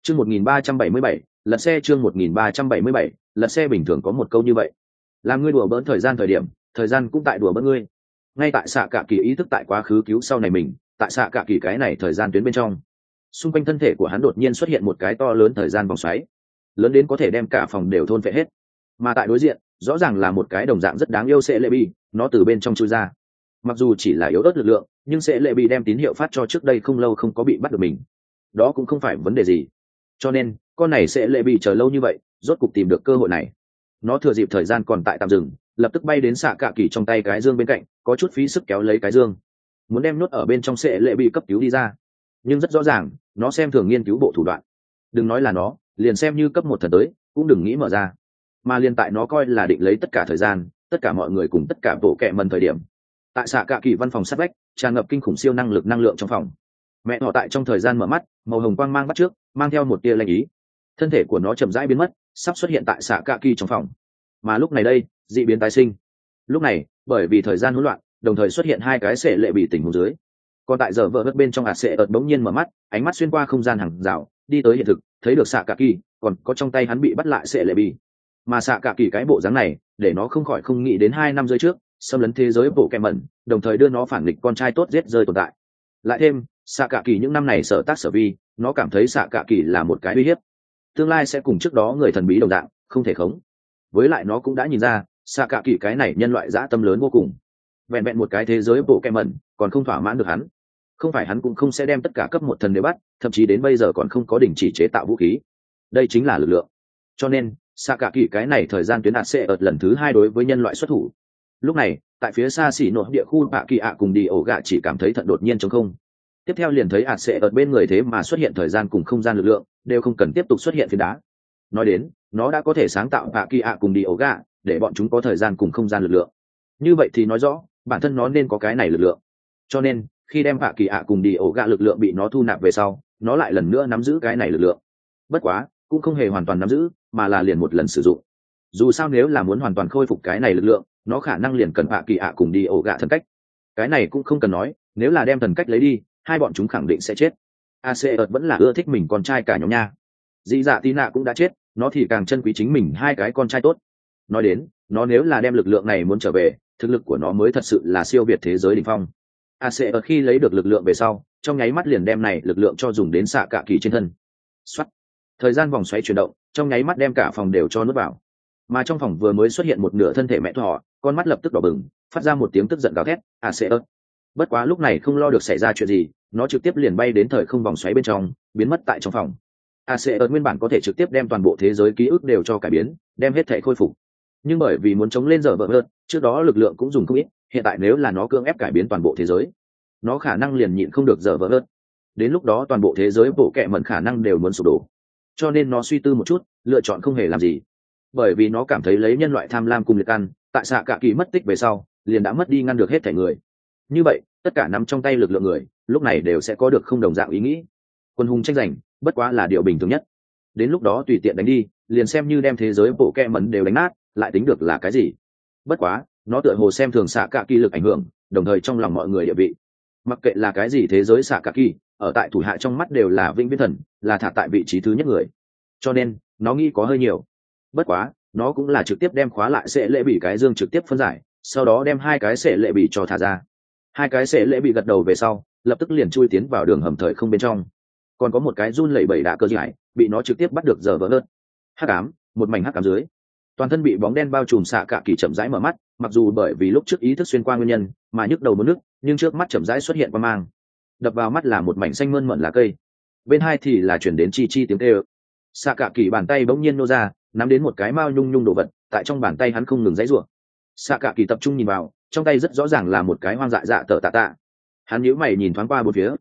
Chương 1377, lật xe chương 1377, lật xe bình thường có một câu như vậy. Làm ngươi đùa bỡn thời gian thời điểm, thời gian cũng tại đùa bỡn ngươi. Ngay tại xạ cả kỳ ý thức tại quá khứ cứu sau này mình, tại xạ cả kỳ cái này thời gian tuyến bên trong. Xung quanh thân thể của hắn đột nhiên xuất hiện một cái to lớn thời gian vòng xoáy, lớn đến có thể đem cả phòng đều thôn phệ hết. Mà tại đối diện, rõ ràng là một cái đồng dạng rất đáng yêu sẽ lệ bi, nó từ bên trong chui ra. Mặc dù chỉ là yếu ớt lực lượng, nhưng sẽ lệ bị đem tín hiệu phát cho trước đây không lâu không có bị bắt được mình. Đó cũng không phải vấn đề gì. Cho nên con này sẽ lệ bị chờ lâu như vậy, rốt cục tìm được cơ hội này. Nó thừa dịp thời gian còn tại tạm dừng, lập tức bay đến xạ cạ kỳ trong tay cái dương bên cạnh, có chút phí sức kéo lấy cái dương, muốn đem nốt ở bên trong sẽ lệ bị cấp cứu đi ra. Nhưng rất rõ ràng, nó xem thường nghiên cứu bộ thủ đoạn. Đừng nói là nó, liền xem như cấp một thần tới, cũng đừng nghĩ mở ra. Mà liền tại nó coi là định lấy tất cả thời gian, tất cả mọi người cùng tất cả bộ kệ mần thời điểm. Tại xạ cạ kỳ văn phòng sát vách, tràn ngập kinh khủng siêu năng lực năng lượng trong phòng. Mẹ họ tại trong thời gian mở mắt, màu hồng quang mang bắt trước, mang theo một tia lanh ý. Thân thể của nó chậm rãi biến mất, sắp xuất hiện tại xạ cạ kỳ trong phòng. Mà lúc này đây, dị biến tái sinh. Lúc này, bởi vì thời gian hỗn loạn, đồng thời xuất hiện hai cái sẽ lệ bị tình huống dưới. Còn tại giờ vợ đất bên trong sẽ ợt bỗng nhiên mở mắt, ánh mắt xuyên qua không gian hàng rào, đi tới hiện thực, thấy được xạ cạ kỳ, còn có trong tay hắn bị bắt lại sẽ lệ bị. Mà xạ cạ kỳ cái bộ dáng này, để nó không khỏi không nghĩ đến 2 năm rưỡi trước, xâm lấn thế giới bộ kẹ mẩn, đồng thời đưa nó phản nghịch con trai tốt giết rơi tồn tại. Lại thêm, xạ cạ kỳ những năm này sở tác sở vi, nó cảm thấy xạ cạ kỳ là một cái uy hiếp, tương lai sẽ cùng trước đó người thần bí đồng dạng, không thể khống. Với lại nó cũng đã nhìn ra, xạ cạ kỳ cái này nhân loại dã tâm lớn vô cùng. Vẹn vẹn một cái thế giới bộ kẹ mẩn, còn không thỏa mãn được hắn. Không phải hắn cũng không sẽ đem tất cả cấp một thần đều bắt, thậm chí đến bây giờ còn không có đình chỉ chế tạo vũ khí. Đây chính là lực lượng. Cho nên, xạ cạ kỳ cái này thời gian tuyến ạt sẽ ợt lần thứ 2 đối với nhân loại xuất thủ. Lúc này, tại phía xa xỉ nội địa khu bạ kỳ ạ cùng đi ổ gạ chỉ cảm thấy thận đột nhiên trống không. Tiếp theo liền thấy ạt sẽ ợt bên người thế mà xuất hiện thời gian cùng không gian lực lượng, đều không cần tiếp tục xuất hiện phiến đá. Nói đến, nó đã có thể sáng tạo bạ kỳ ạ cùng đi ổ gạ, để bọn chúng có thời gian cùng không gian lực lượng. Như vậy thì nói rõ, bản thân nó nên có cái này lực lượng. Cho nên, khi đem bạ kỳ ạ cùng đi ổ gạ lực lượng bị nó thu nạp về sau, nó lại lần nữa nắm giữ cái này lực lượng. Bất quá, cũng không hề hoàn toàn nắm giữ, mà là liền một lần sử dụng. Dù sao nếu là muốn hoàn toàn khôi phục cái này lực lượng, nó khả năng liền cần bạ kỳ ạ cùng đi ổ gạ thần cách. Cái này cũng không cần nói, nếu là đem thần cách lấy đi, hai bọn chúng khẳng định sẽ chết. AC ợt vẫn là ưa thích mình con trai cả nhóm nha. Dị dạ tí nạ cũng đã chết, nó thì càng trân quý chính mình hai cái con trai tốt. Nói đến, nó nếu là đem lực lượng này muốn trở về, thực lực của nó mới thật sự là siêu việt thế giới đỉnh phong. AC ợt khi lấy được lực lượng về sau, trong nháy mắt liền đem này lực lượng cho dùng đến xạ cạ kỳ trên thân. Soát. Thời gian vòng xoáy chuyển động, trong nháy mắt đem cả phòng đều cho nuốt vào. Mà trong phòng vừa mới xuất hiện một nửa thân thể mẹ thỏ, con mắt lập tức đỏ bừng, phát ra một tiếng tức giận gào thét. AC ợt. Bất quá lúc này không lo được xảy ra chuyện gì, nó trực tiếp liền bay đến thời không vòng xoáy bên trong, biến mất tại trong phòng. AC ợt nguyên bản có thể trực tiếp đem toàn bộ thế giới ký ức đều cho cải biến, đem hết thể khôi phục. Nhưng bởi vì muốn chống lên giờ vợ hơn, trước đó lực lượng cũng dùng không ít, hiện tại nếu là nó cưỡng ép cải biến toàn bộ thế giới, nó khả năng liền nhịn không được giờ vợ hơn. Đến lúc đó toàn bộ thế giới bộ kệ mẩn khả năng đều muốn sụp đổ. Cho nên nó suy tư một chút, lựa chọn không hề làm gì. Bởi vì nó cảm thấy lấy nhân loại tham lam cùng liệt ăn, tại xạ cạ kỳ mất tích về sau, liền đã mất đi ngăn được hết thể người. Như vậy, tất cả nắm trong tay lực lượng người, lúc này đều sẽ có được không đồng dạng ý nghĩ. Quân hùng tranh giành, bất quá là điều bình thường nhất. Đến lúc đó tùy tiện đánh đi, liền xem như đem thế giới bộ kệ mẩn đều đánh nát, lại tính được là cái gì? Bất quá, nó tựa hồ xem thường xạ cạ kỳ lực ảnh hưởng, đồng thời trong lòng mọi người địa vị. Mặc kệ là cái gì thế giới xạ cạ kỳ, ở tại thủ hạ trong mắt đều là vĩnh viễn thần, là thả tại vị trí thứ nhất người. Cho nên, nó nghĩ có hơi nhiều. Bất quá, nó cũng là trực tiếp đem khóa lại sẽ lệ bị cái dương trực tiếp phân giải, sau đó đem hai cái sẽ lệ bị cho thả ra. Hai cái sẽ lệ bị gật đầu về sau, lập tức liền chui tiến vào đường hầm thời không bên trong. Còn có một cái run lẩy bẩy đá cơ giải, bị nó trực tiếp bắt được giờ vỡ hơn. Hắc ám, một mảnh hắc ám dưới. Toàn thân bị bóng đen bao trùm xạ cạ kỳ chậm rãi mở mắt, mặc dù bởi vì lúc trước ý thức xuyên qua nguyên nhân mà nhức đầu muốn nước, nhưng trước mắt chậm rãi xuất hiện quang mang. Đập vào mắt là một mảnh xanh mơn mởn lá cây, bên hai thì là chuyển đến chi chi tiếng kêu. Xạ cạ kỳ bàn tay bỗng nhiên nô ra, nắm đến một cái mao nhung nhung đồ vật, tại trong bàn tay hắn không ngừng giãy giụa. Xạ cạ kỳ tập trung nhìn vào, trong tay rất rõ ràng là một cái hoang dại dạ tở tạ tạ. Hắn nhíu mày nhìn thoáng qua bốn phía,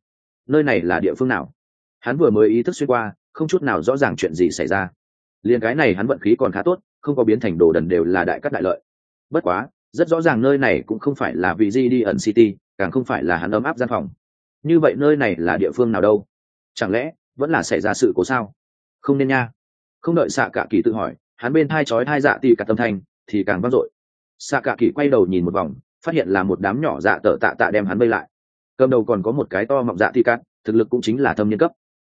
nơi này là địa phương nào? Hắn vừa mới ý thức xuyên qua, không chút nào rõ ràng chuyện gì xảy ra. Liên cái này hắn vận khí còn khá tốt, không có biến thành đồ đần đều là đại cát đại lợi. Bất quá, rất rõ ràng nơi này cũng không phải là vị di ẩn city, càng không phải là hắn ấm áp gian phòng. Như vậy nơi này là địa phương nào đâu? Chẳng lẽ vẫn là xảy ra sự cố sao? Không nên nha. Không đợi xạ cạ kỳ tự hỏi, hắn bên thai chói hai dạ tì cả tâm thanh thì càng vang dội. Xạ cạ kỳ quay đầu nhìn một vòng, phát hiện là một đám nhỏ dạ tở tạ tạ đem hắn vây lại. Cầm đầu còn có một cái to mọng dạ tì cát, thực lực cũng chính là thâm niên cấp.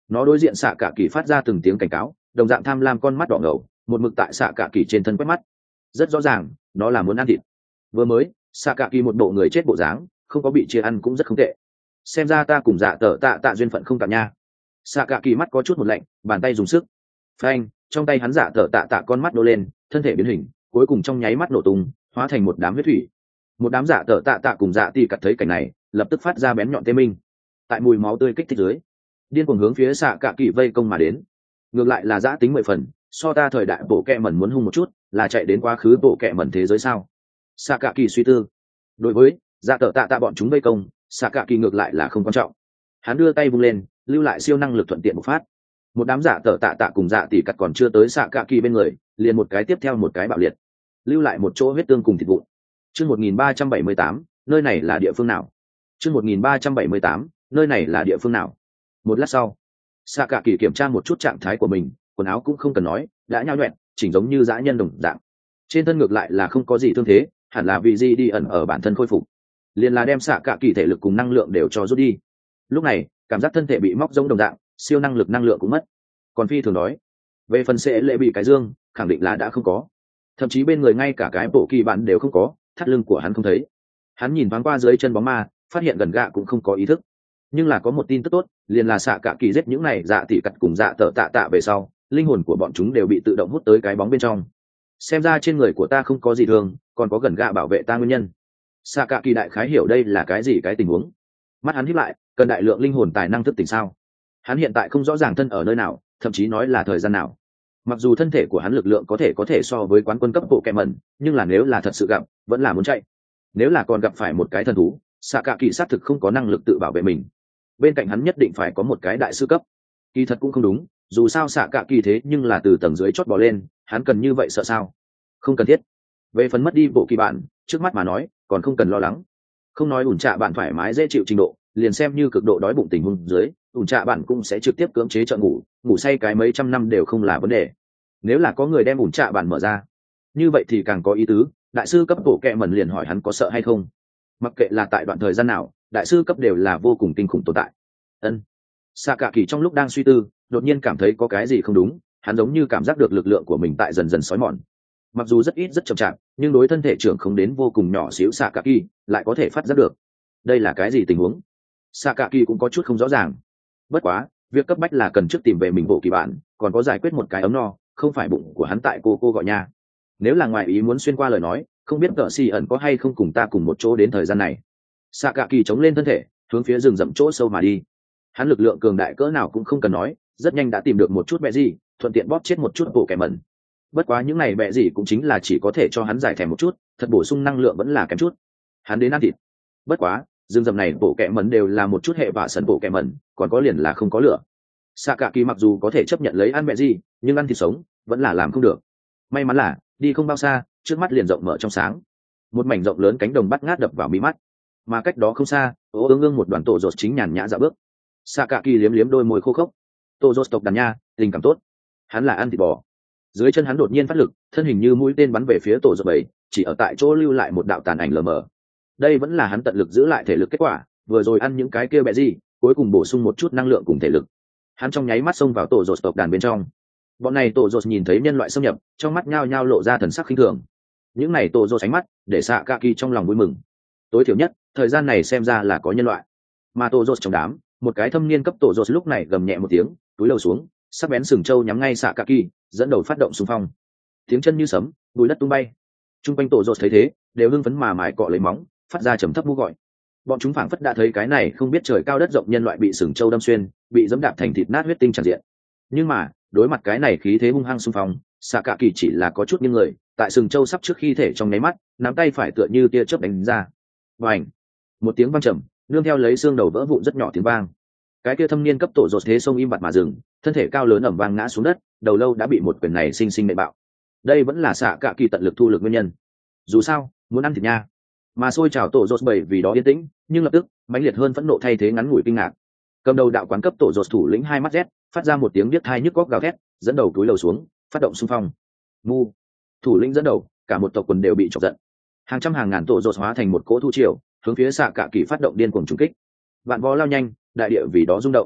nó đối diện xạ cả kỳ phát ra từng tiếng cảnh cáo, đồng dạng tham lam con mắt đỏ ngầu một mực tại xạ cả kỳ trên thân quét mắt. Rất rõ ràng nó là muốn ăn thịt. Vừa mới xạ cả kỳ một bộ người chết bộ dáng, không có bị chia ăn cũng rất không tệ. Xem ra ta cùng dạ tờ tạ tạ duyên phận không tạm nha. Xạ cả kỳ mắt có chút một lạnh, bàn tay dùng sức phanh, trong tay hắn dạ tờ tạ tạ con mắt nô lên, thân thể biến hình, cuối cùng trong nháy mắt nổ tung, hóa thành một đám huyết thủy. Một đám dạ tờ tạ tạ cùng dạ tì cắt thấy cảnh này, lập tức phát ra bén nhọn tê minh. Tại mùi máu tươi kích thích dưới, điên cuồng hướng phía xạ cả kỳ vây công mà đến. Ngược lại là giã tính 10 phần, so ta thời đại bộ kẹ mẩn muốn hung một chút, là chạy đến quá khứ bộ kẹ mẩn thế giới sao? Xạ cả kỳ suy tư. Đối với dạ tờ tạ tạ bọn chúng vây công, xạ cả kỳ ngược lại là không quan trọng. Hắn đưa tay vung lên, lưu lại siêu năng lực thuận tiện một phát. Một đám dạ tờ tạ tạ cùng dạ tỉ cắt còn chưa tới xạ cả kỳ bên người, liền một cái tiếp theo một cái bạo liệt, lưu lại một chỗ huyết tương cùng thịt vụn. Chương 1378, nơi này là địa phương nào? Chương 1378, nơi này là địa phương nào? Một lát sau, xạ cả kỳ kiểm tra một chút trạng thái của mình, quần áo cũng không cần nói, đã nhao nhoẹn, chỉnh giống như dã nhân đồng dạng. Trên thân ngược lại là không có gì thương thế, hẳn là vì gì đi ẩn ở bản thân khôi phục, liền là đem xạ cả kỳ thể lực cùng năng lượng đều cho rút đi. Lúc này cảm giác thân thể bị móc giống đồng dạng, siêu năng lực năng lượng cũng mất, còn phi thường đói. Về phần sẽ lệ bị cái dương khẳng định là đã không có, thậm chí bên người ngay cả cái bộ kỳ bản đều không có, thắt lưng của hắn không thấy. Hắn nhìn thoáng qua dưới chân bóng ma, phát hiện gần gạ cũng không có ý thức. Nhưng là có một tin tức tốt, liền là xạ cả kỳ giết những này dạ tỉ cặt cùng dạ tờ tạ tạ về sau, linh hồn của bọn chúng đều bị tự động hút tới cái bóng bên trong. Xem ra trên người của ta không có gì thường, còn có gần gạ bảo vệ ta nguyên nhân. Xạ cả kỳ đại khái hiểu đây là cái gì cái tình huống. Mắt hắn híp lại, cần đại lượng linh hồn tài năng thức tỉnh sao? Hắn hiện tại không rõ ràng thân ở nơi nào, thậm chí nói là thời gian nào. Mặc dù thân thể của hắn lực lượng có thể so với quán quân cấp bộ kẹ mẩn, nhưng là nếu là thật sự gặp, vẫn là muốn chạy. Nếu là còn gặp phải một cái thần thú, xạ cả kỳ xác thực không có năng lực tự bảo vệ mình. Bên cạnh hắn nhất định phải có một cái đại sư cấp. Kỳ thật cũng không đúng, dù sao xạ cả kỳ thế nhưng là từ tầng dưới chót bò lên, hắn cần như vậy sợ sao? Không cần thiết. Về phần mất đi bộ kỳ bản, trước mắt mà nói còn không cần lo lắng. Không nói ủn trạ bạn thoải mái dễ chịu trình độ, liền xem như cực độ đói bụng tình huống dưới, ủn trạ bạn cũng sẽ trực tiếp cưỡng chế trợ ngủ, ngủ say cái mấy trăm năm đều không là vấn đề. Nếu là có người đem ủn trạ bạn mở ra, như vậy thì càng có ý tứ. Đại sư cấp bộ kẹ mẩn liền hỏi hắn có sợ hay không. Mặc kệ là tại đoạn thời gian nào, đại sư cấp đều là vô cùng kinh khủng tồn tại. Ân. Xạ cả kỳ trong lúc đang suy tư, đột nhiên cảm thấy có cái gì không đúng. Hắn giống như cảm giác được lực lượng của mình tại dần dần xói mòn. Mặc dù rất ít rất chậm chạp, nhưng đối thân thể trưởng không đến vô cùng nhỏ xíu xạ cả kỳ lại có thể phát giác được. Đây là cái gì tình huống? Xạ cả kỳ cũng có chút không rõ ràng. Bất quá việc cấp bách là cần trước tìm về mình bộ kỳ bản, còn có giải quyết một cái ấm no, không phải bụng của hắn tại cô gọi nha. Nếu là ngoài ý muốn xuyên qua lời nói, không biết cỡ xì ẩn có hay không cùng ta cùng một chỗ đến thời gian này. Xạ cả kỳ chống lên thân thể, hướng phía rừng rậm chỗ sâu mà đi. Hắn lực lượng cường đại cỡ nào cũng không cần nói, rất nhanh đã tìm được một chút bẹ gì, thuận tiện bóp chết một chút bộ kẻ mẩn. Bất quá những này bẹ gì cũng chính là chỉ có thể cho hắn giải thèm một chút, thật bổ sung năng lượng vẫn là kém chút. Hắn đến ăn thịt. Bất quá rừng rậm này bộ kẻ mẩn đều là một chút hệ vả sần bộ kẻ mẩn, còn có liền là không có lửa. Xạ cả kỳ mặc dù có thể chấp nhận lấy ăn bẹ gì, nhưng ăn thịt sống vẫn là làm không được. May mắn là đi không bao xa, trước mắt liền rộng mở trong sáng, một mảnh rộng lớn cánh đồng bắt ngát đập vào mi mắt, mà cách đó không xa ố ương ương một đoàn tổ rột chính nhàn nhã dạo bước. Xạ cả kỳ liếm liếm đôi môi khô khốc. Tổ rột tộc đàn nha, tình cảm tốt. Hắn là ăn thịt bò. Dưới chân hắn đột nhiên phát lực, thân hình như mũi tên bắn về phía tổ rột bầy, chỉ ở tại chỗ lưu lại một đạo tàn ảnh lờ mờ. Đây vẫn là hắn tận lực giữ lại thể lực kết quả, vừa rồi ăn những cái kia bẹ gì, cuối cùng bổ sung một chút năng lượng cùng thể lực. Hắn trong nháy mắt xông vào tổ rột tộc đàn bên trong. Bọn này tổ rột nhìn thấy nhân loại xâm nhập, trong mắt nhao nhao lộ ra thần sắc khinh thường. Những này tổ rột ánh mắt để xạ cả kỳ trong lòng vui mừng. Tối thiểu nhất thời gian này xem ra là có nhân loại. Mà tổ rột trong đám, một cái thâm niên cấp tổ rột lúc này gầm nhẹ một tiếng, túi lầu xuống, sắc bén sừng trâu nhắm ngay xạ cả kỳ, dẫn đầu phát động xung phong. Tiếng chân như sấm, bụi đất tung bay. Trung quanh tổ rột thấy thế, đều hưng phấn mà mài cọ lấy móng, phát ra trầm thấp hú gọi. Bọn chúng phảng phất đã thấy cái này không biết trời cao đất rộng nhân loại bị sừng trâu đâm xuyên, bị dẫm đạp thành thịt nát huyết tinh tràn diện. Nhưng mà đối mặt cái này khí thế hung hăng xung phong, xạ cả kỳ chỉ là có chút nghiêng người, tại sừng trâu sắp trước khi thể trong nháy mắt, nắm tay phải tựa như tia chớp đánh ra. Vành, một tiếng vang trầm, nương theo lấy xương đầu vỡ vụn rất nhỏ tiếng vang. Cái kia thâm niên cấp tổ rột thế sông im bặt mà dừng, thân thể cao lớn ẩm vang ngã xuống đất, đầu lâu đã bị một quyền này sinh sinh nện bạo. Đây vẫn là xạ cả kỳ tận lực thu lực nguyên nhân. Dù sao muốn ăn thịt nha. Mà xôi trào tổ rột bầy vì đó yên tĩnh, nhưng lập tức mãnh liệt hơn phẫn nộ thay thế ngắn ngủi kinh ngạc. Cầm đầu đạo quán cấp tổ rột thủ lĩnh hai mắt rét, phát ra một tiếng biết thai nhức góc gào thét, dẫn đầu túi lầu xuống, phát động xung phong. Mu, thủ lĩnh dẫn đầu, cả một tộc quần đều bị chọc giận. Hàng trăm hàng ngàn tổ rột hóa thành một cỗ thu triều, hướng phía xạ cả kỳ phát động điên cuồng trùng kích. Vạn vó lao nhanh, đại địa vì đó rung động.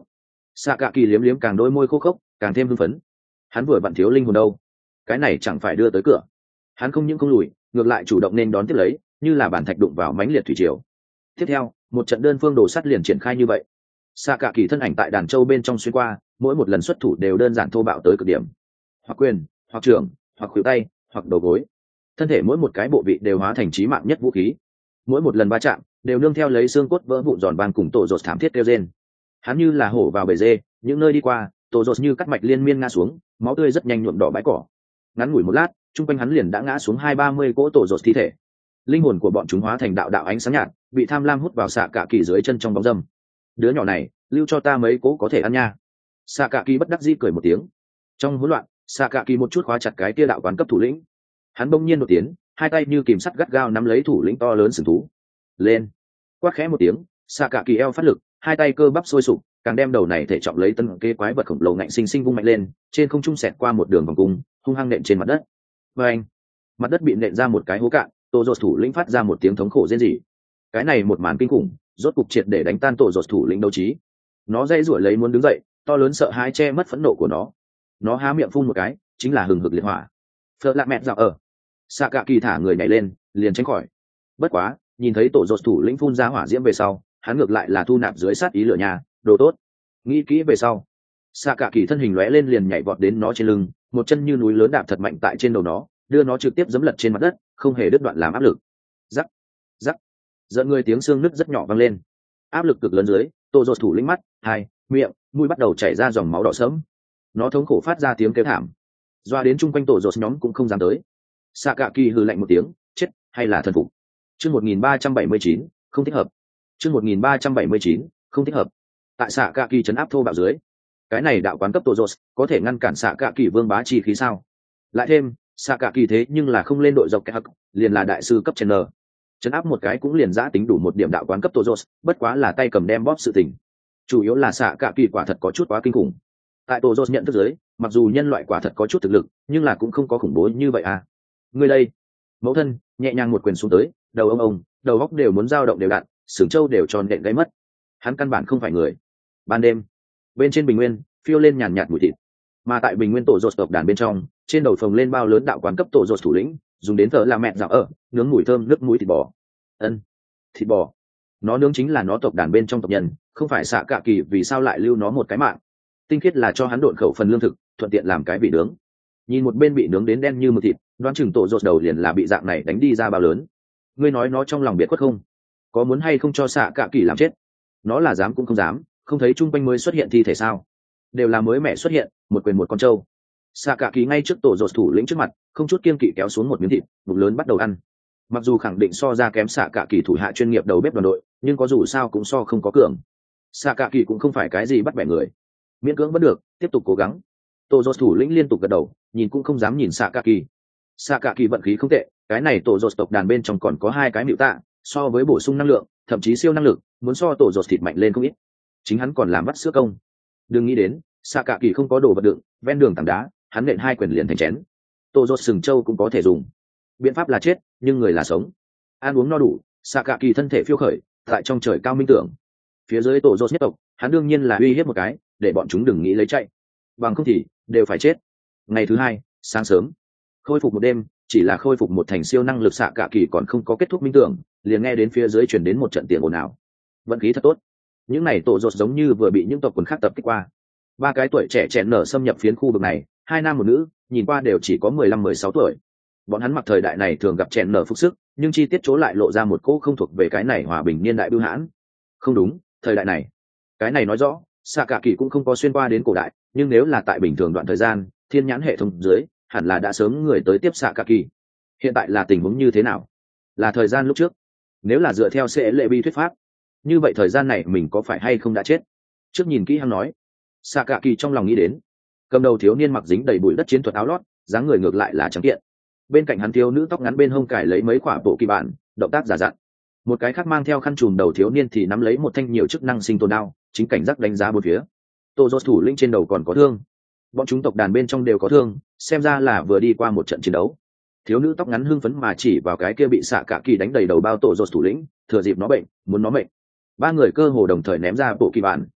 Xạ cạ kỳ liếm liếm càng đôi môi khô khốc, càng thêm hưng phấn. Hắn vừa vặn thiếu linh hồn đâu, cái này chẳng phải đưa tới cửa. Hắn không những không lùi, ngược lại chủ động nên đón tiếp lấy, như là bản thạch đụng vào mãnh liệt thủy triều. Tiếp theo, một trận đơn phương đồ sắt liền triển khai như vậy. Xạ cạ kỳ thân ảnh tại đàn châu bên trong xuyên qua, mỗi một lần xuất thủ đều đơn giản thô bạo tới cực điểm. Hoặc quyền, hoặc trường, hoặc khuỷu tay, hoặc đầu gối. Thân thể mỗi một cái bộ vị đều hóa thành chí mạng nhất vũ khí. Mỗi một lần va chạm, đều nương theo lấy xương cốt vỡ vụn giòn vang cùng tổ rột thảm thiết kêu rên. Hắn như là hổ vào bể dê, những nơi đi qua, tổ rột như cắt mạch liên miên ngã xuống, máu tươi rất nhanh nhuộm đỏ bãi cỏ. Ngắn ngủi một lát, trung quanh hắn liền đã ngã xuống 20-30 cỗ tổ rột thi thể. Linh hồn của bọn chúng hóa thành đạo đạo ánh sáng nhạt, bị tham lam hút vào xạ cạ kỳ dưới chân trong bóng dâm. Đứa nhỏ này, lưu cho ta mấy cỗ có thể ăn nha. Xạ cạ kỳ bất đắc dĩ cười một tiếng. Trong hỗn loạn, xạ cạ kỳ một chút khóa chặt cái tia đạo quán cấp thủ lĩnh. Hắn bỗng nhiên một tiếng, hai tay như kìm sắt gắt gao nắm lấy thủ lĩnh to lớn sừng thú. Lên! Quát khẽ một tiếng, xạ cạ kỳ eo phát lực, hai tay cơ bắp sôi sục, càng đem đầu này thể trọng lấy tân kế quái vật khổng lồ ngạnh sinh sinh vung mạnh lên, trên không trung xẹt qua một đường vòng cung, hung hăng nện trên mặt đất. Và anh, mặt đất bị nện ra một cái hố cạn, tổ rột thủ lĩnh phát ra một tiếng thống khổ rên rỉ. Cái này một màn kinh khủng, rốt cục triệt để đánh tan tổ rột thủ lĩnh đấu trí. Nó dây rủa lấy muốn đứng dậy, to lớn sợ hãi che mất phẫn nộ của nó. Nó há miệng phun một cái, chính là hừng hực liệt hỏa. Phật lạ mẹ dạo ở. Xạ cạ kỳ thả người nhảy lên, liền tránh khỏi. Bất quá, nhìn thấy tổ rột thủ lĩnh phun ra hỏa diễm về sau, hắn ngược lại là thu nạp dưới sát ý lửa nhà, đồ tốt. Nghĩ kỹ về sau, xạ cạ kỳ thân hình lóe lên liền nhảy vọt đến nó trên lưng, một chân như núi lớn đạp thật mạnh tại trên đầu nó, đưa nó trực tiếp giẫm lật trên mặt đất, không hề đứt đoạn làm áp lực. Rắc, rắc, giận người tiếng xương nứt rất nhỏ vang lên. Áp lực cực lớn dưới, tổ rột thủ lĩnh mắt, hai, miệng, mũi bắt đầu chảy ra dòng máu đỏ sớm. Nó thống khổ phát ra tiếng kêu thảm, doa đến chung quanh tổ rột nhóm cũng không dám tới. Xạ cạ kỳ hừ lạnh một tiếng, chết hay là thần phục. Chương 1379, không thích hợp. Chương 1379, không thích hợp. Tại xạ cạ kỳ trấn áp thô bạo dưới, cái này đạo quán cấp tổ rột có thể ngăn cản xạ cạ kỳ vương bá chi khí sao? Lại thêm, xạ cạ kỳ thế nhưng là không lên đội dọc kẻ hắc, liền là đại sư cấp trên n, trấn áp một cái cũng liền giã tính đủ một điểm đạo quán cấp tổ rột, bất quá là tay cầm đem bóp sự tình. Chủ yếu là xạ cạ kỳ quả thật có chút quá kinh khủng. Tại tổ rột nhận thức dưới, mặc dù nhân loại quả thật có chút thực lực, nhưng là cũng không có khủng bố như vậy à. Người đây, mẫu thân nhẹ nhàng một quyền xuống tới, đầu ông đầu góc đều muốn dao động đều đặn, sừng trâu đều tròn nện gáy mất. Hắn căn bản không phải người. Ban đêm, bên trên bình nguyên phiêu lên nhàn nhạt mùi thịt, mà tại bình nguyên tổ rột tộc đàn bên trong, trên đầu phồng lên bao lớn đạo quán cấp tổ rột thủ lĩnh dùng đến thợ là mẹ dạo ở nướng mùi thơm nước mũi thịt bò. Thịt bò, nó nướng chính là nó tộc đàn bên trong tộc nhân, không phải xạ cạ kỳ vì sao lại lưu nó một cái mạng. Tinh khiết là cho hắn độn khẩu phần lương thực, thuận tiện làm cái vị nướng. Nhìn một bên bị nướng đến đen như mực thịt, đoán chừng tổ rột đầu liền là bị dạng này đánh đi ra bao lớn. Ngươi nói nó trong lòng biệt khuất không? Có muốn hay không cho xạ cạ kỳ làm chết? Nó là dám cũng không dám, không thấy chung quanh mới xuất hiện thi thể sao? Đều là mới mẻ xuất hiện, một quyền một con trâu. Xạ cạ kỳ ngay trước tổ rột thủ lĩnh trước mặt, không chút kiêng kỵ kéo xuống một miếng thịt, bụng lớn bắt đầu ăn. Mặc dù khẳng định so ra kém xạ cạ kỳ thủ hạ chuyên nghiệp đầu bếp đoàn đội, nhưng có dù sao cũng so không có cường. Xạ cạ kỳ cũng không phải cái gì bắt bẻ người, miễn cưỡng vẫn được, tiếp tục cố gắng. Tổ rột thủ lĩnh liên tục gật đầu, nhìn cũng không dám nhìn xạ cạ kỳ. Xạ cạ kỳ vận khí không tệ, cái này tổ rột tộc đàn bên trong còn có hai cái mịu tạ, so với bổ sung năng lượng, thậm chí siêu năng lực, muốn so tổ rột thịt mạnh lên không ít. Chính hắn còn làm vắt sữa công. Đừng nghĩ đến, xạ cạ kỳ không có đồ vật đựng, ven đường tảng đá, hắn nện hai quyền liền thành chén. Tổ rột sừng trâu cũng có thể dùng. Biện pháp là chết, nhưng người là sống. Ăn uống no đủ, xạ cạ kỳ thân thể phiêu khởi, tại trong trời cao minh tưởng. Phía dưới tổ rột nhất tộc, hắn đương nhiên là uy hiếp một cái, để bọn chúng đừng nghĩ lấy chạy, bằng không thì đều phải chết. Ngày thứ hai, sáng sớm, khôi phục một đêm, chỉ là khôi phục một thành siêu năng lực xạ cạ kỳ còn không có kết thúc minh tưởng, liền nghe đến phía dưới truyền đến một trận tiền ồn ào. Vận khí thật tốt, những này tổ rột giống như vừa bị những tộc quần khác tập kích qua. Ba cái tuổi trẻ chẹn nở xâm nhập phiến khu vực này, hai nam một nữ, nhìn qua đều chỉ có 15-16 tuổi. Bọn hắn mặc thời đại này thường gặp chẹn nở phục sức, nhưng chi tiết chỗ lại lộ ra một cỗ không thuộc về cái này hòa bình niên đại bưu hãn. Không đúng, thời đại này, cái này nói rõ xạ cạ kỳ cũng không có xuyên qua đến cổ đại, nhưng nếu là tại bình thường đoạn thời gian, thiên nhãn hệ thống dưới hẳn là đã sớm người tới tiếp xạ cạ kỳ. Hiện tại là tình huống như thế nào? Là thời gian lúc trước? Nếu là dựa theo sẽ lệ bi thuyết pháp, như vậy thời gian này mình có phải hay không đã chết? Trước nhìn kỹ hắn nói, xạ cạ kỳ trong lòng nghĩ đến, cầm đầu thiếu niên mặc dính đầy bụi đất chiến thuật áo lót, dáng người ngược lại là trắng kiện. Bên cạnh hắn thiếu nữ tóc ngắn bên hông cài lấy mấy quả bộ kỳ bản, động tác giả dặn. Một cái khác mang theo khăn trùm đầu thiếu niên thì nắm lấy một thanh nhiều chức năng sinh tồn đao, chính cảnh giác đánh giá bốn phía. Tổ rột thủ lĩnh trên đầu còn có thương, bọn chúng tộc đàn bên trong đều có thương, xem ra là vừa đi qua một trận chiến đấu. Thiếu nữ tóc ngắn hưng phấn mà chỉ vào cái kia bị xạ cạ kỳ đánh đầy đầu bao tổ rột thủ lĩnh, thừa dịp nó bệnh, muốn nó mệnh. Ba người cơ hồ đồng thời ném ra bộ kỳ bản.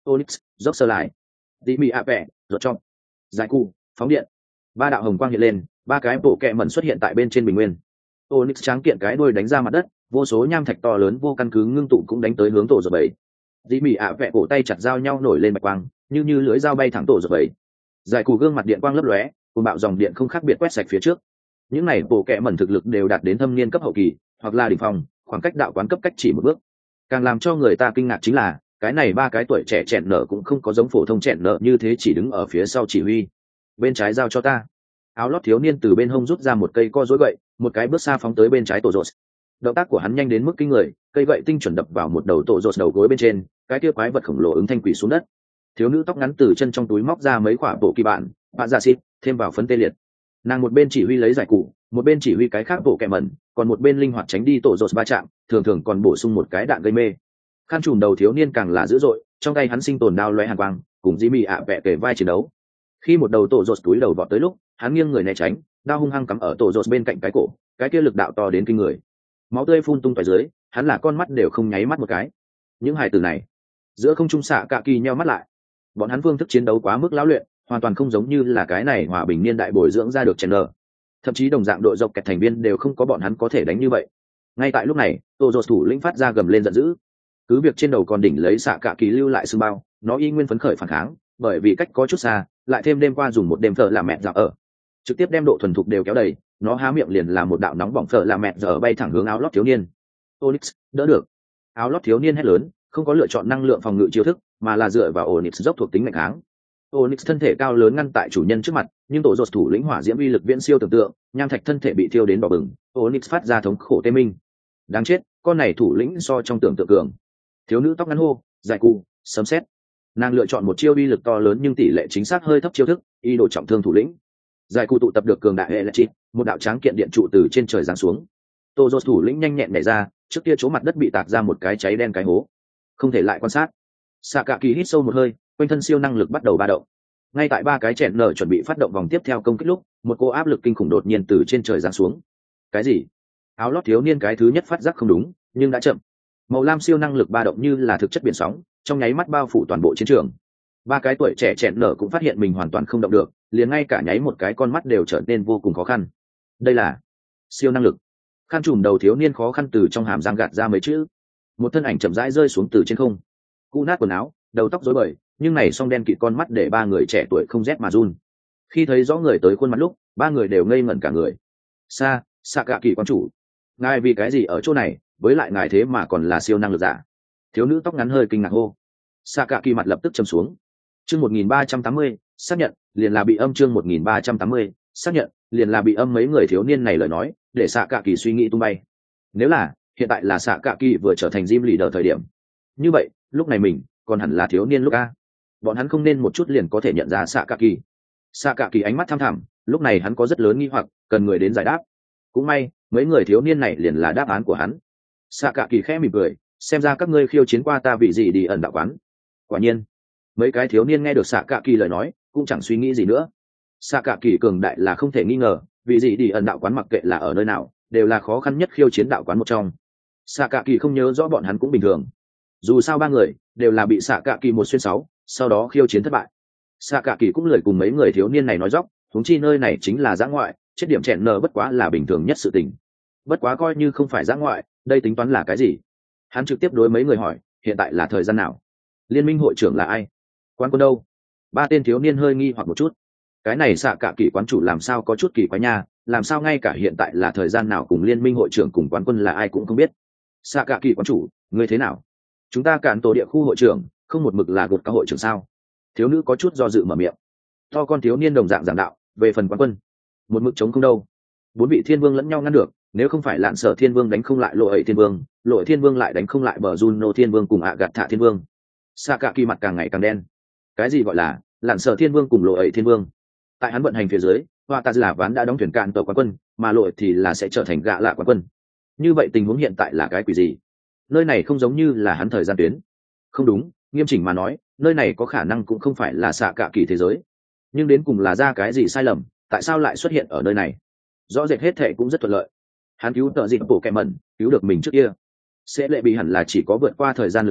Onyx, dốc sơ lại, tí mì ạ vẹ, rột trong, giải cụ, phóng điện. Ba đạo hồng quang hiện lên, ba cái bộ kẹ mẩn xuất hiện tại bên trên bình nguyên. Onyx tráng kiện cái đuôi đánh ra mặt đất, vô số nham thạch to lớn vô căn cứ ngưng tụ cũng đánh tới hướng tổ dập bảy. Tí mì ạ vẹ cổ tay chặt dao nhau nổi lên bạch quang, như lưỡi dao bay thẳng tổ dập bảy. Giải cụ gương mặt điện quang lấp lóe, cùng bạo dòng điện không khác biệt quét sạch phía trước. Những này bộ kẹ mẩn thực lực đều đạt đến thâm niên cấp hậu kỳ, hoặc là đỉnh phong, khoảng cách đạo quán cấp cách chỉ một bước. Càng làm cho người ta kinh ngạc chính là cái này ba cái tuổi trẻ chẹn nở cũng không có giống phổ thông chẹn nở như thế chỉ đứng ở phía sau chỉ huy. Bên trái giao cho ta. Áo lót thiếu niên từ bên hông rút ra một cây co dối gậy, một cái bước xa phóng tới bên trái tổ rột. Động tác của hắn nhanh đến mức kinh người, cây gậy tinh chuẩn đập vào một đầu tổ rột đầu gối bên trên, cái kia quái vật khổng lồ ứng thanh quỷ xuống đất. Thiếu nữ tóc ngắn từ chân trong túi móc ra mấy quả bộ kỳ bạn ra xịt, thêm vào phấn tê liệt. Nàng một bên chỉ huy lấy giải cụ, một bên chỉ huy cái khác bộ kẹ mẩn, còn một bên linh hoạt tránh đi tổ rột va chạm, thường thường còn bổ sung một cái đạn gây mê. Khăn trùm đầu thiếu niên càng là dữ dội, trong tay hắn sinh tồn đao lóe hàn quang, cùng Jimmy ạ vẹ kề vai chiến đấu. Khi một đầu tổ rột túi đầu vọt tới lúc, hắn nghiêng người né tránh, đao hung hăng cắm ở tổ rột bên cạnh cái cổ, cái kia lực đạo to đến kinh người. Máu tươi phun tung tóe dưới, hắn là con mắt đều không nháy mắt một cái. Những hài tử này, giữa không trung xạ cạ kỳ nheo mắt lại. Bọn hắn phương thức chiến đấu quá mức lão luyện, hoàn toàn không giống như là cái này hòa bình niên đại bồi dưỡng ra được chèn nở. Thậm chí đồng dạng đội dọc kẹt thành viên đều không có bọn hắn có thể đánh như vậy. Ngay tại lúc này, tổ rột thủ lĩnh phát ra gầm lên giận dữ. Cứ việc trên đầu còn đỉnh lấy xạ cạ kỳ lưu lại xương bao, nó y nguyên phấn khởi phản kháng, bởi vì cách có chút xa, lại thêm đêm qua dùng một đêm thợ làm mẹ dạo ở, trực tiếp đem độ thuần thục đều kéo đầy, nó há miệng liền là một đạo nóng bỏng thợ làm mẹ giờ bay thẳng hướng áo lót thiếu niên. Onyx đỡ được. Áo lót thiếu niên hét lớn, không có lựa chọn năng lượng phòng ngự chiêu thức, mà là dựa vào Onyx dốc thuộc tính mạnh kháng. Onyx thân thể cao lớn ngăn tại chủ nhân trước mặt, nhưng tổ rột thủ lĩnh hỏa diễm uy lực viễn siêu tưởng tượng, nham thạch thân thể bị thiêu đến đỏ bừng, Onyx phát ra thống khổ tê minh. Đáng chết, con này thủ lĩnh so trong tưởng tượng cường. Thiếu nữ tóc ngắn hô, giải cụ, sấm sét. Nàng lựa chọn một chiêu uy lực to lớn nhưng tỷ lệ chính xác hơi thấp chiêu thức, ý đồ trọng thương thủ lĩnh. Giải cụ tụ tập được cường đại hệ lệ chít, một đạo tráng kiện điện trụ từ trên trời giáng xuống. Tổ rột thủ lĩnh nhanh nhẹn nhảy ra, trước kia chỗ mặt đất bị tạc ra một cái cháy đen cái hố. Không thể lại quan sát. Sạ cạ kỳ hít sâu một hơi, quanh thân siêu năng lực bắt đầu ba động. Ngay tại ba cái chèn nở chuẩn bị phát động vòng tiếp theo công kích lúc, một cô áp lực kinh khủng đột nhiên từ trên trời giáng xuống. Cái gì? Áo lót thiếu niên cái thứ nhất phát giác không đúng, nhưng đã chậm. Màu lam siêu năng lực ba động như là thực chất biển sóng, trong nháy mắt bao phủ toàn bộ chiến trường. Ba cái tuổi trẻ chèn nở cũng phát hiện mình hoàn toàn không động được, liền ngay cả nháy một cái con mắt đều trở nên vô cùng khó khăn. Đây là siêu năng lực. Khăn trùm đầu thiếu niên khó khăn từ trong hàm răng gạt ra mấy chữ. Một thân ảnh chậm rãi rơi xuống từ trên không. Cũ nát quần áo, đầu tóc rối bời, nhưng này song đen kịt con mắt để ba người trẻ tuổi không rét mà run. Khi thấy rõ người tới khuôn mặt lúc, ba người đều ngây ngẩn cả người. Xạ cạ kỳ quan chủ, ngài vì cái gì ở chỗ này, với lại ngài thế mà còn là siêu năng lực giả? Thiếu nữ tóc ngắn hơi kinh ngạc hô. Xạ cạ kỳ mặt lập tức trầm xuống. Chương 1380, xác nhận, liền là bị âm. Chương 1380, xác nhận, liền là bị âm. Mấy người thiếu niên này lời nói, để xạ cạ kỳ suy nghĩ tung bay. Nếu là hiện tại là xạ cạ kỳ vừa trở thành Jim Leader thời điểm, như vậy lúc này mình còn hẳn là thiếu niên lúc a. Bọn hắn không nên một chút liền có thể nhận ra xạ cạ kỳ. Xạ cạ kỳ ánh mắt thăm thẳm, lúc này hắn có rất lớn nghi hoặc, cần người đến giải đáp. Cũng may mấy người thiếu niên này liền là đáp án của hắn. Xạ cạ kỳ khẽ mỉm cười, xem ra các ngươi khiêu chiến qua ta vị gì đi ẩn đạo quán. Quả nhiên, mấy cái thiếu niên nghe được xạ cạ kỳ lời nói cũng chẳng suy nghĩ gì nữa. Xạ cạ kỳ cường đại là không thể nghi ngờ, vị gì đi ẩn đạo quán mặc kệ là ở nơi nào đều là khó khăn nhất khiêu chiến đạo quán một trong. Xạ cạ kỳ không nhớ rõ bọn hắn cũng bình thường, dù sao ba người đều là bị xạ cạ kỳ 1/6, sau đó khiêu chiến thất bại. Xạ cạ kỳ cũng lười cùng mấy người thiếu niên này nói dóc, huống chi nơi này chính là giã ngoại, chết điểm chẹn nở bất quá là bình thường nhất sự tình. Bất quá coi như không phải giã ngoại, đây tính toán là cái gì? Hắn trực tiếp đối mấy người hỏi, hiện tại là thời gian nào? Liên minh hội trưởng là ai? Quán quân đâu? Ba tên thiếu niên hơi nghi hoặc một chút. Cái này xạ cạ kỳ quán chủ làm sao có chút kỳ quái nha, làm sao ngay cả hiện tại là thời gian nào cùng liên minh hội trưởng cùng quán quân là ai cũng không biết. Xạ cạ kỳ quán chủ, ngươi thế nào? Chúng ta cản tổ địa khu hội trưởng không một mực là gột cả hội trưởng sao? Thiếu nữ có chút do dự mở miệng. To con thiếu niên đồng dạng giảng đạo, về phần quán quân một mực chống không đâu. Bốn vị thiên vương lẫn nhau ngăn được, nếu không phải lạn sở thiên vương đánh không lại lộ ẩy thiên vương, lộ ẩy thiên vương lại đánh không lại bờ Juno thiên vương cùng ạ gạt thạ thiên vương. Xạ cạ kỳ mặt càng ngày càng đen. Cái gì gọi là lạn sở thiên vương cùng lộ ẩy thiên vương? Tại hắn vận hành phía dưới, hoa ta là ván đã đóng thuyền cạn tàu quán quân, mà lộ ẩy thì là sẽ trở thành gạ lạ quán quân. Như vậy tình huống hiện tại là cái quỷ gì? Nơi này không giống như là hắn thời gian tuyến. Không đúng, nghiêm chỉnh mà nói, nơi này có khả năng cũng không phải là xạ cạ kỳ thế giới. Nhưng đến cùng là ra cái gì sai lầm, tại sao lại xuất hiện ở nơi này? Rõ rệt hết thệ cũng rất thuận lợi. Hắn cứu tợ dịp bổ kẹ mẩn, cứu được mình trước kia. Sẽ lệ bị hẳn là chỉ có vượt qua thời gian lực lượng,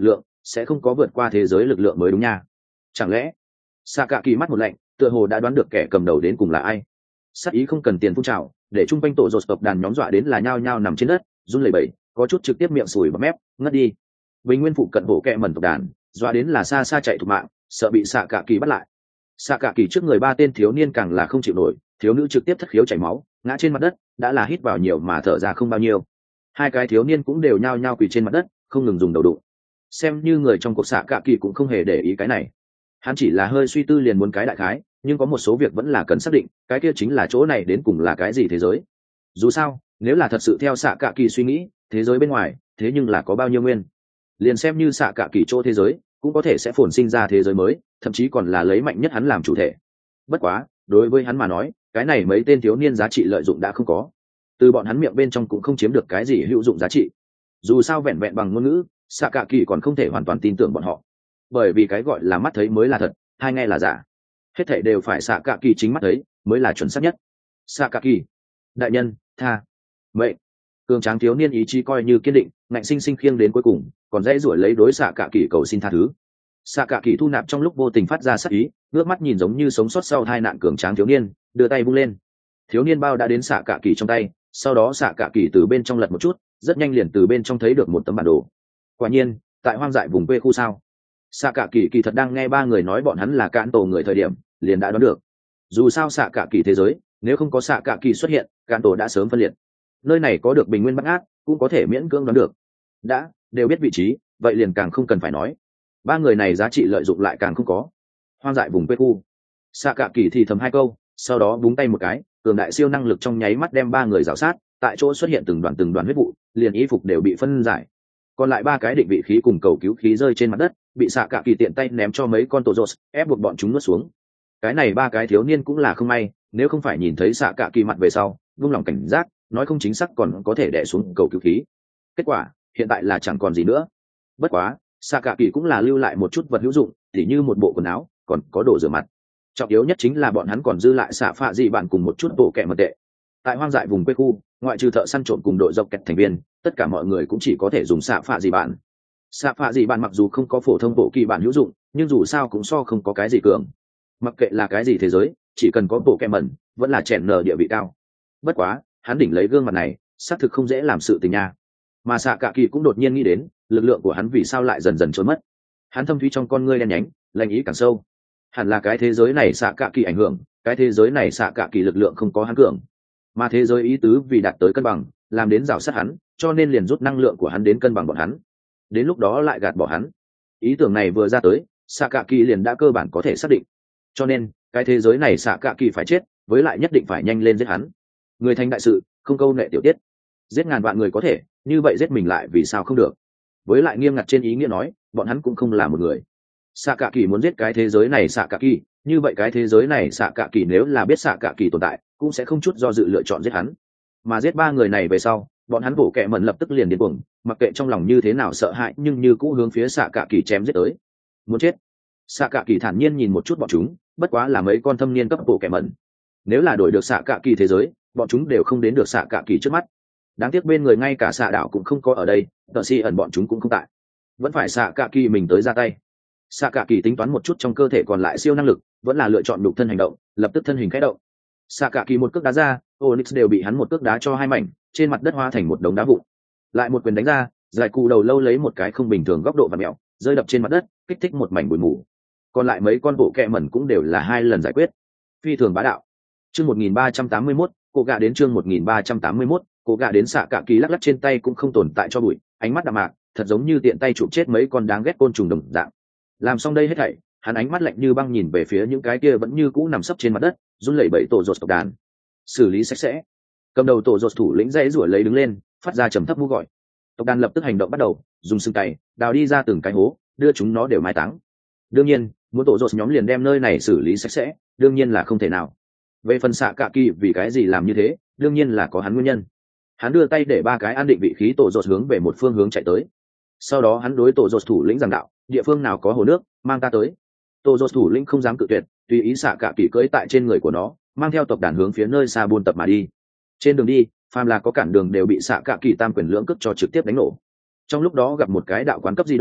sẽ không có vượt qua thế giới lực lượng mới đúng nha. Chẳng lẽ xạ cả kỳ mắt một lạnh, tựa hồ đã đoán được kẻ cầm đầu đến cùng là ai. Sát ý không cần tiền phun trào, để chung quanh tổ rột tộc đàn nhóm dọa đến là nhao nhao nằm trên đất run lẩy bẩy, có chút trực tiếp miệng sùi bọt mép ngất đi. Bình nguyên phụ cận bộ kẹ mẩn tộc đàn dọa đến là xa xa chạy thục mạng, sợ bị xạ cả kỳ bắt lại. Xạ cả kỳ trước người ba tên thiếu niên càng là không chịu nổi, thiếu nữ trực tiếp thất khiếu chảy máu ngã trên mặt đất, đã là hít vào nhiều mà thở ra không bao nhiêu. Hai cái thiếu niên cũng đều nhao nhao quỳ trên mặt đất, không ngừng dùng đầu đụng. Xem như người trong cuộc xạ cả kỳ cũng không hề để ý cái này, hắn chỉ là hơi suy tư liền muốn cái đại khái, nhưng có một số việc vẫn là cần xác định, cái kia chính là chỗ này đến cùng là cái gì thế giới. Dù sao nếu là thật sự theo xạ cả kỳ suy nghĩ, thế giới bên ngoài thế nhưng là có bao nhiêu nguyên, liền xem như xạ cả kỳ chỗ thế giới cũng có thể sẽ phồn sinh ra thế giới mới, thậm chí còn là lấy mạnh nhất hắn làm chủ thể. Bất quá đối với hắn mà nói, cái này mấy tên thiếu niên giá trị lợi dụng đã không có, từ bọn hắn miệng bên trong cũng không chiếm được cái gì hữu dụng giá trị. Dù sao vẹn vẹn bằng ngôn ngữ, xạ cả kỳ còn không thể hoàn toàn tin tưởng bọn họ, bởi vì cái gọi là mắt thấy mới là thật, hai nghe là giả. Hết thảy đều phải xạ cả kỳ chính mắt thấy mới là chuẩn xác nhất. Xạ cả kỳ đại nhân tha vậy, cường tráng thiếu niên ý chí coi như kiên định, ngạnh sinh sinh khiêng đến cuối cùng, còn dãy rủi lấy đối xạ cả kỳ cầu xin tha thứ. Xạ cả kỳ thu nạp trong lúc vô tình phát ra sắc ý, ngước mắt nhìn giống như sống sót sau tai nạn cường tráng thiếu niên, đưa tay vung lên. Thiếu niên bao đã đến xạ cả kỳ trong tay, sau đó xạ cả kỳ từ bên trong lật một chút, rất nhanh liền từ bên trong thấy được một tấm bản đồ. Quả nhiên tại hoang dại vùng quê khu sao. Xạ cả kỳ kỳ thật đang nghe ba người nói bọn hắn là cạn tổ người thời điểm, liền đã đoán được. Dù sao xạ cả kỳ thế giới, nếu không có xạ cả kỳ xuất hiện, cạn tổ đã sớm phân liệt. Nơi này có được bình nguyên bắt ngát, cũng có thể miễn cưỡng đoán được. Đã đều biết vị trí, vậy liền càng không cần phải nói. Ba người này giá trị lợi dụng lại càng không có. Hoang dại vùng quê khu. Xạ cả kỳ thì thầm hai câu, sau đó búng tay một cái, cường đại siêu năng lực trong nháy mắt đem ba người rào sát, tại chỗ xuất hiện từng đoàn huyết vụ, liền y phục đều bị phân giải. Còn lại ba cái định vị khí cùng cầu cứu khí rơi trên mặt đất, bị xạ cả kỳ tiện tay ném cho mấy con tổ rột, ép buộc bọn chúng nuốt xuống. Cái này ba cái thiếu niên cũng là không may, nếu không phải nhìn thấy xạ cả kỳ mặt về sau vung lòng cảnh giác, nói không chính xác còn có thể đè xuống cầu cứu khí. Kết quả hiện tại là chẳng còn gì nữa. Bất quá xạ cả kỳ cũng là lưu lại một chút vật hữu dụng, tỉ như một bộ quần áo, còn có đồ rửa mặt. Trọng yếu nhất chính là bọn hắn còn dư lại xạ phạ dị bạn cùng một chút bộ kẹ mật tệ. Tại hoang dại vùng quê khu, ngoại trừ thợ săn trộm cùng đội dọc kẹt thành viên, tất cả mọi người cũng chỉ có thể dùng xạ phạ dị bạn. Xạ phạ dị bạn mặc dù không có phổ thông bộ kỳ bản hữu dụng, nhưng dù sao cũng so không có cái gì cường. Mặc kệ là cái gì thế giới, chỉ cần có bộ kẹ mẩn, vẫn là chèn nở địa vị cao. Bất quá hắn đỉnh lấy gương mặt này, xác thực không dễ làm sự tình nha. Mà xạ cả kỳ cũng đột nhiên nghĩ đến, lực lượng của hắn vì sao lại dần dần trốn mất. Hắn thâm thúy trong con ngươi đen nhánh, lạnh ý càng sâu. Hẳn là cái thế giới này xạ cả kỳ ảnh hưởng, cái thế giới này xạ cả kỳ lực lượng không có hắn cường, mà thế giới ý tứ vì đạt tới cân bằng, làm đến rào sát hắn, cho nên liền rút năng lượng của hắn đến cân bằng bọn hắn, đến lúc đó lại gạt bỏ hắn. Ý tưởng này vừa ra tới, xạ cả kỳ liền đã cơ bản có thể xác định, cho nên cái thế giới này xạ cả kỳ phải chết, với lại nhất định phải nhanh lên giết hắn. Người thành đại sự, không câu nệ tiểu tiết. Giết ngàn vạn người có thể, như vậy giết mình lại vì sao không được? Với lại nghiêm ngặt trên ý nghĩa nói, bọn hắn cũng không là một người. Xạ cả kỳ muốn giết cái thế giới này xạ cả kỳ, như vậy cái thế giới này xạ cả kỳ nếu là biết xạ cả kỳ tồn tại, cũng sẽ không chút do dự lựa chọn giết hắn. Mà giết ba người này về sau, bọn hắn bổ kẹ mẩn lập tức liền điên cuồng, mặc kệ trong lòng như thế nào sợ hãi, nhưng như cũ hướng phía xạ cả kỳ chém giết tới. Muốn chết. Xạ cả kỳ thản nhiên nhìn một chút bọn chúng, bất quá là mấy con thâm niên cấp bổ kẹ mẩn. Nếu là đổi được xạ cả kỳ thế giới, bọn chúng đều không đến được xạ cả kỳ trước mắt. Đáng tiếc bên người ngay cả xạ đạo cũng không có ở đây, tờ si ẩn bọn chúng cũng không tại, vẫn phải xạ cả kỳ mình tới ra tay. Xạ cả kỳ tính toán một chút trong cơ thể còn lại siêu năng lực, vẫn là lựa chọn đục thân hành động, lập tức thân hình khẽ động. Xạ cả kỳ một cước đá ra, Onyx đều bị hắn một cước đá cho hai mảnh, trên mặt đất hóa thành một đống đá vụn. Lại một quyền đánh ra, giải cụ đầu lâu lấy một cái không bình thường góc độ và mèo, rơi đập trên mặt đất, kích thích một mảnh bụi mù. Còn lại mấy con bộ kẹ mẩn cũng đều là hai lần giải quyết. Phi thường bá đạo. Chương 1381, cô gạ đến chương 1381, cô gạ đến. Xạ cả kỳ lắc lắc trên tay cũng không tồn tại cho bụi, ánh mắt đạm mạc, thật giống như tiện tay chụp chết mấy con đáng ghét côn trùng đồng dạng. Làm xong đây hết thảy, hắn ánh mắt lạnh như băng nhìn về phía những cái kia vẫn như cũ nằm sấp trên mặt đất, run lẩy bẩy tổ rột tộc đàn. Xử lý sạch sẽ. Cầm đầu tổ rột thủ lĩnh dãy rủa lấy đứng lên, phát ra trầm thấp hú gọi. Tộc đàn lập tức hành động bắt đầu, dùng sừng cày đào đi ra từng cái hố, đưa chúng nó đều mai táng. Đương nhiên, muốn tổ rột nhóm liền đem nơi này xử lý sạch sẽ, đương nhiên là không thể nào. Về phần xạ cả kỳ vì cái gì làm như thế, đương nhiên là có hắn nguyên nhân. Hắn đưa tay để ba cái an định vị khí tổ rột hướng về một phương hướng chạy tới. Sau đó hắn đối tổ rột thủ lĩnh giảng đạo, địa phương nào có hồ nước, mang ta tới. Tổ rột thủ lĩnh không dám cự tuyệt, tùy ý xạ cả kỳ cưỡi tại trên người của nó, mang theo tộc đàn hướng phía nơi xa buôn tập mà đi. Trên đường đi, phàm là có cản đường đều bị xạ cả kỳ tam quyền lưỡng cước cho trực tiếp đánh nổ. Trong lúc đó gặp một cái đạo quán cấp di đồn,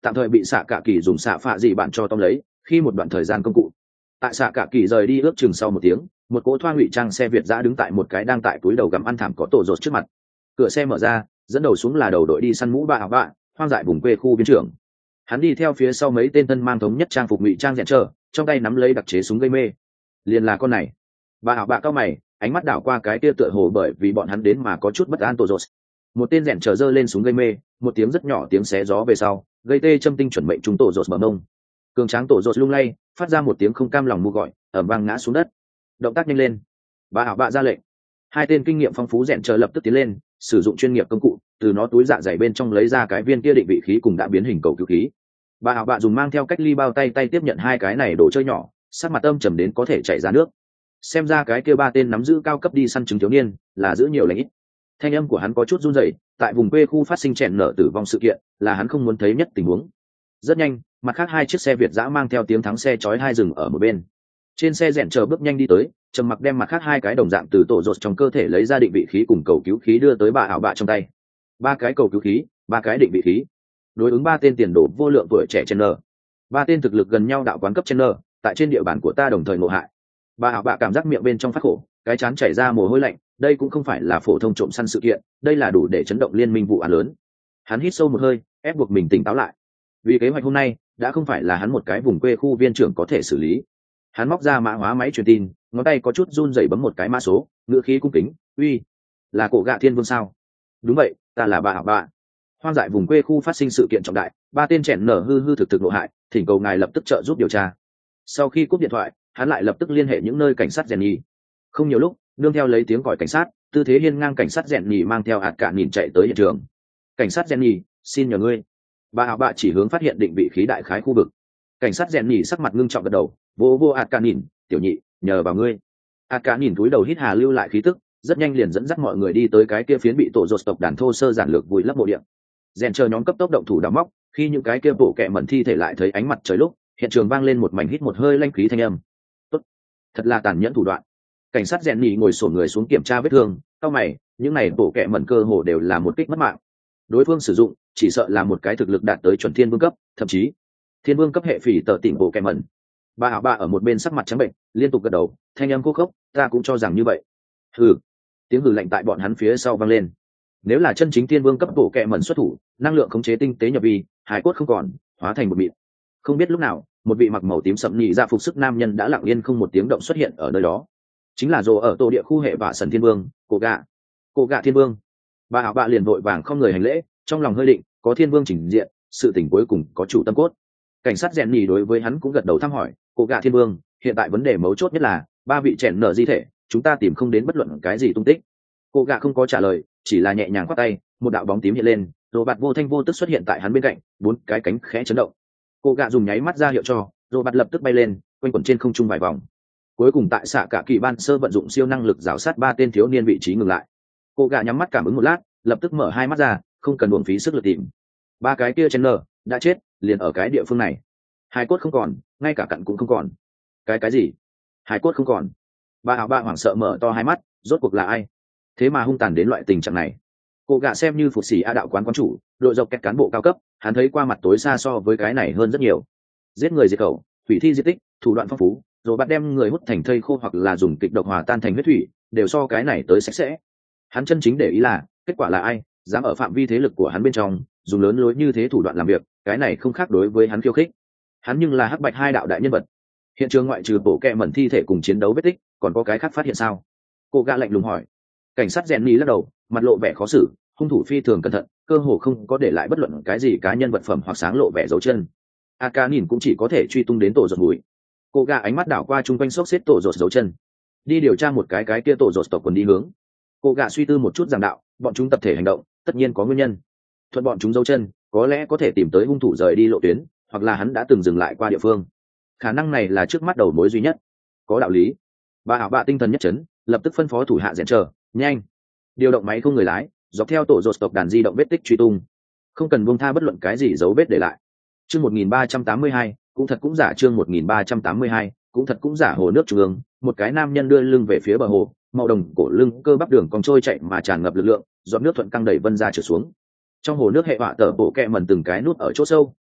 tạm thời bị xạ cả kỳ dùng xạ phạ dị bạn cho tóm lấy khi một đoạn thời gian công cụ. Tại xạ cả kỳ rời đi ước chừng sau một tiếng, một cỗ thoa ngụy trang xe Việt giã đứng tại một cái đang tại túi đầu gặm ăn thảm có tổ rột trước mặt. Cửa xe mở ra, dẫn đầu xuống là đầu đội đi săn mũ bạ bạ hoang dại vùng quê khu viên trưởng. Hắn đi theo phía sau mấy tên tân mang thống nhất trang phục ngụy trang rèn chờ, trong tay nắm lấy đặc chế súng gây mê. Liền là con này. Bạ bạ cao mày, ánh mắt đảo qua cái kia tựa hồ bởi vì bọn hắn đến mà có chút bất an tổ rột. Một tên rèn chờ giơ lên súng gây mê, một tiếng rất nhỏ tiếng xé gió về sau, gây tê châm tinh chuẩn mệnh chúng tổ rột mở mông. Cường tráng tổ rột lung lay, phát ra một tiếng không cam lòng mu gọi, ầm vang ngã xuống đất. Động tác nhanh lên. Bạ bạ ra lệnh. Hai tên kinh nghiệm phong phú rèn chờ lập tức tiến lên, sử dụng chuyên nghiệp công cụ, từ nó túi dạ dày bên trong lấy ra cái viên kia định vị khí cùng đã biến hình cầu cứu khí. Bạ dùng mang theo cách ly bao tay tiếp nhận hai cái này đồ chơi nhỏ, sắc mặt âm trầm đến có thể chảy ra nước. Xem ra cái kia ba tên nắm giữ cao cấp đi săn trứng thiếu niên là giữ nhiều lãnh ít. Thanh âm của hắn có chút run rẩy, tại vùng quê khu phát sinh chèn nở tử vong sự kiện là hắn không muốn thấy nhất tình huống. Rất nhanh, mặt khác hai chiếc xe Việt dã mang theo tiếng thắng xe chói hai dừng ở một bên. Trên xe rèn chờ bước nhanh đi tới, trầm mặc đem mặt khác hai cái đồng dạng từ tổ rột trong cơ thể lấy ra định vị khí cùng cầu cứu khí đưa tới bạ trong tay. Ba cái cầu cứu khí, ba cái định vị khí, đối ứng ba tên tiền đồ vô lượng tuổi trẻ chen nở. Ba tên thực lực gần nhau đạo quán cấp chen nở, tại trên địa bàn của ta đồng thời ngộ hại. Bạ cảm giác miệng bên trong phát khổ, cái chán chảy ra mồ hôi lạnh, đây cũng không phải là phổ thông trộm săn sự kiện, đây là đủ để chấn động liên minh vụ án lớn. Hắn hít sâu một hơi, ép buộc mình tỉnh táo lại. Vì kế hoạch hôm nay đã không phải là hắn một cái vùng quê khu viên trưởng có thể xử lý. Hắn móc ra mã hóa máy truyền tin, ngón tay có chút run rẩy bấm một cái mã số, ngữ khí cung kính, uy, là cổ gạ thiên vương sao? Đúng vậy, ta là bạ. Hoang dại vùng quê khu phát sinh sự kiện trọng đại, ba tên chèn nở hư thực nộ hại, thỉnh cầu ngài lập tức trợ giúp điều tra. Sau khi cúp điện thoại, hắn lại lập tức liên hệ những nơi cảnh sát rèn nhì. Không nhiều lúc, nương theo lấy tiếng còi cảnh sát, tư thế hiên ngang cảnh sát rèn nhì mang theo hạt cả nhìn chạy tới hiện trường. Cảnh sát rèn nhì, xin nhờ ngươi. Bạ chỉ hướng phát hiện định vị khí đại khái khu vực. Cảnh sát rèn nhì sắc mặt ngưng trọng gật đầu, vô hạt cả nhìn, tiểu nhị, nhờ vào ngươi. Hạt cả nhìn túi đầu hít hà lưu lại khí tức, rất nhanh liền dẫn dắt mọi người đi tới cái kia phiến bị tổ rột tộc đàn thô sơ giản lược vùi lấp mộ địa. Rèn chờ nhóm cấp tốc động thủ đào móc, khi những cái kia bộ kẹ mẩn thi thể lại thấy ánh mặt trời lúc, hiện trường vang lên một mảnh hít một hơi lanh khí thanh âm. Tốt, thật là tàn nhẫn thủ đoạn. Cảnh sát rèn nhì ngồi xổm người xuống kiểm tra vết thương, cau mày, những này bộ kẹ mẩn cơ hồ đều là một kích mất mạng. Đối phương sử dụng chỉ sợ là một cái thực lực đạt tới chuẩn thiên vương cấp, thậm chí thiên vương cấp hệ phỉ tờ tỉnh bộ kẹ mẩn. Ba ở một bên sắc mặt trắng bệnh, liên tục gật đầu, thanh âm khô khốc, ta cũng cho rằng như vậy. Hừ. Tiếng hừ lạnh tại bọn hắn phía sau vang lên. Nếu là chân chính thiên vương cấp bộ kẹ mẩn xuất thủ, năng lượng khống chế tinh tế nhập vi, hải cốt không còn, hóa thành một mịn. Không biết lúc nào, một vị mặc màu tím sậm nhị ra phục sức nam nhân đã lặng yên không một tiếng động xuất hiện ở nơi đó. Chính là Dồ ở tổ địa khu hệ và sần thiên vương, cổ gạ thiên vương. Bạ liền vội vàng không người hành lễ, trong lòng hơi định, có thiên vương chỉnh diện, sự tình cuối cùng có chủ tâm cốt. Cảnh sát rèn nhì đối với hắn cũng gật đầu thăm hỏi, cổ gạ thiên vương, hiện tại vấn đề mấu chốt nhất là ba vị chèn nở di thể, chúng ta tìm không đến bất luận cái gì tung tích. Cổ gạ không có trả lời, chỉ là nhẹ nhàng quát tay, một đạo bóng tím hiện lên, rồi bạt vô thanh vô tức xuất hiện tại hắn bên cạnh, bốn cái cánh khẽ chấn động. Cổ gạ dùng nháy mắt ra hiệu cho, rồi bạt lập tức bay lên, quanh quẩn trên không trung vài vòng. Cuối cùng tại xạ cả kỳ ban sơ vận dụng siêu năng lực rào sát ba tên thiếu niên vị trí ngừng lại. Cổ gạ nhắm mắt cảm ứng một lát, lập tức mở hai mắt ra, không cần uổng phí sức lực tìm. Ba cái kia chen nở đã chết, liền ở cái địa phương này. Hai cốt không còn, ngay cả cặn cũng không còn. Cái gì? Hai cốt không còn. Ba hoảng sợ mở to hai mắt, rốt cuộc là ai? Thế mà hung tàn đến loại tình trạng này. Cổ gạ xem như phục sĩ a đạo quán chủ, đội dọc kẹt cán bộ cao cấp, hắn thấy qua mặt tối xa so với cái này hơn rất nhiều. Giết người diệt khẩu, hủy thi di tích, thủ đoạn phong phú, rồi bắt đem người hút thành thây khô hoặc là dùng kịch độc hòa tan thành huyết thủy, đều so cái này tới sạch sẽ. Hắn chân chính để ý là kết quả là ai dám ở phạm vi thế lực của hắn bên trong dùng lớn lối như thế thủ đoạn làm việc, cái này không khác đối với hắn khiêu khích. Hắn nhưng là hắc bạch hai đạo đại nhân vật. Hiện trường ngoại trừ bộ kẹ mẩn thi thể cùng chiến đấu vết tích, còn có cái khác phát hiện sao? Cô gã lạnh lùng hỏi. Cảnh sát rèn ni lắc đầu, mặt lộ vẻ khó xử, hung thủ phi thường cẩn thận, cơ hồ không có để lại bất luận cái gì cá nhân vật phẩm hoặc sáng lộ vẻ dấu chân. Aka nhìn cũng chỉ có thể truy tung đến tổ rột bụi. Cô gã ánh mắt đảo qua chung quanh xốc xếp tổ rột dấu chân, đi điều tra một cái kia tổ rột tộc quần đi hướng. Cô gã suy tư một chút giảng đạo, bọn chúng tập thể hành động, tất nhiên có nguyên nhân. Thuận bọn chúng dấu chân, có lẽ có thể tìm tới hung thủ rời đi lộ tuyến, hoặc là hắn đã từng dừng lại qua địa phương. Khả năng này là trước mắt đầu mối duy nhất. Có đạo lý. Bạ tinh thần nhất chấn, lập tức phân phó thủ hạ rèn chờ, nhanh, điều động máy không người lái, dọc theo tổ rột tộc đàn di động vết tích truy tung, không cần buông tha bất luận cái gì dấu vết để lại. Chương 1382, cũng thật cũng giả. Chương 1382, cũng thật cũng giả. Hồ nước trung ương, một cái nam nhân đưa lưng về phía bờ hồ, màu đồng cổ lưng cơ bắp đường cong trôi chạy mà tràn ngập lực lượng, giọt nước thuận căng đẩy vân ra trở xuống. Trong hồ nước hệ họa tở bộ kẹ mần từng cái nút ở chỗ sâu,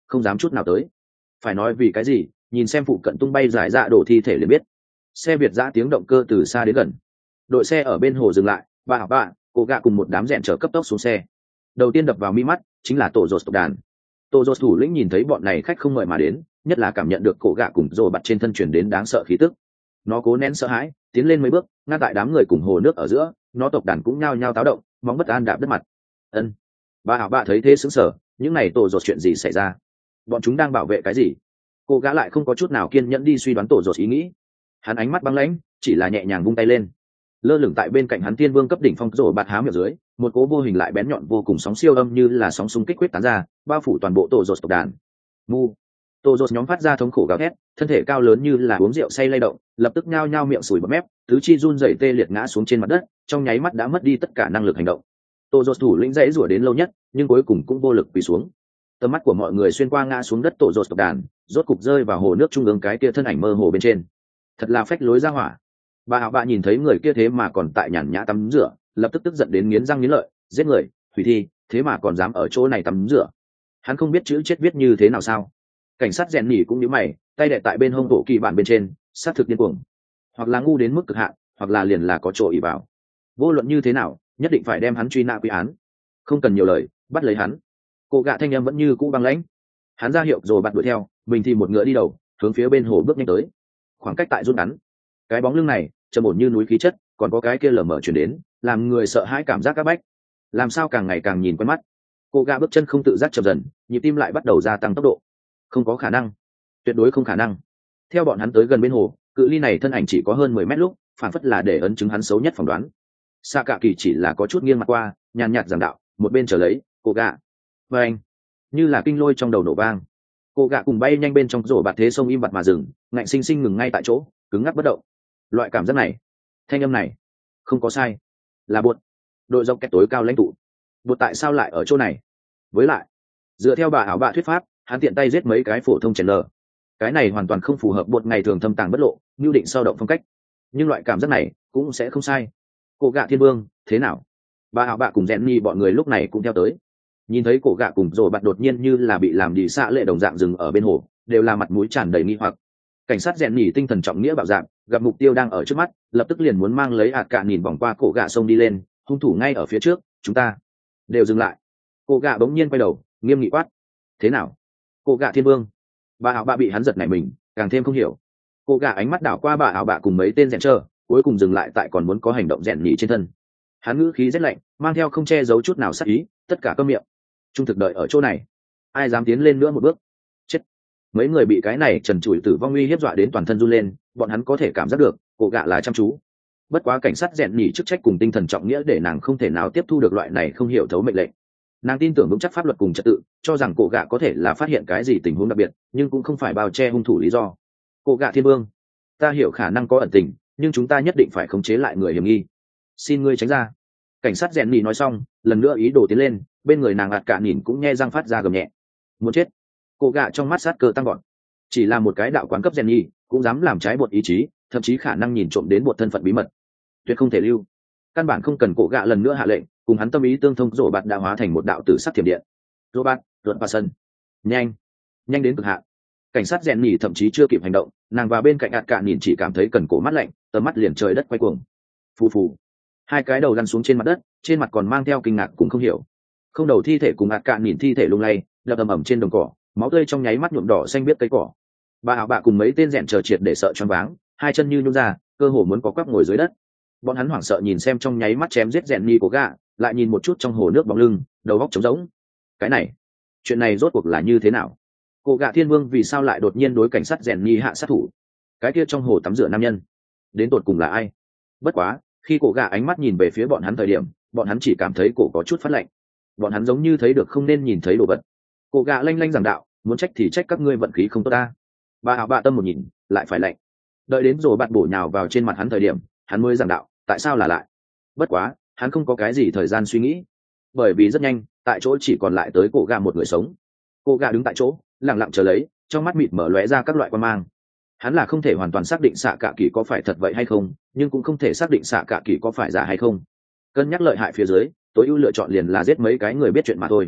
không dám chút nào tới. Phải nói vì cái gì, nhìn xem phụ cận tung bay giải dạ đổ thi thể liền biết. Xe Việt giã tiếng động cơ từ xa đến gần, đội xe ở bên hồ dừng lại, bà cô gạ cùng một đám rèn chở cấp tốc xuống xe. Đầu tiên đập vào mi mắt chính là tổ dột tộc đàn. Tổ dột thủ lĩnh nhìn thấy bọn này khách không mời mà đến, nhất là cảm nhận được cổ gạ cùng rồ bặt trên thân chuyển đến đáng sợ khí tức. Nó cố nén sợ hãi, tiến lên mấy bước, ngăn tại đám người cùng hồ nước ở giữa, nó tộc đàn cũng nhao nhao táo động, móng bất an đạp đất mặt. Ân, bà thấy thế sững sờ, những này tổ dột chuyện gì xảy ra? Bọn chúng đang bảo vệ cái gì? Cô gã lại không có chút nào kiên nhẫn đi suy đoán tổ dột ý nghĩ. Hắn ánh mắt băng lãnh, chỉ là nhẹ nhàng vung tay lên. Lơ lửng tại bên cạnh hắn tiên vương cấp đỉnh phong rồ bạt há miệng dưới, một cỗ vô hình lại bén nhọn vô cùng sóng siêu âm như là sóng xung kích quyết tán ra, bao phủ toàn bộ tổ dột tộc đàn. Mu, tổ dột nhóm phát ra thống khổ gào thét, thân thể cao lớn như là uống rượu say lay động, lập tức nhao nhao miệng sùi bọt mép, tứ chi run rẩy tê liệt ngã xuống trên mặt đất, trong nháy mắt đã mất đi tất cả năng lực hành động. Tổ dột thủ lĩnh dãy rủa đến lâu nhất, nhưng cuối cùng cũng vô lực quỳ xuống. Tầm mắt của mọi người xuyên qua ngã xuống đất tổ dột tộc đàn, rốt cục rơi vào hồ nước trung ương cái kia thân ảnh mơ hồ bên trên. Thật là phách lối ra hỏa. Bà nhìn thấy người kia thế mà còn tại nhàn nhã tắm rửa, lập tức tức giận đến nghiến răng nghiến lợi, giết người, hủy thi, thế mà còn dám ở chỗ này tắm rửa. Hắn không biết chữ chết viết như thế nào sao? Cảnh sát rèn nhỉ cũng nhíu mày, tay đè tại bên hông bộ kỳ bản bên trên, sát thực điên cuồng. Hoặc là ngu đến mức cực hạn, hoặc là liền là có chỗ ỷ vào. Vô luận như thế nào, nhất định phải đem hắn truy nã quy án. Không cần nhiều lời, bắt lấy hắn. Cô gạ thanh em vẫn như cũ băng lãnh. Hắn ra hiệu rồi bắt đuổi theo, mình thì một ngựa đi đầu, hướng phía bên hồ bước nhanh tới. Khoảng cách tại rút ngắn. Cái bóng lưng này trầm ổn như núi khí chất, còn có cái kia lờ mờ chuyển đến, làm người sợ hãi cảm giác các bách. Làm sao càng ngày càng nhìn quen mắt. Cô gạ bước chân không tự giác chậm dần, nhịp tim lại bắt đầu gia tăng tốc độ. Không có khả năng, tuyệt đối không khả năng. Theo bọn hắn tới gần bên hồ, cự ly này thân ảnh chỉ có hơn 10 mét lúc, phản phất là để ấn chứng hắn xấu nhất phỏng đoán. Sa Cạ Kỳ chỉ là có chút nghiêng mặt qua, nhàn nhạt giảng đạo, một bên chờ lấy, cô gạ. Và anh, như là kinh lôi trong đầu nổ vang. Cô gạ cùng bay nhanh bên trong rổ bạt thế sông im bặt mà dừng, ngạnh sinh sinh ngừng ngay tại chỗ, cứng ngắc bất động. Loại cảm giác này, thanh âm này, không có sai, là buột. Đội dọc kẹt tối cao lãnh tụ. Buột tại sao lại ở chỗ này? Với lại, dựa theo bà ảo bạ thuyết pháp, hắn tiện tay giết mấy cái phổ thông chèn lờ. Cái này hoàn toàn không phù hợp buột ngày thường thâm tàng bất lộ, nhu định sao động phong cách. Nhưng loại cảm giác này cũng sẽ không sai. Cổ gạ thiên vương, thế nào? Bà ảo bạ cùng Jenny bọn người lúc này cũng theo tới. Nhìn thấy cổ gạ cùng rồi bạn đột nhiên như là bị làm đi xạ lệ đồng dạng dừng ở bên hồ, đều là mặt mũi tràn đầy nghi hoặc. Cảnh sát Jenny tinh thần trọng nghĩa bảo dạng, gặp mục tiêu đang ở trước mắt, lập tức liền muốn mang lấy cả nhìn vòng qua cổ gạ sông đi lên, hung thủ ngay ở phía trước, chúng ta đều dừng lại. Cổ gạ bỗng nhiên quay đầu, nghiêm nghị quát, thế nào? Cổ gạ thiên vương. Bà ảo bạ bị hắn giật nảy mình, càng thêm không hiểu. Cổ gạ ánh mắt đảo qua bà ảo bạ cùng mấy tên rèn trơ, cuối cùng dừng lại tại còn muốn có hành động rèn nhỉ trên thân. Hắn ngữ khí rét lạnh, mang theo không che giấu chút nào sát ý, tất cả câm miệng. Trung thực đợi ở chỗ này, ai dám tiến lên nữa một bước, chết. Mấy người bị cái này trần trụi tử vong uy hiếp dọa đến toàn thân run lên, bọn hắn có thể cảm giác được cổ gạ là chăm chú. Bất quá cảnh sát rèn nhỉ chức trách cùng tinh thần trọng nghĩa để nàng không thể nào tiếp thu được loại này không hiểu thấu mệnh lệnh. Nàng tin tưởng vững chắc pháp luật cùng trật tự, cho rằng cổ gạ có thể là phát hiện cái gì tình huống đặc biệt, nhưng cũng không phải bao che hung thủ lý do. Cổ gạ thiên vương, ta hiểu khả năng có ẩn tình, nhưng chúng ta nhất định phải khống chế lại người hiểm nghi. Xin ngươi tránh ra. Cảnh sát rèn nhỉ nói xong, lần nữa ý đồ tiến lên, bên người nàng ạt cả nhìn cũng nhe răng phát ra gầm nhẹ. Muốn chết. Cổ gạ trong mắt sát cơ tăng gọn. Chỉ là một cái đạo quán cấp rèn nhỉ, cũng dám làm trái bột ý chí, thậm chí khả năng nhìn trộm đến bột thân phận bí mật. Tuyệt không thể lưu. Căn bản không cần cổ gạ lần nữa hạ lệnh, cùng hắn tâm ý tương thông rổ bạt đã hóa thành một đạo tử sắc thiểm điện. Rổ bạt, ruột và sân. Nhanh, nhanh đến cực hạn. Cảnh sát rèn nhỉ thậm chí chưa kịp hành động, nàng vào bên cạnh ạt cả nhìn chỉ cảm thấy cần cổ mắt lạnh, tầm mắt liền trời đất quay cuồng. Phù phù. Hai cái đầu lăn xuống trên mặt đất, trên mặt còn mang theo kinh ngạc cũng không hiểu. Không đầu thi thể cùng ạt cả nhìn thi thể lung lay, đập ầm ầm trên đồng cỏ, máu tươi trong nháy mắt nhuộm đỏ xanh biết cây cỏ. Bà ảo bạ cùng mấy tên rèn chờ triệt để sợ choáng váng, hai chân như nhún ra, cơ hồ muốn có quắp ngồi dưới đất. Bọn hắn hoảng sợ nhìn xem trong nháy mắt chém giết rèn ni của gạ, lại nhìn một chút trong hồ nước bóng lưng, đầu óc trống rỗng. Cái này, chuyện này rốt cuộc là như thế nào? Cổ gạ thiên vương vì sao lại đột nhiên đối cảnh sát rèn ni hạ sát thủ? Cái kia trong hồ tắm rửa nam nhân, đến tột cùng là ai? Bất quá, khi cổ gạ ánh mắt nhìn về phía bọn hắn thời điểm, bọn hắn chỉ cảm thấy cổ có chút phát lạnh. Bọn hắn giống như thấy được không nên nhìn thấy đồ vật. Cổ gạ lanh lanh giảng đạo, muốn trách thì trách các ngươi vận khí không tốt ta. Bà ảo bạ tâm một nhìn, lại phải lạnh. Đợi đến rồi bạn bổ nhào vào trên mặt hắn thời điểm, hắn mới giảng đạo, tại sao là lại? Bất quá, hắn không có cái gì thời gian suy nghĩ, bởi vì rất nhanh, tại chỗ chỉ còn lại tới cổ gạ một người sống. Cổ gạ đứng tại chỗ, lặng lặng chờ lấy, trong mắt mịt mở lóe ra các loại quan mang. Hắn là không thể hoàn toàn xác định xạ cạ kỳ có phải thật vậy hay không, nhưng cũng không thể xác định xạ cạ kỳ có phải giả hay không. Cân nhắc lợi hại phía dưới, tối ưu lựa chọn liền là giết mấy cái người biết chuyện mà thôi.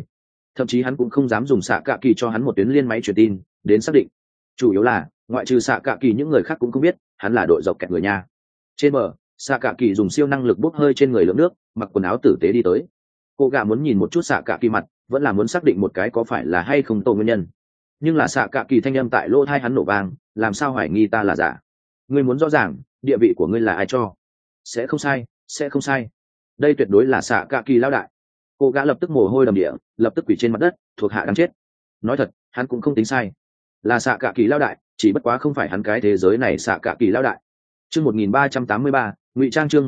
thậm chí hắn cũng không dám dùng xạ cạ kỳ cho hắn một tuyến liên máy truyền tin đến xác định. Chủ yếu là ngoại trừ xạ cạ kỳ những người khác cũng không biết hắn là đội dọc kẹt người nhà. Trên bờ, xạ cạ kỳ dùng siêu năng lực bốc hơi trên người lượng nước, mặc quần áo tử tế đi tới. Cô gạ muốn nhìn một chút xạ cạ kỳ mặt, vẫn là muốn xác định một cái có phải là hay không tổ nguyên nhân. Nhưng là xạ cạ kỳ thanh âm tại lỗ tai hắn nổ vang, làm sao hoài nghi ta là giả? Ngươi muốn rõ ràng địa vị của ngươi là ai cho? Sẽ không sai, sẽ không sai. Đây tuyệt đối là xạ cạ kỳ lão đại. Cô gã lập tức mồ hôi đầm địa, lập tức quỳ trên mặt đất, thuộc hạ đáng chết. Nói thật, hắn cũng không tính sai, là xạ cạ kỳ lão đại, chỉ bất quá không phải hắn cái thế giới này xạ cạ kỳ lão đại. Chương 1383, ngụy trang chương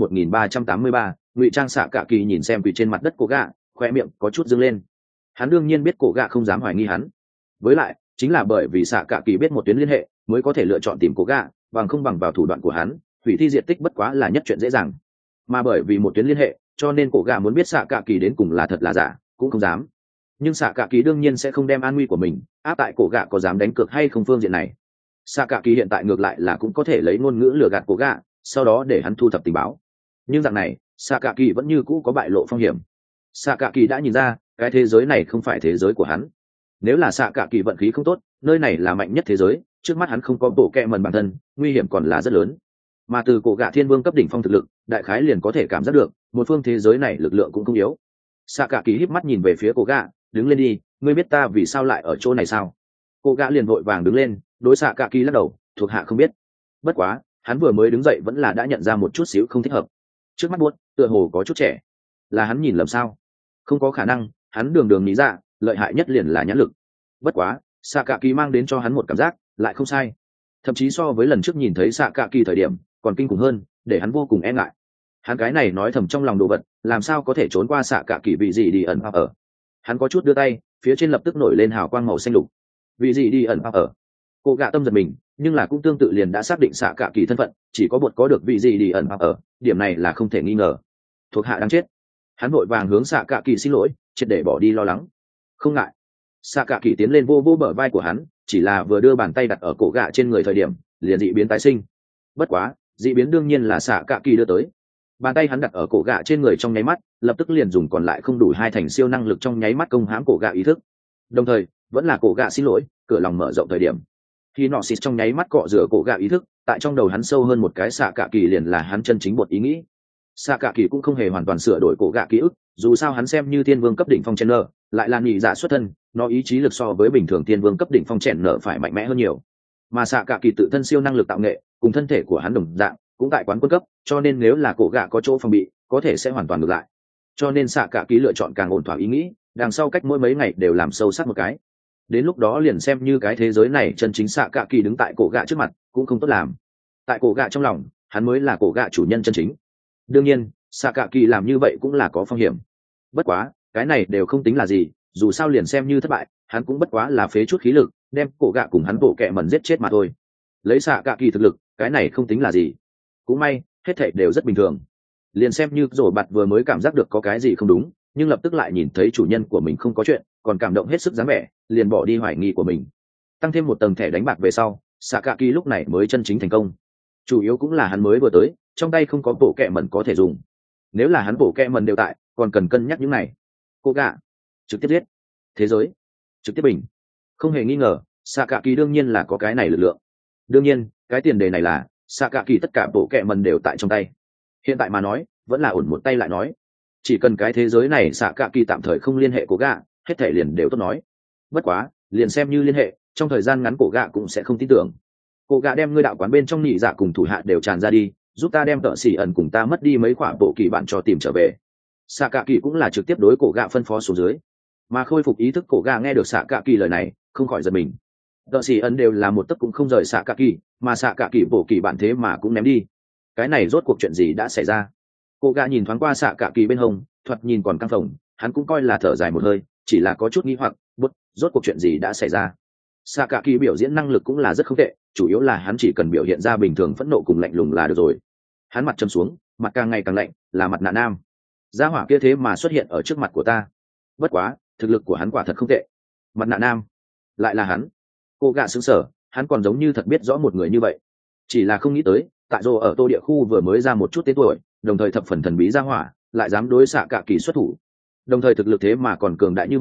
1383, ngụy trang. Xạ cạ kỳ nhìn xem quỳ trên mặt đất cô gã, khoe miệng có chút dương lên. Hắn đương nhiên biết cô gã không dám hoài nghi hắn. Với lại, chính là bởi vì xạ cạ kỳ biết một tuyến liên hệ, mới có thể lựa chọn tìm cô gã, bằng không bằng vào thủ đoạn của hắn, hủy thi diệt tích bất quá là nhất chuyện dễ dàng. Mà bởi vì một tuyến liên hệ, cho nên cổ gà muốn biết xạ cạ kỳ đến cùng là thật là giả cũng không dám. Nhưng xạ cạ kỳ đương nhiên sẽ không đem an nguy của mình áp tại cổ gà có dám đánh cược hay không phương diện này. Xạ cạ kỳ hiện tại ngược lại là cũng có thể lấy ngôn ngữ lừa gạt cổ gà, sau đó để hắn thu thập tình báo. Nhưng dạng này xạ cạ kỳ vẫn như cũ có bại lộ phong hiểm. Xạ cạ kỳ đã nhìn ra cái thế giới này không phải thế giới của hắn. Nếu là xạ cạ kỳ vận khí không tốt, nơi này là mạnh nhất thế giới, trước mắt hắn không có bộ kẹ mần bản thân, nguy hiểm còn là rất lớn. Mà từ cổ gạ thiên vương cấp đỉnh phong thực lực, đại khái liền có thể cảm giác được một phương thế giới này lực lượng cũng không yếu. Xạ cạ kỳ híp mắt nhìn về phía cổ gạ, đứng lên đi, ngươi biết ta vì sao lại ở chỗ này sao? Cổ gạ liền vội vàng đứng lên, đối xạ cạ kỳ lắc đầu, thuộc hạ không biết. Bất quá hắn vừa mới đứng dậy vẫn là đã nhận ra một chút xíu không thích hợp. Trước mắt buốt tựa hồ có chút trẻ, là hắn nhìn lầm sao? Không có khả năng, hắn đường đường nghĩ ra lợi hại nhất liền là nhãn lực. Bất quá xạ cạ kỳ mang đến cho hắn một cảm giác lại không sai, thậm chí so với lần trước nhìn thấy xạ cạ kỳ thời điểm còn kinh khủng hơn, để hắn vô cùng e ngại. Hắn cái này nói thầm trong lòng đồ vật, làm sao có thể trốn qua xạ cạ kỳ vị gì đi ẩn ở. Hắn có chút đưa tay, phía trên lập tức nổi lên hào quang màu xanh lục. Vị gì đi ẩn ở. Cô gạ tâm giật mình, nhưng là cũng tương tự liền đã xác định xạ cạ kỳ thân phận, chỉ có bột có được vị gì đi ẩn ở, điểm này là không thể nghi ngờ. Thuộc hạ đang chết. Hắn vội vàng hướng xạ cạ kỳ xin lỗi, triệt để bỏ đi lo lắng. Không ngại. Xạ cạ kỳ tiến lên vô vô bờ vai của hắn, chỉ là vừa đưa bàn tay đặt ở cổ gạ trên người thời điểm, liền dị biến tái sinh. Bất quá dị biến đương nhiên là xạ cạ kỳ đưa tới. Bàn tay hắn đặt ở cổ gạ trên người trong nháy mắt, lập tức liền dùng còn lại không đủ hai thành siêu năng lực trong nháy mắt công hãm cổ gạ ý thức. Đồng thời vẫn là cổ gạ xin lỗi, cửa lòng mở rộng thời điểm, khi nọ xịt trong nháy mắt cọ rửa cổ gạ ý thức, tại trong đầu hắn sâu hơn một cái xạ cạ kỳ liền là hắn chân chính bột ý nghĩ. Xạ cạ kỳ cũng không hề hoàn toàn sửa đổi cổ gạ ký ức, dù sao hắn xem như thiên vương cấp đỉnh phong chèn nở, lại là nhị dạ xuất thân, nó ý chí lực so với bình thường thiên vương cấp đỉnh phong chèn nở phải mạnh mẽ hơn nhiều. Mà xạ cạ kỳ tự thân siêu năng lực tạo nghệ cùng thân thể của hắn đồng dạng cũng tại quán quân cấp, cho nên nếu là cổ gạ có chỗ phòng bị, có thể sẽ hoàn toàn ngược lại. Cho nên xạ cạ kỳ lựa chọn càng ổn thỏa ý nghĩ, đằng sau cách mỗi mấy ngày đều làm sâu sắc một cái. Đến lúc đó liền xem như cái thế giới này chân chính xạ cạ kỳ đứng tại cổ gạ trước mặt cũng không tốt làm. Tại cổ gạ trong lòng, hắn mới là cổ gạ chủ nhân chân chính. Đương nhiên xạ cạ kỳ làm như vậy cũng là có phong hiểm. Bất quá cái này đều không tính là gì, dù sao liền xem như thất bại, hắn cũng bất quá là phế chút khí lực, đem cổ gạ cùng hắn bộ kẹ mẩn giết chết mà thôi. Lấy xạ cạ kỳ thực lực, cái này không tính là gì. Cũng may hết thảy đều rất bình thường. Liền xem như rổ bạt vừa mới cảm giác được có cái gì không đúng, nhưng lập tức lại nhìn thấy chủ nhân của mình không có chuyện, còn cảm động hết sức dáng vẻ, liền bỏ đi hoài nghi của mình. Tăng thêm một tầng thẻ đánh bạc về sau, xạ cạ kỳ lúc này mới chân chính thành công. Chủ yếu cũng là hắn mới vừa tới, trong tay không có bộ kẹ mẩn có thể dùng. Nếu là hắn bộ kẹ mẩn đều tại, còn cần cân nhắc những này. Cô gạ trực tiếp giết, thế giới trực tiếp bình. Không hề nghi ngờ, xạ cạ kỳ đương nhiên là có cái này lực lượng. Đương nhiên cái tiền đề này là xạ cạ kỳ tất cả bộ kẹ mẩn đều tại trong tay. Hiện tại mà nói vẫn là ổn một tay lại nói, chỉ cần cái thế giới này xạ cạ kỳ tạm thời không liên hệ cổ gạ, hết thể liền đều tốt nói. Bất quá liền xem như liên hệ, trong thời gian ngắn cổ gạ cũng sẽ không tin tưởng. Cổ gạ đem ngươi đạo quán bên trong nhị dạ cùng thủ hạ đều tràn ra đi, giúp ta đem tợ xỉ ẩn cùng ta mất đi mấy khoả bộ kỳ bạn cho tìm trở về. Xạ cạ kỳ cũng là trực tiếp đối cổ gạ phân phó xuống dưới. Mà khôi phục ý thức cổ gạ nghe được xạ cạ kỳ lời này, không khỏi giật mình. Tợ xỉ ẩn đều là một tấc cũng không rời xạ cạ kỳ, mà xạ cạ kỳ bộ kỳ bạn thế mà cũng ném đi. Cái này rốt cuộc chuyện gì đã xảy ra? Cổ gạ nhìn thoáng qua xạ cạ kỳ bên hông, thoạt nhìn còn căng phồng, hắn cũng coi là thở dài một hơi, chỉ là có chút nghi hoặc, rốt cuộc chuyện gì đã xảy ra. Xạ cạ kỳ biểu diễn năng lực cũng là rất không tệ, chủ yếu là hắn chỉ cần biểu hiện ra bình thường phẫn nộ cùng lạnh lùng là được rồi. Hắn mặt trầm xuống, mặt càng ngày càng lạnh, là mặt nạ nam. Gia hỏa kia thế mà xuất hiện ở trước mặt của ta. Bất quá thực lực của hắn quả thật không tệ. Mặt nạ nam lại là hắn. Cô gạ sững sờ, hắn còn giống như thật biết rõ một người như vậy, chỉ là không nghĩ tới tại rồ ở tô địa khu vừa mới ra một chút tên tuổi, đồng thời thập phần thần bí gia hỏa lại dám đối xạ cạ kỳ xuất thủ, đồng thời thực lực thế mà còn cường đại như vậy,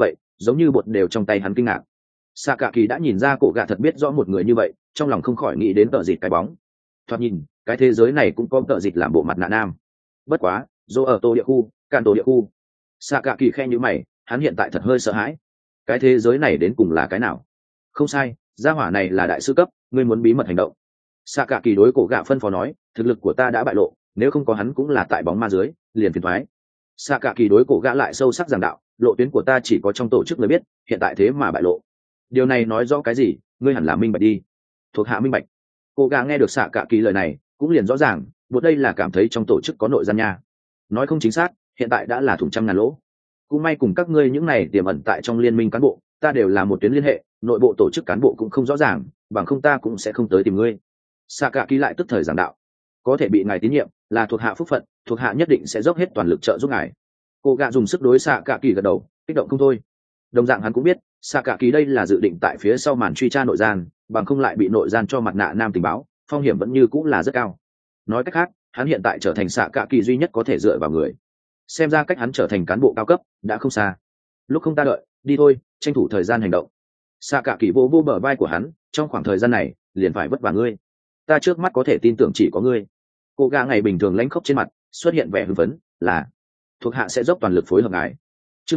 giống như bột đều trong tay hắn kinh ngạc. Xạ cả kỳ đã nhìn ra cổ gạ thật biết rõ một người như vậy, trong lòng không khỏi nghĩ đến tợ dịt cái bóng. Thoạt nhìn cái thế giới này cũng có tợ dịt làm bộ mặt nạ nam. Bất quá dô ở tô địa khu cạn tổ địa khu. Xạ cả kỳ khen như mày, hắn hiện tại thật hơi sợ hãi. Cái thế giới này đến cùng là cái nào? Không sai, gia hỏa này là đại sư cấp, ngươi muốn bí mật hành động. Xạ cả kỳ đối cổ gạ phân phó nói, thực lực của ta đã bại lộ, nếu không có hắn cũng là tại bóng ma dưới, liền phiền thoái. Xạ cả kỳ đối cổ gạ lại sâu sắc giảng đạo, lộ tuyến của ta chỉ có trong tổ chức người biết, hiện tại thế mà bại lộ. Điều này nói rõ cái gì? Ngươi hẳn là minh bạch đi. Thuộc hạ minh bạch. Cổ gạ nghe được xạ cả kỳ lời này, cũng liền rõ ràng, buộc đây là cảm thấy trong tổ chức có nội gian nha. Nói không chính xác, hiện tại đã là thủng trăm ngàn lỗ. Cũng may cùng các ngươi những này tiềm ẩn tại trong liên minh cán bộ, ta đều là một tuyến liên hệ, nội bộ tổ chức cán bộ cũng không rõ ràng, bằng không ta cũng sẽ không tới tìm ngươi. Xạ cả kỳ lại tức thời giảng đạo, có thể bị ngài tín nhiệm là thuộc hạ phúc phận, thuộc hạ nhất định sẽ dốc hết toàn lực trợ giúp ngài. Cô gạ dùng sức đối xạ cả kỳ gật đầu, kích động không thôi. Đồng dạng hắn cũng biết xạ cả kỳ đây là dự định tại phía sau màn truy tra nội gian, bằng không lại bị nội gian cho mặt nạ nam tình báo, phong hiểm vẫn như cũng là rất cao. Nói cách khác, hắn hiện tại trở thành xạ cả kỳ duy nhất có thể dựa vào người. Xem ra cách hắn trở thành cán bộ cao cấp đã không xa. Lúc không ta đợi, đi thôi, tranh thủ thời gian hành động. Xạ cả kỳ vô vô bờ vai của hắn, trong khoảng thời gian này liền phải vất vả ngươi, ta trước mắt có thể tin tưởng chỉ có ngươi. Cô gà ngày bình thường lãnh khốc trên mặt xuất hiện vẻ hưng phấn, là thuộc hạ sẽ dốc toàn lực phối hợp ngài. Chương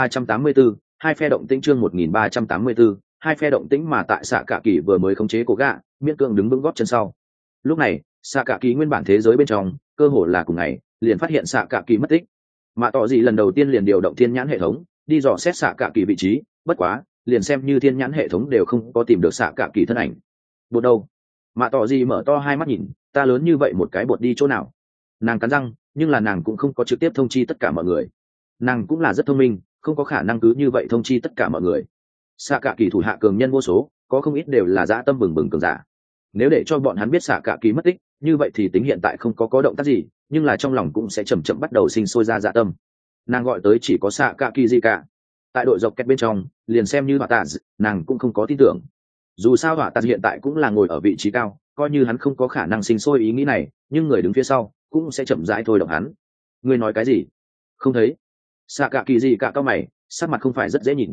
1384, hai phe động tĩnh. Chương 1384, hai phe động tĩnh. Mà tại xạ cả kỳ vừa mới khống chế cô gà, miễn cưỡng đứng vững gót chân sau. Lúc này xạ cả kỳ nguyên bản thế giới bên trong cơ hồ là cùng ngày liền phát hiện xạ cả kỳ mất tích. Mà tỏ gì lần đầu tiên liền điều động thiên nhãn hệ thống đi dò xét xạ cả kỳ vị trí, bất quá liền xem như thiên nhãn hệ thống đều không có tìm được xạ cả kỳ thân ảnh. Bột đâu? Mà tỏ gì mở to hai mắt nhìn, ta lớn như vậy một cái bột đi chỗ nào? Nàng cắn răng, nhưng là nàng cũng không có trực tiếp thông chi tất cả mọi người. Nàng cũng là rất thông minh, không có khả năng cứ như vậy thông chi tất cả mọi người. Xạ cả kỳ thủ hạ cường nhân vô số, có không ít đều là dã tâm bừng bừng cường giả. Nếu để cho bọn hắn biết xạ cả kỳ mất tích, như vậy thì tính hiện tại không có động tác gì, nhưng là trong lòng cũng sẽ chậm chậm bắt đầu sinh sôi ra dã tâm. Nàng gọi tới chỉ có xạ cả kỳ gì cả. Tại đội dọc kẹt bên trong, liền xem như bà tạ, nàng cũng không có tin tưởng. Dù sao hỏa tạt hiện tại cũng là ngồi ở vị trí cao, coi như hắn không có khả năng sinh sôi ý nghĩ này, nhưng người đứng phía sau cũng sẽ chậm rãi thôi động hắn. Ngươi nói cái gì? Không thấy? Xạ cả kỳ gì cả cao mày, sắc mặt không phải rất dễ nhìn.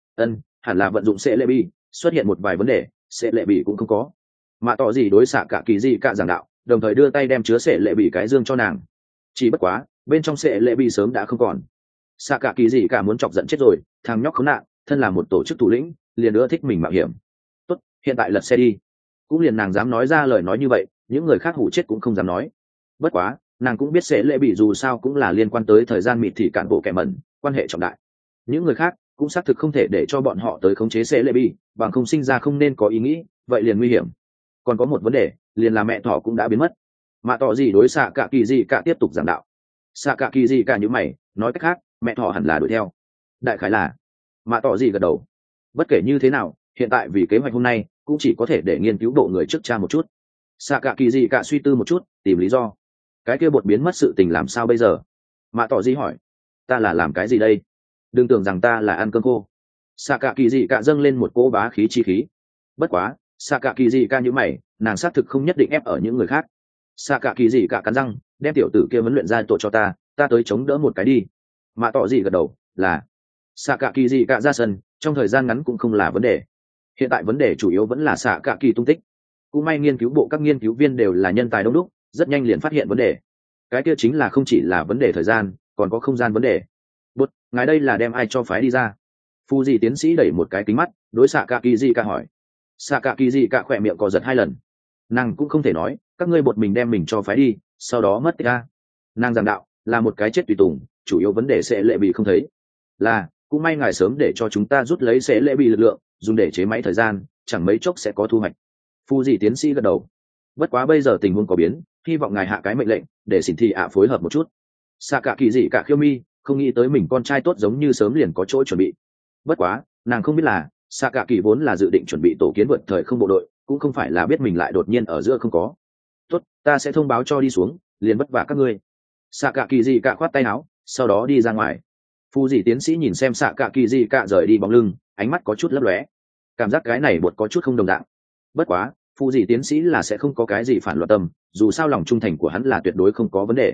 Hẳn là vận dụng sẽ lệ bi, xuất hiện một vài vấn đề, sẽ lệ bị cũng không có. Mà tỏ gì đối xạ cả kỳ gì cả giảng đạo, đồng thời đưa tay đem chứa sẽ lệ bị cái dương cho nàng. Chỉ bất quá, bên trong sẽ lệ bị sớm đã không còn. Xạ cả kỳ gì cả muốn chọc giận chết rồi, thằng nhóc khốn nạn, thân là một tổ chức thủ lĩnh, liền nữa thích mình mạo hiểm. Tốt, hiện tại lật xe đi. Cũng liền nàng dám nói ra lời nói như vậy, những người khác hủ chết cũng không dám nói. Bất quá nàng cũng biết sẽ lệ bị dù sao cũng là liên quan tới thời gian mịt thì cản bộ kẻ mẩn, quan hệ trọng đại. Những người khác cũng xác thực không thể để cho bọn họ tới khống chế sẽ lệ bị, bằng không sinh ra không nên có ý nghĩ, vậy liền nguy hiểm. Còn có một vấn đề, liền là mẹ thỏ cũng đã biến mất. Mà tỏ gì đối xạ cả kỳ gì cả tiếp tục giảng đạo. Xạ cả kỳ gì cả như mày, nói cách khác mẹ thỏ hẳn là đuổi theo. Đại khái là. Mà tỏ gì gật đầu. Bất kể như thế nào, hiện tại vì kế hoạch hôm nay cũng chỉ có thể để nghiên cứu bộ người trước cha một chút. Xạ cả kỳ gì cả suy tư một chút, tìm lý do. Cái kia bột biến mất sự tình làm sao bây giờ? Mà tỏ gì hỏi. Ta là làm cái gì đây? Đừng tưởng rằng ta là ăn cơm khô. Xạ cả kỳ gì cả dâng lên một cỗ bá khí chi khí. Bất quá xạ cả kỳ gì cả như mày, nàng xác thực không nhất định ép ở những người khác. Xạ cả kỳ gì cả cắn răng, đem tiểu tử kia huấn luyện ra tội cho ta tới chống đỡ một cái đi. Mà tỏ gì gật đầu, là. Xạ cả kỳ gì cả ra sân, trong thời gian ngắn cũng không là vấn đề. Hiện tại vấn đề chủ yếu vẫn là xạ cả kỳ tung tích. Cũng may nghiên cứu bộ các nghiên cứu viên đều là nhân tài đông đúc, rất nhanh liền phát hiện vấn đề. Cái kia chính là không chỉ là vấn đề thời gian, còn có không gian vấn đề. Bút, ngài đây là đem ai cho phái đi ra? Phu gì tiến sĩ đẩy một cái kính mắt, đối xạ cả kỳ gì cả hỏi. Xạ cả kỳ gì cả khỏe miệng co giật 2 lần. Nàng cũng không thể nói các ngươi bột mình đem mình cho phái đi, sau đó mất tích ra. Nàng giảng đạo là một cái chết tùy tùng, chủ yếu vấn đề sẽ lệ bị không thấy. Là cũng may ngài sớm để cho chúng ta rút lấy sẽ lệ bị lực lượng, dùng để chế máy thời gian, chẳng mấy chốc sẽ có thu hoạch. Phu gì tiến sĩ gật đầu. Bất quá bây giờ tình huống có biến, hy vọng ngài hạ cái mệnh lệnh để xỉn thị ạ phối hợp một chút. Xạ cả kỳ gì cả khiêu mi, không nghĩ tới mình con trai tốt giống như sớm liền có chỗ chuẩn bị. Bất quá nàng không biết là xạ cả kỳ vốn là dự định chuẩn bị tổ kiến vượt thời không bộ đội, cũng không phải là biết mình lại đột nhiên ở giữa không có. Tốt, ta sẽ thông báo cho đi xuống, liền vất vả các ngươi. Xạ cả kỳ gì cả khoát tay áo, sau đó đi ra ngoài. Phu gì tiến sĩ nhìn xem xạ cả kỳ gì cả rời đi bóng lưng, ánh mắt có chút lấp lóe, cảm giác cái này bột có chút không đồng dạng. Bất quá phu gì tiến sĩ là sẽ không có cái gì phản loạn tâm, dù sao lòng trung thành của hắn là tuyệt đối không có vấn đề.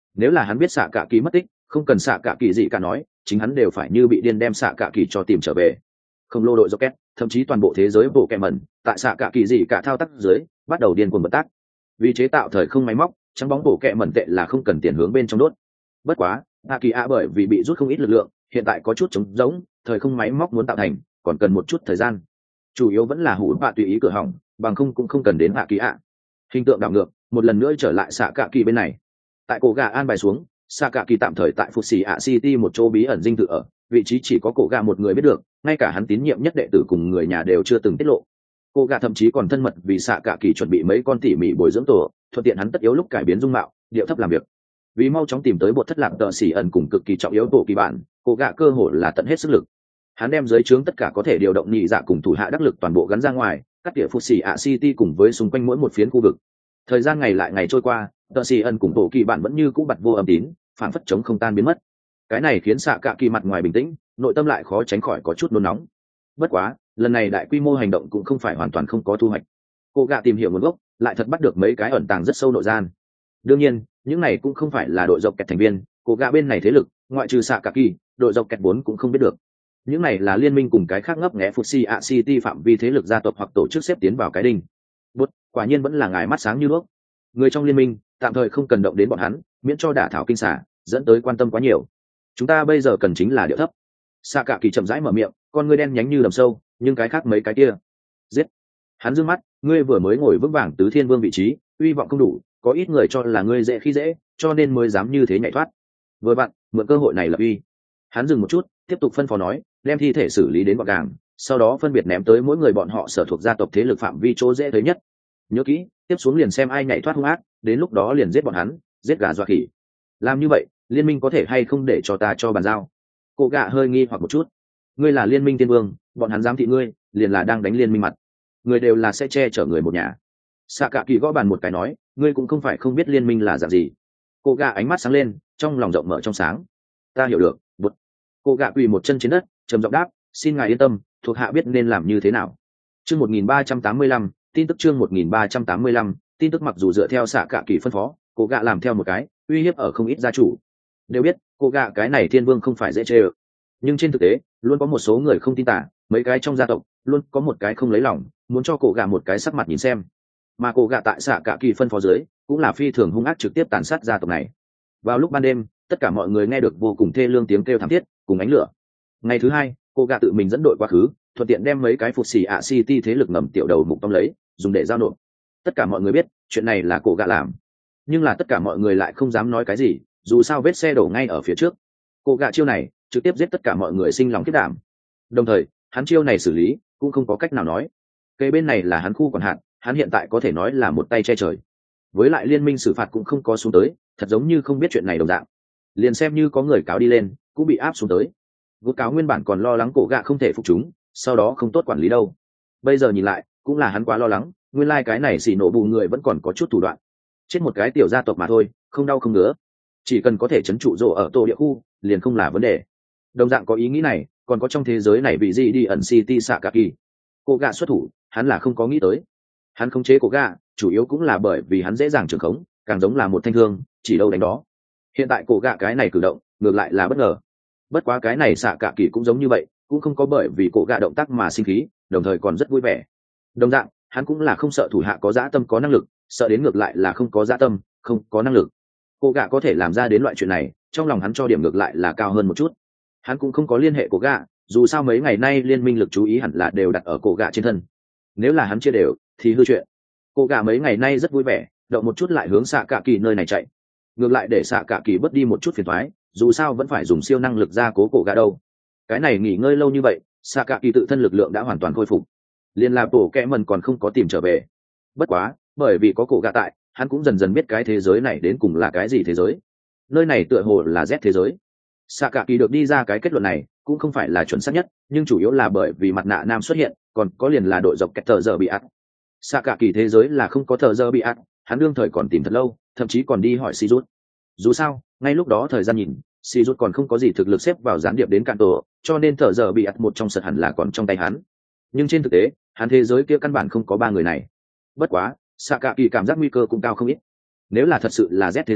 Nếu là hắn biết xạ cả kỳ mất tích, không cần xạ cả kỳ gì cả nói, chính hắn đều phải như bị điên đem xạ cả kỳ cho tìm trở về. Không lô đội rocket, thậm chí toàn bộ thế giới bộ kẹm mẩn tại xạ cả kỳ gì cả thao tác dưới bắt đầu điên cuồng bật tác. Vì chế tạo thời không máy móc, trắng bóng bộ kẹm mẩn tệ là không cần tiền hướng bên trong đốt. Bất quá hạ kỳ ạ bởi vì bị rút không ít lực lượng, hiện tại có chút trống rỗng, thời không máy móc muốn tạo thành còn cần một chút thời gian. Chủ yếu vẫn là hủ bạ tùy ý cửa hỏng, bằng không cũng không cần đến hạ kỳ ạ. Hình tượng đảo ngược một lần nữa trở lại xạ cả kỳ bên này. Tại cổ gà an bài xuống, xạ cả kỳ tạm thời tại phục xì ạ city một chỗ bí ẩn dinh thự ở, vị trí chỉ có cổ gà một người biết được, ngay cả hắn tín nhiệm nhất đệ tử cùng người nhà đều chưa từng tiết lộ. Cổ gà thậm chí còn thân mật vì xạ cả kỳ chuẩn bị mấy con tỉ mỉ bồi dưỡng tổ, thuận tiện hắn tất yếu lúc cải biến dung mạo, điệu thấp làm việc. Vì mau chóng tìm tới bột thất lạc tợ xỉ ẩn cùng cực kỳ trọng yếu tổ kỳ bản, cổ gà cơ hội là tận hết sức lực. Hắn đem dưới trướng tất cả có thể điều động nhị dạ cùng thủ hạ đắc lực toàn bộ gắn ra ngoài, cắt tỉa phục xì ạ city cùng với xung quanh mỗi một phiến khu vực. Thời gian ngày lại ngày trôi qua, tợ xỉ ẩn cùng tổ kỳ bản vẫn như cũ bặt vô âm tín, phản phất chống không tan biến mất. Cái này khiến xạ cả kỳ mặt ngoài bình tĩnh, nội tâm lại khó tránh khỏi có chút nôn nóng. Bất quá lần này đại quy mô hành động cũng không phải hoàn toàn không có thu hoạch. Cô gạ tìm hiểu nguồn gốc, lại thật bắt được mấy cái ẩn tàng rất sâu nội gian. Đương nhiên những này cũng không phải là đội dọc kẹt thành viên, cô gạ bên này thế lực ngoại trừ xạ cả kỳ, đội dọc kẹt 4 cũng không biết được. Những này là liên minh cùng cái khác ngấp nghé Fuji City phạm vi thế lực gia tộc hoặc tổ chức xếp tiến vào cái đinh. Bút, quả nhiên vẫn là ngài mắt sáng như đuốc. Người trong liên minh tạm thời không cần động đến bọn hắn, miễn cho đả thảo kinh xả, dẫn tới quan tâm quá nhiều. Chúng ta bây giờ cần chính là điệu thấp. Xạ cả kỳ chậm rãi mở miệng, con ngươi đen nhánh như đầm sâu, nhưng cái khác mấy cái kia, giết. Hắn dương mắt, ngươi vừa mới ngồi vững vàng tứ thiên vương vị trí, uy vọng không đủ, có ít người cho là ngươi dễ khi dễ, cho nên mới dám như thế nhảy thoát. Vừa vặn, mượn cơ hội này lập uy. Hắn dừng một chút, tiếp tục phân phó nói, đem thi thể xử lý đến gọn gàng, sau đó phân biệt ném tới mỗi người bọn họ sở thuộc gia tộc thế lực phạm vi chỗ dễ thấy nhất. Nhớ kỹ, tiếp xuống liền xem ai nhảy thoát hung ác, đến lúc đó liền giết bọn hắn, giết gà dọa khỉ. Làm như vậy, liên minh có thể hay không để cho ta cho bàn giao? Cô gạ hơi nghi hoặc một chút. Ngươi là liên minh tiên vương, bọn hắn giám thị ngươi, liền là đang đánh liên minh mặt. Người đều là sẽ che chở người một nhà. Xạ cả kỳ gõ bàn một cái nói, ngươi cũng không phải không biết liên minh là dạng gì. Cô gạ ánh mắt sáng lên, trong lòng rộng mở trong sáng. Ta hiểu được. Bụt. Cô gạ quỳ một chân trên đất, trầm giọng đáp, xin ngài yên tâm, thuộc hạ biết nên làm như thế nào. Chương 1385, tin tức chương 1385, tin tức mặc dù dựa theo xạ cả kỳ phân phó, cô gạ làm theo một cái, uy hiếp ở không ít gia chủ. Đều biết, cô gạ cái này thiên vương không phải dễ chơi, nhưng trên thực tế, luôn có một số người không tin tả, mấy cái trong gia tộc luôn có một cái không lấy lòng, muốn cho cô gạ một cái sắc mặt nhìn xem. Mà cô gạ tại xạ cả kỳ phân phó dưới, cũng là phi thường hung ác trực tiếp tàn sát gia tộc này. Vào lúc ban đêm, tất cả mọi người nghe được vô cùng thê lương tiếng kêu thảm thiết cùng ánh lửa. Ngày thứ hai, cô gạ tự mình dẫn đội quá khứ, thuận tiện đem mấy cái phục xì ạ city thế lực ngầm tiểu đầu mục tông lấy, dùng để giao nộp. Tất cả mọi người biết chuyện này là cô gạ làm, nhưng là tất cả mọi người lại không dám nói cái gì, dù sao vết xe đổ ngay ở phía trước. Cô gạ chiêu này trực tiếp giết tất cả mọi người sinh lòng khiết đảm. Đồng thời hắn chiêu này xử lý cũng không có cách nào nói, cây bên này là hắn khu quản hạt, hắn hiện tại có thể nói là một tay che trời. Với lại liên minh xử phạt cũng không có xuống tới, thật giống như không biết chuyện này đồng dạng. Liền xem như có người cáo đi lên cũng bị áp xuống tới. Vô cáo nguyên bản còn lo lắng cổ gạ không thể phục chúng, sau đó không tốt quản lý đâu. Bây giờ nhìn lại cũng là hắn quá lo lắng, nguyên lai cái này xỉ nổ bù người vẫn còn có chút thủ đoạn. Chết một cái tiểu gia tộc mà thôi, không đau không ngứa, chỉ cần có thể trấn trụ rộ ở tổ địa khu liền không là vấn đề. Đồng dạng có ý nghĩ này còn có trong thế giới này vì gì đi ẩn city xạ cả kỳ. Cổ gạ xuất thủ hắn là không có nghĩ tới. Hắn khống chế cổ gạ chủ yếu cũng là bởi vì hắn dễ dàng trường khống, càng giống là một thanh thương chỉ đâu đánh đó. Hiện tại cổ gạ cái này cử động ngược lại là bất ngờ. Bất quá cái này xạ cả kỳ cũng giống như vậy, cũng không có bởi vì cổ gạ động tác mà sinh khí, đồng thời còn rất vui vẻ. Đồng dạng hắn cũng là không sợ thủ hạ có dã tâm có năng lực, sợ đến ngược lại là không có dã tâm không có năng lực. Cổ gạ có thể làm ra đến loại chuyện này, trong lòng hắn cho điểm ngược lại là cao hơn một chút. Hắn cũng không có liên hệ cổ gạ, dù sao mấy ngày nay liên minh lực chú ý hẳn là đều đặt ở cổ gạ trên thân. Nếu là hắn chia đều thì hư chuyện. Cổ gạ mấy ngày nay rất vui vẻ, động một chút lại hướng xạ cả kỳ nơi này chạy, ngược lại để xạ cả kỳ bớt đi một chút phiền toái, dù sao vẫn phải dùng siêu năng lực ra cố cổ gạ đâu. Cái này nghỉ ngơi lâu như vậy, xạ cả kỳ tự thân lực lượng đã hoàn toàn khôi phục, liên lạc tổ kẽ mần còn không có tìm trở về. Bất quá bởi vì có cổ gạ tại, hắn cũng dần dần biết cái thế giới này đến cùng là cái gì thế giới. Nơi này tựa hồ là Z thế giới. Xạ cả kỳ được đi ra cái kết luận này cũng không phải là chuẩn xác nhất, nhưng chủ yếu là bởi vì mặt nạ nam xuất hiện, còn có liền là đội dọc kẹt thợ giờ bị ắt. Xạ cả kỳ thế giới là không có thợ giờ bị ắt, hắn đương thời còn tìm thật lâu, thậm chí còn đi hỏi Sijut. Dù sao ngay lúc đó thời gian nhìn, Sijut còn không có gì thực lực xếp vào gián điệp đến cạn tổ, cho nên thợ giờ bị ắt một trong sật hẳn là còn trong tay hắn. Nhưng trên thực tế hắn thế giới kia căn bản không có ba người này. Bất quá xạ cả kỳ cảm giác nguy cơ cũng cao không ít. Nếu là thật sự là Z thế giới,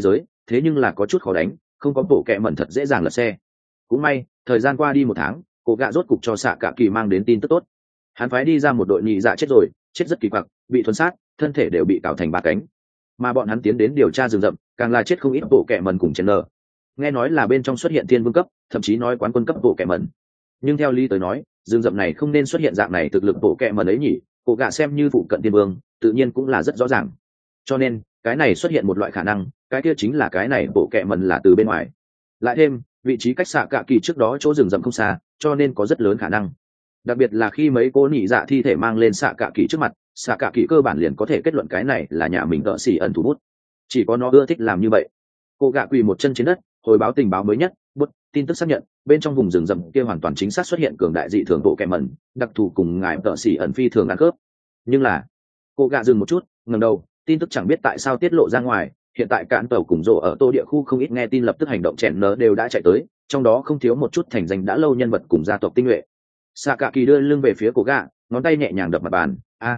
thế nhưng là có chút khó đánh, không có bộ kẹ mẩn thật dễ dàng lật xe. Cũng may thời gian qua đi 1 tháng, cổ gạ rốt cục cho xạ cả kỳ mang đến tin tức tốt. Hắn phái đi ra một đội nhị dạ chết rồi, chết rất kỳ quặc, bị thuần sát, thân thể đều bị cào thành 3 cánh. Mà bọn hắn tiến đến điều tra rừng rậm, càng là chết không ít bộ kẹ mẩn cùng chen nở. Nghe nói là bên trong xuất hiện thiên vương cấp, thậm chí nói quán quân cấp bộ kẹ mẩn. Nhưng theo lý tới nói, rừng rậm này không nên xuất hiện dạng này thực lực bộ kẹ mẩn ấy nhỉ? Cổ gạ xem như phụ cận thiên vương, tự nhiên cũng là rất rõ ràng. Cho nên cái này xuất hiện một loại khả năng, cái kia chính là cái này bộ kẹ mẩn là từ bên ngoài. Lại thêm vị trí cách xạ cạ kỳ trước đó chỗ rừng rậm không xa, cho nên có rất lớn khả năng. Đặc biệt là khi mấy cô nhị dạ thi thể mang lên xạ cạ kỳ trước mặt, xạ cạ kỳ cơ bản liền có thể kết luận cái này là nhà mình đỡ xỉ ẩn thủ bút. Chỉ có nó ưa thích làm như vậy. Cô gạ quỳ một chân trên đất, hồi báo tình báo mới nhất, bút tin tức xác nhận bên trong vùng rừng rậm kia hoàn toàn chính xác xuất hiện cường đại dị thường bộ kẹ mẩn, đặc thù cùng ngài đỡ xỉ ẩn phi thường ăn khớp. Nhưng là cô gạ dừng một chút, ngẩng đầu, tin tức chẳng biết tại sao tiết lộ ra ngoài. Hiện tại cạn tàu cùng rộ ở tô địa khu không ít nghe tin lập tức hành động chèn nở đều đã chạy tới, trong đó không thiếu một chút thành danh đã lâu nhân vật cùng gia tộc tinh nhuệ. Sạ cạ kỳ đưa lưng về phía cổ gạ, ngón tay nhẹ nhàng đập mặt bàn.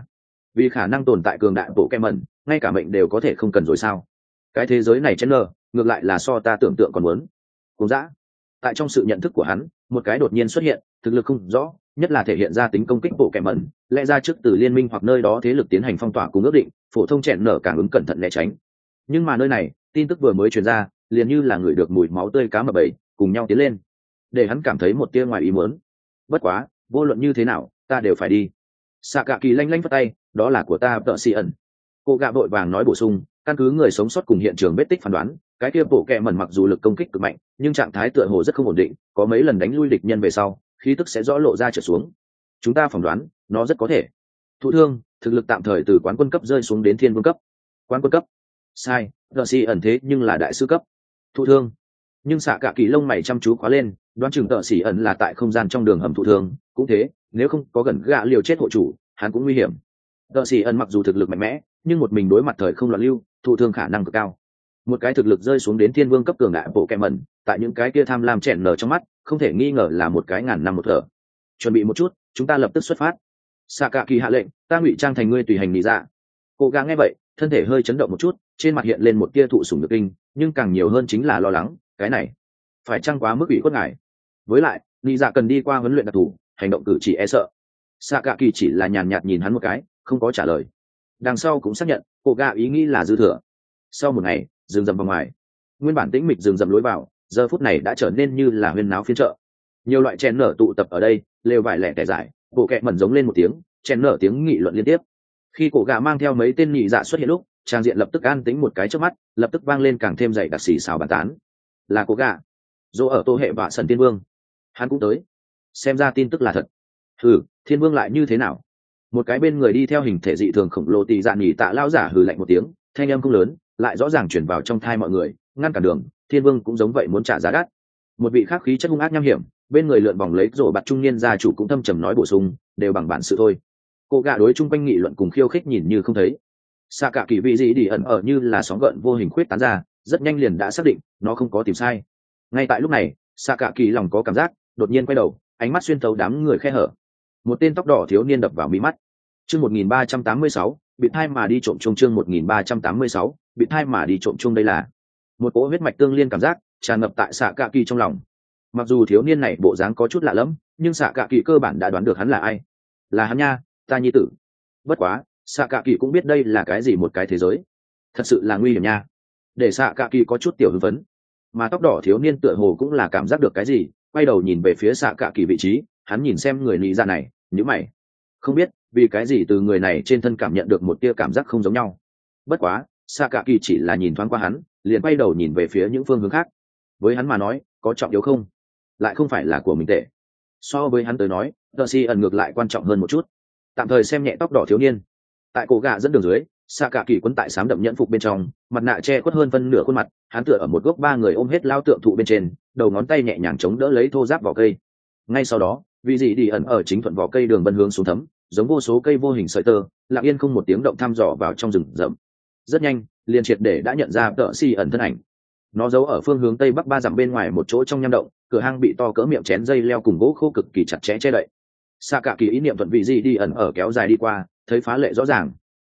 Vì khả năng tồn tại cường đại bộ kem mẩn, ngay cả mệnh đều có thể không cần rồi sao? Cái thế giới này chèn nở ngược lại là so ta tưởng tượng còn muốn. Cùng dã. Tại trong sự nhận thức của hắn, một cái đột nhiên xuất hiện, thực lực không rõ, nhất là thể hiện ra tính công kích bộ kẻ mẩn, lẽ ra trước từ liên minh hoặc nơi đó thế lực tiến hành phong tỏa cùng ước định, phổ thông chèn nở càng ứng cẩn thận né tránh. Nhưng mà nơi này, tin tức vừa mới truyền ra, liền như là người được mùi máu tươi cá mập bầy, cùng nhau tiến lên, để hắn cảm thấy một tia ngoài ý muốn. Bất quá, vô luận như thế nào, ta đều phải đi. Sạ cạ kỳ lanh lanh phất tay, đó là của ta, tợ xì ẩn. Cô gạ vội vàng nói bổ sung, căn cứ người sống sót cùng hiện trường vết tích phán đoán, cái kia bộ kẹ mẩn mặc dù lực công kích cực mạnh, nhưng trạng thái tựa hồ rất không ổn định, có mấy lần đánh lui địch nhân về sau, khí tức sẽ rõ lộ ra trở xuống. Chúng ta phỏng đoán, nó rất có thể thụ thương, thực lực tạm thời từ quán quân cấp rơi xuống đến thiên vương cấp. Quán quân cấp? Sai, đờ xì ẩn thế nhưng là đại sư cấp. Thụ thương? Nhưng xạ cả kỳ lông mày chăm chú khóa lên, đoán chừng tợ xỉ ẩn là tại không gian trong đường hầm thụ thương, cũng thế, nếu không có gần gạ liều chết hộ chủ, hắn cũng nguy hiểm. Tợ xỉ ẩn mặc dù thực lực mạnh mẽ, nhưng một mình đối mặt thời không loạn lưu, thụ thương khả năng cực cao. Một cái thực lực rơi xuống đến thiên vương cấp cường đại bộ kẹ mẩn, tại những cái kia tham lam chèn nở trong mắt, không thể nghi ngờ là một cái ngàn năm một thở. Chuẩn bị một chút, chúng ta lập tức xuất phát. Sạ cạ kỳ hạ lệnh, ta ngụy trang thành ngươi tùy hành lý dạ. Cô gắng nghe vậy, thân thể hơi chấn động một chút, trên mặt hiện lên một tia thụ sủng nhược kinh, nhưng càng nhiều hơn chính là lo lắng, cái này phải chăng quá mức ủy khuất ngài. Với lại, lý dạ cần đi qua huấn luyện đặc thù, hành động cử chỉ e sợ. Sạ cạ kỳ chỉ là nhàn nhạt nhìn hắn một cái, không có trả lời. Đằng sau cũng xác nhận, cô gạ ý nghĩ là dư thừa. Sau một ngày, rừng rậm vào ngoài, nguyên bản tĩnh mịch rừng rậm lối vào, giờ phút này đã trở nên như là huyên náo phiên chợ. Nhiều loại chèn nở tụ tập ở đây, lều vải lẻ tẻ giải, bộ kẹ mẩn giống lên một tiếng, chèn nở tiếng nghị luận liên tiếp. Khi cổ gà mang theo mấy tên nhị dạ xuất hiện lúc, trang diện lập tức an tĩnh một cái trước mắt, lập tức vang lên càng thêm dày đặc xì xào bàn tán. Là cổ gà, dỗ ở tô hệ và sần tiên vương, hắn cũng tới. Xem ra tin tức là thật. Thiên vương lại như thế nào? Một cái bên người đi theo hình thể dị thường khổng lồ tì dạ nhỉ tạ lao giả hừ lạnh một tiếng, thanh âm không lớn, lại rõ ràng chuyển vào trong thai mọi người, ngăn cản đường. Thiên vương cũng giống vậy muốn trả giá đắt. Một vị khác khí chất hung ác nham hiểm, bên người lượn vòng lấy rổ bạt trung niên gia chủ cũng thâm trầm nói bổ sung, đều bằng bản sự thôi. Cô gạ đối chung quanh nghị luận cùng khiêu khích nhìn như không thấy. Xạ cả kỳ vị gì đi ẩn ở như là sóng gợn vô hình khuyết tán ra, rất nhanh liền đã xác định nó không có tìm sai. Ngay tại lúc này, xạ cả kỳ lòng có cảm giác, đột nhiên quay đầu, ánh mắt xuyên thấu đám người khe hở. Một tên tóc đỏ thiếu niên đập vào mí mắt. Chương 1386, bị thai mà đi trộm chung. Chương 1386, bị thai mà đi trộm chung. Đây là một cỗ huyết mạch tương liên cảm giác tràn ngập tại xạ cạ kỳ trong lòng. Mặc dù thiếu niên này bộ dáng có chút lạ lẫm, nhưng xạ cạ kỳ cơ bản đã đoán được hắn là ai. Là hắn nha, ta nhi tử. Bất quá, xạ cạ kỳ cũng biết đây là cái gì một cái thế giới. Thật sự là nguy hiểm nha. Để xạ cạ kỳ có chút tiểu hưng phấn. Mà tóc đỏ thiếu niên tựa hồ cũng là cảm giác được cái gì, quay đầu nhìn về phía xạ cạ kỳ vị trí, hắn nhìn xem người lý ra này, nhíu mày. Không biết vì cái gì từ người này trên thân cảm nhận được một tia cảm giác không giống nhau. Bất quá, xạ cạ kỳ chỉ là nhìn thoáng qua hắn, liền quay đầu nhìn về phía những phương hướng khác. Với hắn mà nói, có trọng yếu không? Lại không phải là của mình tệ. So với hắn tới nói, tờ si ẩn ngược lại quan trọng hơn một chút. Tạm thời xem nhẹ tóc đỏ thiếu niên. Tại cổ gà dẫn đường dưới, xạ cả kỳ quấn tại sám đậm nhẫn phục bên trong, mặt nạ che khuất hơn phân nửa khuôn mặt, hắn tựa ở một gốc ba người ôm hết lao tượng thụ bên trên, đầu ngón tay nhẹ nhàng chống đỡ lấy thô giáp vỏ cây. Ngay sau đó, vị dị đi ẩn ở chính thuận vỏ cây đường bân hướng xuống thấm, giống vô số cây vô hình sợi tơ, lặng yên không một tiếng động thăm dò vào trong rừng rậm. Rất nhanh, liền triệt để đã nhận ra tợ si ẩn thân ảnh. Nó giấu ở phương hướng tây bắc 3 dặm bên ngoài một chỗ trong nham động, cửa hang bị to cỡ miệng chén dây leo cùng gỗ khô cực kỳ chặt chẽ che đậy. Xạ cả kỳ ý niệm thuận vị gì đi ẩn ở kéo dài đi qua, thấy phá lệ rõ ràng.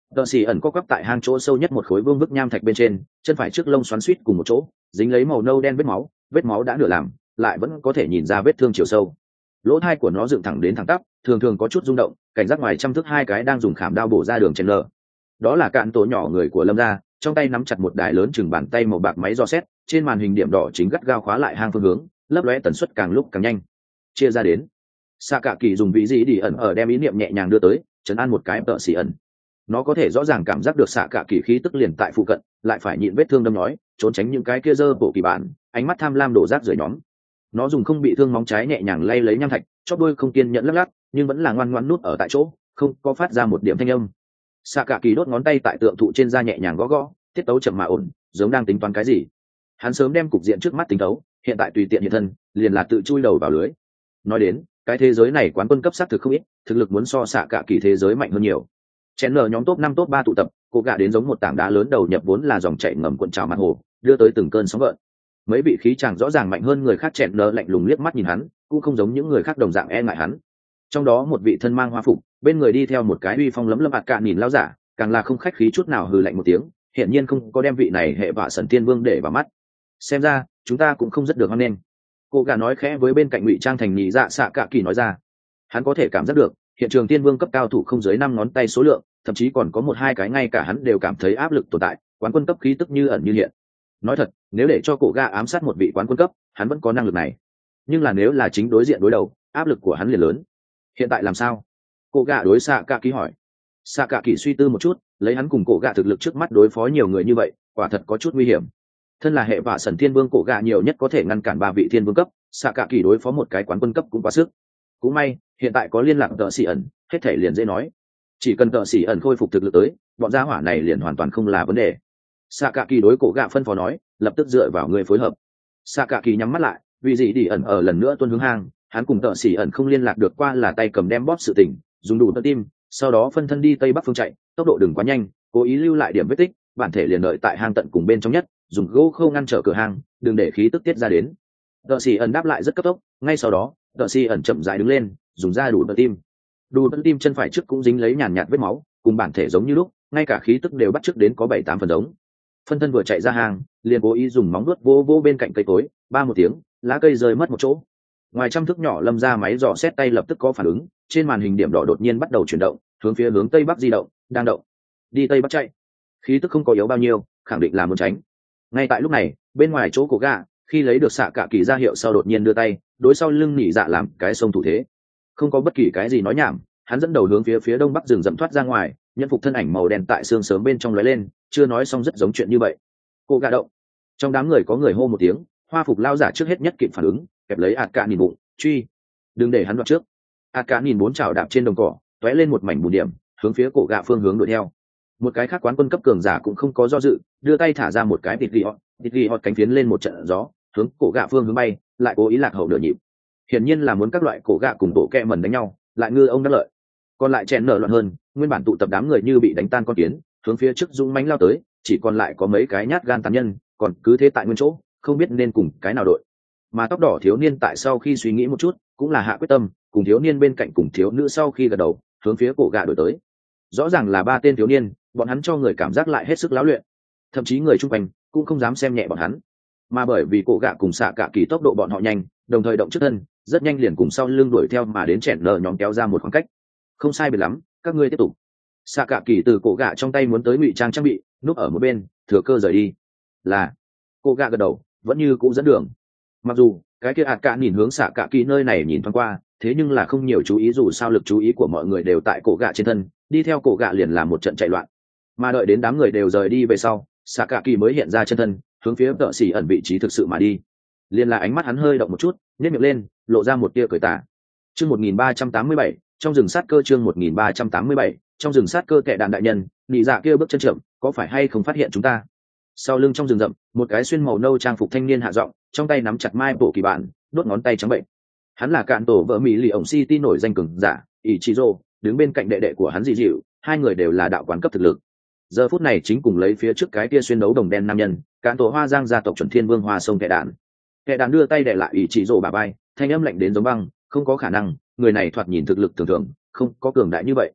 Tợ xỉ ẩn co quắp tại hang chỗ sâu nhất một khối vương bức nham thạch bên trên, chân phải trước lông xoắn xuýt cùng một chỗ, dính lấy màu nâu đen vết máu đã nửa làm, lại vẫn có thể nhìn ra vết thương chiều sâu. Lỗ tai của nó dựng thẳng đến thẳng tắp, thường thường có chút rung động, cảnh giác ngoài chăm thức hai cái đang dùng khảm đao bổ ra đường chen lờ. Đó là cạn tổ nhỏ người của Lâm gia, trong tay nắm chặt một đài lớn chừng bàn tay màu bạc máy dò xét, trên màn hình điểm đỏ chính gắt gao khóa lại hang phương hướng, lấp lóe tần suất càng lúc càng nhanh. Chia ra đến. Sa Cạ Kỳ dùng vị gì đi ẩn ở đem ý niệm nhẹ nhàng đưa tới, trấn an một cái tợ xỉ ẩn. Nó có thể rõ ràng cảm giác được Sa Cạ Kỳ khí tức liền tại phụ cận, lại phải nhịn vết thương đâm nhói, trốn tránh những cái kia dơ bộ kỳ bản, ánh mắt tham lam đổ rác rưởi nhóm. Nó dùng không bị thương móng trái nhẹ nhàng lay lấy nham thạch, chóp đuôi không kiên nhẫn lắc lắc, nhưng vẫn là ngoan ngoãn nút ở tại chỗ, không có phát ra một điểm thanh âm. Sa Cạ Kỳ đốt ngón tay tại tượng thụ trên da nhẹ nhàng gõ gõ, tiết tấu chậm mà ổn, giống đang tính toán cái gì. Hắn sớm đem cục diện trước mắt tính tấu, hiện tại tùy tiện hiện thân, liền là tự chui đầu vào lưới. Nói đến, cái thế giới này quán quân cấp sát thực không ít, thực lực muốn so Sa Cạ Kỳ thế giới mạnh hơn nhiều. Chén nở nhóm top 5 top 3 tụ tập, cô gạ đến giống một tảng đá lớn đầu nhập vốn là dòng chảy ngầm cuộn trào mặt hồ, đưa tới từng cơn sóng gợn. Mấy vị khí chàng rõ ràng mạnh hơn người khác, chén nở lạnh lùng liếc mắt nhìn hắn, cũng không giống những người khác đồng dạng e ngại hắn. Trong đó một vị thân mang hoa phục, bên người đi theo một cái uy phong lấm lấm ạt cạn nhìn lao giả, càng là không khách khí chút nào, hừ lạnh một tiếng, hiển nhiên không có đem vị này hệ vạ Sẩn Tiên Vương để vào mắt. Xem ra chúng ta cũng không rất được hoan nghênh. Cô gà nói khẽ với bên cạnh ngụy trang thành nhị dạ Sa Cạ Kỳ nói ra. Hắn có thể cảm giác được hiện trường Tiên Vương cấp cao thủ không dưới 5 ngón tay số lượng, thậm chí còn có 1-2 cái ngay cả hắn đều cảm thấy áp lực tồn tại, quán quân cấp khí tức như ẩn như hiện. Nói thật, nếu để cho cổ gà ám sát một vị quán quân cấp, hắn vẫn có năng lực này. Nhưng là nếu là chính đối diện đối đầu, áp lực của hắn liền lớn. Hiện tại làm sao? Cổ gà đối Sa Cạ Kỳ hỏi. Sa Cạ Kỳ suy tư một chút, lấy hắn cùng cổ gà thực lực trước mắt đối phó nhiều người như vậy, quả thật có chút nguy hiểm. Thân là hệ vạ Sẩn Thiên Vương, cổ gà nhiều nhất có thể ngăn cản 3 vị thiên vương cấp, Sa Cạ Kỳ đối phó một cái quán quân cấp cũng quá sức. Cũng may hiện tại có liên lạc tợ xỉ ẩn, hết thể liền dễ nói. Chỉ cần tợ xỉ ẩn khôi phục thực lực tới, bọn gia hỏa này liền hoàn toàn không là vấn đề. Sa Cạ Kỳ đối cổ gà phân phó nói, lập tức dựa vào người phối hợp. Sa Cạ Kỳ nhắm mắt lại, vì gì đi ẩn ở lần nữa tuân hướng hang, hắn cùng tợ xỉ ẩn không liên lạc được qua là tay cầm đem bóp sự tình, dùng đủ tơ tim, sau đó phân thân đi tây bắc phương chạy, tốc độ đừng quá nhanh, cố ý lưu lại điểm vết tích, bản thể liền đợi tại hang tận cùng bên trong nhất, dùng gỗ khâu ngăn trở cửa hang, đừng để khí tức tiết ra đến. Tợ xỉ ẩn đáp lại rất cấp tốc, ngay sau đó tợ xỉ ẩn chậm rãi đứng lên, dùng ra đủ tơ tim. Đủ tơ tim chân phải trước cũng dính lấy nhàn nhạt vết máu, cùng bản thể giống như lúc, ngay cả khí tức đều bắt chước đến có 7-8 phần giống. Phân thân vừa chạy ra hang, liền cố ý dùng móng vuốt vô vô bên cạnh cây cối, ba một tiếng, lá cây rơi mất một chỗ. Ngoài trăm thước nhỏ Lâm ra máy dò xét tay lập tức có phản ứng, trên màn hình điểm đỏ đột nhiên bắt đầu chuyển động, hướng phía hướng tây bắc di động, đang động. Đi tây bắc chạy. Khí tức không có yếu bao nhiêu, khẳng định là muốn tránh. Ngay tại lúc này, bên ngoài chỗ cổ gà, khi lấy được Sa Cạ Kỳ ra hiệu sau đột nhiên đưa tay, đối sau lưng nỉ dạ làm cái sông thủ thế. Không có bất kỳ cái gì nói nhảm, hắn dẫn đầu hướng phía đông bắc rừng rậm thoát ra ngoài, nhân phục thân ảnh màu đen tại xương sớm bên trong lóe lên, chưa nói xong rất giống chuyện như vậy. Cổ gà động. Trong đám người có người hô một tiếng, hoa phục lao giả trước hết nhất kịp phản ứng, kẹp lấy ạt cả nhìn bụng, truy, đừng để hắn đoạt trước. ạt cả nhìn 4 chảo đạp trên đồng cỏ, tóe lên một mảnh bùn điểm, hướng phía cổ gạ phương hướng đuổi theo. Một cái khác quán quân cấp cường giả cũng không có do dự, đưa tay thả ra một cái tịt ghi hot cánh phiến lên một trận gió, hướng cổ gạ phương hướng bay, lại cố ý lạc hậu nửa nhịp. Hiển nhiên là muốn các loại cổ gạ cùng tổ kẹ mần đánh nhau, lại ngư ông đắc lợi. Còn lại chèn nở loạn hơn, nguyên bản tụ tập đám người như bị đánh tan con kiến, hướng phía trước dũng mãnh lao tới, chỉ còn lại có mấy cái nhát gan tàn nhân, còn cứ thế tại nguyên chỗ, không biết nên cùng cái nào đội. Mà tóc đỏ thiếu niên tại sau khi suy nghĩ một chút, cũng là hạ quyết tâm, cùng thiếu niên bên cạnh cùng thiếu nữ sau khi gật đầu, hướng phía cổ gạ đổi tới. Rõ ràng là 3 tên thiếu niên, bọn hắn cho người cảm giác lại hết sức láo luyện, thậm chí người chung quanh cũng không dám xem nhẹ bọn hắn. Mà bởi vì cổ gạ cùng Sa Cạ Kỳ tốc độ bọn họ nhanh, đồng thời động trước thân, rất nhanh liền cùng sau lưng đuổi theo mà đến chèn nở nhóm kéo ra một khoảng cách. Không sai biệt lắm, các ngươi tiếp tục. Sa Cạ Kỳ từ cổ gạ trong tay muốn tới ngụy trang bị, núp ở một bên, thừa cơ rời đi. Là. Cổ gạ gật đầu, vẫn như cũ dẫn đường. Mặc dù cái kia ạt cả nhìn hướng Sa Cạ Kỳ nơi này nhìn thoáng qua, thế nhưng là không nhiều chú ý, dù sao lực chú ý của mọi người đều tại cổ gạ trên thân, đi theo cổ gạ liền làm một trận chạy loạn. Mà đợi đến đám người đều rời đi về sau, Sa Cạ Kỳ mới hiện ra chân thân, hướng phía tợ xỉ ẩn vị trí thực sự mà đi. Liền là ánh mắt hắn hơi động một chút, nhếch miệng lên, lộ ra một tia cười tà. Chương 1387, trong rừng sát cơ. Chương 1387, trong rừng sát cơ. Kẻ đàn đại nhân, nị dạ kia bước chân chậm, có phải hay không phát hiện chúng ta? Sau lưng trong rừng rậm, một cái xuyên màu nâu trang phục thanh niên hạ giọng, trong tay nắm chặt mai bổ kỳ bản, đốt ngón tay trắng bệnh. Hắn là cạn tổ vợ mỹ lì ổng city nổi danh cường giả Ichiro, đứng bên cạnh đệ đệ của hắn dị dịu, hai người đều là đạo quán cấp thực lực. Giờ phút này chính cùng lấy phía trước cái kia xuyên đấu đồng đen nam nhân, cạn tổ hoa giang gia tộc chuẩn thiên vương hoa sông kẻ đàn đưa tay để lại Ichiro bà vai, thanh âm lạnh đến giống băng, không có khả năng, người này thoạt nhìn thực lực thường thường, không có cường đại như vậy.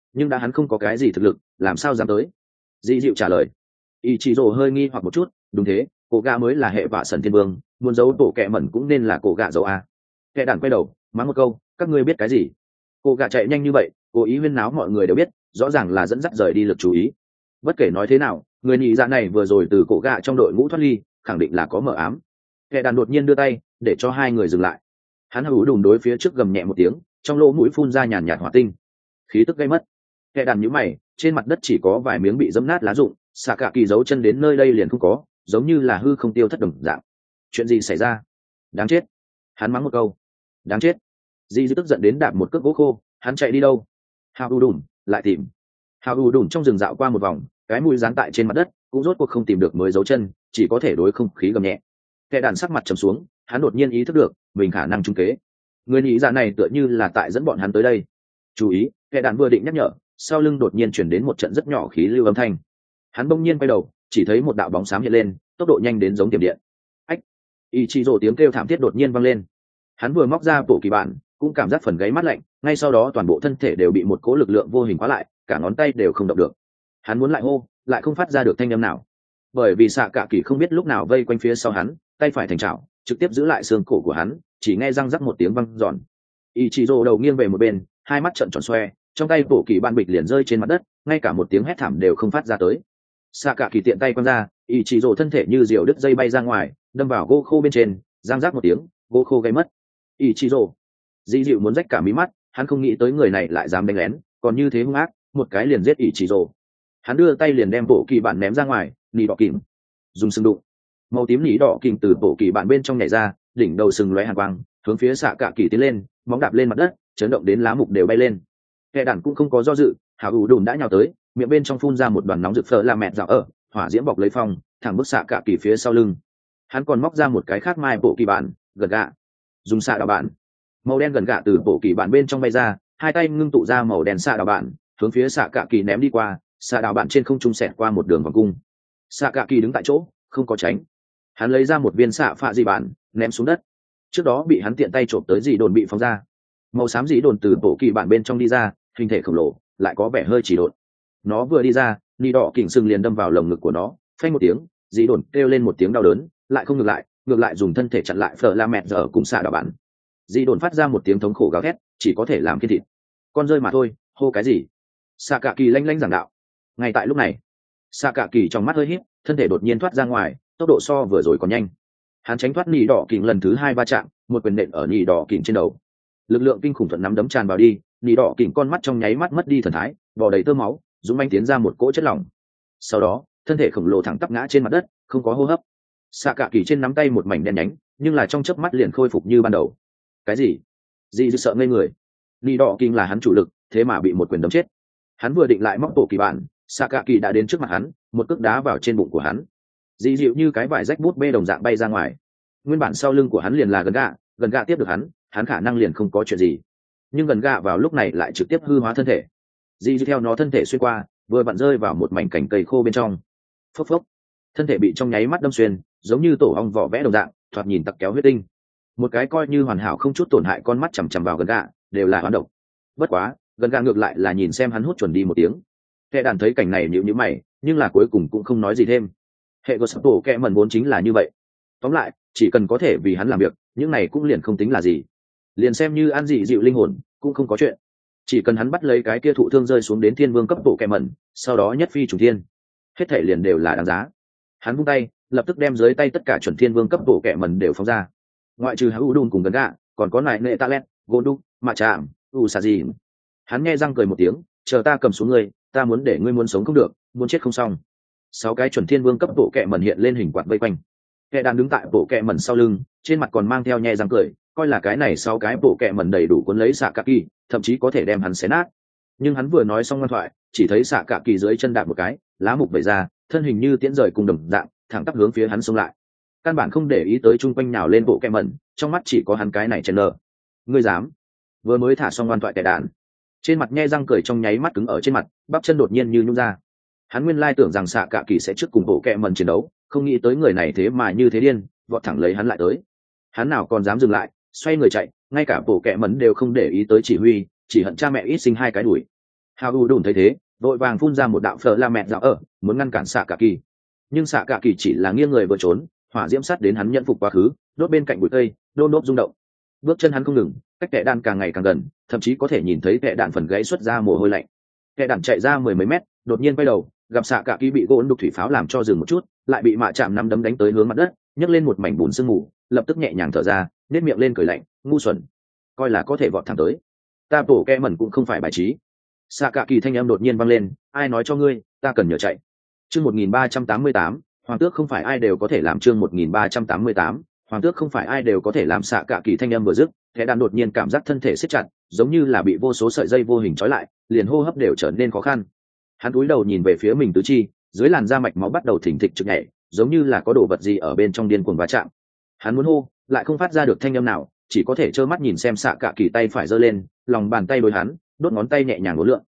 nhưng đã hắn không có cái gì thực lực làm sao dám tới. Dị dịu trả lời. Ý chỉ rồ hơi nghi hoặc một chút, đúng thế, cổ gạ mới là hệ vạ sần thiên vương, muốn giấu tổ kẹ mẩn cũng nên là cổ gạ giấu a. Kẻ đàn quay đầu mắng một câu, các ngươi biết cái gì? Cổ gạ chạy nhanh như vậy, cố ý huyên náo mọi người đều biết, rõ ràng là dẫn dắt rời đi lực chú ý. Bất kể nói thế nào, người nhị dạ này vừa rồi từ cổ gạ trong đội ngũ thoát ly, khẳng định là có mở ám. Kẻ đàn đột nhiên đưa tay để cho hai người dừng lại. Hắn hữu đùn đối phía trước gầm nhẹ một tiếng, trong lỗ mũi phun ra nhàn nhạt hỏa tinh, khí tức gây mất. Kẻ đàn nhíu mày, trên mặt đất chỉ có vài miếng bị dẫm nát lá rụng, xạ cả kỳ giấu chân đến nơi đây liền không có, giống như là hư không tiêu thất đồng dạng. Chuyện gì xảy ra? Đáng chết! Hắn mắng một câu. Đáng chết! Di dư tức giận đến đạp một cước gỗ khô. Hắn chạy đi đâu? Hào u đùn lại tìm. Hào u đùn trong rừng dạo qua một vòng, cái mũi dán tại trên mặt đất, cũng rốt cuộc không tìm được mới dấu chân, chỉ có thể đối không khí gầm nhẹ. Kẻ đàn sắc mặt trầm xuống, hắn đột nhiên ý thức được mình khả năng trung kế. Người nhị dạ này tựa như là tại dẫn bọn hắn tới đây. Chú ý! Kẻ đàn vừa định nhắc nhở, sau lưng đột nhiên chuyển đến một trận rất nhỏ khí lưu âm thanh. Hắn bỗng nhiên quay đầu, chỉ thấy một đạo bóng xám hiện lên, tốc độ nhanh đến giống tiềm điện. Ách! Ý chỉ rồ tiếng kêu thảm thiết đột nhiên vang lên. Hắn vừa móc ra bộ kỳ bản, cũng cảm giác phần gáy mát lạnh, ngay sau đó toàn bộ thân thể đều bị một cỗ lực lượng vô hình khóa lại, cả ngón tay đều không động được. Hắn muốn lại hô, lại không phát ra được thanh âm nào, bởi vì xạ cả kỳ không biết lúc nào vây quanh phía sau hắn, tay phải thành chảo, trực tiếp giữ lại xương cổ của hắn, chỉ nghe răng rắc một tiếng vang giòn. Ý chỉ rồ đầu nghiêng về một bên, hai mắt trợn tròn xoe, trong tay bộ kỳ bản bịch liền rơi trên mặt đất, ngay cả một tiếng hét thảm đều không phát ra tới. Xạ cả kỳ tiện tay quăng ra, ý chỉ rồ thân thể như diều đứt dây bay ra ngoài, đâm vào gỗ khô bên trên, răng rắc một tiếng, gỗ khô gây mất. Ý chỉ rồ dị dịu muốn rách cả mí mắt, hắn không nghĩ tới người này lại dám đánh lén, còn như thế hung ác, một cái liền giết ý chỉ rồ. Hắn đưa tay liền đem bộ kỳ bản ném ra ngoài, nỉ đỏ kìm dùng sừng đụng, màu tím nỉ đỏ kìm từ bộ kỳ bản bên trong nhảy ra, đỉnh đầu sừng lóe hàn quang, hướng phía xạ cả kỳ tiến lên, móng đạp lên mặt đất, chấn động đến lá mục đều bay lên. Kẻ đàn cũng không có do dự, hào ủ đùn đã nhào tới, miệng bên trong phun ra một đoàn nóng rực phở la mẹt dạo ở, hỏa diễm bọc lấy phong, thẳng bức xạ cả kỳ phía sau lưng. Hắn còn móc ra một cái khác mai bộ kỳ bản, gần gạ, dùng xạ đạo bản, màu đen gần gạ từ bộ kỳ bản bên trong bay ra, hai tay ngưng tụ ra màu đen xạ đạo bản, hướng phía xạ cả kỳ ném đi qua, xạ đạo bản trên không trung xẹt qua một đường vòng cung. Xạ cả kỳ đứng tại chỗ, không có tránh. Hắn lấy ra một viên xạ phạ dị bản, ném xuống đất. Trước đó bị hắn tiện tay trộm tới dị đồn bị phóng ra, màu xám dị đồn từ bộ kỳ bản bên trong đi ra, hình thể khổng lồ, lại có vẻ hơi chỉ độn. Nó vừa đi ra, nỉ đỏ kỉnh sừng liền đâm vào lồng ngực của nó, phanh một tiếng, dị đồn kêu lên một tiếng đau đớn, lại không ngược lại dùng thân thể chặn lại phở la mẹt giờ cùng xạ đạo bản. Dị đồn phát ra một tiếng thống khổ gào thét, chỉ có thể làm kiên thịt. Con rơi mà thôi, hô cái gì? Xạ cả kỳ lanh lanh giảng đạo. Ngay tại lúc này, xạ cả kỳ trong mắt hơi híp, thân thể đột nhiên thoát ra ngoài, tốc độ so vừa rồi còn nhanh. Hắn tránh thoát nỉ đỏ kỉnh lần thứ hai va chạm, một quyền nện ở nỉ đỏ kỉnh trên đầu. Lực lượng kinh khủng thuận nắm đấm tràn vào đi, nỉ đỏ kỉnh con mắt trong nháy mắt mất đi thần thái, bò đầy tơ máu, dũng manh tiến ra một cỗ chất lỏng. Sau đó, thân thể khổng lồ thẳng tắp ngã trên mặt đất, không có hô hấp. Xạ cả kỳ trên nắm tay một mảnh đen nhánh, nhưng là trong chớp mắt liền khôi phục như ban đầu. Cái gì? Dị sợ ngây người. Nỉ đỏ kỉnh là hắn chủ lực, thế mà bị một quyền đấm chết. Hắn vừa định lại móc bộ kỳ bản, xạ cả kỳ đã đến trước mặt hắn, một cước đá vào trên bụng của hắn. Dị dịu như cái vải rách bút bê đồng dạng bay ra ngoài. Nguyên bản sau lưng của hắn liền là gần gạ tiếp được hắn khả năng liền không có chuyện gì. Nhưng gần gạ vào lúc này lại trực tiếp hư hóa thân thể. Dị dịu theo nó thân thể xuyên qua, vừa vặn rơi vào một mảnh cành cây khô bên trong. Phốc phốc, thân thể bị trong nháy mắt đâm xuyên, giống như tổ ong vỏ vẽ đồng dạng, thoạt nhìn tặc kéo huyết tinh. Một cái coi như hoàn hảo không chút tổn hại con mắt chằm chằm vào gần gạ, đều là hoán độc. Bất quá, gần gạ ngược lại là nhìn xem hắn hút chuẩn đi một tiếng. Kẻ đàn thấy cảnh này nhíu mày, nhưng là cuối cùng cũng không nói gì thêm. Hệ của sập tổ kẻ mẩn vốn chính là như vậy. Tóm lại, chỉ cần có thể vì hắn làm việc, những này cũng liền không tính là gì. Liền xem như an dị dịu linh hồn, cũng không có chuyện. Chỉ cần hắn bắt lấy cái kia thụ thương rơi xuống đến thiên vương cấp tổ kẻ mẩn, sau đó nhất phi trùng thiên, hết thể liền đều là đáng giá. Hắn vung tay, lập tức đem dưới tay tất cả chuẩn thiên vương cấp tổ kẻ mẩn đều phóng ra. Ngoại trừ Hữu Đun cùng gần gạ, còn có nại nệ Talet, Gondu, Mạ Trạm, Usagi. Hắn nghe răng cười một tiếng, chờ ta cầm xuống ngươi, ta muốn để ngươi muốn sống không được, muốn chết không xong. 6 cái chuẩn thiên vương cấp bộ kệ mẩn hiện lên hình quạt vây quanh. Kẻ đàn đứng tại bộ kệ mẩn sau lưng, trên mặt còn mang theo nhẹ răng cười, coi là cái này 6 cái bộ kệ mẩn đầy đủ cuốn lấy xạ cả kỳ, thậm chí có thể đem hắn xé nát. Nhưng hắn vừa nói xong ngoan thoại, chỉ thấy xạ cả kỳ dưới chân đạp một cái, lá mục vẩy ra, thân hình như tiễn rời cùng đồng dạng, thẳng tắp hướng phía hắn xông lại. Căn bản không để ý tới chung quanh nào lên bộ kệ mẩn, trong mắt chỉ có hắn cái này chèn nở. Ngươi dám? Vừa mới thả xong ngoan thoại kẻ đàn, trên mặt nhe răng cười trong nháy mắt cứng ở trên mặt, bắp chân đột nhiên như nhung ra. Hắn nguyên lai tưởng rằng xạ cả kỳ sẽ trước cùng bộ kẹ mần chiến đấu, không nghĩ tới người này thế mà như thế điên, vọt thẳng lấy hắn lại tới. Hắn nào còn dám dừng lại, xoay người chạy, ngay cả bộ kẹ mần đều không để ý tới chỉ huy, chỉ hận cha mẹ ít sinh 2 cái đuổi. hào u đùn thấy thế vội vàng phun ra một đạo phở la mẹ dạo ở muốn ngăn cản xạ cả kỳ, nhưng xạ cả kỳ chỉ là nghiêng người vừa trốn, hỏa diễm sắt đến hắn nhận phục quá khứ, đốt bên cạnh bụi cây đôn đốp rung động. Bước chân hắn không ngừng, cách kẻ đạn càng ngày càng gần, thậm chí có thể nhìn thấy kẻ đạn phần gãy xuất ra mồ hôi lạnh. Kẻ đạn chạy ra mười mấy mét, đột nhiên quay đầu gặp xạ cả kỳ bị gỗ đục thủy pháo làm cho dừng một chút, lại bị mạ chạm nắm đấm đánh tới hướng mặt đất, nhấc lên một mảnh bùn sương mù, lập tức nhẹ nhàng thở ra, nét miệng lên cười lạnh, ngu xuẩn, coi là có thể vọt thẳng tới. Ta bổ kẹ mẩn cũng không phải bài trí. Xạ cả kỳ thanh âm đột nhiên vang lên, ai nói cho ngươi ta cần nhờ chạy. Chương 1388, hoàng tước không phải ai đều có thể làm. Chương 1388, hoàng tước không phải ai đều có thể làm. Xạ cả kỳ thanh âm vừa dứt, kẻ đàn đột nhiên cảm giác thân thể siết chặt, giống như là bị vô số sợi dây vô hình trói lại, liền hô hấp đều trở nên khó khăn. Hắn cúi đầu nhìn về phía mình tứ chi, dưới làn da mạch máu bắt đầu thình thịch trực nhảy, giống như là có đồ vật gì ở bên trong điên cuồng va chạm. Hắn muốn hô, lại không phát ra được thanh âm nào, chỉ có thể trơ mắt nhìn xem xạ cả kỳ tay phải giơ lên, lòng bàn tay đối hắn, đốt ngón tay nhẹ nhàng uốn lượn.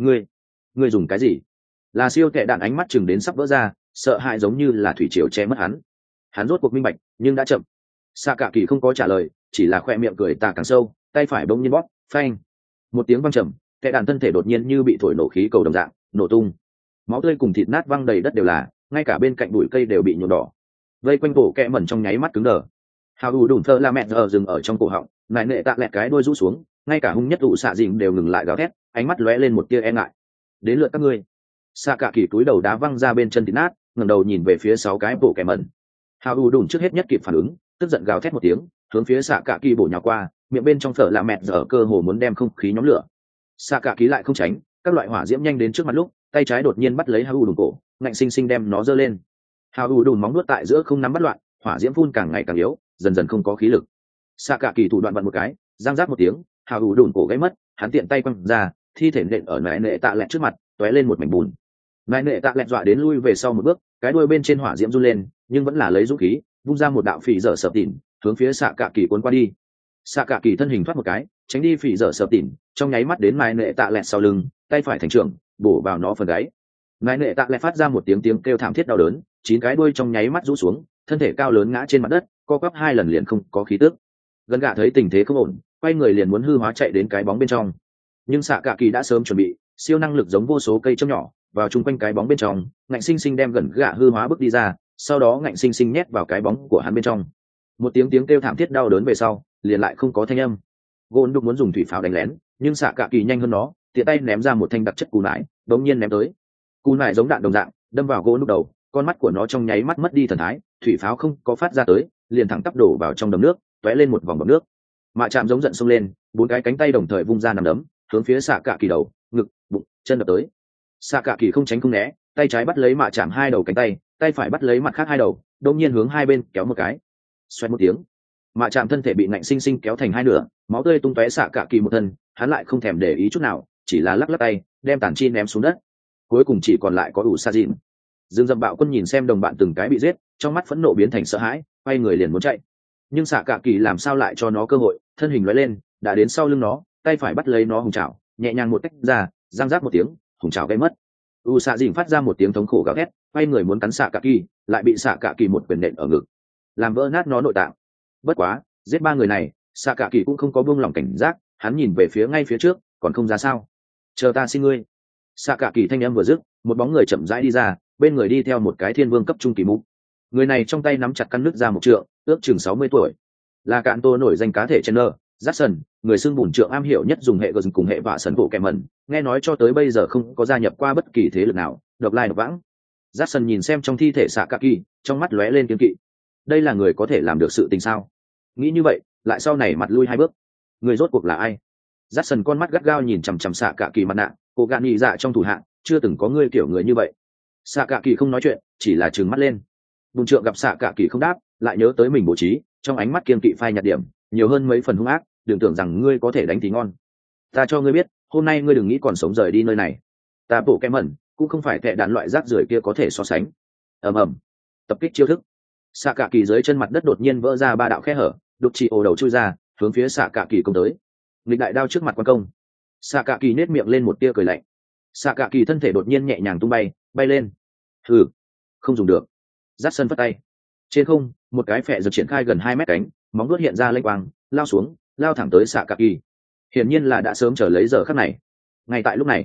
Ngươi dùng cái gì? Là siêu kệ đạn ánh mắt chừng đến sắp vỡ ra, sợ hãi giống như là thủy triều che mất hắn. Hắn rốt cuộc minh bạch, nhưng đã chậm. Xạ cả kỳ không có trả lời, chỉ là khoe miệng cười tà càng sâu, tay phải bỗng nhiên bóp, phanh. Một tiếng vang trầm, kệ đạn thân thể đột nhiên như bị thổi nổ khí cầu đồng dạng, nổ tung. Máu tươi cùng thịt nát văng đầy đất đều là, ngay cả bên cạnh bụi cây đều bị nhuộm đỏ. Vây quanh bộ kệ mẩn trong nháy mắt cứng đờ. Hào đủ đùn thơ la mẹ giờ dừng ở trong cổ họng, nại nệ tạ lẹt cái đuôi rũ xuống, ngay cả hung nhất ụ xạ dịnh đều ngừng lại gào thét, ánh mắt lóe lên một tia e ngại. Đến lượt các ngươi. Xạ cả kỳ túi đầu đá văng ra bên chân thịt nát, ngẩng đầu nhìn về phía 6 cái bộ kẻ mẩn. Hào đủ đùn trước hết nhất kịp phản ứng, tức giận gào thét một tiếng, hướng phía xạ cả kỳ bổ nhào qua, miệng bên trong phở là mẹ giờ cơ hồ muốn đem không khí nhóm lửa. Xạ cả kỳ lại không tránh, các loại hỏa diễm nhanh đến trước mặt lúc, tay trái đột nhiên bắt lấy Hào đủ cổ, ngạnh sinh sinh đem nó giơ lên. Hào đủ móng nuốt tại giữa không nắm bắt loạn, hỏa diễm phun càng ngày càng yếu, dần dần không có khí lực. Xạ cả kỳ thủ đoạn vặn một cái, giang giáp một tiếng, Hào đủ cổ gãy mất, hắn tiện tay quăng ra, thi thể nện ở nại nệ tạ lẹt trước mặt, tóe lên một mảnh bùn. Nại nệ tạ lẹt dọa đến lui về sau một bước, cái đuôi bên trên hỏa diễm run lên, nhưng vẫn là lấy dũng khí, vung ra một đạo phỉ dở sập tỉn, hướng phía xạ cả kỳ cuốn qua đi. Xạ cả kỳ thân hình thoát một cái, tránh đi phỉ dở sập tỉn, trong nháy mắt đến nại nệ tạ lẹt sau lưng, tay phải thành trưởng, bổ vào nó phần gáy. Nại nệ tạ lẹt phát ra một tiếng kêu thảm thiết đau đớn, 9 cái đuôi trong nháy mắt rũ xuống, thân thể cao lớn ngã trên mặt đất, co quắp 2 lần liền không có khí tức. Gần gạ thấy tình thế không ổn, quay người liền muốn hư hóa chạy đến cái bóng bên trong, nhưng xạ cả kỳ đã sớm chuẩn bị siêu năng lực giống vô số cây châm nhỏ vào chung quanh cái bóng bên trong, ngạnh sinh sinh đem gần gạ hư hóa bước đi ra, sau đó ngạnh sinh sinh nhét vào cái bóng của hắn bên trong. Một tiếng kêu thảm thiết đau đớn về sau, liền lại không có thanh âm. Gôn đục muốn dùng thủy pháo đánh lén, nhưng xạ cả kỳ nhanh hơn nó, tiện tay ném ra một thanh đặc chất cù nải, đống nhiên ném tới. Cù nải giống đạn đồng dạng, đâm vào gôn đục đầu, con mắt của nó trong nháy mắt mất đi thần thái, thủy pháo không có phát ra tới, liền thẳng tắp đổ vào trong đầm nước, tóe lên một vòng bọt nước. Mạ chạm giống giận xông lên, 4 cái cánh tay đồng thời vung ra nằm đấm, hướng phía xạ cả kỳ đầu, ngực, bụng, chân đập tới. Xạ cả kỳ không tránh không né, tay trái bắt lấy mạ chạm 2 đầu cánh tay, tay phải bắt lấy mặt khác 2 đầu, đột nhiên hướng hai bên kéo một cái. Xoẹt một tiếng, mạ chạm thân thể bị nạnh sinh sinh kéo thành hai nửa, máu tươi tung tóe xạ cả kỳ một thân, hắn lại không thèm để ý chút nào, chỉ là lắc lắc tay, đem tàn chi ném xuống đất. Cuối cùng chỉ còn lại có ủ sa dịn. Dương Dậm Bạo Quân nhìn xem đồng bạn từng cái bị giết, trong mắt phẫn nộ biến thành sợ hãi, quay người liền muốn chạy. Nhưng xạ cả kỳ làm sao lại cho nó cơ hội, thân hình lóe lên, đã đến sau lưng nó, tay phải bắt lấy nó hùng chảo, nhẹ nhàng một tách ra, răng rác một tiếng, hùng chảo gây mất. U xạ dịn phát ra một tiếng thống khổ gào thét, quay người muốn cắn xạ cả kỳ, lại bị xạ cả kỳ một quyền nện ở ngực, làm vỡ nát nó nội tạng. Bất quá, giết 3 người này, xạ cả kỳ cũng không có buông lỏng cảnh giác, hắn nhìn về phía ngay phía trước, còn không ra sao. Chờ ta xin ngươi. Xạ cả kỳ thanh âm vừa dứt, một bóng người chậm rãi đi ra, bên người đi theo một cái thiên vương cấp trung kỳ mục. Người này trong tay nắm chặt căn nước ra một trượng, ước chừng 60 tuổi, là cạn tô nổi danh cá thể Chandler Jackson, người xưng bùn trượng am hiểu nhất dùng hệ gờ cùng hệ vạ sấn bộ kẹm mẩn, nghe nói cho tới bây giờ không có gia nhập qua bất kỳ thế lực nào, độc lai độc vãng. Jackson nhìn xem trong thi thể xạ cả kỳ, trong mắt lóe lên kiêng kỵ. Đây là người có thể làm được sự tình sao? Nghĩ như vậy, lại sau này mặt lui 2 bước. Người rốt cuộc là ai? Jackson con mắt gắt gao nhìn chằm chằm xạ cả kỳ mặt nạ, cô gạn nhị dạ trong thủ hạng, chưa từng có người kiểu người như vậy. Xạ cả kỳ không nói chuyện, chỉ là trừng mắt lên. Bùn trượng gặp xạ cả kỳ không đáp, lại nhớ tới mình bố trí, trong ánh mắt kiêng kỵ phai nhạt điểm, nhiều hơn mấy phần hung ác, đừng tưởng rằng ngươi có thể đánh thì ngon. Ta cho ngươi biết, hôm nay ngươi đừng nghĩ còn sống rời đi nơi này. Ta bộ kém mẩn, cũng không phải tệ đạn loại rác rưởi kia có thể so sánh. Ầm ầm, tập kích chiêu thức. Xạ cả kỳ dưới chân mặt đất đột nhiên vỡ ra 3 đạo khe hở, đục chỉ ồ đầu chui ra, hướng phía xạ cả kỳ công tới. Nghịch đại đao trước mặt quan công. Xạ cả kỳ nết miệng lên một tia cười lạnh. Xạ cả kỳ thân thể đột nhiên nhẹ nhàng tung bay lên. Hừ, không dùng được. Dắt sân phất tay. Trên không, một cái phệ giật triển khai gần 2 mét cánh, móng vuốt hiện ra lênh quang, lao xuống, lao thẳng tới xạ cả kỳ. Hiển nhiên là đã sớm chờ lấy giờ khắc này. Ngay tại lúc này,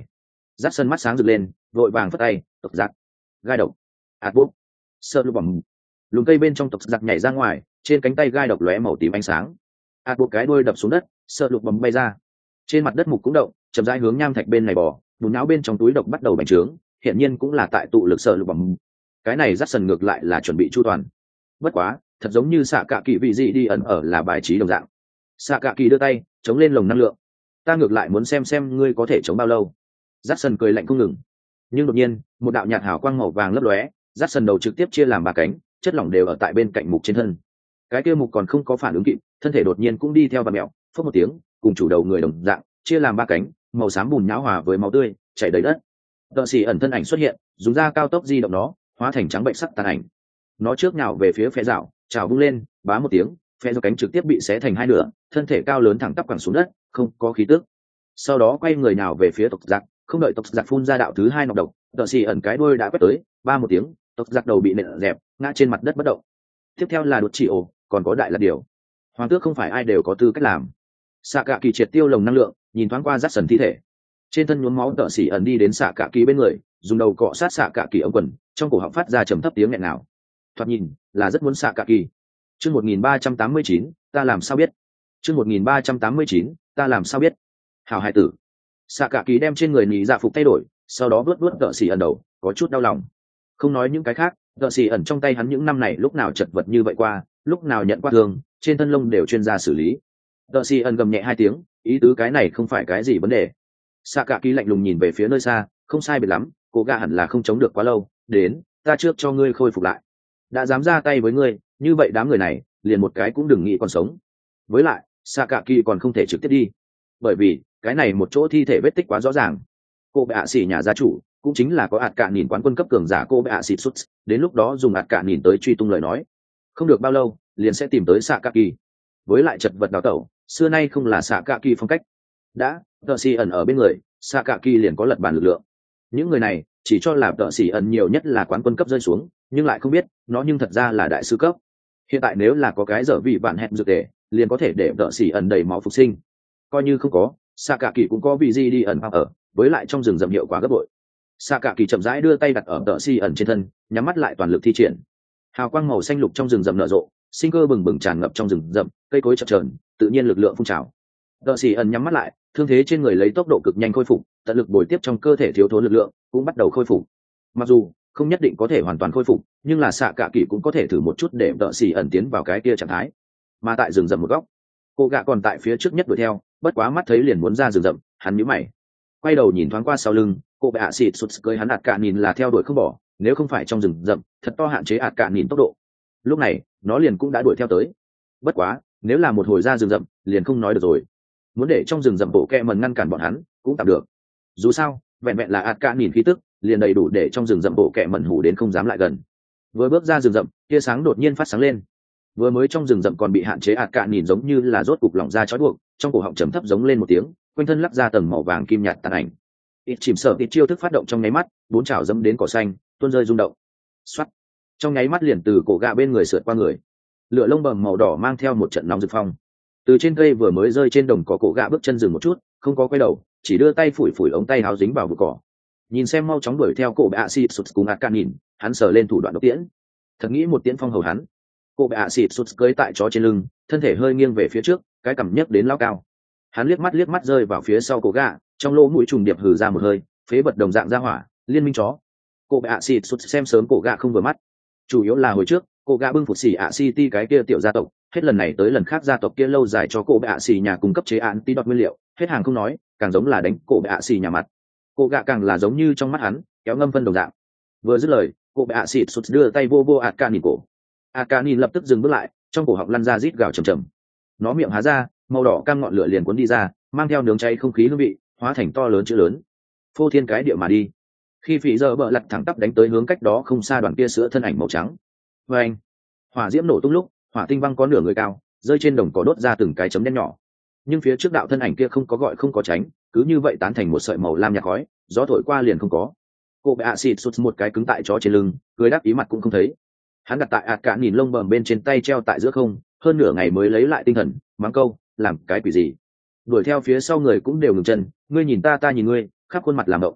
Dắt sân mắt sáng rực lên, vội vàng phất tay, tộc giặc, gai độc, ạt bút, sợ lục bỏng. Lùm cây bên trong tộc giặc nhảy ra ngoài, trên cánh tay gai độc lóe màu tím ánh sáng. Ạt bút cái đuôi đập xuống đất, sợ lục bỏng bay ra. Trên mặt đất mục cũng động, chậm rãi hướng nham thạch bên này bò, bùn não bên trong túi độc bắt đầu bành trướng, hiện nhiên cũng là tại tụ lực sợ lục bỏng. Cái này dắt sân ngược lại là chuẩn bị chu toàn. Bất quá, thật giống như xạ cạ kỳ vị gì đi ẩn ở là bài trí đồng dạng. Xạ cạ kỳ đưa tay chống lên lồng năng lượng. Ta ngược lại muốn xem ngươi có thể chống bao lâu. Dắt sân cười lạnh không ngừng. Nhưng đột nhiên một đạo nhạt hào quang màu vàng lấp lóe, dắt sân đầu trực tiếp chia làm ba cánh, chất lỏng đều ở tại bên cạnh mục trên thân. Cái kia mục còn không có phản ứng kịp, thân thể đột nhiên cũng đi theo và mẹo, phốc một tiếng, cùng chủ đầu người đồng dạng chia làm ba cánh, màu xám bùn nhão hòa với máu tươi chảy đầy đất. Tợ xỉ ẩn thân ảnh xuất hiện, dùng ra cao tốc di động nó, hóa thành trắng bệnh sắc tàn ảnh. Nó trước nhào về phía phe rào, chảo vung lên, bá một tiếng, phe do cánh trực tiếp bị xé thành hai nửa, thân thể cao lớn thẳng tắp quẳng xuống đất, không có khí tức. Sau đó quay người nào về phía tộc giặc, không đợi tộc giặc phun ra đạo thứ hai nọc độc, tợ xỉ ẩn cái đuôi đã quét tới, ba một tiếng, tộc giặc đầu bị nện dẹp, ngã trên mặt đất bất động. Tiếp theo là đột chỉ ổ, còn có đại là điều. Hoàng tước không phải ai đều có tư cách làm. Xạ cạ kỳ triệt tiêu lồng năng lượng, nhìn thoáng qua rát sần thi thể, trên thân nhuốm máu tợ xỉ ẩn đi đến xạ cạ kỳ bên người, dùng đầu cọ sát xạ cạ kỳ ống quần, trong cổ họng phát ra trầm thấp tiếng nghẹn nào. Thoạt nhìn là rất muốn xạ cạ kỳ. Chương 1389, ta làm sao biết? Chương 1389, ta làm sao biết? Hảo hải tử. Xạ cạ kỳ đem trên người nhị dạ phục thay đổi, sau đó vớt vớt tợ xỉ ẩn đầu, có chút đau lòng. Không nói những cái khác, tợ xỉ ẩn trong tay hắn những năm này lúc nào chật vật như vậy qua, lúc nào nhận qua thương, trên thân lông đều chuyên gia xử lý. Tợ xỉ ẩn gầm nhẹ hai tiếng, ý tứ cái này không phải cái gì vấn đề. Xạ cạ kỳ lạnh lùng nhìn về phía nơi xa, không sai biệt lắm, cô gà hẳn là không chống được quá lâu, đến, ta trước cho ngươi khôi phục lại. Đã dám ra tay với ngươi, như vậy đám người này liền một cái cũng đừng nghĩ còn sống. Với lại xạ cạ kỳ còn không thể trực tiếp đi, bởi vì cái này một chỗ thi thể vết tích quá rõ ràng. Cô bệ ạ xỉ nhà gia chủ cũng chính là có ạt cạ nhìn quán quân cấp cường giả cô bệ ạ xỉ xuất, đến lúc đó dùng ạt cạ nhìn tới truy tung lời nói, không được bao lâu liền sẽ tìm tới xạ cạ kỳ. Với lại chật vật đào tẩu xưa nay không là xạ cạ kỳ phong cách. Đã tợ xỉ ẩn ở bên người, xạ cạ kỳ liền có lật bàn lực lượng. Những người này chỉ cho là tợ xỉ ẩn nhiều nhất là quán quân cấp rơi xuống, nhưng lại không biết nó nhưng thật ra là đại sư cấp. Hiện tại nếu là có cái dở vị bạn hẹn dược tề, liền có thể để tợ xỉ ẩn đầy máu phục sinh. Coi như không có, xạ cạ kỳ cũng có vị gì đi ẩn ở, với lại trong rừng rậm hiệu quả gấp bội. Xạ cạ kỳ chậm rãi đưa tay đặt ở tợ xỉ ẩn trên thân, nhắm mắt lại toàn lực thi triển. Hào quang màu xanh lục trong rừng rậm nở rộ, sinh cơ bừng bừng tràn ngập trong rừng rậm, cây cối chập chờn, tự nhiên lực lượng phun trào. Tợ xỉ ẩn nhắm mắt lại, thương thế trên người lấy tốc độ cực nhanh khôi phục, tận lực bồi tiếp trong cơ thể thiếu thốn lực lượng cũng bắt đầu khôi phục. Mặc dù không nhất định có thể hoàn toàn khôi phục, nhưng là xạ cạ kỳ cũng có thể thử một chút để tợ xỉ ẩn tiến vào cái kia trạng thái. Mà tại rừng rậm một góc, cô gạ còn tại phía trước nhất đuổi theo, bất quá mắt thấy liền muốn ra rừng rậm, hắn nhíu mày, quay đầu nhìn thoáng qua sau lưng, cô bệ ạ xịt sụt cưới hắn ạt cạ nhìn là theo đuổi không bỏ, nếu không phải trong rừng rậm thật to hạn chế ạt cạ nhìn tốc độ, lúc này nó liền cũng đã đuổi theo tới. Bất quá nếu là một hồi ra rừng rậm liền không nói được rồi, muốn để trong rừng rậm bộ kẹ mần ngăn cản bọn hắn cũng tạm được, dù sao vẹn vẹn là ạt cạ nhìn khí tức liền đầy đủ để trong rừng rậm bộ kẹ mần hủ đến không dám lại gần. Vừa bước ra rừng rậm, tia sáng đột nhiên phát sáng lên. Vừa mới trong rừng rậm còn bị hạn chế ạt cạ nhìn giống như là rốt cục lỏng ra trói buộc, trong cổ họng trầm thấp giống lên một tiếng, quanh thân lắc ra tầng màu vàng kim nhạt tàn ảnh. Ít chìm sợ ít chiêu thức phát động trong nháy mắt, bốn chảo dẫm đến cỏ xanh, tuôn rơi rung động. Xoát, trong nháy mắt liền từ cổ gạ bên người sượt qua người. Lửa lông bầm màu đỏ mang theo một trận nóng rực phong. Từ trên cây vừa mới rơi trên đồng cỏ, cổ gạ bước chân dừng một chút, không có quay đầu, chỉ đưa tay phủi phủi ống tay áo dính vào bụi cỏ. Nhìn xem mau chóng đuổi theo cổ bệ ạ xịt sụt cùng ạt cạ nhìn, hắn sờ lên thủ đoạn độc tiễn. Thật nghĩ một tiễn phong hầu hắn. Cô bệ ạ xịt sụt cưỡi tại chó trên lưng, thân thể hơi nghiêng về phía trước, cái cằm nhấc đến lao cao. Hắn liếc mắt rơi vào phía sau cổ gạ, trong lỗ mũi trùng điệp hừ ra một hơi, phế bật đồng dạng ra hỏa, liên minh chó. Cô bệ ạ xịt sụt xem sớm cổ gạ không vừa mắt, chủ yếu là hồi trước cổ gạ bưng phục xỉ ạ city cái kia tiểu gia tộc, hết lần này tới lần khác gia tộc kia lâu dài cho cô bệ ạ xỉ nhà cung cấp chế án tí đọt nguyên liệu, hết hàng không nói, càng giống là đánh cổ bệ ạ xỉ nhà mặt. Cổ gạ càng là giống như trong mắt hắn kéo ngâm phân đồng dạng. Vừa dứt lời, cô bệ ạ xịt sụt đưa tay vô ạt cạ nhìn cổ. Ạt cạ nhìn lập tức dừng bước lại, trong cổ họng lăn ra rít gào trầm trầm. Nó miệng há ra, màu đỏ cam ngọn lửa liền cuốn đi ra, mang theo nướng cháy không khí hương vị, hóa thành to lớn chữ lớn, phô thiên cái địa mà đi. Khi phỉ giờ bợ lật thẳng tắp đánh tới hướng cách đó không xa đoàn kia sữa thân ảnh màu trắng. Và anh, hỏa diễm nổ tung lúc, hỏa tinh văng có nửa người cao, rơi trên đồng cỏ đốt ra từng cái chấm đen nhỏ. Nhưng phía trước đạo thân ảnh kia không có gọi không có tránh, cứ như vậy tán thành một sợi màu lam nhạt khói, gió thổi qua liền không có. Cô bệ ạ xịt sụt một cái cứng tại chó trên lưng, cười đáp ý mặt cũng không thấy. Hắn đặt tại ạt cạ nhìn lông bờm bên trên tay treo tại giữa không, hơn nửa ngày mới lấy lại tinh thần, mắng câu, làm cái quỷ gì? Đuổi theo phía sau người cũng đều ngừng chân, ngươi nhìn ta ta nhìn ngươi, khắp khuôn mặt làm động.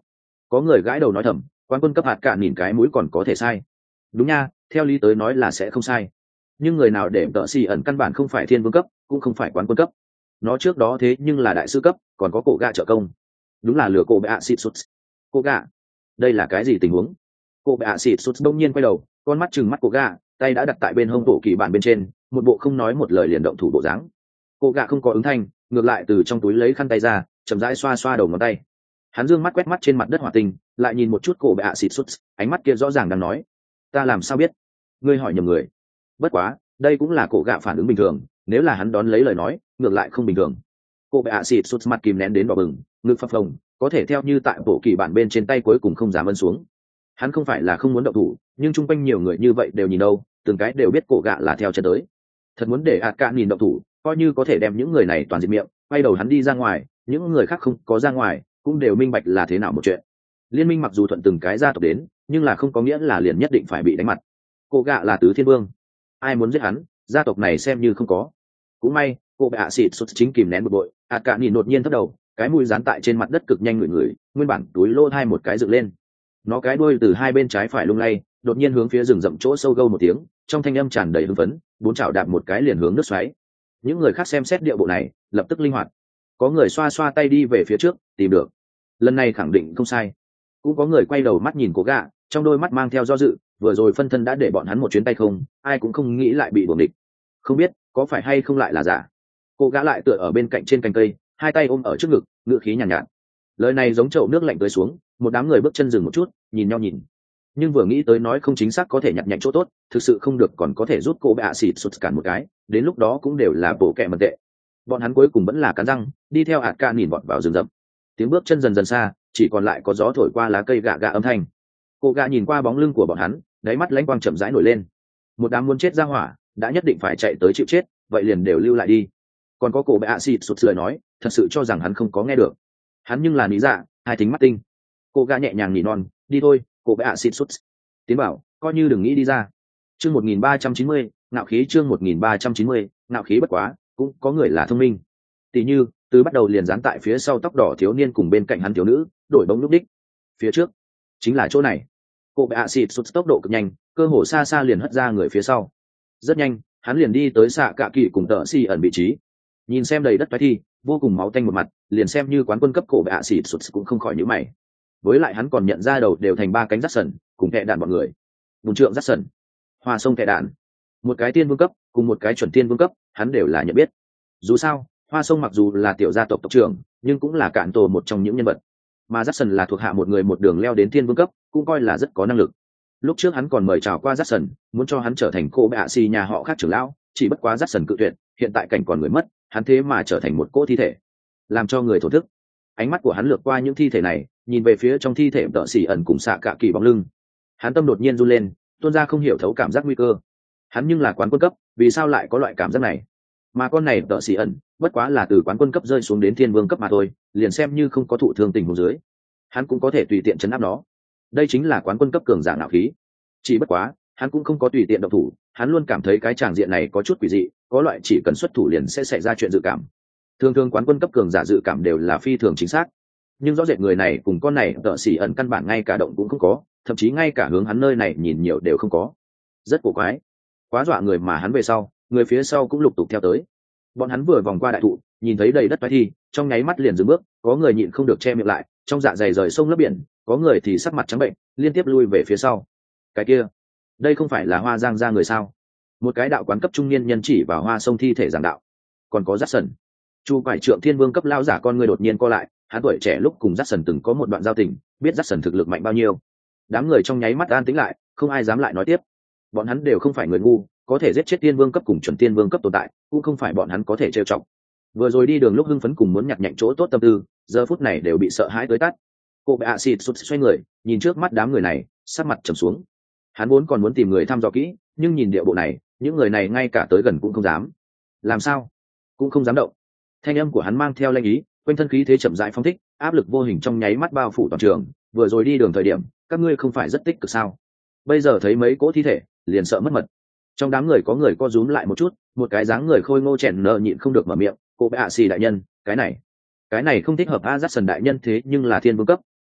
Có người gãi đầu nói thầm, quán quân cấp hạt cả nhìn cái mũi còn có thể sai. Đúng nha, theo lý tới nói là sẽ không sai, nhưng người nào để tợ xì ẩn căn bản không phải thiên vương cấp cũng không phải quán quân cấp, nó trước đó thế nhưng là đại sư cấp, còn có cổ gạ trợ công. Đúng là lừa cổ bệ ạ xịt sút. Cổ gạ, đây là cái gì tình huống? Cổ bệ ạ xịt sút đông nhiên quay đầu, con mắt chừng mắt cổ gạ, tay đã đặt tại bên hông bộ kỳ bản bên trên, một bộ không nói một lời liền động thủ bộ dáng. Cổ gạ không có ứng thanh, ngược lại từ trong túi lấy khăn tay ra, chậm rãi xoa xoa đầu ngón tay. Hắn dương mắt quét mắt trên mặt đất hỏa tinh, lại nhìn một chút cổ bệ ạ xịt sút, ánh mắt kia rõ ràng đang nói: ta làm sao biết? Ngươi hỏi nhầm người. Bất quá đây cũng là cổ gạ phản ứng bình thường, nếu là hắn đón lấy lời nói ngược lại không bình thường. Cổ bệ ạ xịt sút mặt kìm nén đến đỏ bừng, ngực phập phồng, có thể theo như tại bộ kỳ bản bên trên tay cuối cùng không dám ấn xuống. Hắn không phải là không muốn động thủ, nhưng chung quanh nhiều người như vậy đều nhìn đâu, từng cái đều biết cổ gạ là theo chân tới. Thật muốn để ạt cạn nhìn động thủ, coi như có thể đem những người này toàn diệt miệng, quay đầu hắn đi ra ngoài, những người khác không có ra ngoài cũng đều minh bạch là thế nào một chuyện. Liên minh mặc dù thuận từng cái gia tộc đến, nhưng là không có nghĩa là liền nhất định phải bị đánh mặt. Cổ gạ là tứ thiên vương, ai muốn giết hắn, gia tộc này xem như không có. Cũng may cô bệ ạ xịt sút chính kìm nén bực bội, ạt cạn nhìn đột nhiên thấp đầu, cái mũi dán tại trên mặt đất cực nhanh ngửi, nguyên bản túi lô hai một cái dựng lên, nó cái đuôi từ hai bên trái phải lung lay, đột nhiên hướng phía rừng rậm chỗ sâu gâu một tiếng, trong thanh âm tràn đầy hưng phấn, bốn chảo đạp một cái liền hướng nước xoáy. Những người khác xem xét địa bộ này lập tức linh hoạt, có người xoa xoa tay đi về phía trước tìm được, lần này khẳng định không sai. Cũng có người quay đầu mắt nhìn cổ gạ, trong đôi mắt mang theo do dự, vừa rồi phân thân đã để bọn hắn một chuyến tay không, ai cũng không nghĩ lại bị buồng địch, không biết có phải hay không lại là giả. Cô gã lại tựa ở bên cạnh trên cành cây, hai tay ôm ở trước ngực, ngựa khí nhàn nhạt. Lời này giống chậu nước lạnh tới xuống, một đám người bước chân dừng một chút, nhìn nhau nhìn, nhưng vừa nghĩ tới nói không chính xác có thể nhặt nhạnh chỗ tốt, thực sự không được còn có thể rút cô bạ xịt sụt cản một cái, đến lúc đó cũng đều là bộ kẹ mật tệ. Bọn hắn cuối cùng vẫn là cắn răng đi theo hạt ca nhìn bọn vào rừng rậm. Tiếng bước chân dần dần xa, chỉ còn lại có gió thổi qua lá cây gạ gạ âm thanh. Cô gạ nhìn qua bóng lưng của bọn hắn, đáy mắt lãnh quang chậm rãi nổi lên. Một đám muốn chết ra hỏa, đã nhất định phải chạy tới chịu chết, vậy liền đều lưu lại đi. Còn có cổ bạ xịt sụt lời nói, thật sự cho rằng hắn không có nghe được. Hắn nhưng là lý dạ, hai thính mắt tinh. Cô gạ nhẹ nhàng nỉ non, đi thôi, cổ bạ xịt sụt. Tiến bảo, coi như đừng nghĩ đi ra. Chương 1390, ngạo khí. Chương 1390, ngạo khí. Bất quá cũng có người là thông minh, tỷ như từ bắt đầu liền dán tại phía sau tóc đỏ thiếu niên cùng bên cạnh hắn thiếu nữ đổi bóng lúc đích. Phía trước chính là chỗ này. Cô bệ hạ xịt sút tốc độ cực nhanh, cơ hồ xa xa liền hất ra người phía sau. Rất nhanh hắn liền đi tới xạ cạ kỳ cùng tợ xì ẩn vị trí. Nhìn xem đầy đất thoái thi, vô cùng máu tanh một mặt, liền xem như quán quân cấp cổ bệ hạ xịt sút cũng không khỏi nhíu mày. Với lại hắn còn nhận ra đầu đều thành ba cánh rắt sần cùng kẹ đạn bọn người. Bùn trượng rắt sần, hoa sông kẹ đạn, một cái tiên vương cấp cùng một cái chuẩn tiên vương cấp, hắn đều là nhận biết. Dù sao hoa sông mặc dù là tiểu gia tộc tộc trưởng, nhưng cũng là cạn tổ một trong những nhân vật, mà Jackson là thuộc hạ một người một đường leo đến thiên vương cấp, cũng coi là rất có năng lực. Lúc trước hắn còn mời chào qua Jackson, muốn cho hắn trở thành cô bệ hạ xì nhà họ khác trưởng lão, chỉ bất quá Jackson cự tuyệt. Hiện tại cảnh còn người mất, hắn thế mà trở thành một cỗ thi thể, làm cho người thổ thức. Ánh mắt của hắn lướt qua những thi thể này, nhìn về phía trong thi thể tợ xỉ ẩn cùng xạ cạ kỳ bóng lưng, hắn tâm đột nhiên run lên, tuôn ra không hiểu thấu cảm giác nguy cơ. Hắn nhưng là quán quân cấp, vì sao lại có loại cảm giác này? Mà con này tợ xỉ ẩn bất quá là từ quán quân cấp rơi xuống đến thiên vương cấp mà thôi, liền xem như không có thụ thương tình huống dưới, hắn cũng có thể tùy tiện chấn áp nó. Đây chính là quán quân cấp cường giả ngạo khí. Chỉ bất quá hắn cũng không có tùy tiện động thủ, hắn luôn cảm thấy cái tràng diện này có chút quỷ dị, có loại chỉ cần xuất thủ liền sẽ xảy ra chuyện dự cảm. Thường thường quán quân cấp cường giả dự cảm đều là phi thường chính xác, nhưng rõ rệt người này cùng con này tợ xỉ ẩn căn bản ngay cả động cũng không có, thậm chí ngay cả hướng hắn nơi này nhìn nhiều đều không có. Rất cổ quái, quá dọa người. Mà hắn về sau, người phía sau cũng lục tục theo tới. Bọn hắn vừa vòng qua đại thụ, nhìn thấy đầy đất toái thi, trong nháy mắt liền dừng bước, có người nhịn không được che miệng lại, trong dạ dày rời sông lấp biển, có người thì sắc mặt trắng bệnh, liên tiếp lui về phía sau. Cái kia, đây không phải là Hoa Giang gia người sao? Một cái đạo quán cấp trung niên nhân chỉ vào Hoa Sông thi thể giảng đạo. Còn có Jackson, Chu Quải Trượng thiên vương cấp lao giả, con người đột nhiên co lại, hắn tuổi trẻ lúc cùng Jackson từng có một đoạn giao tình, biết Jackson thực lực mạnh bao nhiêu. Đám người trong nháy mắt an tĩnh lại, không ai dám lại nói tiếp. Bọn hắn đều không phải người ngu, có thể giết chết tiên vương cấp cùng chuẩn tiên vương cấp tồn tại, cũng không phải bọn hắn có thể trêu chọc. Vừa rồi đi đường lúc hưng phấn cùng muốn nhặt nhạnh chỗ tốt tâm tư, giờ phút này đều bị sợ hãi tới tắt. Cô bệ hạ xịt sụt xoay người, nhìn trước mắt đám người này, sắc mặt trầm xuống. Hắn vốn còn muốn tìm người thăm dò kỹ, nhưng nhìn địa bộ này, những người này ngay cả tới gần cũng không dám. Làm sao? Cũng không dám động. Thanh âm của hắn mang theo lanh ý, quanh thân khí thế chậm rãi phóng thích, áp lực vô hình trong nháy mắt bao phủ toàn trường. Vừa rồi đi đường thời điểm, các ngươi không phải rất tích cực sao? Bây giờ thấy mấy cỗ thi thể, liền sợ mất mật. Trong đám người có người co rúm lại một chút, một cái dáng người khôi ngô chèn nợ nhịn không được mở miệng. Cô bệ hạ xì đại nhân, cái này không thích hợp. A Jackson đại nhân thế nhưng là thiên vương cấp,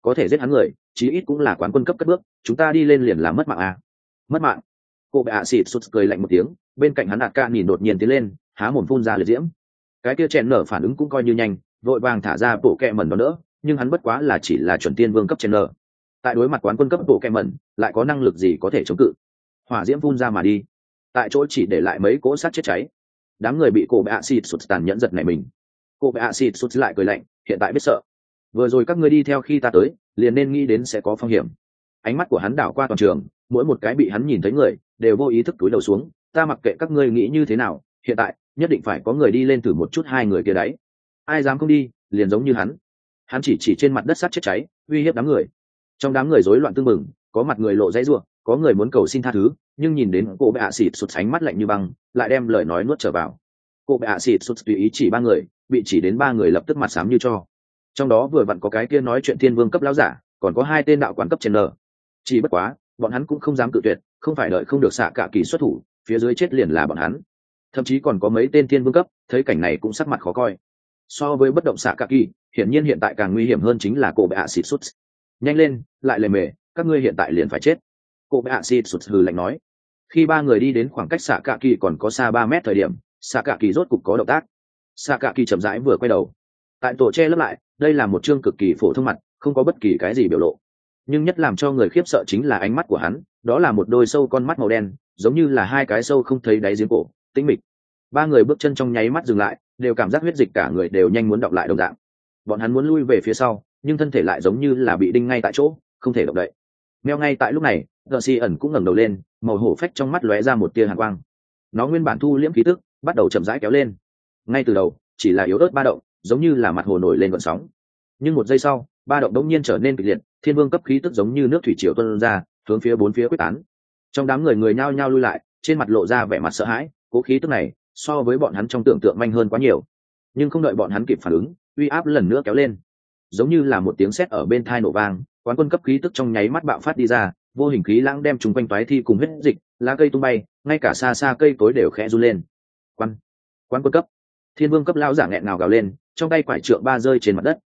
có thể giết hắn người chí ít cũng là quán quân cấp cất bước, chúng ta đi lên liền là mất mạng à. Mất mạng? Cô bệ ạ xịt sụt cười lạnh một tiếng, bên cạnh hắn đạt ca nhìn đột nhiên tiến lên, há mồm phun ra liệt diễm. Cái kia chèn nở phản ứng cũng coi như nhanh, vội vàng thả ra bộ kẹ mẩn đó nữa, nhưng hắn bất quá là chỉ là chuẩn tiên vương cấp chèn nở, tại đối mặt quán quân cấp bộ kẹ mẩn lại có năng lực gì có thể chống cự. Hỏa diễm phun ra mà đi, tại chỗ chỉ để lại mấy cỗ xác chết cháy. Đám người bị cô bệ ạ xịt sụt tàn nhẫn giật này mình. Cô bệ ạ xịt sụt lại cười lạnh, hiện tại biết sợ. Vừa rồi các ngươi đi theo khi ta tới, liền nên nghĩ đến sẽ có phong hiểm. Ánh mắt của hắn đảo qua toàn trường, mỗi một cái bị hắn nhìn thấy người đều vô ý thức cúi đầu xuống. Ta mặc kệ các ngươi nghĩ như thế nào, hiện tại nhất định phải có người đi lên thử một chút hai người kia đấy. Ai dám không đi liền giống như hắn chỉ trên mặt đất sát chết cháy, uy hiếp đám người. Trong đám người rối loạn tương mừng, có mặt người lộ dãy rủa, có người muốn cầu xin tha thứ, nhưng nhìn đến cô bệ ạ xịt sụt ánh mắt lạnh như băng, lại đem lời nói nuốt trở vào. Cô bệ ạ xịt sụt tùy ý chỉ ba người, bị chỉ đến ba người lập tức mặt xám như cho. Trong đó vừa vặn có cái kia nói chuyện thiên vương cấp lão giả, còn có hai tên đạo quán cấp trên nở. Chỉ bất quá bọn hắn cũng không dám cự tuyệt, không phải đợi không được xạ cả kỳ xuất thủ, phía dưới chết liền là bọn hắn. Thậm chí còn có mấy tên thiên vương cấp thấy cảnh này cũng sắc mặt khó coi. So với bất động xạ cả kỳ, hiển nhiên hiện tại càng nguy hiểm hơn chính là cô bệ ạ xịt sụt. Nhanh lên, lại lề mề, các ngươi hiện tại liền phải chết. Cô bệ ạ xịt sụt hừ lạnh nói. Khi ba người đi đến khoảng cách xạ cả kỳ còn có xa 3 mét thời điểm, xạ cả kỳ rốt cục có động tác. Xạ cả kỳ chậm rãi vừa quay đầu, tại tổ che lấp lại, đây là một chương cực kỳ phổ thông mặt, không có bất kỳ cái gì biểu lộ, nhưng nhất làm cho người khiếp sợ chính là ánh mắt của hắn, đó là một đôi sâu con mắt màu đen, giống như là hai cái sâu không thấy đáy giếng cổ, tĩnh mịch. Ba người bước chân trong nháy mắt dừng lại, đều cảm giác huyết dịch cả người đều nhanh muốn đọng lại đồng dạng. Bọn hắn muốn lui về phía sau, nhưng thân thể lại giống như là bị đinh ngay tại chỗ, không thể động đậy. Meo ngay tại lúc này, Dở Xi ẩn cũng ngẩng đầu lên, màu hổ phách trong mắt lóe ra một tia hàn quang. Nó nguyên bản thu liễm khí tức, bắt đầu chậm rãi kéo lên. Ngay từ đầu, chỉ là yếu ớt ba động, giống như là mặt hồ nổi lên gợn sóng. Nhưng một giây sau, ba động đống nhiên trở nên kịch liệt, thiên vương cấp khí tức giống như nước thủy triều tuôn ra, hướng phía bốn phía quyết tán. Trong đám người nhao nhao lui lại, trên mặt lộ ra vẻ mặt sợ hãi, cố khí tức này so với bọn hắn trong tưởng tượng manh hơn quá nhiều. Nhưng không đợi bọn hắn kịp phản ứng, uy áp lần nữa kéo lên, giống như là một tiếng sét ở bên tai nổ vang, quán quân cấp khí tức trong nháy mắt bạo phát đi ra, vô hình khí lãng đem chúng quanh toái thi cùng huyết dịch, lá cây tung bay, ngay cả xa xa cây cối đều khẽ run lên. Quán quân cấp, thiên vương cấp lão giả nghẹn ngào gào lên, trong tay quải trượng ba rơi trên mặt đất.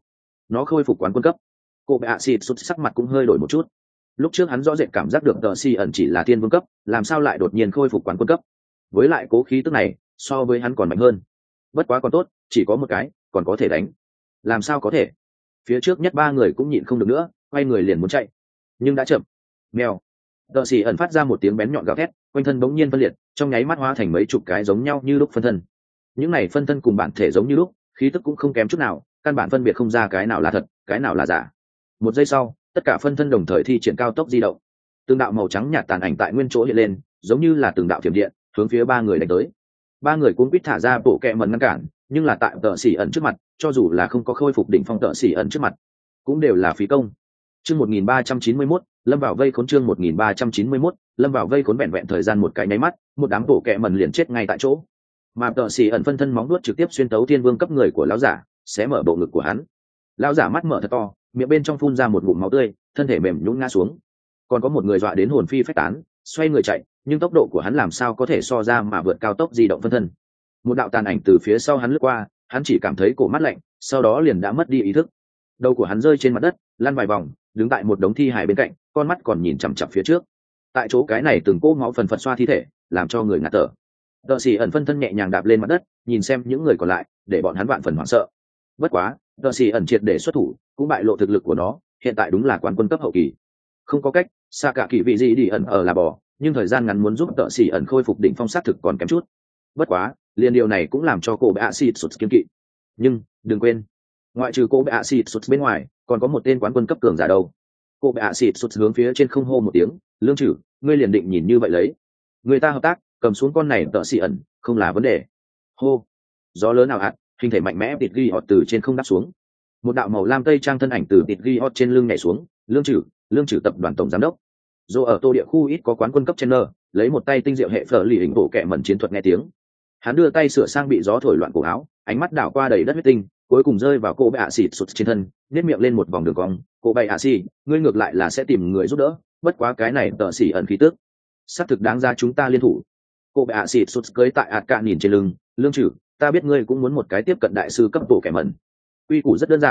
Nó khôi phục quán quân cấp. Cô bệ ạ xịt sụt sắc mặt cũng hơi đổi một chút. Lúc trước hắn rõ rệt cảm giác được Dở Xi ẩn chỉ là thiên vương cấp, làm sao lại đột nhiên khôi phục quán quân cấp? Với lại cố khí tức này so với hắn còn mạnh hơn. Bất quá còn tốt, chỉ có một cái, còn có thể đánh. Làm sao có thể? Phía trước nhất ba người cũng nhịn không được nữa, quay người liền muốn chạy, nhưng đã chậm. Mèo. Dở Xi ẩn phát ra một tiếng bén nhọn gào thét, quanh thân bỗng nhiên phân liệt, trong nháy mắt hóa thành mấy chục cái giống nhau như lúc phân thân. Những này phân thân cùng bản thể giống như lúc, khí tức cũng không kém chút nào, căn bản phân biệt không ra cái nào là thật, cái nào là giả. Một giây sau, tất cả phân thân đồng thời thi triển cao tốc di động. Từng đạo màu trắng nhạt tàn ảnh tại nguyên chỗ hiện lên, giống như là từng đạo thiểm điện, hướng phía ba người đánh tới. Ba người cuống quýt thả ra bộ kệ mẩn ngăn cản, nhưng là tại Dở Xi ẩn trước mặt, cho dù là không có khôi phục đỉnh phong Dở Xi ẩn trước mặt, cũng đều là phí công. Chương 1391, lâm vào vây khốn. Chương 1391, lâm vào vây khốn. Vẹn vẹn thời gian một cái nháy mắt, một đám bộ kệ mẩn liền chết ngay tại chỗ. Mà Dở Xi ẩn phân thân móng vuốt trực tiếp xuyên tấu thiên vương cấp người của lão giả, xé mở bộ ngực của hắn. Lão giả mắt mở thật to, miệng bên trong phun ra một ngụm máu tươi, thân thể mềm nhũn ngã xuống. Còn có một người dọa đến hồn phi phách tán, xoay người chạy, nhưng tốc độ của hắn làm sao có thể so ra mà vượt cao tốc di động phân thân. Một đạo tàn ảnh từ phía sau hắn lướt qua, hắn chỉ cảm thấy cổ mắt lạnh, sau đó liền đã mất đi ý thức. Đầu của hắn rơi trên mặt đất, lăn vài vòng, đứng tại một đống thi hài bên cạnh, con mắt còn nhìn chằm chằm phía trước. Tại chỗ cái này từng cỗ máu phần phật xoa thi thể, làm cho người ngạt thở. Dở Xi ẩn phân thân nhẹ nhàng đạp lên mặt đất, nhìn xem những người còn lại, để bọn hắn vạn phần hoảng sợ. Bất quá, Dở Xi ẩn triệt để xuất thủ, cũng bại lộ thực lực của nó, hiện tại đúng là quán quân cấp hậu kỳ. Không có cách, xa cả kỳ vị gì đi ẩn ở là bò, nhưng thời gian ngắn muốn giúp Dở Xi ẩn khôi phục đỉnh phong sát thực còn kém chút. Bất quá, liền điều này cũng làm cho cô bệ ạ xịt sụt kiên kỵ. Nhưng đừng quên, ngoại trừ cô bệ ạ xịt sụt bên ngoài, còn có một tên quán quân cấp cường giả đâu. Cô bệ ạ xịt sụt hướng phía trên không hô một tiếng, lương chử, ngươi liền định nhìn như vậy lấy? Người ta hợp tác, cầm xuống con này Dở Xi ẩn, không là vấn đề. Hô, gió lớn nào hạt, hình thể mạnh mẽ tịt ghi họt từ trên không đáp xuống. Một đạo màu lam tây trang thân ảnh từ tịt ghi hot trên lưng nhảy xuống. Lương trừ tập đoàn tổng giám đốc. Dù ở tô địa khu ít có quán quân cấp trên nơ, lấy một tay tinh diệu hệ phở lì hình bộ kệ mẩn chiến thuật nghe tiếng. Hắn đưa tay sửa sang bị gió thổi loạn cổ áo, ánh mắt đảo qua đầy đất huyết tinh, cuối cùng rơi vào cô bệ ạ xịt sụt trên thân, nhếch miệng lên một vòng đường cong. Cô bệ ạ xì, ngươi ngược lại là sẽ tìm người giúp đỡ, bất quá cái này Dở Xi ẩn khí tức, sắp thực đáng ra chúng ta liên thủ. Cô bệ ạ xịt sụt cưới tại ạt cạn nhìn trên lưng, lương trừ, ta biết ngươi cũng muốn một cái tiếp cận đại sư cấp bộ kệ mẩn. Quy củ rất đơn giản,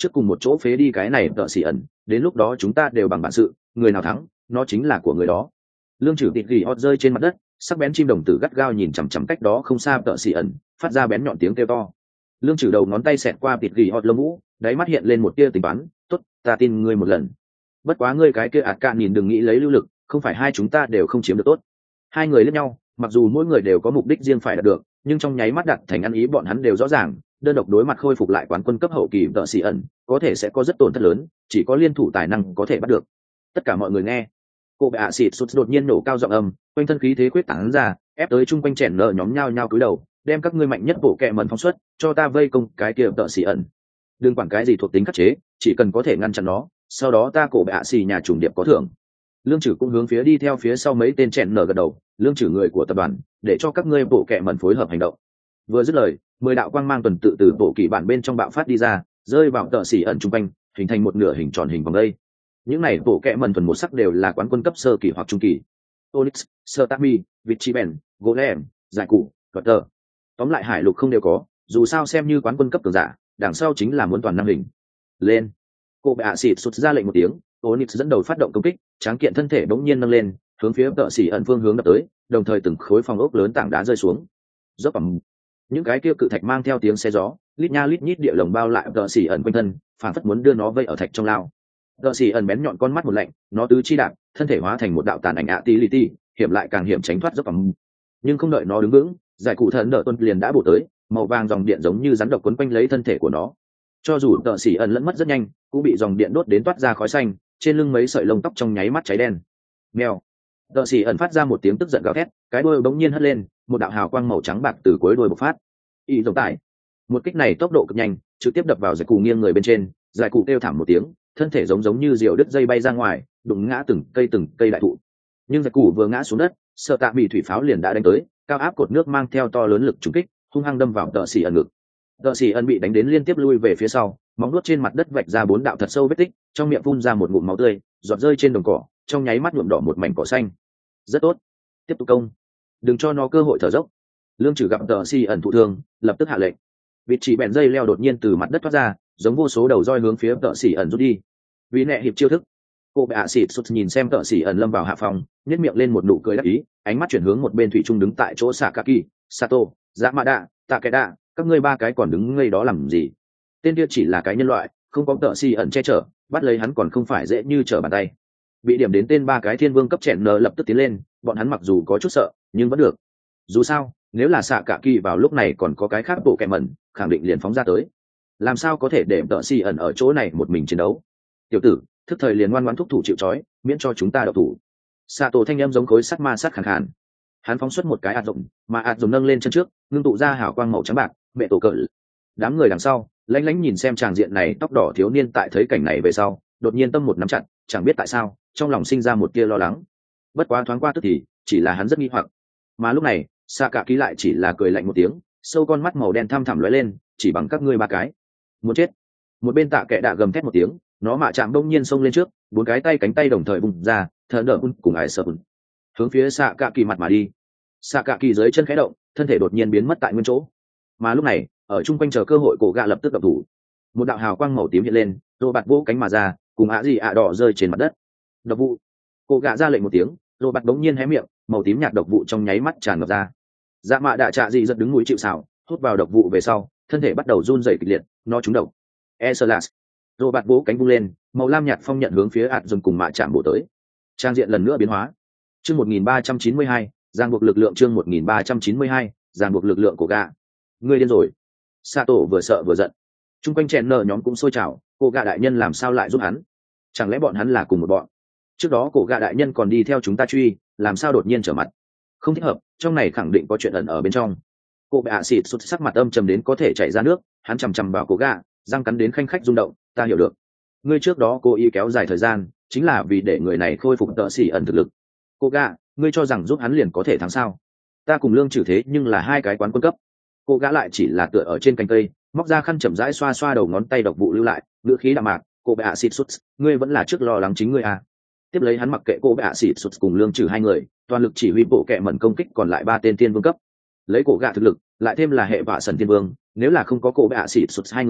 trước cùng một chỗ phế đi cái này tợ xỉ ẩn, đến lúc đó chúng ta đều bằng bản sự, người nào thắng nó chính là của người đó. Lương Trử tịt gỉ hót rơi trên mặt đất, sắc bén chim đồng tử gắt gao nhìn chằm chằm cách đó không xa tợ xỉ ẩn, phát ra bén nhọn tiếng kêu to. Lương Trử đầu ngón tay xẹt qua tịt gỉ hót lông vũ, đáy mắt hiện lên một tia tình toán. Tốt, ta tin ngươi một lần, bất quá ngươi cái kia ạt cạn nhìn đừng nghĩ lấy lưu lực, không phải hai chúng ta đều không chiếm được tốt. Hai người liếc nhau, mặc dù mỗi người đều có mục đích riêng phải đạt được, nhưng trong nháy mắt đặt thành ăn ý bọn hắn đều rõ ràng, đơn độc đối mặt khôi phục lại quán quân cấp hậu kỳ tợ xỉ ẩn có thể sẽ có rất tổn thất lớn, chỉ có liên thủ tài năng có thể bắt được. Tất cả mọi người nghe. Cô bệ ạ xịt sút đột nhiên nổ cao giọng âm, quanh thân khí thế quyết tán ra, ép tới chung quanh chèn nợ nhóm nhao nhao cúi đầu, đem các ngươi mạnh nhất bộ kệ mẩn phóng xuất, cho ta vây công cái kia tợ xỉ ẩn. Đừng quản cái gì thuộc tính khắc chế, chỉ cần có thể ngăn chặn nó, sau đó ta cổ bệ ạ xì nhà trùng điệp có thưởng. Lương Trử cũng hướng phía đi theo phía sau mấy tên chèn nở gật đầu, Lương Trử người của tập đoàn, để cho các ngươi bộ kệ mẩn phối hợp hành động. Vừa dứt lời, 10 đạo quang mang tuần tự từ bộ kỳ bản bên trong bạo phát đi ra, rơi vào tợ xỉ ẩn trung quanh, hình thành một nửa hình tròn hình vòng đây. Những này bộ kệ mẩn thuần một sắc đều là quán quân cấp sơ kỳ hoặc trung kỳ. Onyx, Starmie, Vichiben, Golem, giải cụ, Cutter. Tóm lại hải lục không đều có, dù sao xem như quán quân cấp cường giả, đằng sau chính là muốn toàn năng hình. Lên. Cô bệ ạ xịt sút ra lệnh một tiếng, Onyx dẫn đầu phát động công kích, tráng kiện thân thể bỗng nhiên nâng lên, hướng phía tợ xỉ ẩn phương hướng đập tới, đồng thời từng khối phòng ốc lớn tảng đá rơi xuống. Rốt ầm. Những cái kia cự thạch mang theo tiếng xe gió, lít nha lít nhít địa lồng bao lại tợ xỉ ẩn quanh thân, phản phất muốn đưa nó vây ở thạch trong lao. Tợ xỉ ẩn bén nhọn con mắt một lạnh, nó tứ chi đạp, thân thể hóa thành một đạo tàn ảnh ạ tí lì ti, hiểm lại càng hiểm tránh thoát dốc ầm. Nhưng không đợi nó đứng vững, giải cụ thần đỡ tuân liền đã bổ tới, màu vàng dòng điện giống như rắn độc quấn quanh lấy thân thể của nó. Cho dù tợ xỉ ẩn lẫn mất rất nhanh, cũng bị dòng điện đốt đến toát ra khói xanh, trên lưng mấy sợi lông tóc trong nháy mắt cháy đen. Mèo. Tợ xỉ ẩn phát ra một tiếng tức giận gào thét, cái đuôi bỗng nhiên hất lên, một đạo hào quang màu trắng bạc từ cuối đuôi bộc phát. Y rồng tải. Một kích này tốc độ cực nhanh, trực tiếp đập vào giải cụ nghiêng người bên trên, giải cụ kêu thảm một tiếng, thân thể giống như diều đứt dây bay ra ngoài, đụng ngã từng cây đại thụ. Nhưng giải cụ vừa ngã xuống đất, sợ tạ bị thủy pháo liền đã đánh tới, cao áp cột nước mang theo to lớn lực trúng kích, hung hăng đâm vào tợ xỉ ẩn ngực. Tợ xỉ ẩn bị đánh đến liên tiếp lui về phía sau, móng nuốt trên mặt đất vạch ra 4 đạo thật sâu vết tích, trong miệng phun ra một ngụm máu tươi, giọt rơi trên đồng cỏ, trong nháy mắt nhuộm đỏ một mảnh cỏ xanh. Rất tốt, tiếp tục công, đừng cho nó cơ hội thở dốc. Lương Trử gặp tợ xỉ ẩn thụ thương, lập tức hạ lệnh. Vịt chỉ bèn dây leo đột nhiên từ mặt đất thoát ra, giống vô số đầu roi hướng phía tợ xỉ ẩn rút đi. Vì nệ hiệp chiêu thức. Cô bệ ạ xịt sút nhìn xem tợ xỉ ẩn lâm vào hạ phòng, nhếch miệng lên một nụ cười đắc ý, ánh mắt chuyển hướng một bên thủy trung đứng tại chỗ Sakaki, Sato, Yamada, Takeda, các ngươi ba cái còn đứng ngây đó làm gì? Tên kia chỉ là cái nhân loại, không có tợ xỉ ẩn che chở, bắt lấy hắn còn không phải dễ như trở bàn tay. Bị điểm đến tên ba cái thiên vương cấp chèn nở lập tức tiến lên, bọn hắn mặc dù có chút sợ, nhưng vẫn được. Dù sao, nếu là Sakaki vào lúc này còn có cái khác bộ kẹm mẩn, khẳng định liền phóng ra tới. Làm sao có thể để tợ xỉ ẩn ở chỗ này một mình chiến đấu? Tiểu tử, thức thời liền ngoan ngoãn thúc thủ chịu trói, miễn cho chúng ta đậu thủ. Sato thanh âm giống khối sắt ma sắt khàn khàn. Hắn phóng xuất một cái ạt rộng, mà ạt rộng nâng lên chân trước, ngưng tụ ra hào quang màu trắng bạc, mẹ tổ cỡ. Đám người đằng sau, lánh lánh nhìn xem tràng diện này, tóc đỏ thiếu niên tại thấy cảnh này về sau, đột nhiên tâm một nắm chặt, chẳng biết tại sao, trong lòng sinh ra một tia lo lắng. Bất quá thoáng qua tức thì, chỉ là hắn rất nghi hoặc. Mà lúc này, Sakaki lại chỉ là cười lạnh một tiếng, sâu con mắt màu đen thăm thẳm lóe lên, chỉ bằng các ngươi ba cái, muốn chết. Một bên Tạ Kệ đã gầm thét một tiếng, nó mạ chạm đông nhiên xông lên trước, 4 cái tay cánh tay đồng thời bùng ra, thở đỡ cùng ải sợ hướng phía Sakaki mặt mà đi. Sakaki dưới chân khẽ động, thân thể đột nhiên biến mất tại nguyên chỗ. Mà lúc này, ở chung quanh chờ cơ hội, cổ gạ lập tức động thủ. Một đạo hào quang màu tím hiện lên, rô bạt vỗ cánh mà ra, cùng ạ gì ạ đỏ rơi trên mặt đất. Độc vụ. Cổ gạ ra lệnh một tiếng, rô bạt đống nhiên hé miệng, màu tím nhạt độc vụ trong nháy mắt tràn ngập ra. Dạ mạ đạ trạ gì giật đứng núi chịu sào, hút vào độc vụ về sau, thân thể bắt đầu run rẩy kịch liệt, nó trúng độc. Esalas. Rô bạt vỗ cánh vung lên, màu lam nhạt phong nhận hướng phía ạt dừng cùng mạ chạm bổ tới. Trang diện lần nữa biến hóa. Chương 1392, giang buộc lực lượng. Chương 1392, giang buộc lực lượng của gạ. Ngươi điên rồi. Sato vừa sợ vừa giận. Trung quanh chèn nở nhóm cũng sôi trào, cổ gạ đại nhân làm sao lại giúp hắn? Chẳng lẽ bọn hắn là cùng một bọn? Trước đó cổ gạ đại nhân còn đi theo chúng ta truy, làm sao đột nhiên trở mặt? Không thích hợp, trong này khẳng định có chuyện ẩn ở bên trong. Cô bệ ạ xịt sút sắc mặt âm trầm đến có thể chảy ra nước, hắn chằm chằm vào cổ gạ, răng cắn đến khanh khách rung động. Ta hiểu được, ngươi trước đó cố ý kéo dài thời gian, chính là vì để người này khôi phục tợ xỉ ẩn thực lực. Cổ gạ, ngươi cho rằng giúp hắn liền có thể thắng sao? Ta cùng Lương Trử thế nhưng là 2 cái quán quân cấp. Cổ gạ lại chỉ là tựa ở trên cành cây, móc ra khăn chậm rãi xoa xoa đầu ngón tay độc vụ lưu lại, ngữ khí đạm mạc. Cô bệ ạ xịt sút, ngươi vẫn là trước lo lắng chính ngươi à? Tiếp lấy hắn mặc kệ cô bệ ạ xịt sút cùng Lương Trử 2 người, toàn lực chỉ huy bộ kệ mẩn công kích còn lại 3 tên tiên vương cấp. Lấy cổ gạ thực lực, lại thêm là hệ vạ sần tiên vương, nếu là không có cổ bệ ạ xịt sút 2 người,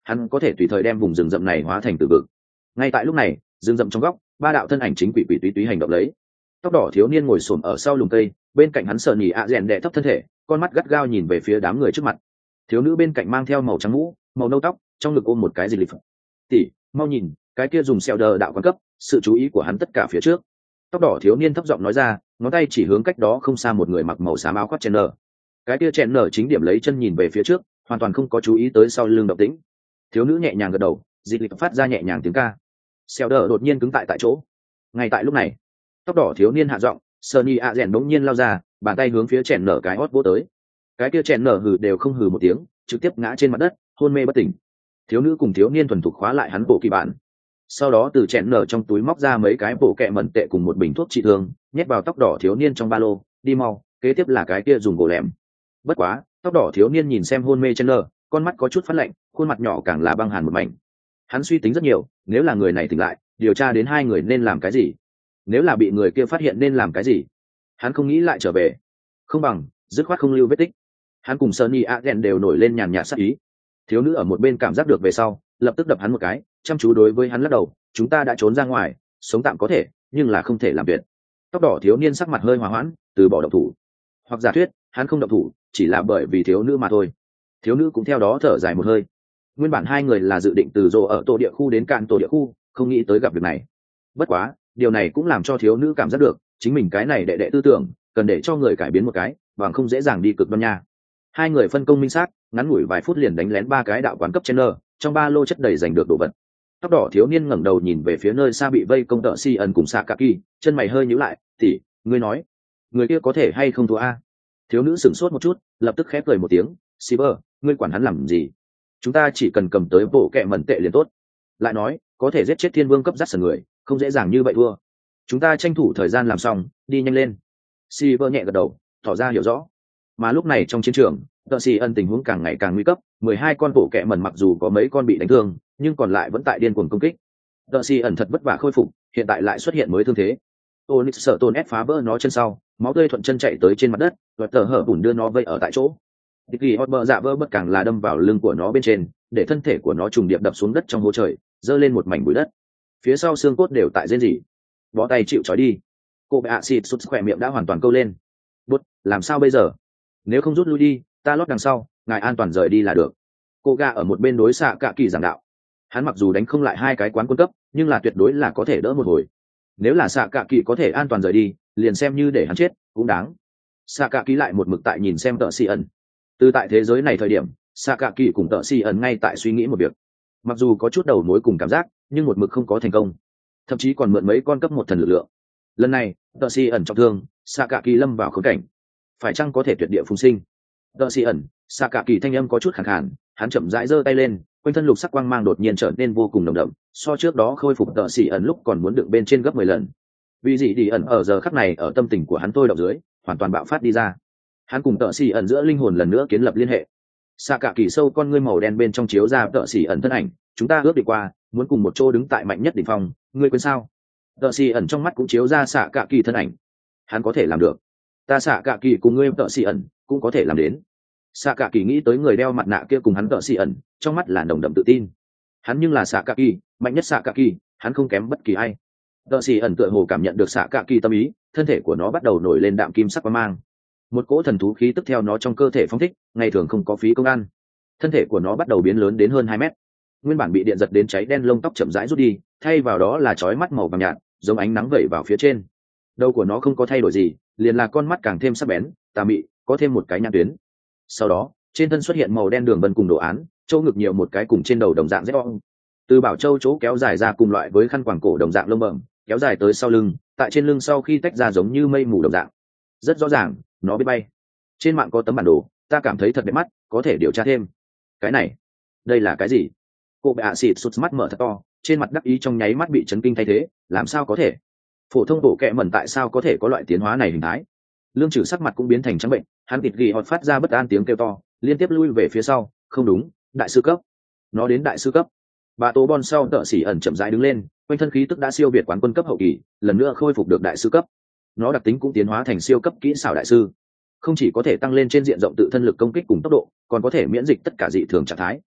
hắn có thể tùy thời đem vùng rừng rậm này hóa thành từ vực. Ngay tại lúc này, rừng rậm trong góc, ba đạo thân ảnh chính quỷ quỷ túy túy hành động lấy. Tóc đỏ thiếu niên ngồi xổm ở sau lùm cây, bên cạnh hắn sờ nhì ạ rèn đè thấp thân thể, con mắt gắt gao nhìn về phía đám người trước mặt. Thiếu nữ bên cạnh mang theo màu trắng mũ, màu nâu tóc, trong ngực ôm một cái gì lịch. Tỷ, mau nhìn, cái kia dùng xeo đờ đạo quan cấp, sự chú ý của hắn tất cả phía trước. Tóc đỏ thiếu niên thấp giọng nói ra, ngón tay chỉ hướng cách đó không xa một người mặc màu xám áo khoác chen nở. Cái kia chen nở chính điểm lấy chân nhìn về phía trước, hoàn toàn không có chú ý tới sau lưng động tĩnh. Thiếu nữ nhẹ nhàng gật đầu, dị lịch phát ra nhẹ nhàng tiếng ca. Xeo đờ đột nhiên cứng tại chỗ. Ngay tại lúc này, tóc đỏ thiếu niên hạ giọng, Sunny a rèn đống nhiên lao ra, bàn tay hướng phía chen nở cái hót vỗ tới. Cái kia chen nở hừ đều không hừ một tiếng, trực tiếp ngã trên mặt đất, hôn mê bất tỉnh. Thiếu nữ cùng thiếu niên thuần thục khóa lại hắn bộ kỳ bản, sau đó từ chen nở trong túi móc ra mấy cái bộ kẹ mẩn tệ cùng một bình thuốc trị thương, nhét vào tóc đỏ thiếu niên trong ba lô. Đi mau, kế tiếp là cái kia dùng gỗ lẻm. Bất quá, tóc đỏ thiếu niên nhìn xem hôn mê chen nở, con mắt có chút phát lạnh, khuôn mặt nhỏ càng là băng hàn một mảnh. Hắn suy tính rất nhiều, nếu là người này tỉnh lại, điều tra đến hai người nên làm cái gì, nếu là bị người kia phát hiện nên làm cái gì. Hắn không nghĩ lại trở về, không bằng dứt khoát không lưu vết tích. Hắn cùng Sunny Agen đều nổi lên nhàn nhạt sát ý. Thiếu nữ ở một bên cảm giác được về sau, lập tức đập hắn một cái, chăm chú đối với hắn lắc đầu, chúng ta đã trốn ra ngoài, sống tạm có thể, nhưng là không thể làm việc. Tóc đỏ thiếu niên sắc mặt hơi hòa hoãn, từ bỏ động thủ. Hoặc giả thuyết, hắn không động thủ, chỉ là bởi vì thiếu nữ mà thôi. Thiếu nữ cũng theo đó thở dài một hơi. Nguyên bản hai người là dự định từ rồ ở tổ địa khu đến cạn tổ địa khu, không nghĩ tới gặp việc này. Bất quá, điều này cũng làm cho thiếu nữ cảm giác được, chính mình cái này đệ đệ tư tưởng, cần để cho người cải biến một cái, bằng không dễ dàng đi cực đoan nha. Hai người phân công minh xác, ngắn ngủi vài phút liền đánh lén ba cái đạo quán cấp chen nơ, trong ba lô chất đầy giành được đồ vật. Tóc đỏ thiếu niên ngẩng đầu nhìn về phía nơi xa bị vây công tợ si ẩn cùng Sakaki, chân mày hơi nhíu lại, "Tỷ, ngươi nói, người kia có thể hay không thua a?" Thiếu nữ sửng sốt một chút, lập tức khép cười một tiếng, "Silver, ngươi quản hắn làm gì? Chúng ta chỉ cần cầm tới bộ kệ mẩn tệ liền tốt. Lại nói, có thể giết chết thiên vương cấp dắt sần người, không dễ dàng như vậy thua. Chúng ta tranh thủ thời gian làm xong, đi nhanh lên." Silver nhẹ gật đầu, tỏ ra hiểu rõ. Mà lúc này trong chiến trường, tợ si ẩn tình huống càng ngày càng nguy cấp, 12 con bộ kệ mẩn mặc dù có mấy con bị đánh thương, nhưng còn lại vẫn tại điên cuồng công kích. Tợ si ẩn thật vất vả khôi phục, hiện tại lại xuất hiện mới thương thế. Onyx sợ Tôn ép phá vỡ nó chân sau, máu tươi thuận chân chạy tới trên mặt đất, và tờ hở bùn đưa nó vây ở tại chỗ. Dicky Hotber dạ vỡ bất càng là đâm vào lưng của nó bên trên, để thân thể của nó trùng điệp đập xuống đất trong hố trời, dơ lên một mảnh bụi đất. Phía sau xương cốt đều tại rên rỉ. Bó tay chịu trói đi. Cô bệ ạ xịt sút khỏe miệng đã hoàn toàn câu lên. Bút, làm sao bây giờ? Nếu không rút lui đi, ta lót đằng sau, ngài an toàn rời đi là được. Cô gà ở một bên đối xạ cạ kỳ giảng đạo. Hắn mặc dù đánh không lại hai cái quán quân cấp, nhưng là tuyệt đối là có thể đỡ một hồi. Nếu là xạ cạ kỳ có thể an toàn rời đi, liền xem như để hắn chết cũng đáng. Xạ cạ kỳ lại một mực tại nhìn xem tợ si ẩn. Từ tại thế giới này thời điểm, xạ cạ kỳ cùng tợ si ẩn ngay tại suy nghĩ một việc. Mặc dù có chút đầu mối cùng cảm giác, nhưng một mực không có thành công, thậm chí còn mượn mấy con cấp một thần lực lượng. Lần này tợ si ẩn trọng thương, xạ cạ kỳ lâm vào khốn cảnh, phải chăng có thể tuyệt địa phùng sinh? Tợ si ẩn, xạ cạ kỳ thanh âm có chút khàn khàn, hắn chậm rãi giơ tay lên, quanh thân lục sắc quang mang đột nhiên trở nên vô cùng nồng đậm, so trước đó khôi phục tợ si ẩn lúc còn muốn đựng bên trên gấp 10 lần. Vì gì đi ẩn ở giờ khắc này ở tâm tình của hắn tôi động dưới, hoàn toàn bạo phát đi ra. Hắn cùng tợ si ẩn giữa linh hồn lần nữa kiến lập liên hệ. Xạ cạ kỳ sâu con ngươi màu đen bên trong chiếu ra tợ si ẩn thân ảnh, chúng ta ước đi qua, muốn cùng một chỗ đứng tại mạnh nhất đỉnh phong, ngươi quên sao? Tợ si ẩn trong mắt cũng chiếu ra xạ cạ kỳ thân ảnh. Hắn có thể làm được. Ta xạ cạ kỳ cùng ngươi tợ si ẩn cũng có thể làm đến. Xạ cạ kỳ nghĩ tới người đeo mặt nạ kia cùng hắn tợ si ẩn, trong mắt là nồng đậm tự tin. Hắn nhưng là xạ cạ kỳ, mạnh nhất xạ cạ kỳ, hắn không kém bất kỳ ai. Tợ si ẩn tựa hồ cảm nhận được xạ cạ kỳ tâm ý, thân thể của nó bắt đầu nổi lên đạm kim sắc quang mang. Một cỗ thần thú khí tức theo nó trong cơ thể phóng thích, ngày thường không có phí công ăn. Thân thể của nó bắt đầu biến lớn đến hơn 2 mét. Nguyên bản bị điện giật đến cháy đen lông tóc chậm rãi rút đi, thay vào đó là chói mắt màu vàng nhạt, giống ánh nắng vẩy vào phía trên. Đầu của nó không có thay đổi gì, liền là con mắt càng thêm sắc bén, tà mị, có thêm một cái nhãn tuyến. Sau đó, trên thân xuất hiện màu đen đường vân cùng đồ án, chỗ ngực nhiều một cái cùng trên đầu đồng dạng rét. Từ bảo châu chỗ kéo dài ra cùng loại với khăn quàng cổ đồng dạng lông bẩm, kéo dài tới sau lưng, tại trên lưng sau khi tách ra giống như mây mù đồng dạng. Rất rõ ràng, nó biết bay. Trên mạng có tấm bản đồ, ta cảm thấy thật đẹp mắt, có thể điều tra thêm. Cái này, đây là cái gì? Cô bệ ạ xịt sụt mắt mở thật to, trên mặt đắc ý trong nháy mắt bị chấn kinh thay thế, làm sao có thể? Phổ thông bộ kệ mẩn tại sao có thể có loại tiến hóa này hình thái? Lương Trử sắc mặt cũng biến thành trắng bệnh, hắn kịt gỉ họt phát ra bất an tiếng kêu to, liên tiếp lui về phía sau, không đúng, đại sư cấp. Nó đến đại sư cấp. Bà Tố Bon sau tợ xỉ ẩn chậm rãi đứng lên, quanh thân khí tức đã siêu việt quán quân cấp hậu kỳ, lần nữa khôi phục được đại sư cấp. Nó đặc tính cũng tiến hóa thành siêu cấp kỹ xảo đại sư, không chỉ có thể tăng lên trên diện rộng tự thân lực công kích cùng tốc độ, còn có thể miễn dịch tất cả dị thường trạng thái,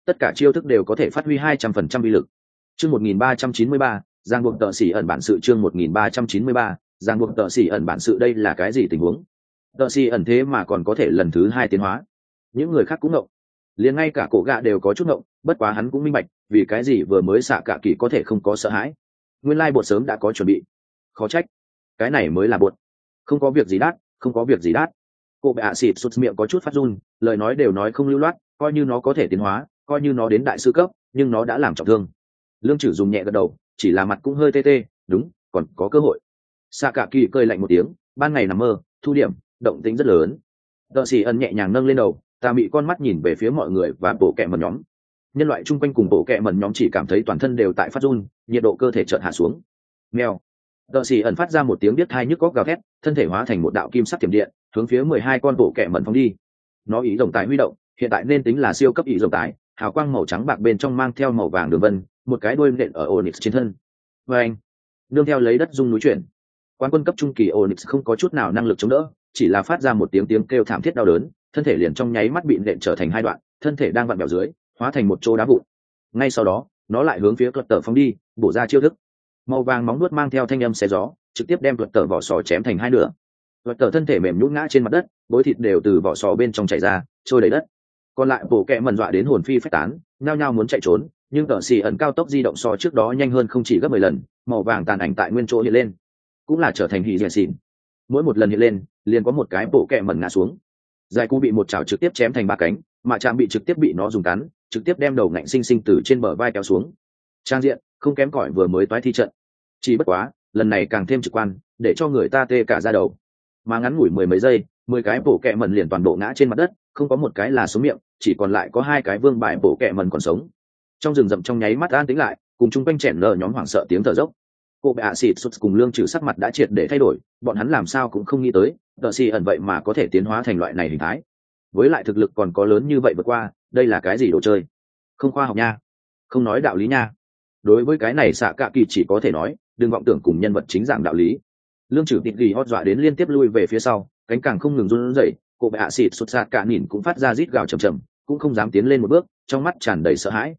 tất cả chiêu thức đều có thể phát huy 200% uy lực. Chương 1393, giang buộc tợ xỉ ẩn bản sự. Chương 1393, giang buộc tợ xỉ ẩn bản sự. Đây là cái gì tình huống? Tợ xỉ ẩn thế mà còn có thể lần thứ 2 tiến hóa. Những người khác cũng ngộng, liền ngay cả cổ gạ đều có chút ngộng, bất quá hắn cũng minh bạch vì cái gì vừa mới xạ cả kỳ có thể không có sợ hãi. Nguyên lai bột sớm đã có chuẩn bị. Khó trách, cái này mới là bột. Không có việc gì đát, không có việc gì đát. Cô bệ ạ xịt sụt miệng có chút phát run, lời nói đều nói không lưu loát, coi như nó có thể tiến hóa, coi như nó đến đại sư cấp, nhưng nó đã làm trọng thương. Lương Chử dùng nhẹ gật đầu, chỉ là mặt cũng hơi tê tê, đúng, còn có cơ hội. Xạ cả kỳ cười lạnh một tiếng, ban ngày nằm mơ, thu điểm, động tính rất lớn. Tợ xỉ ẩn nhẹ nhàng nâng lên đầu, ta bị con mắt nhìn về phía mọi người và bộ kẹ mẩn nhóm. Nhân loại chung quanh cùng bộ kẹ mẩn nhóm chỉ cảm thấy toàn thân đều tại phát run, nhiệt độ cơ thể chợt hạ xuống. Mèo. Tợ xỉ ẩn phát ra một tiếng biết thai nhức góc gào thét, thân thể hóa thành một đạo kim sắc tiềm điện, hướng phía 12 con bộ kẹ mẩn phóng đi. Nó ý rồng tái huy động, hiện tại nên tính là siêu cấp ý rồng tái, hào quang màu trắng bạc bên trong mang theo màu vàng đường vân, một cái đuôi nện ở Onyx trên thân. Và anh, nương theo lấy đất rung núi chuyển. Quán quân cấp trung kỳ Onyx không có chút nào năng lực chống đỡ, chỉ là phát ra một tiếng kêu thảm thiết đau đớn, thân thể liền trong nháy mắt bị nện trở thành hai đoạn, thân thể đang vặn vẹo dưới, hóa thành một chỗ đá vụn. Ngay sau đó, nó lại hướng phía Clutter phóng đi, bổ ra chiêu thức. Màu vàng móng nuốt mang theo thanh âm xé gió, trực tiếp đem Clutter vỏ sò chém thành hai nửa. Clutter thân thể mềm nhũn ngã trên mặt đất, bối thịt đều từ vỏ sò bên trong chảy ra, trôi đầy đất. Còn lại bộ kẹ mẩn dọa đến hồn phi phách tán, nhao nhao muốn chạy trốn, nhưng tợ xỉ ẩn cao tốc di động so trước đó nhanh hơn không chỉ gấp 10 lần, màu vàng tàn ảnh tại nguyên chỗ hiện lên, cũng là trở thành hỉ dẻ xỉn. Mỗi một lần hiện lên, liền có một cái bộ kẹ mẩn ngã xuống. Giải cú bị một chảo trực tiếp chém thành ba cánh, mà chạm bị trực tiếp bị nó dùng cắn, trực tiếp đem đầu ngạnh sinh sinh từ trên bờ vai kéo xuống. Trang diện không kém cỏi vừa mới toái thi trận, chỉ bất quá lần này càng thêm trực quan, để cho người ta tê cả da đầu. Mà ngắn ngủi mười mấy giây, 10 cái bộ kẹ mẩn liền toàn bộ ngã trên mặt đất, không có một cái là sống miệng, chỉ còn lại có 2 cái vương bại bộ kẹ mẩn còn sống. Trong rừng rậm trong nháy mắt an tĩnh lại, cùng chung quanh chèn lờ nhóm hoảng sợ tiếng thở dốc. Cô bệ ạ xịt sụt cùng Lương Trừ sắc mặt đã triệt để thay đổi, bọn hắn làm sao cũng không nghĩ tới tợ xỉ ẩn vậy mà có thể tiến hóa thành loại này hình thái, với lại thực lực còn có lớn như vậy vượt qua, đây là cái gì đồ chơi, không khoa học nha, không nói đạo lý nha. Đối với cái này xạ cạ kỳ chỉ có thể nói đừng vọng tưởng cùng nhân vật chính giảng đạo lý. Lương Trừ tịt ghi hót dọa đến liên tiếp lui về phía sau, cánh càng không ngừng run rẩy. Cô bệ ạ xịt sụt sạt cả nhìn cũng phát ra rít gào trầm trầm, cũng không dám tiến lên một bước, trong mắt tràn đầy sợ hãi.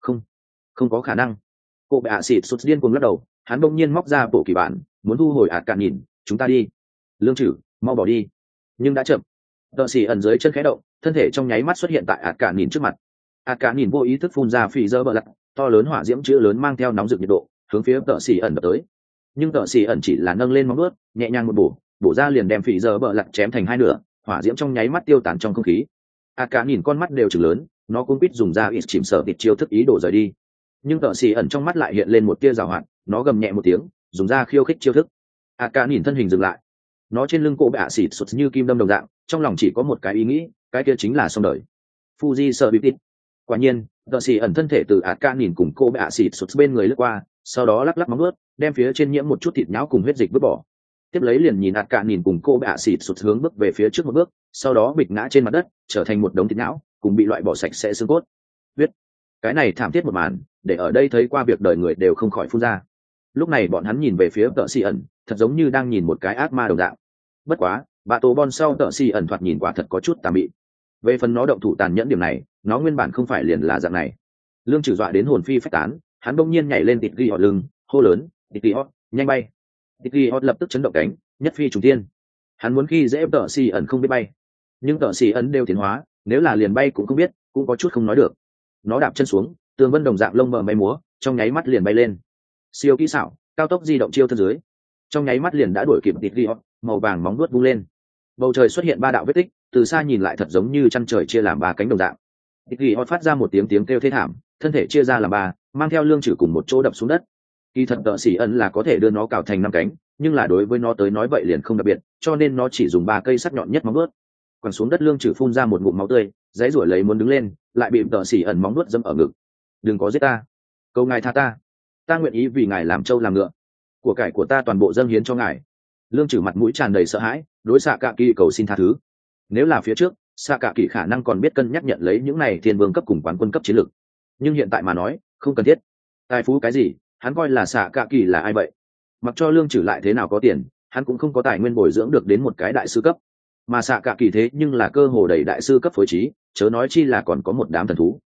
Không có khả năng. Cô bệ ạ xịt sụt điên cuồng lắc đầu, hắn bỗng nhiên móc ra bộ kỳ bản, muốn thu hồi ạt cạn nhìn, chúng ta đi. Lương Trừ, mau bỏ đi. Nhưng đã chậm. Tợ xỉ ẩn dưới chân khẽ động, thân thể trong nháy mắt xuất hiện tại ạt cạn nhìn trước mặt. ạt cạn nhìn vô ý thức phun ra phì dơ bờ lặt, to lớn hỏa diễm chữ lớn mang theo nóng rực nhiệt độ, hướng phía tợ xỉ ẩn đập tới. Nhưng tợ xỉ ẩn chỉ là nâng lên móng vuốt, nhẹ nhàng một bổ ra liền đem phì dơ bờ lặt chém thành hai nửa, hỏa diễm trong nháy mắt tiêu tán trong không khí. ạt cạn nhìn con mắt đều trừng lớn, nó cũng biết dùng ra ít chìm sợ tịt chiêu thức ý đồ rời đi. Nhưng tợ xỉ ẩn trong mắt lại hiện lên một tia rào hoạt, nó gầm nhẹ một tiếng, dùng ra khiêu khích chiêu thức. Cả nhìn thân hình dừng lại, nó trên lưng cổ bệ ạ xịt sụt như kim đâm đồng dạng, trong lòng chỉ có một cái ý nghĩ, cái kia chính là xong đời. Fuji sợ bị tít. Quả nhiên, tợ xỉ ẩn thân thể từ Cả nhìn cùng cô bệ ạ xịt sụt bên người lướt qua, sau đó lắc lắc móng vuốt, đem phía trên nhiễm một chút thịt nhão cùng huyết dịch vứt bỏ. Tiếp lấy liền nhìn Cả nhìn cùng cô bệ ạ xịt sụt hướng bước về phía trước một bước, sau đó bịch ngã trên mặt đất, trở thành một đống thịt nhão, cùng bị loại bỏ sạch sẽ xương cốt. Huyết. Cái này thảm thiết một màn, để ở đây thấy qua việc đời người đều không khỏi phun ra. Lúc này bọn hắn nhìn về phía tợ xỉ ẩn, thật giống như đang nhìn một cái ác ma đồng dạng. Bất quá bà tổ bon sau tợ xỉ ẩn thoạt nhìn quả thật có chút tà mị. Về phần nó động thủ tàn nhẫn điểm này, nó nguyên bản không phải liền là dạng này. Lương Trừ dọa đến hồn phi phách tán, hắn bỗng nhiên nhảy lên tịt ghi họ lưng, hô lớn, tịt ghi họ, nhanh bay. Tịt ghi họ lập tức chấn động cánh, nhất phi trùng thiên. Hắn muốn khi dễ tợ xỉ ẩn không biết bay, nhưng tợ xỉ ẩn đều tiến hóa, nếu là liền bay cũng không biết, cũng có chút không nói được. Nó đạp chân xuống, tường vân đồng dạng lông mờ bay múa, trong nháy mắt liền bay lên. Siêu kỹ xảo, cao tốc di động chiêu thân dưới, trong nháy mắt liền đã đuổi kịp tịt ghi họ, màu vàng móng vuốt vung lên. Bầu trời xuất hiện 3 đạo vết tích, từ xa nhìn lại thật giống như chân trời chia làm 3 cánh đồng dạng. Tịt ghi họ phát ra một tiếng kêu thê thảm, thân thể chia ra làm 3, mang theo Lương Trừ cùng một chỗ đập xuống đất. Kỳ thật tợ xỉ ẩn là có thể đưa nó cào thành 5 cánh, nhưng là đối với nó tới nói vậy liền không đặc biệt, cho nên nó chỉ dùng 3 cây sắc nhọn nhất móng vuốt. Quẳng xuống đất Lương Trừ phun ra một ngụm máu tươi, giãy giụa lấy muốn đứng lên, lại bị tợ xỉ ẩn móng vuốt dẫm ở ngực. Đừng có giết ta, cầu ngài tha ta, ta nguyện ý vì ngài làm trâu làm ngựa, của cải của ta toàn bộ dâng hiến cho ngài. Lương Trừ mặt mũi tràn đầy sợ hãi, đối xạ cạ kỳ cầu xin tha thứ. Nếu là phía trước, xạ cạ kỳ khả năng còn biết cân nhắc nhận lấy những này thiên vương cấp cùng quán quân cấp chiến lược, nhưng hiện tại mà nói không cần thiết. Tài phú cái gì, hắn coi là xạ cạ kỳ là ai vậy? Mặc cho Lương Trừ lại thế nào có tiền, hắn cũng không có tài nguyên bồi dưỡng được đến một cái đại sư cấp, mà xạ cạ kỳ thế nhưng là cơ hồ đầy đại sư cấp phối trí, chớ nói chi là còn có một đám thần thú.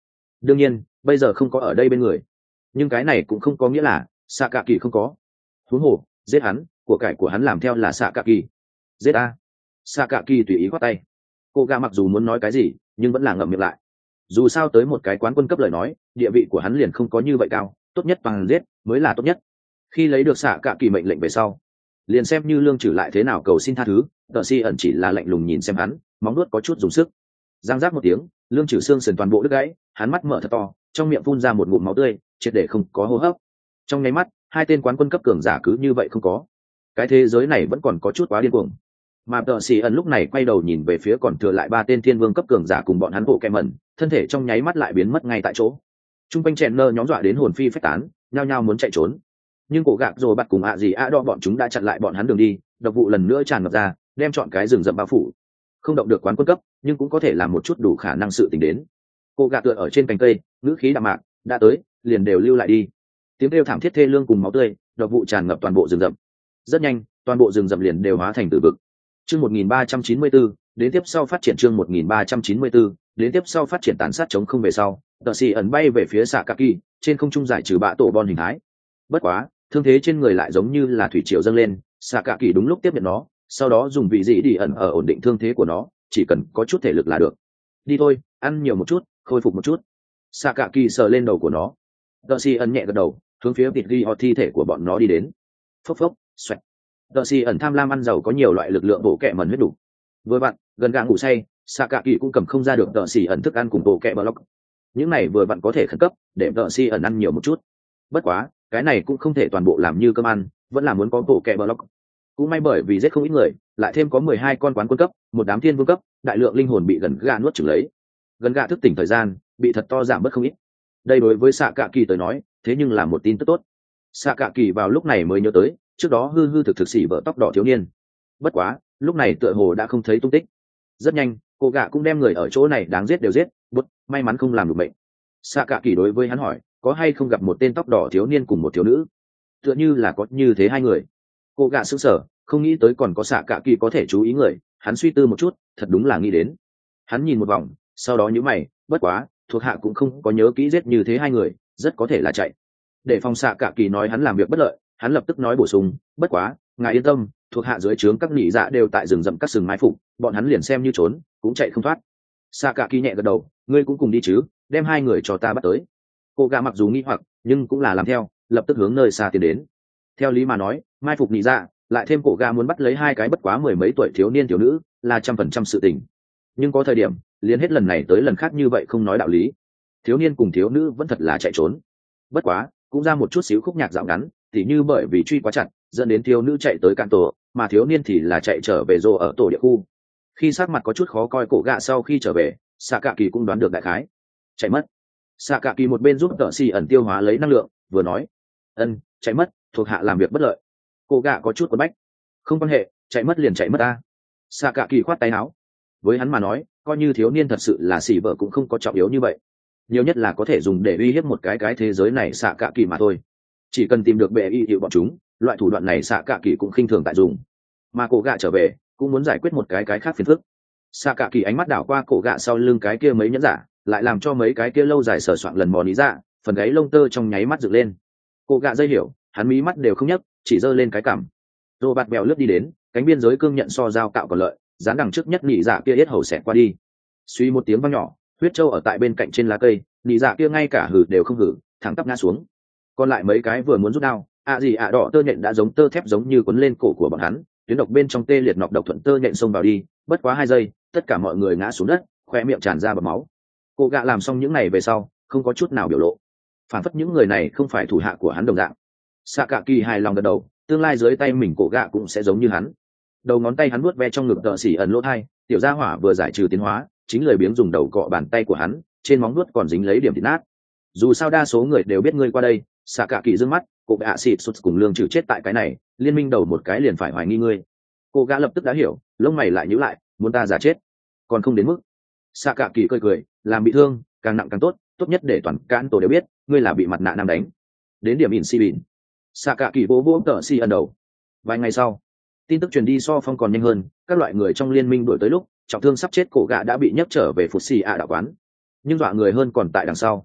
đương nhiên bây giờ không có ở đây bên người, nhưng cái này cũng không có nghĩa là xạ cạ kỳ không có. huống hồ giết hắn, của cải của hắn làm theo là xạ cạ kỳ. giết a. xạ cạ kỳ tùy ý khoát tay. Cô gạ mặc dù muốn nói cái gì nhưng vẫn là ngậm miệng lại. Dù sao tới một cái quán quân cấp lời nói, địa vị của hắn liền không có như vậy cao, tốt nhất bằng giết mới là tốt nhất. Khi lấy được xạ cạ kỳ mệnh lệnh về sau, liền xem như lương trừ lại thế nào cầu xin tha thứ, tờ si ẩn chỉ là lạnh lùng nhìn xem hắn, móng nuốt có chút dùng sức. Giang giác một tiếng, lương trừ xương sườn toàn bộ đứt gãy, hắn mắt mở thật to, trong miệng phun ra một ngụm máu tươi, triệt để không có hô hấp. Trong nháy mắt, hai tên quán quân cấp cường giả cứ như vậy không có. Cái thế giới này vẫn còn có chút quá điên cuồng. Mà tờ si ẩn lúc này quay đầu nhìn về phía còn thừa lại ba tên thiên vương cấp cường giả cùng bọn hắn bộ kẹ mẩn, thân thể trong nháy mắt lại biến mất ngay tại chỗ. Trung quanh chèn nơ nhóm dọa đến hồn phi phách tán, nhao nhao muốn chạy trốn, nhưng cổ gạc rồi bắt cùng ạ gì ạ đo bọn chúng đã chặn lại bọn hắn đường đi. Độc vụ lần nữa tràn ngập ra, đem chọn cái rừng rậm bao phủ. Không động được quán quân cấp nhưng cũng có thể làm một chút đủ khả năng sự tình đến. Cô gạc tựa ở trên cành cây, ngữ khí đạm mạc, đã tới liền đều lưu lại đi. Tiếng kêu thảm thiết thê lương cùng máu tươi, độc vụ tràn ngập toàn bộ rừng rậm. Rất nhanh toàn bộ rừng rậm liền đều hóa thành tử vực. Chương 1394, đến tiếp sau phát triển. Chương 1394, đến tiếp sau phát triển tàn sát chống không về sau, tờ xì ẩn bay về phía xạ cạ kỳ, trên không trung giải trừ bạ tổ bon hình thái. Bất quá thương thế trên người lại giống như là thủy triều dâng lên, xạ cạ kỳ đúng lúc tiếp nhận nó, sau đó dùng vị dị đi ẩn ở ổn định thương thế của nó, chỉ cần có chút thể lực là được. Đi thôi, ăn nhiều một chút, khôi phục một chút. xạ cạ kỳ sờ lên đầu của nó. Tờ xì ẩn nhẹ gật đầu, hướng phía vịt ghi họ thi thể của bọn nó đi đến. Phốc phốc, xoẹt. Tờ xì ẩn tham lam ăn giàu có nhiều loại lực lượng bộ kẹ mẩn huyết đủ. Vừa vặn gần gà ngủ say, xạ cạ kỳ cũng cầm không ra được tờ xì ẩn thức ăn cùng bộ kẹ block. Những này vừa vặn có thể khẩn cấp để tờ xì ẩn ăn nhiều một chút. Bất quá cái này cũng không thể toàn bộ làm như cơm ăn, vẫn là muốn có bộ kẹ block. Cũng may bởi vì giết không ít người, lại thêm có 12 con quán quân cấp, một đám thiên vương cấp, đại lượng linh hồn bị gần gà nuốt chửng lấy. Gần gà thức tỉnh thời gian bị thật to giảm bớt không ít. Đây đối với xạ cạ kỳ tới nói thế nhưng là một tin tức tốt. xạ cạ kỳ vào lúc này mới nhớ tới trước đó hư hư thực thực xỉ vợ tóc đỏ thiếu niên. Bất quá lúc này tựa hồ đã không thấy tung tích. Rất nhanh cô gạ cũng đem người ở chỗ này đáng giết đều giết, bút may mắn không làm được bệnh. xạ cạ kỳ đối với hắn hỏi có hay không gặp một tên tóc đỏ thiếu niên cùng một thiếu nữ, tựa như là có như thế hai người. Cô gạ sững sờ, không nghĩ tới còn có xạ cạ kỳ có thể chú ý người. Hắn suy tư một chút, thật đúng là nghĩ đến. Hắn nhìn một vòng, sau đó nhíu mày, bất quá thuộc hạ cũng không có nhớ kỹ giết như thế hai người, rất có thể là chạy. Để phòng xạ cạ kỳ nói hắn làm việc bất lợi, hắn lập tức nói bổ sung, bất quá ngài yên tâm, thuộc hạ dưới trướng các nhị dạ đều tại rừng rậm các sừng mai phục, bọn hắn liền xem như trốn cũng chạy không thoát. xạ cạ kỳ nhẹ gật đầu, ngươi cũng cùng đi chứ, đem hai người cho ta bắt tới. Cô gà mặc dù nghi hoặc nhưng cũng là làm theo, lập tức hướng nơi xa tiến đến. Theo lý mà nói mai phục nhị dạ lại thêm cổ gà muốn bắt lấy hai cái bất quá mười mấy tuổi thiếu niên thiếu nữ là 100% sự tình, nhưng có thời điểm liền hết lần này tới lần khác như vậy không nói đạo lý. Thiếu niên cùng thiếu nữ vẫn thật là chạy trốn, bất quá cũng ra một chút xíu khúc nhạc dạo ngắn, tỉ như bởi vì truy quá chặt dẫn đến thiếu nữ chạy tới cạn tổ, mà thiếu niên thì là chạy trở về rô ở tổ địa khu. Khi sắc mặt có chút khó coi cổ gạ sau khi trở về, xạ cạ kỳ cũng đoán được đại khái. Chạy mất. Xạ cạ kỳ một bên giúp tợ xì ẩn tiêu hóa lấy năng lượng vừa nói, chạy mất thuộc hạ làm việc bất lợi. Cổ gạ có chút quấn bách, không quan hệ, chạy mất liền chạy mất ta. Xạ cạ kỳ khoát tay áo. Với hắn mà nói coi như thiếu niên thật sự là xỉ vợ cũng không có trọng yếu như vậy, nhiều nhất là có thể dùng để uy hiếp một cái thế giới này xạ cạ kỳ mà thôi. Chỉ cần tìm được bệ y hiệu bọn chúng, loại thủ đoạn này xạ cạ kỳ cũng khinh thường tại dùng. Mà cổ gạ trở về cũng muốn giải quyết một cái khác phiền phức. Xạ cạ kỳ ánh mắt đảo qua cổ gạ sau lưng cái kia mấy nhẫn giả, lại làm cho mấy cái kia lâu dài sờ soạn lần mò lý dạ, phần gáy lông tơ trong nháy mắt dựng lên. Cổ gạ dây hiểu, hắn mí mắt đều không nhấc, chỉ giơ lên cái cằm. Rô bạt bèo lướt đi đến, cánh biên giới cương nhận so dao cạo còn lợi, dán đằng trước nhất nị dạ kia yết hầu xẹt qua đi. Suy một tiếng vang nhỏ, huyết trâu ở tại bên cạnh trên lá cây, nị dạ kia ngay cả hử đều không hử, thẳng tắp ngã xuống. Còn lại mấy cái vừa muốn rút đao, đỏ tơ nhện đã giống tơ thép giống như quấn lên cổ của bọn hắn, tuyến độc bên trong tê liệt nọc độc thuận tơ nhện xông vào đi, bất quá 2 giây, tất cả mọi người ngã xuống đất, khoe miệng tràn ra bọt máu. Cô gạ làm xong những này về sau, không có chút nào biểu lộ, phản phất những người này không phải thủ hạ của hắn đồng dạng. Xạ cạ kỳ hài lòng gật đầu, tương lai dưới tay mình cổ gạ cũng sẽ giống như hắn. Đầu ngón tay hắn vuốt ve trong ngực tợ xỉ ẩn lỗ thai, tiểu gia hỏa vừa giải trừ tiến hóa, chính lười biếng dùng đầu cọ bàn tay của hắn, trên móng vuốt còn dính lấy điểm thịt nát. Dù sao đa số người đều biết ngươi qua đây. Xạ cạ kỳ dương mắt, cô gạ xịt sụt cùng lương trừ chết tại cái này, liên minh đầu một cái liền phải hoài nghi ngươi. Cô gạ lập tức đã hiểu, lông mày lại nhíu lại, muốn ta giả chết còn không đến mức. Xạ cạ kỳ cười, làm bị thương càng nặng càng tốt, tốt nhất để toàn cán tổ đều biết ngươi là bị mặt nạ nam đánh. Đến điểm in si bỉn. Xạ cạ kỳ vỗ vỗ tợ si ẩn đầu. Vài ngày sau tin tức truyền đi so phong còn nhanh hơn, các loại người trong liên minh đuổi tới lúc trọng thương sắp chết cổ gạ đã bị nhấc trở về phụt xì ạ đạo quán. Nhưng dọa người hơn còn tại đằng sau,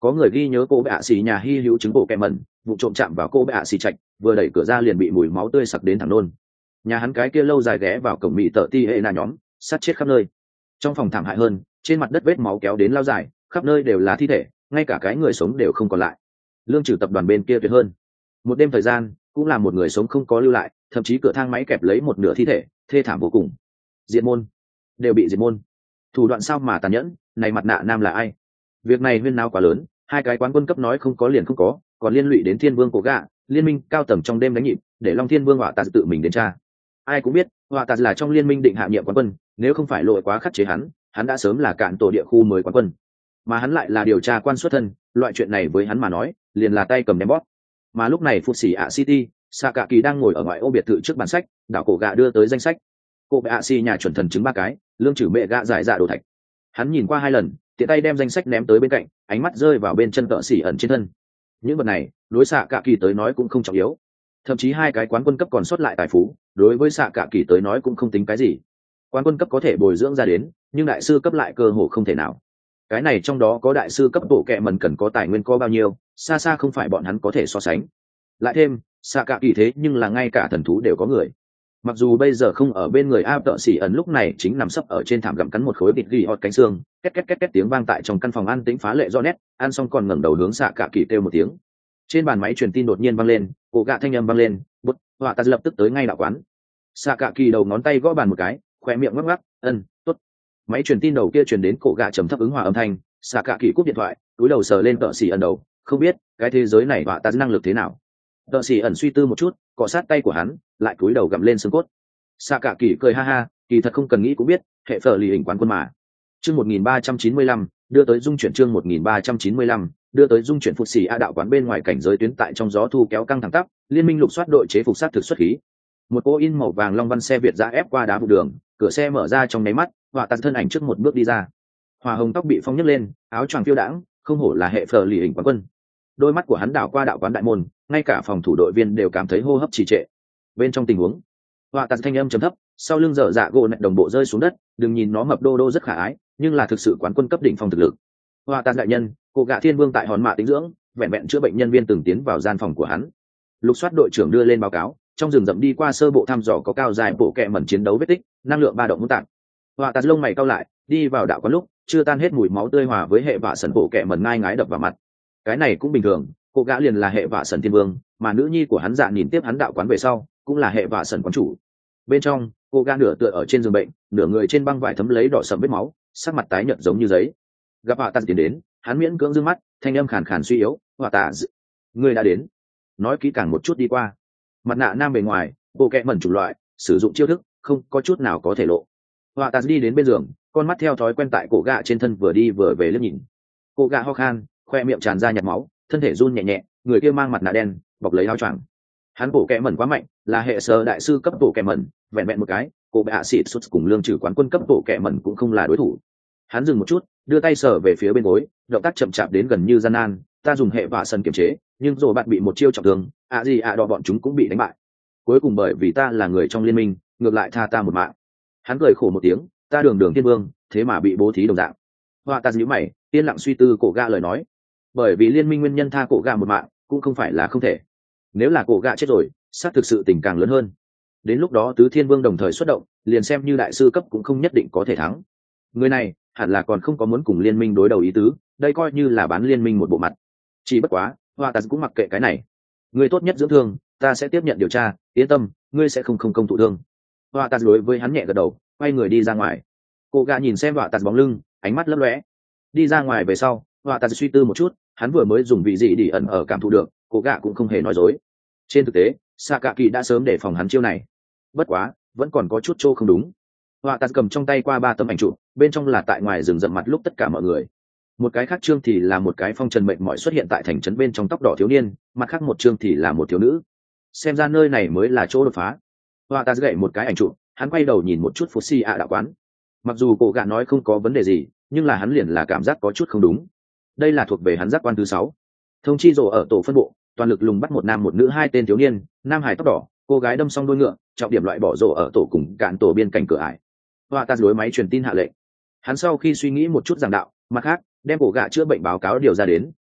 có người ghi nhớ cô bệ xì nhà hy hữu trứng bộ kẹ mẩn, vụ trộm chạm vào cô bệ xì chạch, vừa đẩy cửa ra liền bị mùi máu tươi sặc đến thẳng nôn. Nhà hắn cái kia lâu dài ghé vào cổng mỹ tợ ti hệ na nhóm, sát chết khắp nơi. Trong phòng thảm hại hơn, trên mặt đất vết máu kéo đến lao dài, khắp nơi đều là thi thể, ngay cả cái người sống đều không còn lại. Lương trừ tập đoàn bên kia tuyệt hơn, một đêm thời gian cũng là một người sống không có lưu lại, thậm chí cửa thang máy kẹp lấy một nửa thi thể, thê thảm vô cùng. Diệt môn, đều bị diệt môn. Thủ đoạn sao mà tàn nhẫn, này mặt nạ nam là ai? Việc này huyên náo quá lớn, hai cái quán quân cấp nói không có liền không có, còn liên lụy đến Thiên Vương cổ gạ, liên minh cao tầng trong đêm đánh nhịp, để Long Thiên Vương họa tạt tự mình đến tra. Ai cũng biết, họa tạt là trong liên minh định hạ nhiệm quán quân, nếu không phải lội quá khắc chế hắn đã sớm là cạn tổ địa khu mới quán quân. Mà hắn lại là điều tra quan xuất thân, loại chuyện này với hắn mà nói, liền là tay cầm ném bóp. Mà lúc này Phục Sĩ ạ City, Sakaki đang ngồi ở ngoại ô biệt thự trước bàn sách, đảo cổ gạ đưa tới danh sách. Cô bệ ạ si nhà chuẩn thần chứng 3 cái, lương trừ mẹ gạ giải dạ đồ thạch. Hắn nhìn qua 2 lần, tiện tay đem danh sách ném tới bên cạnh, ánh mắt rơi vào bên chân cỡ xỉ ẩn trên thân. Những vật này đối xạ cả kỳ tới nói cũng không trọng yếu, thậm chí 2 cái quán quân cấp còn sót lại tài phú đối với xạ cả kỳ tới nói cũng không tính cái gì. Quán quân cấp có thể bồi dưỡng ra đến, nhưng đại sư cấp lại cơ hồ không thể nào. Cái này trong đó có đại sư cấp bộ kệ mần cần có tài nguyên có bao nhiêu, xa xa không phải bọn hắn có thể so sánh. Lại thêm xạ cả kỳ thế nhưng là ngay cả thần thú đều có người. Mặc dù bây giờ không ở bên người A Tợ Sĩ ẩn lúc này chính nằm sấp ở trên thảm gặm cắn một khối thịt ghi hot cánh xương, két két két két tiếng vang tại trong căn phòng an tĩnh phá lệ rõ nét, ăn xong còn ngẩng đầu hướng xạ cả kỳ kêu một tiếng. Trên bàn máy truyền tin đột nhiên vang lên, cổ gạ thanh âm vang lên, bút, họa ta lập tức tới ngay đạo quán. Xạ cả kỳ đầu ngón tay gõ bàn một cái, khóe miệng ngắc ngắc, tốt. Máy truyền tin đầu kia truyền đến cổ gạ trầm thấp ứng hòa âm thanh, xạ cả kỳ cúp điện thoại, túi đầu sờ lên Tợ Sĩ ẩn đầu, không biết cái thế giới này họa ta năng lực thế nào. Tợ Sĩ ẩn suy tư một chút, cọ sát tay của hắn, lại cúi đầu gặm lên xương cốt. Xạ cả kỳ cười ha ha, kỳ thật không cần nghĩ cũng biết, hệ phở lì hình quán quân mà. Chương 1395, đưa tới dung chuyển chương 1395, đưa tới dung chuyển Phục Sĩ a đạo quán bên ngoài cảnh giới tuyến tại trong gió thu kéo căng thẳng tắp, liên minh lục soát đội chế phục sát thực xuất khí. Một cô in màu vàng long văn xe Việt dã ép qua đá vụ đường, cửa xe mở ra trong nháy mắt, họa tạt thân ảnh trước một bước đi ra. Hoa hồng tóc bị phong nhấc lên, áo choàng phiêu đãng, không hổ là hệ phở lì hình quán quân. Đôi mắt của hắn đảo qua đạo quán đại môn, ngay cả phòng thủ đội viên đều cảm thấy hô hấp trì trệ. Bên trong tình huống họa tạt thanh âm trầm thấp, sau lưng dở dạ gỗ nẹt đồng bộ rơi xuống đất, đừng nhìn nó mập đô đô rất khả ái, nhưng là thực sự quán quân cấp đỉnh phong thực lực. Họa tạt đại nhân, cô gạ Thiên Vương tại hòn mạ tính dưỡng, vẹn vẹn chữa bệnh nhân viên từng tiến vào gian phòng của hắn. Lục soát đội trưởng đưa lên báo cáo, trong rừng rậm đi qua sơ bộ thăm dò có cao dài bộ kẹ mẩn chiến đấu vết tích, năng lượng ba động hỗn tạp. Họa tạt lông mày cau lại, đi vào đạo quán lúc chưa tan hết mùi máu tươi hòa với hệ vạ sần bộ kẹ mẩn ngai ngái đập vào mặt. Cái này cũng bình thường, cô gã liền là hệ vạ sần Thiên Vương, mà nữ nhi của hắn dạ nhìn tiếp hắn đạo quán về sau cũng là hệ vạ sần quán chủ. Bên trong cô gã nửa tựa ở trên giường bệnh, nửa người trên băng vải thấm lấy đỏ sẫm vết máu, sắc mặt tái nhợt giống như giấy. Gặp họa tạt tiến đến, hắn miễn cưỡng dương mắt, thanh âm khàn khàn suy yếu, họa tạt, ngươi đã đến, nói kỹ càng một chút đi qua. Mặt nạ nam bề ngoài bộ kẹ mẩn chủng loại, sử dụng chiêu thức không có chút nào có thể lộ. Họa tạt đi đến bên giường, con mắt theo thói quen tại cổ gã trên thân vừa đi vừa về liếc nhìn. Cổ gã ho khan, khoe miệng tràn ra nhạt máu, thân thể run nhẹ nhẹ, người kia mang mặt nạ đen bọc lấy áo choàng. Hắn bộ kẹ mẩn quá mạnh, là hệ sơ đại sư cấp bộ kẹ mẩn, vẹn vẹn một cái cổ bệ hạ xịt xuất cùng lương trừ quán quân cấp bộ kẹ mẩn cũng không là đối thủ. Hắn dừng một chút, đưa tay sờ về phía bên gối, động tác chậm chạp đến gần như gian nan. Ta dùng hệ vạ sân kiểm chế, nhưng rồi bạn bị một chiêu trọng thương, gì đỏ bọn chúng cũng bị đánh bại. Cuối cùng bởi vì ta là người trong liên minh, ngược lại tha ta một mạng. Hắn cười khổ một tiếng, ta đường Thiên Vương, thế mà bị bố thí đồng dạng. Họa ta nhíu mày, yên lặng suy tư cổ gạ lời nói. Bởi vì liên minh nguyên nhân tha cổ gạ một mạng, cũng không phải là không thể. Nếu là cổ gạ chết rồi, sát thực sự tình càng lớn hơn. Đến lúc đó tứ Thiên Vương đồng thời xuất động, liền xem như đại sư cấp cũng không nhất định có thể thắng. Người này hẳn là còn không có muốn cùng liên minh đối đầu ý tứ, đây coi như là bán liên minh một bộ mặt. Chỉ bất quá Hoa Tạt cũng mặc kệ cái này. Người tốt nhất dưỡng thương, ta sẽ tiếp nhận điều tra, yên tâm, ngươi sẽ không công thụ thương. Hoa Tạt đối với hắn nhẹ gật đầu, quay người đi ra ngoài. Cô gã nhìn xem Hoa Tạt bóng lưng, ánh mắt lấp lóe. Đi ra ngoài về sau, Hoa Tạt suy tư một chút, hắn vừa mới dùng vị gì để ẩn ở cảm thụ được, cô gã cũng không hề nói dối. Trên thực tế Sakaki đã sớm để phòng hắn chiêu này, bất quá vẫn còn có chút chỗ không đúng. Họa tạt cầm trong tay qua 3 tấm ảnh chụp, bên trong là tại ngoài rừng rậm mặt lúc tất cả mọi người. Một cái khác chương thì là một cái phong trần mệnh mỏi xuất hiện tại thành trấn bên trong tóc đỏ thiếu niên, mặt khác một chương thì là một thiếu nữ. Xem ra nơi này mới là chỗ đột phá. Họa tạt gậy một cái ảnh chụp, hắn quay đầu nhìn một chút Phục Si ạ đạo quán. Mặc dù cổ gạ nói không có vấn đề gì, nhưng là hắn liền là cảm giác có chút không đúng. Đây là thuộc về hắn giác quan thứ 6. Thông chi rồ ở tổ phân bộ, toàn lực lùng bắt một nam một nữ 2 tên thiếu niên, nam hải tóc đỏ, cô gái đâm xong đuôi ngựa, trọng điểm loại bỏ rồ ở tổ cùng cạn tổ biên cảnh cửa ải. Họa tạt đối máy truyền tin hạ lệnh. Hắn sau khi suy nghĩ một chút giảng đạo, mặt khác đem cổ gạ chữa bệnh báo cáo điều ra đến,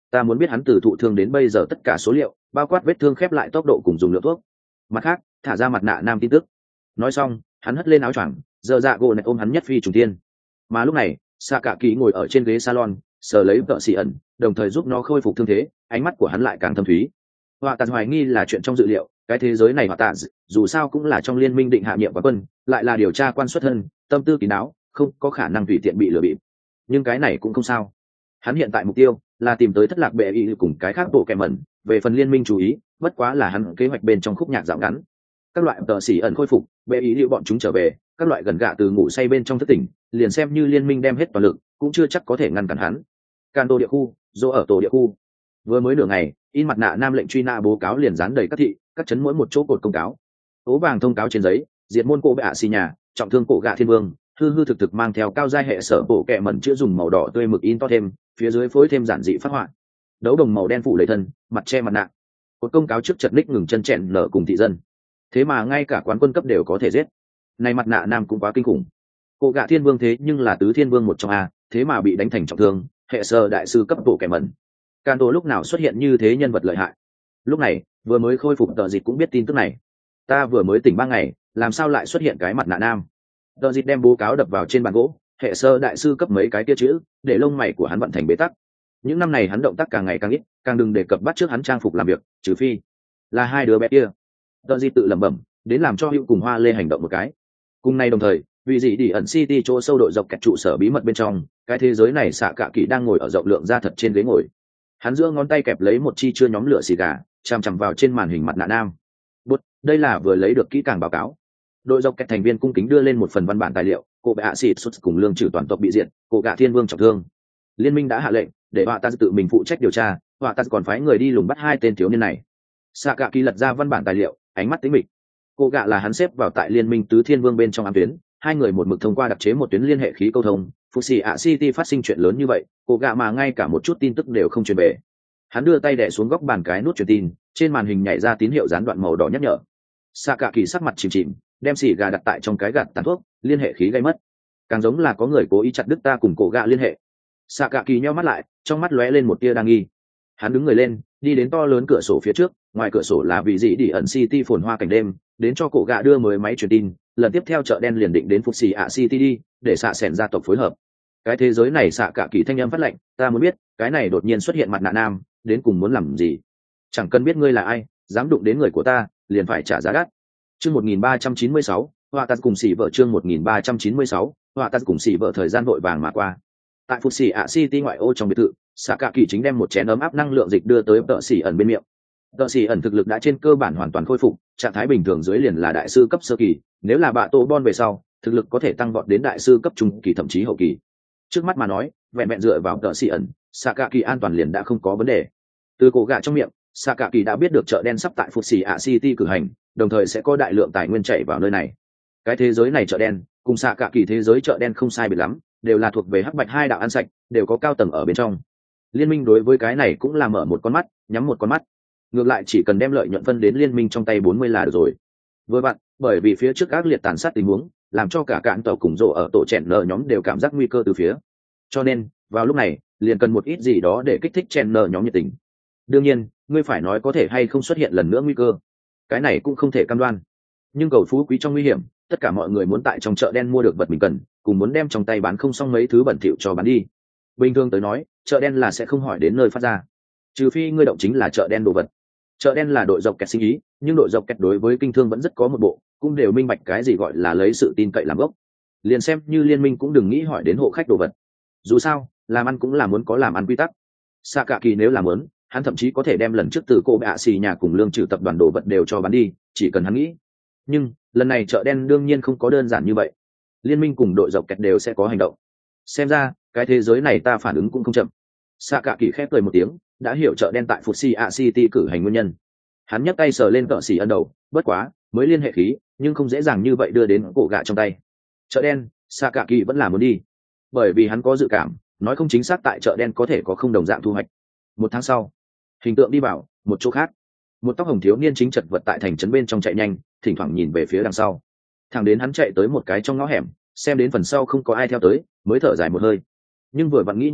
ta muốn biết hắn từ thụ thương đến bây giờ tất cả số liệu, bao quát vết thương khép lại tốc độ cùng dùng lượng thuốc. Mặt khác, thả ra mặt nạ nam tin tức. Nói xong, hắn hất lên áo choàng, giờ dạ gỗ này ôm hắn nhất phi trùng tiên. Mà lúc này, xạ cả kỳ ngồi ở trên ghế salon, sờ lấy vợ xì ẩn, đồng thời giúp nó khôi phục thương thế, ánh mắt của hắn lại càng thâm thúy. Họa tạt hoài nghi là chuyện trong dự liệu, cái thế giới này họa tạt dù sao cũng là trong liên minh định hạ nhiệm và quân, lại là điều tra quan xuất thân, tâm tư kín đáo, không có khả năng tùy tiện bị lừa bịp. Nhưng cái này cũng không sao. Hắn hiện tại mục tiêu là tìm tới thất lạc bệ y cùng cái khác bộ kẻ mẩn. Về phần liên minh chú ý, bất quá là hắn kế hoạch bên trong khúc nhạc dạo ngắn. Các loại tờ xỉ ẩn khôi phục, bệ ý liệu bọn chúng trở về, các loại gần gạ từ ngủ say bên trong thất tỉnh, liền xem như liên minh đem hết toàn lực, cũng chưa chắc có thể ngăn cản hắn. Can tổ địa khu, dỗ ở tổ địa khu. Vừa mới nửa ngày, in mặt nạ nam lệnh truy nã bố cáo liền dán đầy các thị, các chấn mỗi một chỗ cột công cáo. Tố vàng thông cáo trên giấy, diệt môn cổ bệ ạ xì nhà, trọng thương cổ gạ thiên vương, hư hư thực thực mang theo cao giai hệ sở bộ kệ mẩn chữa dùng màu đỏ tươi mực in to thêm, phía dưới phối thêm giản dị phát họa. Đấu đồng màu đen phủ lấy thân, mặt che mặt nạ. Cột công cáo trước chật ních ngừng chân chẹn nở cùng thị dân. Thế mà ngay cả quán quân cấp đều có thể giết. Này mặt nạ nam cũng quá kinh khủng. Cổ gạ thiên vương thế nhưng là tứ thiên vương một trong a, thế mà bị đánh thành trọng thương, hệ sơ đại sư cấp bộ kẻ mẩn. Can tổ lúc nào xuất hiện như thế nhân vật lợi hại. Lúc này vừa mới khôi phục tờ dịch cũng biết tin tức này. Ta vừa mới tỉnh 3 ngày, làm sao lại xuất hiện cái mặt nạ nam? Tờ dịch đem báo cáo đập vào trên bàn gỗ, hệ sơ đại sư cấp mấy cái kia chữ, để lông mày của hắn vận thành bế tắc. Những năm này hắn động tác càng ngày càng ít, càng đừng đề cập bắt trước hắn trang phục làm việc, trừ phi là hai đứa bé kia. Tờ dịch tự lẩm bẩm, đến làm cho Hữu cùng Hoa Lê hành động một cái. Cùng nay đồng thời, vì gì đi ẩn City chỗ sâu đội dọc kẹt trụ sở bí mật bên trong, cái thế giới này xạ cạ kỳ đang ngồi ở rộng lượng ra thật trên ghế ngồi. Hắn giữa ngón tay kẹp lấy một chi chưa nhóm lửa xì gà, chằm chằm vào trên màn hình mặt nạ nam. Bút, đây là vừa lấy được kỹ càng báo cáo. Đội dọc kẹt thành viên cung kính đưa lên một phần văn bản tài liệu, cổ bệ hạ xịt xuất cùng lương trừ toàn tộc bị diệt, cổ gạ thiên vương trọng thương. Liên minh đã hạ lệnh để họa ta tự mình phụ trách điều tra, họa ta còn phái người đi lùng bắt hai tên thiếu niên này. Xạ cạ kỳ lật ra văn bản tài liệu, ánh mắt tĩnh mịch. Cổ gạ là hắn xếp vào tại liên minh tứ thiên vương bên trong ám tuyến, hai người một mực thông qua đặc chế một tuyến liên hệ khí câu thông. Phục xì ạ City phát sinh chuyện lớn như vậy, cổ gạ mà ngay cả một chút tin tức đều không truyền về. Hắn đưa tay đè xuống góc bàn cái nút truyền tin, trên màn hình nhảy ra tín hiệu gián đoạn màu đỏ nhắc nhở. Xạ cạ kỳ sắc mặt chìm chìm, đem xì gà đặt tại trong cái gạt tàn thuốc, liên hệ khí gây mất. Càng giống là có người cố ý chặt đứt ta cùng cổ gạ liên hệ. Xạ cạ kỳ nheo mắt lại, trong mắt lóe lên một tia đa nghi. Hắn đứng người lên, đi đến to lớn cửa sổ phía trước, ngoài cửa sổ là vị dị đi ẩn City phồn hoa cảnh đêm, đến cho cổ gạ đưa mới máy truyền tin. Lần tiếp theo chợ đen liền định đến phục xì ạ City đi, để xạ xẻn gia tộc phối hợp. Cái thế giới này xạ cạ kỳ thanh âm phát lệnh, ta muốn biết, cái này đột nhiên xuất hiện mặt nạ nam, đến cùng muốn làm gì? Chẳng cần biết ngươi là ai, dám đụng đến người của ta, liền phải trả giá đắt. Chương 1396, họa tạt cùng xỉ vợ chương 1396, họa tạt cùng xỉ vợ thời gian vội vàng mà qua. Tại phục xì ạ City ngoại ô trong biệt thự, xạ cạ kỳ chính đem một chén ấm áp năng lượng dịch đưa tới tợ xỉ ẩn bên miệng. Tợ xỉ ẩn thực lực đã trên cơ bản hoàn toàn khôi phục, trạng thái bình thường dưới liền là đại sư cấp sơ kỳ, nếu là bạ tổ bon về sau, thực lực có thể tăng vọt đến đại sư cấp trung kỳ thậm chí hậu kỳ. Trước mắt mà nói, vẹn vẹn dựa vào tợ xỉ ẩn, xạ cạ kỳ an toàn liền đã không có vấn đề. Từ cổ gạ trong miệng, xạ cạ kỳ đã biết được chợ đen sắp tại phục xì ạ City cử hành, đồng thời sẽ có đại lượng tài nguyên chảy vào nơi này. Cái thế giới này chợ đen cùng xạ cạ kỳ thế giới chợ đen không sai biệt lắm, đều là thuộc về hắc bạch hai đạo ăn sạch, đều có cao tầng ở bên trong. Liên minh đối với cái này cũng là mở một con mắt, nhắm một con mắt. Ngược lại chỉ cần đem lợi nhuận phân đến liên minh trong tay 40 là được rồi. Vừa vặn, bởi vì phía trước ác liệt tàn sát tình huống, làm cho cả cạn tàu cùng rộ ở tổ chèn nợ nhóm đều cảm giác nguy cơ từ phía. Cho nên, vào lúc này, liền cần một ít gì đó để kích thích chèn nợ nhóm nhiệt tình. Đương nhiên, ngươi phải nói có thể hay không xuất hiện lần nữa nguy cơ. Cái này cũng không thể cam đoan. Nhưng cầu phú quý trong nguy hiểm, tất cả mọi người muốn tại trong chợ đen mua được vật mình cần, cùng muốn đem trong tay bán không xong mấy thứ bẩn thỉu cho bán đi. Bình thường tới nói, chợ đen là sẽ không hỏi đến nơi phát ra, trừ phi ngươi động chính là chợ đen đồ vật. Chợ đen là đội dọc kẹt sinh ý, nhưng đội dọc kẹt đối với kinh thương vẫn rất có một bộ, cũng đều minh bạch cái gì gọi là lấy sự tin cậy làm gốc. Liền xem như liên minh cũng đừng nghĩ hỏi đến hộ khách đồ vật. Dù sao, làm ăn cũng là muốn có làm ăn quy tắc. Xạ cạ kỳ nếu làm muốn, hắn thậm chí có thể đem lần trước từ cô bạ xì nhà cùng lương trừ tập đoàn đồ vật đều cho bán đi, chỉ cần hắn nghĩ. Nhưng lần này chợ đen đương nhiên không có đơn giản như vậy. Liên minh cùng đội dọc kẹt đều sẽ có hành động. Xem ra cái thế giới này ta phản ứng cũng không chậm. Xạ cạ kỳ khép cười một tiếng, đã hiểu chợ đen tại phục xì ạ City cử hành nguyên nhân. Hắn nhấc tay sờ lên cỡ xì ân đầu, bất quá mới liên hệ khí, nhưng không dễ dàng như vậy đưa đến cổ gạ trong tay. Chợ đen, xạ cạ kỳ vẫn là muốn đi, bởi vì hắn có dự cảm, nói không chính xác tại chợ đen có thể có không đồng dạng thu hoạch. 1 tháng sau, hình tượng đi vào một chỗ khác, một tóc hồng thiếu niên chính chật vật tại thành trấn bên trong chạy nhanh, thỉnh thoảng nhìn về phía đằng sau. Thằng đến hắn chạy tới một cái trong ngõ hẻm, xem đến phần sau không có ai theo tới, mới thở dài một hơi. Nhưng vừa vặn nghĩ như vậy,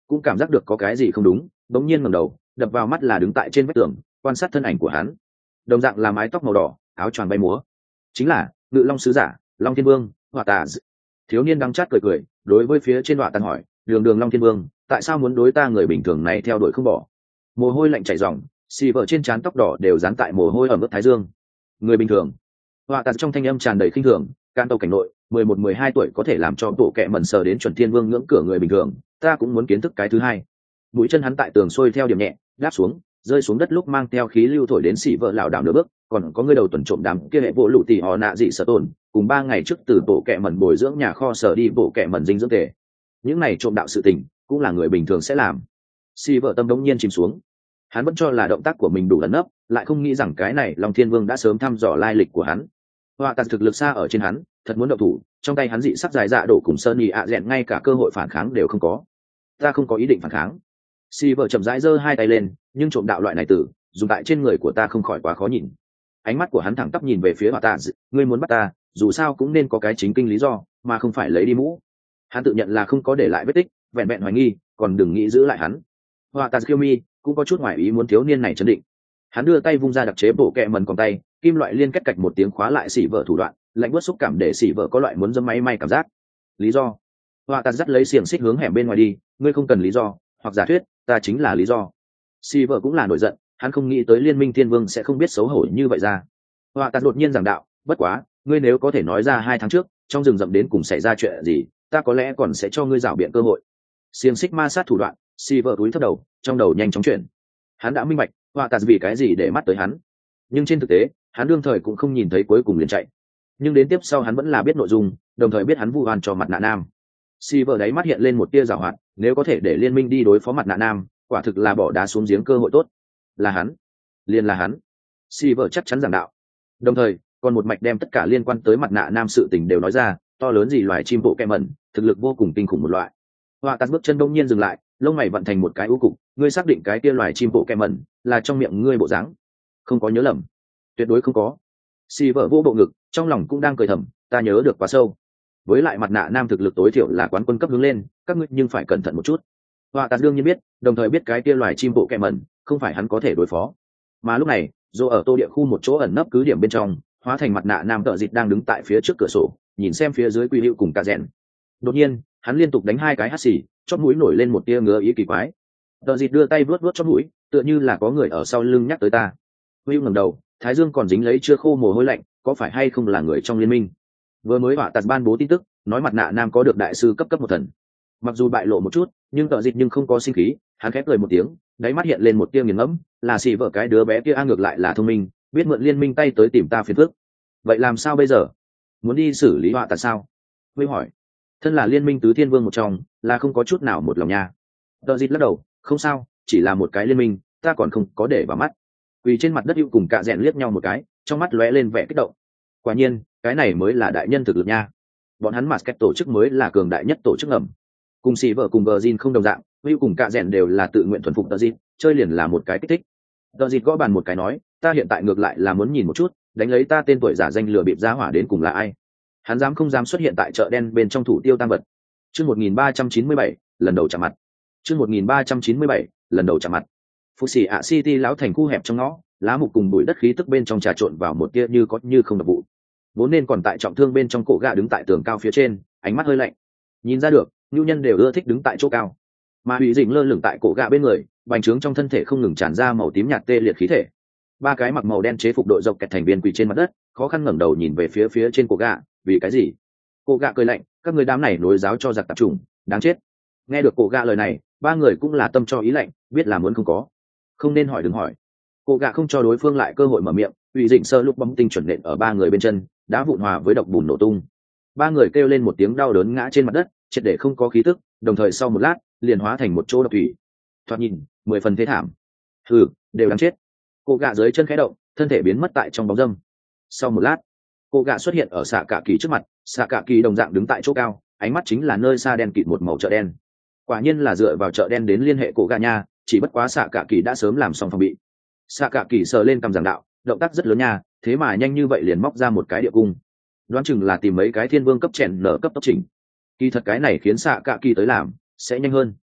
cũng cảm giác được có cái gì không đúng, bỗng nhiên ngẩng đầu, đập vào mắt là đứng tại trên vách tường quan sát thân ảnh của hắn. Đồng dạng là mái tóc màu đỏ, áo choàng bay múa, chính là Ngự Long sứ giả Long Thiên Vương Hỏa Tà. Thiếu niên đắng chát cười cười, đối với phía trên Hỏa Tà hỏi, đường đường Long Thiên Vương, tại sao muốn đối ta người bình thường này theo đuổi không bỏ? Mồ hôi lạnh chảy ròng, xì vợ trên trán tóc đỏ đều dán tại mồ hôi ở mức thái dương. Người bình thường? Hỏa Tà trong thanh âm tràn đầy khinh thường, can tàu cảnh nội 11-12 tuổi có thể làm cho bộ kệ mẩn sờ đến chuẩn thiên vương ngưỡng cửa người bình thường, ta cũng muốn kiến thức cái thứ hai. Mũi chân hắn tại tường xuôi theo điểm nhẹ, đáp xuống, rơi xuống đất lúc mang theo khí lưu thổi đến xỉ vợ lảo đảo nửa bước, còn có người đầu tuần trộm đám kia hệ bộ lũ tỷ họ nạ dị sở tồn, cùng 3 ngày trước từ bộ kệ mẩn bồi dưỡng nhà kho sở đi bộ kệ mẩn dinh dưỡng tề. Những này trộm đạo sự tình, cũng là người bình thường sẽ làm. Xỉ vợ tâm đống nhiên chìm xuống. Hắn vẫn cho là động tác của mình đủ ẩn nấp, lại không nghĩ rằng cái này Long Thiên Vương đã sớm thăm dò lai lịch của hắn. Họa tạt thực lực xa ở trên hắn, thật muốn động thủ, trong tay hắn dị sắc dài dạ đổ cùng sơn nhị ạ dẹn ngay cả cơ hội phản kháng đều không có. Ta không có ý định phản kháng. Si vợ chậm rãi giơ hai tay lên, nhưng trộm đạo loại này tử dùng tại trên người của ta không khỏi quá khó nhìn. Ánh mắt của hắn thẳng tắp nhìn về phía Họa tạt, ngươi muốn bắt ta, dù sao cũng nên có cái chính kinh lý do, mà không phải lấy đi mũ. Hắn tự nhận là không có để lại vết tích, vẹn vẹn hoài nghi, còn đừng nghĩ giữ lại hắn. Họa tạt kiêu mi cũng có chút ngoài ý muốn thiếu niên này chấn định. Hắn đưa tay vung ra đặc chế bộ kẹ mần còn tay, kim loại liên kết cạch một tiếng khóa lại xỉ vợ thủ đoạn, lạnh bớt xúc cảm để xỉ vợ có loại muốn dâm máy may cảm giác. Lý do? Họa tạt dắt lấy xiềng xích hướng hẻm bên ngoài đi, ngươi không cần lý do, hoặc giả thuyết ta chính là lý do. Xỉ vợ cũng là nổi giận, hắn không nghĩ tới liên minh thiên vương sẽ không biết xấu hổ như vậy ra. Họa tạt đột nhiên giảng đạo, bất quá ngươi nếu có thể nói ra 2 tháng trước trong rừng rậm đến cùng xảy ra chuyện gì, ta có lẽ còn sẽ cho ngươi rảo biện cơ hội. Xiềng xích ma sát thủ đoạn, xỉ vợ túi thấp đầu, trong đầu nhanh chóng chuyển. Hắn đã minh bạch Họa tạt vì cái gì để mắt tới hắn, nhưng trên thực tế hắn đương thời cũng không nhìn thấy cuối cùng liền chạy. Nhưng đến tiếp sau hắn vẫn là biết nội dung, đồng thời biết hắn vu oan cho Mặt Nạ Nam. Si vợ đáy mắt hiện lên một tia giảo hoạt, nếu có thể để liên minh đi đối phó Mặt Nạ Nam, quả thực là bỏ đá xuống giếng cơ hội tốt. Là hắn, liền là hắn. Si vợ chắc chắn giảng đạo, đồng thời còn một mạch đem tất cả liên quan tới Mặt Nạ Nam sự tình đều nói ra, to lớn gì loài chim bộ kẹ mẩn, thực lực vô cùng kinh khủng một loại. Họa tạt bước chân đông nhiên dừng lại, lông mày vận thành một cái u cục, ngươi xác định cái kia loài chim bộ kẹ mẩn là trong miệng ngươi bộ dáng? Không có nhớ lầm, tuyệt đối không có. Si vợ vô bộ ngực, trong lòng cũng đang cười thầm, ta nhớ được quá sâu. Với lại Mặt Nạ Nam thực lực tối thiểu là quán quân cấp hướng lên, các ngươi nhưng phải cẩn thận một chút. Họa tạt đương nhiên biết, đồng thời biết cái kia loài chim bộ kẹ mẩn không phải hắn có thể đối phó. Mà lúc này dù ở tô địa khu một chỗ ẩn nấp cứ điểm bên trong, hóa thành Mặt Nạ Nam tợ dịch đang đứng tại phía trước cửa sổ, nhìn xem phía dưới quy hữu cùng cả rèn. Đột nhiên hắn liên tục đánh 2 cái hắt xì, chóp mũi nổi lên một tia ngứa ý kỳ quái. Tợ dịch đưa tay vuốt vuốt chóp mũi, tựa như là có người ở sau lưng nhắc tới ta. Hữu ngẩng đầu, thái dương còn dính lấy chưa khô mồ hôi lạnh, có phải hay không là người trong liên minh? Vừa mới Họa tạt ban bố tin tức nói Mặt Nạ Nam có được đại sư cấp 1 thần. Mặc dù bại lộ một chút, nhưng Tợ dịch nhưng không có sinh khí, hắn khép cười một tiếng, đáy mắt hiện lên một tia nghiền ngẫm, là xì vợ cái đứa bé kia ngược lại là thông minh, biết mượn liên minh tay tới tìm ta phiền phức. Vậy làm sao bây giờ? Muốn đi xử lý Họa tạt sao? Huy hỏi. Thân là liên minh tứ thiên vương một trong, là không có chút nào một lòng nha. Tợ dịch lắc đầu, không sao, chỉ là một cái liên minh, ta còn không có để vào mắt. Quỳ trên mặt đất Hữu cùng Cạ Rẽn liếc nhau một cái, trong mắt lóe lên vẻ kích động. Quả nhiên cái này mới là đại nhân thực lực nha, bọn hắn Masket tổ chức mới là cường đại nhất tổ chức ngầm. Cùng xì vợ cùng Virgin không đồng dạng, Hữu cùng Cạ Rẽn đều là tự nguyện thuần phục Virgin, chơi liền là một cái kích thích. Virgin gõ bàn một cái nói, ta hiện tại ngược lại là muốn nhìn một chút, đánh lấy ta tên tuổi giả danh lừa bịp giá hỏa đến cùng là ai. Hắn dám không dám xuất hiện tại chợ đen bên trong thủ tiêu tăng vật. Chương 1397, lần đầu chạm mặt. Chương 1397, lần đầu chạm mặt. Phục xỉ ạ City lão thành khu hẹp trong ngõ, lá mục cùng bụi đất khí tức bên trong trà trộn vào một tia như có như không độc vụ. Vốn nên còn tại trọng thương bên trong cổ gạ đứng tại tường cao phía trên, ánh mắt hơi lạnh. Nhìn ra được, nhu nhân đều ưa thích đứng tại chỗ cao. Mà Hủy Dĩnh lơ lửng tại cổ gạ bên người, bành trướng trong thân thể không ngừng tràn ra màu tím nhạt tê liệt khí thể. 3 cái mặc màu đen chế phục đội dọc kẹt thành viên quỳ trên mặt đất, khó khăn ngẩng đầu nhìn về phía trên cổ gạ, vì cái gì? Cổ gạ cười lạnh, các người đám này nối giáo cho giặc tạp chủng, đáng chết. Nghe được cổ gạ lời này, 3 người cũng là tâm cho ý lạnh, biết là muốn không có. Không nên hỏi đừng hỏi. Cổ gạ không cho đối phương lại cơ hội mở miệng, Hủy Dĩnh sơ lúc bóng tinh chuẩn nện ở 3 người bên chân, đá vụn hòa với độc bùn nổ tung. 3 người kêu lên một tiếng đau đớn ngã trên mặt đất, triệt để không có khí tức, đồng thời sau một lát liền hóa thành một chỗ độc thủy. Thoạt nhìn 10 phần thế thảm. Hừ, đều đáng chết. Cổ gạ dưới chân khẽ động, thân thể biến mất tại trong bóng râm. Sau một lát, cổ gạ xuất hiện ở Xạ Cả Kỳ trước mặt, Xạ Cả Kỳ đồng dạng đứng tại chỗ cao, ánh mắt chính là nơi xa đen kịt một màu chợ đen. Quả nhiên là dựa vào chợ đen đến liên hệ cổ gạ nha, chỉ bất quá Xạ Cả Kỳ đã sớm làm xong phòng bị. Xạ Cả Kỳ sờ lên cằm giảng đạo, động tác rất lớn nha, thế mà nhanh như vậy liền móc ra một cái địa cung. Đoán chừng là tìm mấy cái thiên vương cấp chèn nở cấp tốc chỉnh. Kỳ thật cái này khiến Xạ Cả Kỳ tới làm sẽ nhanh hơn.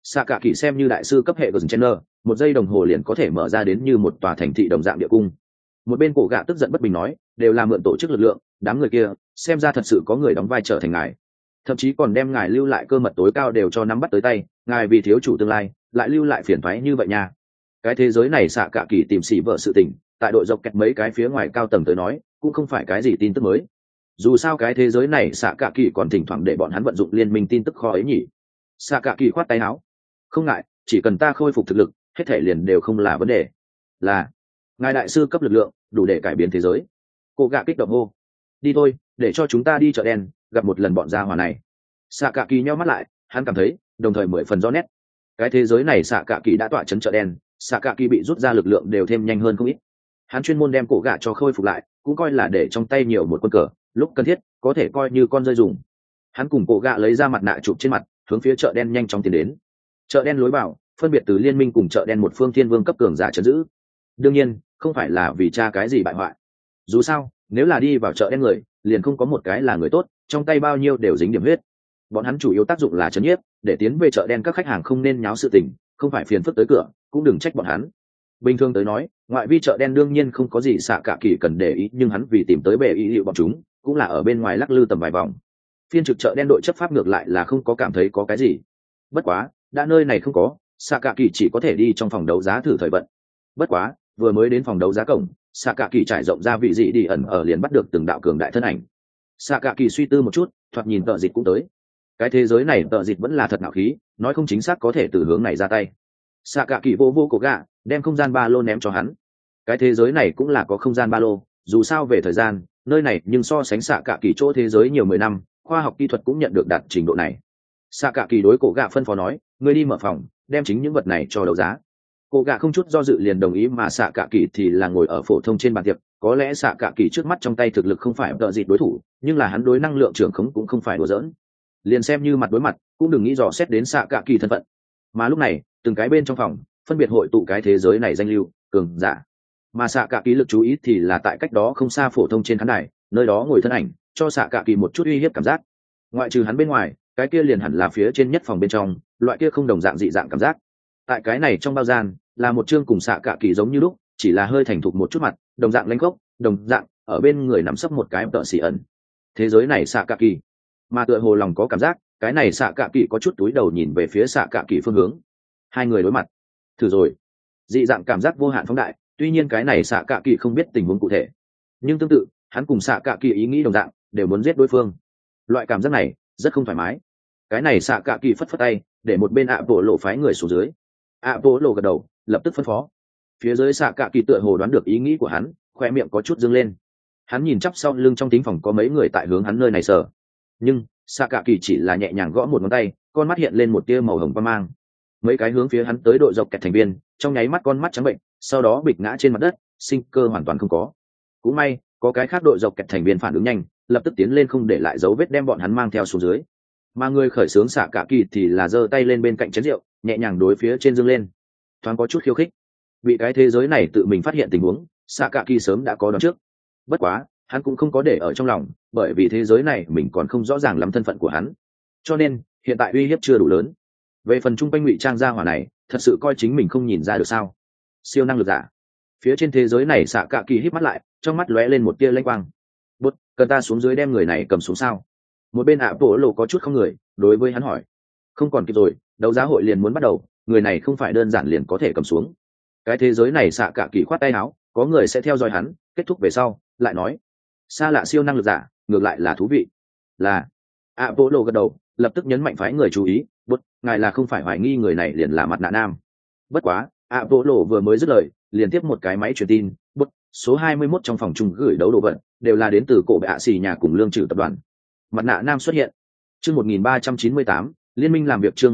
xạ cả kỳ xem như đại sư cấp hệ Gunsjenner, một giây đồng hồ liền có thể mở ra đến như một tòa thành thị đồng dạng địa cung. Một bên cổ gạ tức giận bất bình nói, đều là mượn tổ chức lực lượng, đám người kia xem ra thật sự có người đóng vai trở thành ngài, thậm chí còn đem ngài lưu lại cơ mật tối cao đều cho nắm bắt tới tay, ngài vì thiếu chủ tương lai lại lưu lại phiền toái như vậy nha. Cái thế giới này xạ cả kỳ tìm xỉ vợ sự tình, tại đội dọc kẹt mấy cái phía ngoài cao tầng tới nói cũng không phải cái gì tin tức mới. Dù sao cái thế giới này xạ cả kỳ còn thỉnh thoảng để bọn hắn vận dụng liên minh tin tức kho ấy nhỉ. Xạ cả kỳ khoát tay áo, không ngại, chỉ cần ta khôi phục thực lực, hết thể liền đều không là vấn đề. Là ngài đại sư cấp lực lượng đủ để cải biến thế giới. Cô gạ kích động hô, đi thôi, để cho chúng ta đi chợ đen gặp một lần bọn gia hỏa này. Xạ cả kỳ nheo mắt lại, hắn cảm thấy đồng thời 10 phần rõ nét. Cái thế giới này xạ cả kỳ đã tọa chấn chợ đen, xạ cả kỳ bị rút ra lực lượng đều thêm nhanh hơn không ít. Hắn chuyên môn đem cổ gạ cho khôi phục lại, cũng coi là để trong tay nhiều một quân cờ, lúc cần thiết có thể coi như con rơi dùng. Hắn cùng cổ gạ lấy ra mặt nạ chụp trên mặt, hướng phía chợ đen nhanh chóng tiến đến. Chợ đen lối vào phân biệt từ liên minh cùng chợ đen một phương thiên vương cấp cường giả trấn giữ. Đương nhiên không phải là vì tra cái gì bại hoại, dù sao nếu là đi vào chợ đen người liền không có một cái là người tốt, trong tay bao nhiêu đều dính điểm huyết. Bọn hắn chủ yếu tác dụng là trấn nhiếp, để tiến về chợ đen các khách hàng không nên nháo sự tình, không phải phiền phức tới cửa, cũng đừng trách bọn hắn. Bình thường tới nói, ngoại vi chợ đen đương nhiên không có gì xạ cả kỳ cần để ý, nhưng hắn vì tìm tới bề ý hiệu bọn chúng, cũng là ở bên ngoài lắc lư tầm vài vòng. Phiên trực chợ đen đội chấp pháp ngược lại là không có cảm thấy có cái gì. Bất quá, đã nơi này không có, xạ cả kỳ chỉ có thể đi trong phòng đấu giá thử thời vận. Bất quá, vừa mới đến phòng đấu giá cổng, xạ cả kỳ trải rộng ra vị dị đi ẩn ở liền bắt được từng đạo cường đại thân ảnh. Xạ cả kỳ suy tư một chút, thoạt nhìn tợ dịch cũng tới. Cái thế giới này tợ dịch vẫn là thật nạo khí, nói không chính xác có thể từ hướng này ra tay. Xạ cả kỳ vô cổ gạ, đem không gian ba lô ném cho hắn. Cái thế giới này cũng là có không gian ba lô, dù sao về thời gian nơi này nhưng so sánh xạ cả kỳ chỗ thế giới nhiều 10 năm, khoa học kỹ thuật cũng nhận được đạt trình độ này. Xạ cả kỳ đối cổ gạ phân phó nói, ngươi đi mở phòng, đem chính những vật này cho đấu giá. Cổ gạ không chút do dự liền đồng ý, mà xạ cả kỳ thì là ngồi ở phổ thông trên bàn tiệc. Có lẽ xạ cả kỳ trước mắt trong tay thực lực không phải tợ dịt đối thủ, nhưng là hắn đối năng lượng trưởng khống cũng không phải đùa giỡn. Liền xem như mặt đối mặt cũng đừng nghĩ dò xét đến xạ cả kỳ thân phận. Mà lúc này từng cái bên trong phòng phân biệt hội tụ cái thế giới này danh lưu cường giả, mà xạ cả kỳ lực chú ý thì là tại cách đó không xa phổ thông trên khán đài, nơi đó ngồi thân ảnh cho xạ cả kỳ một chút uy hiếp cảm giác. Ngoại trừ hắn bên ngoài, cái kia liền hẳn là phía trên nhất phòng bên trong, loại kia không đồng dạng dị dạng cảm giác. Tại cái này trong bao gian là một chương cùng xạ cả kỳ giống như lúc, chỉ là hơi thành thục một chút mặt, đồng dạng lãnh gốc, đồng dạng ở bên người nằm sấp một cái tợ xỉ ẩn. Thế giới này xạ cả kỳ, mà tựa hồ lòng có cảm giác, cái này xạ cả kỳ có chút túi đầu nhìn về phía xạ cả kỳ phương hướng. Hai người đối mặt, thử rồi, dị dạng cảm giác vô hạn phóng đại. Tuy nhiên cái này xạ cả kỳ không biết tình huống cụ thể, nhưng tương tự hắn cùng xạ cả kỳ ý nghĩ đồng dạng, đều muốn giết đối phương. Loại cảm giác này rất không thoải mái. Cái này xạ cả kỳ phất phất tay, để một bên ạ bộ lộ phái người xuống dưới. ạ bộ lộ gật đầu, lập tức phân phó. Phía dưới xạ cả kỳ tựa hồ đoán được ý nghĩ của hắn, khoe miệng có chút dương lên. Hắn nhìn chắp sau lưng trong tính phòng có mấy người tại hướng hắn nơi này sờ, nhưng xạ cả kỳ chỉ là nhẹ nhàng gõ một ngón tay, con mắt hiện lên một tia màu hồng quang mang. Mấy cái hướng phía hắn tới đội dọc kẹt thành viên trong nháy mắt con mắt trắng bệnh, sau đó bịch ngã trên mặt đất, sinh cơ hoàn toàn không có. Cũng may có cái khác đội dọc kẹt thành viên phản ứng nhanh, lập tức tiến lên không để lại dấu vết đem bọn hắn mang theo xuống dưới. Mà người khởi xướng xạ cả kỳ thì là giơ tay lên bên cạnh chén rượu, nhẹ nhàng đối phía trên dương lên, thoáng có chút khiêu khích. Bị cái thế giới này tự mình phát hiện tình huống, xạ cả kỳ sớm đã có đoán trước. Bất quá hắn cũng không có để ở trong lòng, bởi vì thế giới này mình còn không rõ ràng lắm thân phận của hắn, cho nên hiện tại uy hiếp chưa đủ lớn. Về phần trung quanh ngụy trang gia hỏa này, thật sự coi chính mình không nhìn ra được sao? Siêu năng lực giả. Phía trên thế giới này xạ cả kỳ híp mắt lại, trong mắt lóe lên một tia lanh quang. Bút, cần ta xuống dưới đem người này cầm xuống sao? Một bên ạ bộ lộ có chút không người, đối với hắn hỏi. Không còn kịp rồi, đấu giá hội liền muốn bắt đầu, người này không phải đơn giản liền có thể cầm xuống. Cái thế giới này xạ cả kỳ khoát tay áo, có người sẽ theo dõi hắn, kết thúc về sau lại nói. Xa lạ siêu năng lực giả, ngược lại là thú vị. Là. ạ bộ lộ gật đầu, lập tức nhấn mạnh phái người chú ý. Bút, ngài là không phải hoài nghi người này liền là mặt nạ nam. Bất quá ạ bộ lộ vừa mới dứt lời liền tiếp một cái máy truyền tin. Bút, số 21 trong phòng chung gửi đấu đồ vật đều là đến từ cổ bệ ạ xì nhà cùng lương trừ tập đoàn. Mặt nạ nam xuất hiện. Chương 1398, liên minh làm việc. Chương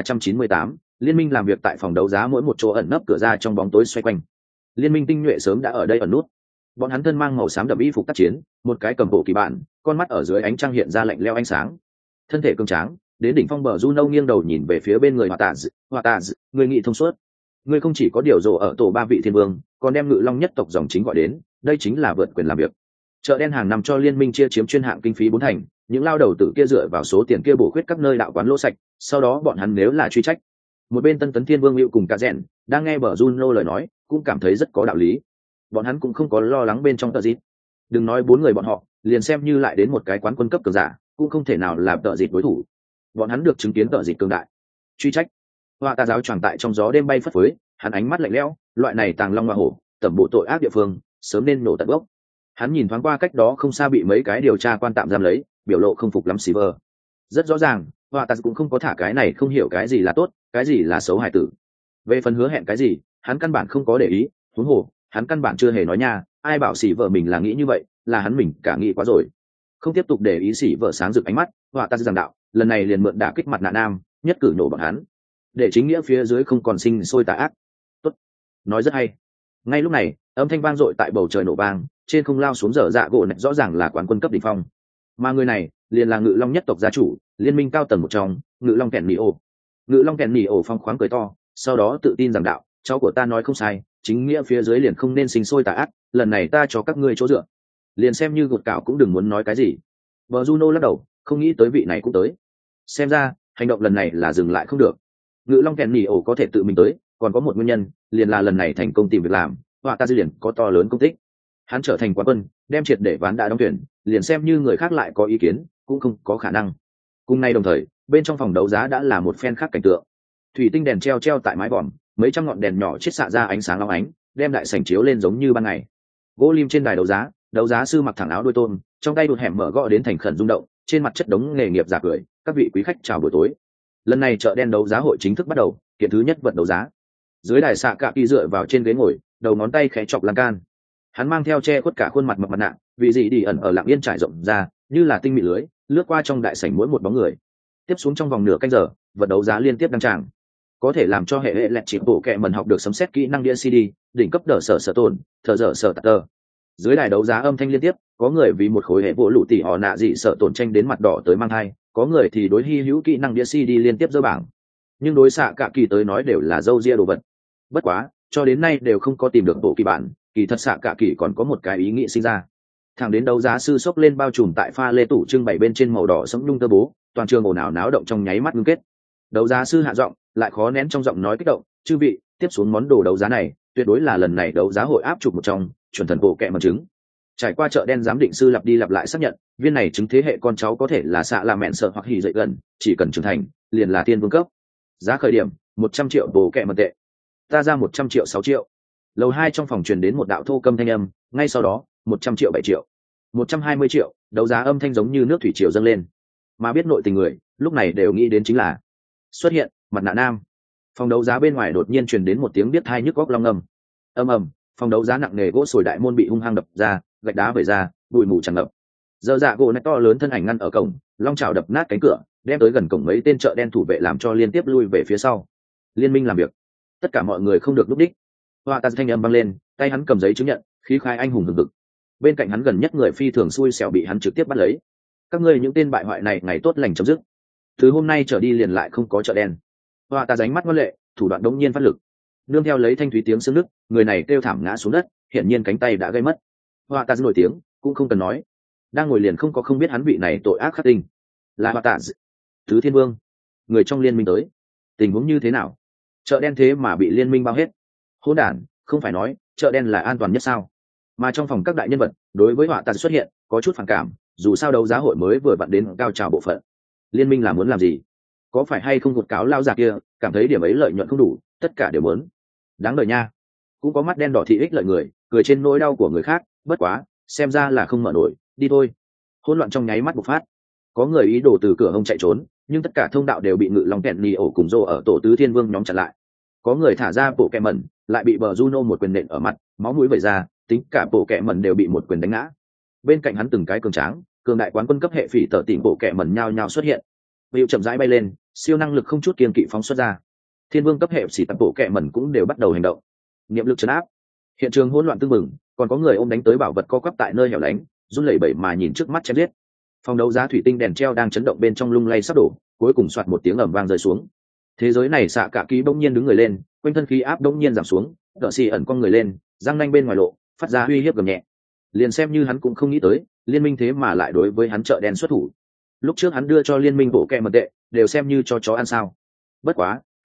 1398, liên minh làm việc. Tại phòng đấu giá mỗi một chỗ ẩn nấp cửa ra trong bóng tối xoay quanh. Liên minh tinh nhuệ sớm đã ở đây ẩn nút. Bọn hắn thân mang màu xám đậm y phục tác chiến, một cái cầm bộ kỳ bản, con mắt ở dưới ánh trăng hiện ra lạnh lẽo ánh sáng. Thân thể cường tráng, đến đỉnh phong bờ Juno nghiêng đầu nhìn về phía bên người Hoa Tạ, người nghị thông suốt. Người không chỉ có điều rồ ở tổ ba vị thiên vương, còn đem ngự long nhất tộc dòng chính gọi đến, đây chính là vượt quyền làm việc. Chợ đen hàng năm cho liên minh chia chiếm chuyên hạng kinh phí 4 thành, những lao đầu tử kia dựa vào số tiền kia bổ khuyết các nơi đạo quán lỗ sạch, sau đó bọn hắn nếu là truy trách, Một bên Tân Tấn Thiên Vương Hữu cùng cả rèn đang nghe bờ Juno lời nói, cũng cảm thấy rất có đạo lý. Bọn hắn cũng không có lo lắng bên trong tợ dịt. Đừng nói 4 người bọn họ, liền xem như lại đến một cái quán quân cấp cường giả, cũng không thể nào làm tợ dịt đối thủ. Bọn hắn được chứng kiến tợ dịt cường đại. Truy trách. Hoa ta giáo tròn tại trong gió đêm bay phất phới, hắn ánh mắt lạnh lẽo, loại này tàng long hoa hổ, tẩm bộ tội ác địa phương, sớm nên nổ tận gốc. Hắn nhìn thoáng qua cách đó không xa bị mấy cái điều tra quan tạm giam lấy, biểu lộ không phục lắm Silver. Rất rõ ràng, Hoa ta cũng không có thả cái này không hiểu cái gì là tốt, cái gì là xấu hài tử. Về phần hứa hẹn cái gì, hắn căn bản không có để ý, huống hồ, hắn căn bản chưa hề nói nha, ai bảo Silver mình là nghĩ như vậy, là hắn mình cả nghĩ quá rồi. Không tiếp tục để ý Silver sáng rực ánh mắt, Hoa ta giảng đạo, lần này liền mượn đả kích mặt nạ nam, nhất cử nổ bọn hắn. Để chính nghĩa phía dưới không còn sinh sôi tà ác. Tốt, nói rất hay. Ngay lúc này, âm thanh vang dội tại bầu trời nổ vang, trên không lao xuống dở dạ gỗ này rõ ràng là quán quân cấp đỉnh phong. Mà người này, liền là Ngự Long nhất tộc gia chủ, liên minh cao tầng một trong, Ngự Long Kèn Nỉ ổ. Ngự Long Kèn Nỉ ổ phong khoáng cười to, sau đó tự tin rằng đạo, cháu của ta nói không sai, chính nghĩa phía dưới liền không nên sinh sôi tà ác, lần này ta cho các ngươi chỗ dựa. Liền xem như gột cạo cũng đừng muốn nói cái gì. Bờ Juno lắc đầu, không nghĩ tới vị này cũng tới. Xem ra, hành động lần này là dừng lại không được. Ngự Long Kèn Nỉ ổ có thể tự mình tới, còn có một nguyên nhân, liền là lần này thành công tìm việc làm, họa ta dư liền có to lớn công tích. Hắn trở thành quán quân, đem triệt để ván đã đóng tuyển, liền xem như người khác lại có ý kiến, cũng không có khả năng. Cùng nay đồng thời, bên trong phòng đấu giá đã là một phen khác cảnh tượng. Thủy tinh đèn treo tại mái vòm, mấy trăm ngọn đèn nhỏ chiết xạ ra ánh sáng long ánh, đem đại sảnh chiếu lên giống như ban ngày. Gỗ lim trên đài đấu giá sư mặc thẳng áo đôi tôm, trong tay đụt hẻm mở gõ đến thành khẩn rung động, trên mặt chất đống nghề nghiệp giả cười, các vị quý khách chào buổi tối. Lần này chợ đen đấu giá hội chính thức bắt đầu, kiện thứ nhất vật đấu giá. Dưới đài xạ cạ kỳ dựa vào trên ghế ngồi, đầu ngón tay khẽ chọc lan can. Hắn mang theo che khuất cả khuôn mặt mập mặt nạ, vì gì đi ẩn ở lặng yên trải rộng ra, như là tinh mị lưới, lướt qua trong đại sảnh mỗi một bóng người. Tiếp xuống trong vòng nửa canh giờ, vật đấu giá liên tiếp đăng tràng. Có thể làm cho hệ lẹt chỉ bộ kệ mần học được sấm xét kỹ năng đĩa CD, đỉnh cấp đỡ sở tồn, thờ dở sở tờ. Dưới đài đấu giá âm thanh liên tiếp, có người vì một khối hệ bộ lũ tỷ họ nạ dị sợ tổn tranh đến mặt đỏ tới mang thai, có người thì đối hy hữu kỹ năng đĩa CD liên tiếp dỡ bảng. Nhưng đối xạ cả kỳ tới nói đều là dâu ria đồ vật. Bất quá, cho đến nay đều không có tìm được bộ kỳ bản, kỳ thật xạ cả kỳ còn có một cái ý nghĩ sinh ra. Thẳng đến đấu giá sư sốc lên bao trùm tại pha lê tủ trưng bày bên trên màu đỏ sẫm nhung tơ bố, toàn trường ồn ào náo động trong nháy mắt ngưng kết. Đấu giá sư hạ giọng, lại khó nén trong giọng nói kích động, "Chư vị, tiếp xuống món đồ đấu giá này, tuyệt đối là lần này đấu giá hội áp chụp một trong, chuẩn thần bộ kệ mần trứng." Trải qua chợ đen giám định sư lặp đi lặp lại xác nhận, viên này trứng thế hệ con cháu có thể là xạ là mẹn sợ hoặc hỉ dậy gần, chỉ cần trưởng thành, liền là tiên vương cấp. Giá khởi điểm 100 triệu bộ kệ mần tệ. Ta ra 100 triệu 6 triệu. Lầu 2 trong phòng truyền đến một đạo thô câm thanh âm, ngay sau đó, 100 triệu 7 triệu. 120 triệu, đấu giá âm thanh giống như nước thủy triều dâng lên. Mà biết nội tình người, lúc này đều nghĩ đến chính là xuất hiện, mặt nạ nam. Phòng đấu giá bên ngoài đột nhiên truyền đến một tiếng biết tai nhức óc long ngầm. Ầm ầm, phòng đấu giá nặng nề gỗ sồi đại môn bị hung hăng đập ra, gạch đá vẩy ra, bụi mù tràn ngập. Giờ dạ gỗ nét to lớn thân ảnh ngăn ở cổng, long chảo đập nát cánh cửa, đem tới gần cổng mấy tên chợ đen thủ vệ làm cho liên tiếp lui về phía sau. Liên minh làm việc, tất cả mọi người không được lúc đích. Hoa tàn thanh âm vang lên, tay hắn cầm giấy chứng nhận, khí khai anh hùng hừng hực. Bên cạnh hắn gần nhất người phi thường xui xẻo bị hắn trực tiếp bắt lấy. Các ngươi những tên bại hoại này ngày tốt lành chấm dứt. Từ hôm nay trở đi liền lại không có chợ đen. Hoa ta ránh mắt ngoan lệ, thủ đoạn đống nhiên phát lực. Nương theo lấy thanh thúy tiếng xương nứt, người này kêu thảm ngã xuống đất, hiển nhiên cánh tay đã gây mất. Hoa ta nổi tiếng, cũng không cần nói. Đang ngồi liền không biết hắn vị này tội ác khắc tinh. Là Hoa ta, Tứ Thiên Vương, người trong liên minh tới. Tình huống như thế nào? Chợ đen thế mà bị liên minh bao hết. Hỗn đản, không phải nói chợ đen là an toàn nhất sao? Mà trong phòng các đại nhân vật, đối với Hoa ta xuất hiện, có chút phản cảm. Dù sao đấu giá hội mới vừa vặn đến cao trào bộ phận. Liên minh là muốn làm gì? Có phải hay không cột cáo lao già kia cảm thấy điểm ấy lợi nhuận không đủ, tất cả đều muốn. Đáng đời nha. Cũng có mắt đen đỏ thị ích lợi người, cười trên nỗi đau của người khác, bất quá, xem ra là không mở nổi, đi thôi. Hỗn loạn trong nháy mắt bộc phát. Có người ý đồ từ cửa hông chạy trốn, nhưng tất cả thông đạo đều bị Ngự Long Kẹn Nỉ ổ cùng rô ở tổ tứ thiên vương nhóm chặn lại. Có người thả ra bộ kẹ mẩn, lại bị bờ Juno một quyền nện ở mặt, máu mũi vẩy ra, tính cả bộ kẹ mẩn đều bị một quyền đánh ngã. Bên cạnh hắn từng cái cường tráng, cường đại quán quân cấp hệ phỉ tở tỉnh bộ kẹ mẩn nhao nhao xuất hiện. Hữu chậm rãi bay lên, siêu năng lực không chút kiên kỵ phóng xuất ra. Thiên vương cấp hệ xỉ tập bộ kẹ mẩn cũng đều bắt đầu hành động. Niệm lực trấn áp. Hiện trường hỗn loạn tương mừng, còn có người ôm đánh tới bảo vật co quắp tại nơi hẻo lánh, run lẩy bẩy mà nhìn trước mắt chém giết. Phòng đấu giá thủy tinh đèn treo đang chấn động bên trong lung lay sắp đổ, cuối cùng soạt một tiếng ầm vang rơi xuống. Thế giới này xạ cả ký bỗng nhiên đứng người lên, quanh thân khí áp bỗng nhiên giảm xuống, đỡ xì ẩn con người lên, răng nanh bên ngoài lộ, phát ra uy hiếp gầm nhẹ. Liền xem như hắn cũng không nghĩ tới, liên minh thế mà lại đối với hắn chợ đen xuất thủ. Lúc trước hắn đưa cho liên minh bộ kẹ mật tệ, đều xem như cho chó ăn sao. Bất quá,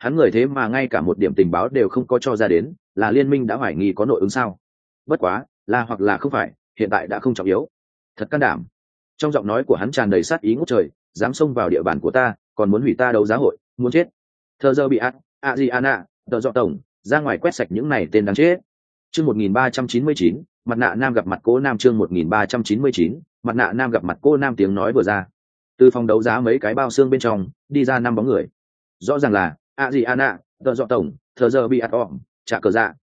hắn người thế mà ngay cả một điểm tình báo đều không có cho ra đến, là liên minh đã hoài nghi có nội ứng sao? Bất quá là hoặc là không phải, hiện tại đã không trọng yếu. Thật can đảm. Trong giọng nói của hắn tràn đầy sát ý ngút trời, dám xông vào địa bàn của ta, còn muốn hủy ta đấu giá hội, muốn chết. Thơ dơ bị ác, Adriana, tờ dọ tổng, ra ngoài quét sạch những này tên đáng chết. Chương 1399, mặt nạ nam gặp mặt cô nam. Chương 1399, mặt nạ nam gặp mặt cô nam. Tiếng nói vừa ra, từ phòng đấu giá mấy cái bao xương bên trong đi ra 5 bóng người. Rõ ràng là Adriana, tờ dọ tổng, thờ giờ bị ác ỏm, trả cờ dạ.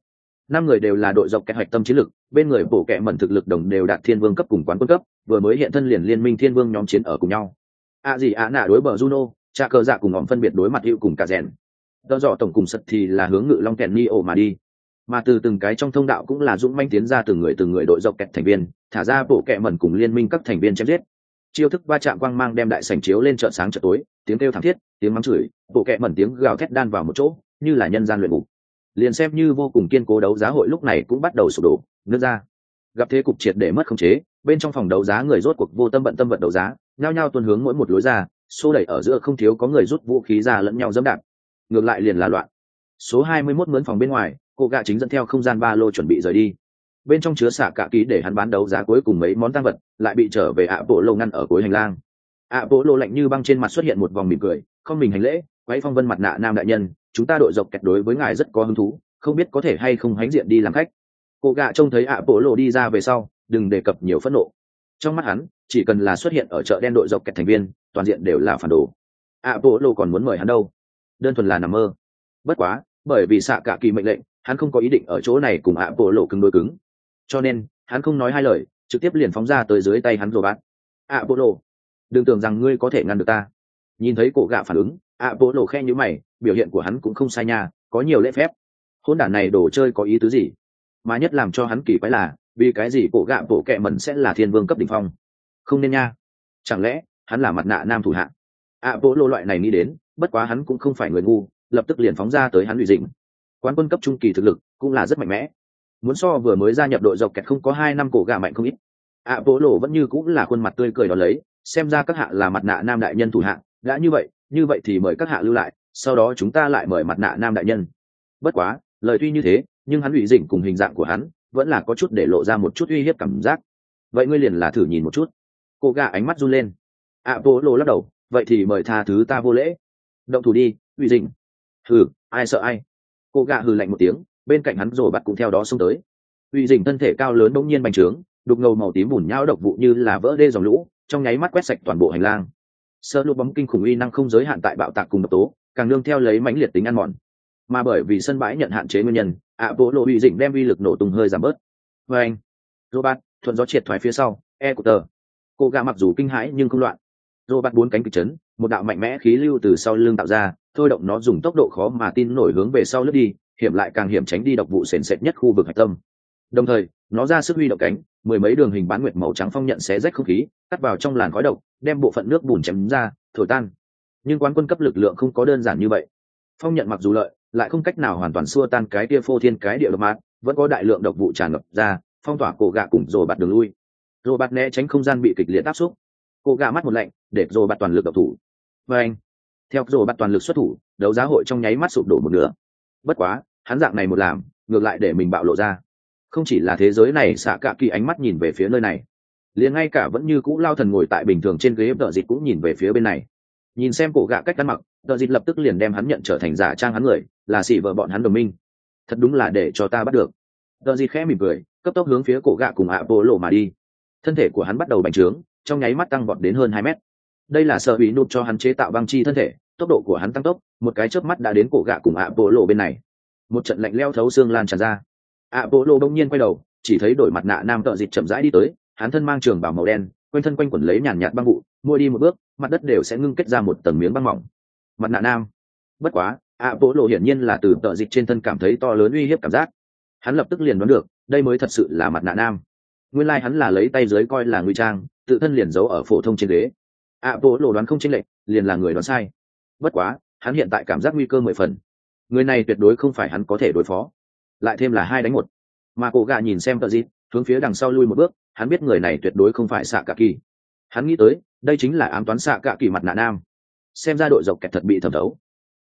5 người đều là đội dọc kẹt hoạch tâm chiến lực, bên người bổ kẹ mẩn thực lực đồng đều đạt thiên vương cấp cùng quán quân cấp, vừa mới hiện thân liền liên minh thiên vương nhóm chiến ở cùng nhau. Adriana đối bờ Juno, trả cờ dạ cùng ỏm phân biệt đối mặt hữu cùng cả rèn. Tờ dọ tổng cùng sật thì là hướng ngự long kẹn ni ổ mà đi, mà từ từng cái trong thông đạo cũng là dũng manh tiến ra từng người đội dọc kẹt thành viên, thả ra bộ kẹ mẩn cùng liên minh các thành viên chém giết. Chiêu thức va chạm quang mang đem đại sảnh chiếu lên chợ sáng chợ tối, tiếng kêu thảm thiết, tiếng mắng chửi, bộ kẹ mẩn tiếng gào thét đan vào một chỗ, như là nhân gian luyện ngục. Liền xem như vô cùng kiên cố đấu giá hội lúc này cũng bắt đầu sụp đổ, nứt ra. Gặp thế cục triệt để mất khống chế, bên trong phòng đấu giá người rốt cuộc vô tâm bận tâm vật đấu giá, nhao nhao tuôn hướng mỗi một lối ra, xô đẩy ở giữa không thiếu có người rút vũ khí ra lẫn nhau giẫm đạp. Ngược lại liền là loạn. Số 21 mướn phòng bên ngoài, cô gạ chính dẫn theo không gian ba lô chuẩn bị rời đi. Bên trong chứa xạ cả ký để hắn bán đấu giá cuối cùng mấy món tăng vật, lại bị trở về ạ bộ lô ngăn ở cuối hành lang. ạ bộ lô lạnh như băng trên mặt xuất hiện một vòng mỉm cười, không mình hành lễ, quấy phong vân mặt nạ nam đại nhân, chúng ta đội dọc kẹt đối với ngài rất có hứng thú, không biết có thể hay không hãnh diện đi làm khách. Cô gạ trông thấy ạ bộ lô đi ra về sau, đừng đề cập nhiều phẫn nộ. Trong mắt hắn, chỉ cần là xuất hiện ở chợ đen đội dọc kẹt thành viên, toàn diện đều là phản đồ. ạ bộ lô còn muốn mời hắn đâu? Đơn thuần là nằm mơ. Bất quá, bởi vì xạ cả kỳ mệnh lệnh, hắn không có ý định ở chỗ này cùng ạ bộ lô cứng đối cứng, cho nên hắn không nói hai lời, trực tiếp liền phóng ra tới dưới tay hắn rồi bạn. ạ bộ lô, đừng tưởng rằng ngươi có thể ngăn được ta. Nhìn thấy cổ gạ phản ứng, ạ bộ lô khe nhíu mày, biểu hiện của hắn cũng không sai nha, có nhiều lễ phép. Hôn đản này đồ chơi có ý tứ gì? Mà nhất làm cho hắn kỳ quái là, vì cái gì cổ gạ bộ kẹ mẩn sẽ là thiên vương cấp đỉnh phong? Không nên nha. Chẳng lẽ hắn là mặt nạ nam thủ hạ? ạ bộ lô loại này nghĩ đến, bất quá hắn cũng không phải người ngu, lập tức liền phóng ra tới hắn lụy dịnh. Quán quân cấp trung kỳ thực lực cũng là rất mạnh mẽ, muốn so vừa mới gia nhập đội dọc kẹt không có 2 năm cổ gà mạnh không ít. ạ bộ lô vẫn như cũng là khuôn mặt tươi cười đó lấy, xem ra các hạ là mặt nạ nam đại nhân thủ hạ, đã như vậy thì mời các hạ lưu lại, sau đó chúng ta lại mời mặt nạ nam đại nhân. Bất quá lời tuy như thế, nhưng hắn lụy dịnh cùng hình dạng của hắn vẫn là có chút để lộ ra một chút uy hiếp cảm giác. Vậy ngươi liền là thử nhìn một chút. Cô gà ánh mắt run lên. ạ bộ lô lắc đầu, vậy thì mời tha thứ ta vô lễ. Động thủ đi, lụy dịnh. Hừ, ai sợ ai. Cô gà hừ lạnh một tiếng, bên cạnh hắn rồi bắt cũng theo đó xông tới. Uy dình thân thể cao lớn bỗng nhiên bành trướng, đục ngầu màu tím bùn nhão độc vụ như là vỡ đê dòng lũ, trong nháy mắt quét sạch toàn bộ hành lang. Sơ lục bóng kinh khủng uy năng không giới hạn tại bạo tạc cùng độc tố, càng nương theo lấy mãnh liệt tính ăn mòn. Mà bởi vì sân bãi nhận hạn chế nguyên nhân, ạ bộ lộ uy dình đem uy lực nổ tung hơi giảm bớt. Với anh, Robert thuận gió triệt thoái phía sau, Ecuter. Cô gà mặc dù kinh hãi nhưng không loạn. Robert 4 cánh kịch chấn, một đạo mạnh mẽ khí lưu từ sau lưng tạo ra, thôi động nó dùng tốc độ khó mà tin nổi hướng về sau lướt đi, hiểm lại càng hiểm tránh đi độc vụ sền sệt nhất khu vực hạch tâm. Đồng thời, nó ra sức huy động cánh, mười mấy đường hình bán nguyệt màu trắng phong nhận xé rách không khí, cắt vào trong làn khói độc, đem bộ phận nước bùn chém ra, thổi tan. Nhưng quán quân cấp lực lượng không có đơn giản như vậy. Phong nhận mặc dù lợi, lại không cách nào hoàn toàn xua tan cái kia phô thiên cái địa độc mát, vẫn có đại lượng độc vụ tràn ngập ra, phong tỏa cổ gạ cùng rồi bạt đường lui. Rồi bạt né tránh không gian bị kịch liệt áp xúc. Cổ gạ mắt một lạnh, để rồi bạt toàn lực độc thủ. Và anh, theo rồi bạt toàn lực xuất thủ, đấu giá hội trong nháy mắt sụp đổ một nửa. Bất quá, hắn dạng này một làm, ngược lại để mình bạo lộ ra. Không chỉ là thế giới này xạ cả kỳ ánh mắt nhìn về phía nơi này, liền ngay cả vẫn như cũ lao thần ngồi tại bình thường trên ghế đợi dịch cũng nhìn về phía bên này. Nhìn xem cổ gạ cách ăn mặc, đợi dịch lập tức liền đem hắn nhận trở thành giả trang hắn người, là xỉ vợ bọn hắn đồng minh. Thật đúng là để cho ta bắt được. Đợi dịch khẽ mỉm cười, cấp tốc hướng phía cổ gạ cùng ạ bộ lộ mà đi. Thân thể của hắn bắt đầu bành trướng, trong nháy mắt tăng vọt đến hơn 2 mét. Đây là sợ bị nụt cho hắn chế tạo băng chi thân thể, tốc độ của hắn tăng tốc, một cái chớp mắt đã đến cổ gạ cùng ạ bộ lộ bên này. Một trận lạnh leo thấu xương lan tràn ra. ạ bộ lộ đông nhiên quay đầu, chỉ thấy đổi mặt nạ nam tợ dịch chậm rãi đi tới, hắn thân mang trường bào màu đen, quanh thân quanh quẩn lấy nhàn nhạt băng vụ, mỗi đi một bước, mặt đất đều sẽ ngưng kết ra một tầng miếng băng mỏng. Mặt nạ nam. Bất quá, ạ bộ lộ hiển nhiên là từ tợ dịch trên thân cảm thấy to lớn uy hiếp cảm giác. Hắn lập tức liền đoán được, đây mới thật sự là mặt nạ nam. Nguyên lai hắn là lấy tay dưới coi là ngụy trang, tự thân liền giấu ở phổ thông trên ghế. ạ bộ lộ đoán không chênh lệch, liền là người đoán sai. Bất quá, hắn hiện tại cảm giác nguy cơ 10 phần. Người này tuyệt đối không phải hắn có thể đối phó. Lại thêm là 2 đánh 1. Mà cổ gà nhìn xem tợ dịch, hướng phía đằng sau lui một bước, hắn biết người này tuyệt đối không phải xạ cả kỳ. Hắn nghĩ tới, đây chính là ám toán xạ cả kỳ mặt nạ nam. Xem ra đội dọc kẹt thật bị thẩm thấu.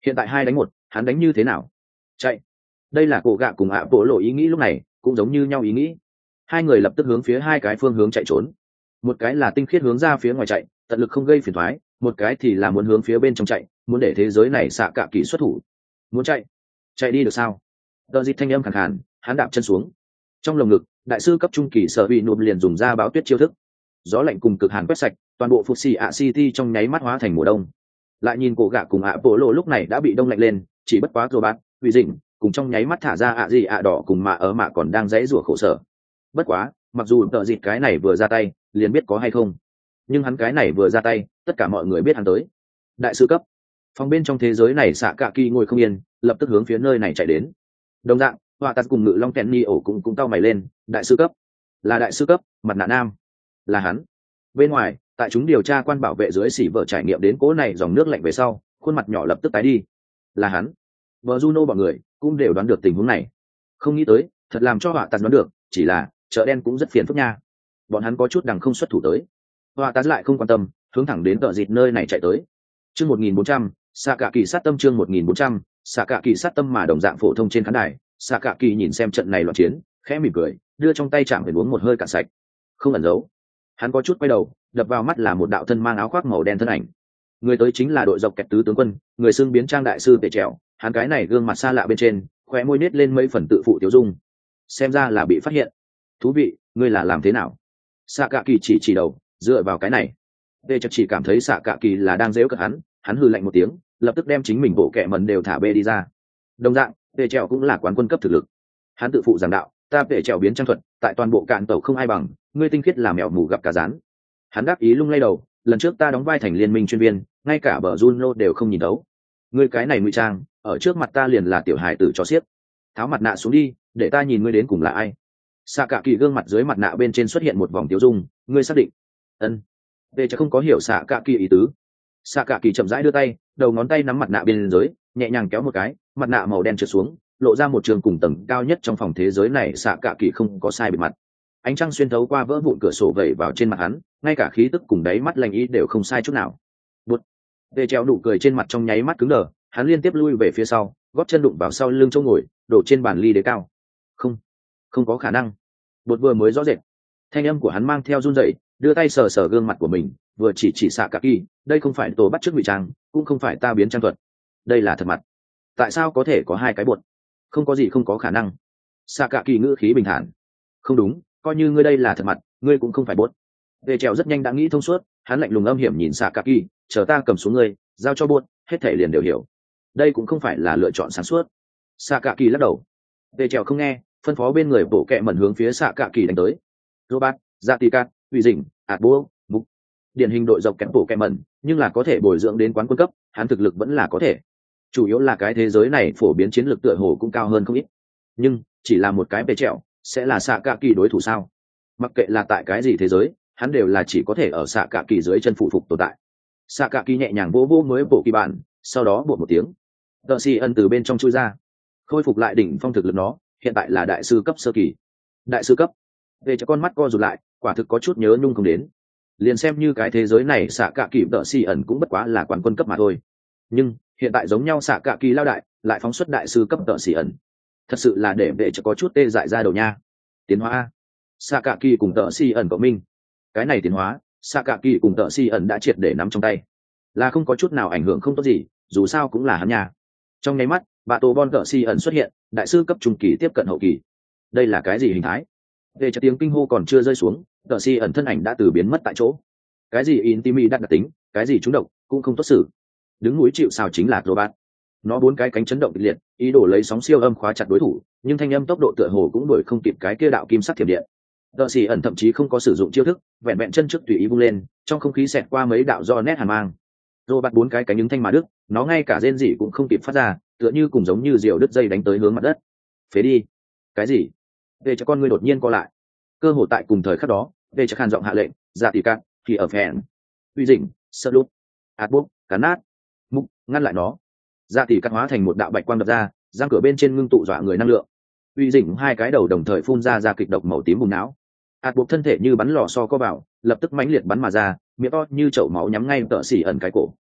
Hiện tại 2-1, hắn đánh như thế nào? Chạy. Đây là cổ gạ cùng ạ bộ lộ ý nghĩ lúc này cũng giống như nhau ý nghĩ. Hai người lập tức hướng phía hai cái phương hướng chạy trốn. Một cái là tinh khiết hướng ra phía ngoài chạy, tận lực không gây phiền toái, một cái thì là muốn hướng phía bên trong chạy, muốn để thế giới này xạ cạ kỳ xuất thủ. Muốn chạy đi được sao? Đờ dịt thanh âm khàn khàn, hắn đạp chân xuống. Trong lồng ngực, đại sư cấp trung kỳ sở bị nụp liền dùng ra báo tuyết chiêu thức. Gió lạnh cùng cực hàn quét sạch, toàn bộ Phục Xì ạ City trong nháy mắt hóa thành mùa đông. Lại nhìn cổ gạ cùng ạ bộ lộ lúc này đã bị đông lạnh lên, chỉ bất quá Robert, Uy Dĩnh, cùng trong nháy mắt thả ra ạ gì ạ đỏ cùng mạ còn đang dãy rủa khổ sở. Bất quá, mặc dù Đờ dịt cái này vừa ra tay, liền biết có hay không. Nhưng hắn cái này vừa ra tay, tất cả mọi người biết hắn tới. Đại sư cấp. Phòng bên trong thế giới này xạ cạ kỳ ngồi không yên, lập tức hướng phía nơi này chạy đến. Đồng dạng, Họa Tạt cùng Ngự Long Kenny ổ cũng cau mày lên, đại sư cấp. Là đại sư cấp, mặt nạ nam. Là hắn. Bên ngoài, tại chúng điều tra quan bảo vệ dưới xỉ vợ trải nghiệm đến cố này dòng nước lạnh về sau, khuôn mặt nhỏ lập tức tái đi. Là hắn. Vợ Juno bọn người cũng đều đoán được tình huống này. Không nghĩ tới, thật làm cho Họa Tạt đoán được, chỉ là chợ đen cũng rất phiền phức nha. Bọn hắn có chút đằng không xuất thủ tới. Họa Tạt lại không quan tâm, hướng thẳng đến tợ dịt nơi này chạy tới. Chương 1400, xạ cạ kỳ sát tâm chương 1400, xạ cạ kỳ sát tâm mà đồng dạng phổ thông trên khán đài, xạ cạ kỳ nhìn xem trận này loạn chiến, khẽ mỉm cười, đưa trong tay chạm về uống một hơi cạn sạch. Không ẩn giấu. Hắn có chút quay đầu, đập vào mắt là một đạo thân mang áo khoác màu đen thân ảnh. Người tới chính là đội dọc kẹt tứ tướng quân, người xưng biến trang đại sư Tề Trẻo, hắn cái này gương mặt xa lạ bên trên, khóe môi nết lên mấy phần tự phụ tiểu dung. Xem ra là bị phát hiện. Thú vị, ngươi là làm thế nào? Xạ cạ kỳ chỉ đầu, dựa vào cái này. Tề Trẻo chỉ cảm thấy xạ cạ kỳ là đang giễu cợt hắn hừ lạnh một tiếng, lập tức đem chính mình bộ kệ mẩn đều thả bê đi ra. Đồng dạng, Tề Trẻo cũng là quán quân cấp thực lực. Hắn tự phụ giảng đạo, ta Tề Trẻo biến trang thuật, tại toàn bộ cạn tàu không ai bằng, ngươi tinh khiết là mèo mù gặp cá rán. Hắn đáp ý lung lay đầu, lần trước ta đóng vai thành liên minh chuyên viên, ngay cả bờ Juno đều không nhìn thấu. Ngươi cái này ngụy trang, ở trước mặt ta liền là tiểu hài tử cho xiếc. Tháo mặt nạ xuống đi, để ta nhìn ngươi đến cùng là ai. Xạ cạ kỳ gương mặt dưới mặt nạ bên trên xuất hiện một vòng tiêu dung, ngươi xác định? Ân. Tề Trẻo không có hiểu xạ cạ kỳ ý tứ. Xạ cạ kỳ chậm rãi đưa tay, đầu ngón tay nắm mặt nạ bên dưới, nhẹ nhàng kéo một cái, mặt nạ màu đen trượt xuống, lộ ra một trường cùng tầng cao nhất trong phòng thế giới này. Xạ cạ kỳ không có sai bề mặt. Ánh trăng xuyên thấu qua vỡ vụn cửa sổ vẩy vào trên mặt hắn, ngay cả khí tức cùng đáy mắt lành ý đều không sai chút nào. Bụt. Tề Trẻo nụ cười trên mặt trong nháy mắt cứng đờ, hắn liên tiếp lui về phía sau, gót chân đụng vào sau lưng chỗ ngồi, đổ trên bàn ly đế cao. Không có khả năng. Bụt vừa mới rõ rệt. Thanh âm của hắn mang theo run rẩy, đưa tay sờ sờ gương mặt của mình, vừa chỉ xạ cạ kỳ, đây không phải tổ bắt chước ngụy trang, cũng không phải ta biến trang thuật, đây là thật mặt. Tại sao có thể có hai cái bột? Không có gì không có khả năng. Xạ cạ kỳ ngữ khí bình thản. Không đúng, coi như ngươi đây là thật mặt, ngươi cũng không phải bột. Tề Trẻo rất nhanh đã nghĩ thông suốt, hắn lạnh lùng âm hiểm nhìn xạ cạ kỳ, chờ ta cầm xuống ngươi, giao cho bột, hết thảy liền đều hiểu. Đây cũng không phải là lựa chọn sáng suốt. Xạ cạ kỳ lắc đầu. Tề Trẻo không nghe, phân phó bên người bổ kẹ mẩn hướng phía xạ cạ kỳ đánh tới. Robert, Dạ Tì Cát, Uy Dĩnh, ạt bố, mục, điển hình đội dọc kém bổ kẹ mẩn, nhưng là có thể bồi dưỡng đến quán quân cấp, hắn thực lực vẫn là có thể. Chủ yếu là cái thế giới này phổ biến chiến lược tựa hồ cũng cao hơn không ít. Nhưng chỉ là một cái bề trẹo, sẽ là xạ cạ kỳ đối thủ sao? Mặc kệ là tại cái gì thế giới, hắn đều là chỉ có thể ở xạ cạ kỳ dưới chân phụ phục tồn tại. Xạ cạ kỳ nhẹ nhàng vỗ vỗ mới bộ kỳ bản, sau đó bột một tiếng, Đờ xì ân từ bên trong chui ra, khôi phục lại đỉnh phong thực lực nó, hiện tại là đại sư cấp sơ kỳ. Đại sư cấp. Về cho con mắt co rụt lại, quả thực có chút nhớ nhung không đến. Liền xem như cái thế giới này xạ cạ kỳ Đờ xì ẩn cũng bất quá là quán quân cấp mà thôi. Nhưng hiện tại giống nhau xạ cạ kỳ lao đại, lại phóng xuất đại sư cấp Đờ xì ẩn. Thật sự là để vệ cho có chút tê dại ra đầu nha. Tiến hóa xạ cạ kỳ cùng Đờ xì ẩn cộng minh. Cái này tiến hóa, xạ cạ kỳ cùng Đờ xì ẩn đã triệt để nắm trong tay, là không có chút nào ảnh hưởng không tốt gì, dù sao cũng là hắn nhà. Trong nháy mắt, bà tổ bon Đờ xì ẩn xuất hiện, đại sư cấp trung kỳ tiếp cận hậu kỳ. Đây là cái gì hình thái? Về cho tiếng kinh hô còn chưa rơi xuống, Đờ xì ẩn thân ảnh đã từ biến mất tại chỗ. Cái gì intimi đặc tính, cái gì trúng độc, cũng không tốt xử. Đứng núi chịu sào chính là Robert. Nó bốn cái cánh chấn động kịch liệt, ý đồ lấy sóng siêu âm khóa chặt đối thủ, nhưng thanh âm tốc độ tựa hồ cũng đuổi không kịp cái kia đạo kim sắc thiểm điện. Đờ xì ẩn thậm chí không có sử dụng chiêu thức, vẹn vẹn chân trước tùy ý vung lên, trong không khí xẹt qua mấy đạo do nét hàn mang. Robert bốn cái cánh ứng thanh mà đứt, nó ngay cả rên rỉ cũng không kịp phát ra, tựa như cùng giống như diều đứt dây đánh tới hướng mặt đất. Phế đi. Cái gì? Về cho con ngươi đột nhiên co lại. Cơ hội tại cùng thời khắc đó, về cho khàn giọng hạ lệnh, Dạ Tỷ Cát, thì ở phèn. Uy Dĩnh, Sơ Lút, ạt bốc, cắn nát, mục, ngăn lại nó. Dạ Tỷ Cát hóa thành một đạo bạch quang đập ra, giang cửa bên trên ngưng tụ dọa người năng lượng. Uy Dĩnh hai cái đầu đồng thời phun ra kịch độc màu tím bùng não. Ạt bốc thân thể như bắn lò xo co vào, lập tức mãnh liệt bắn mà ra, miệng to như chậu máu nhắm ngay Đờ xì ẩn cái cổ.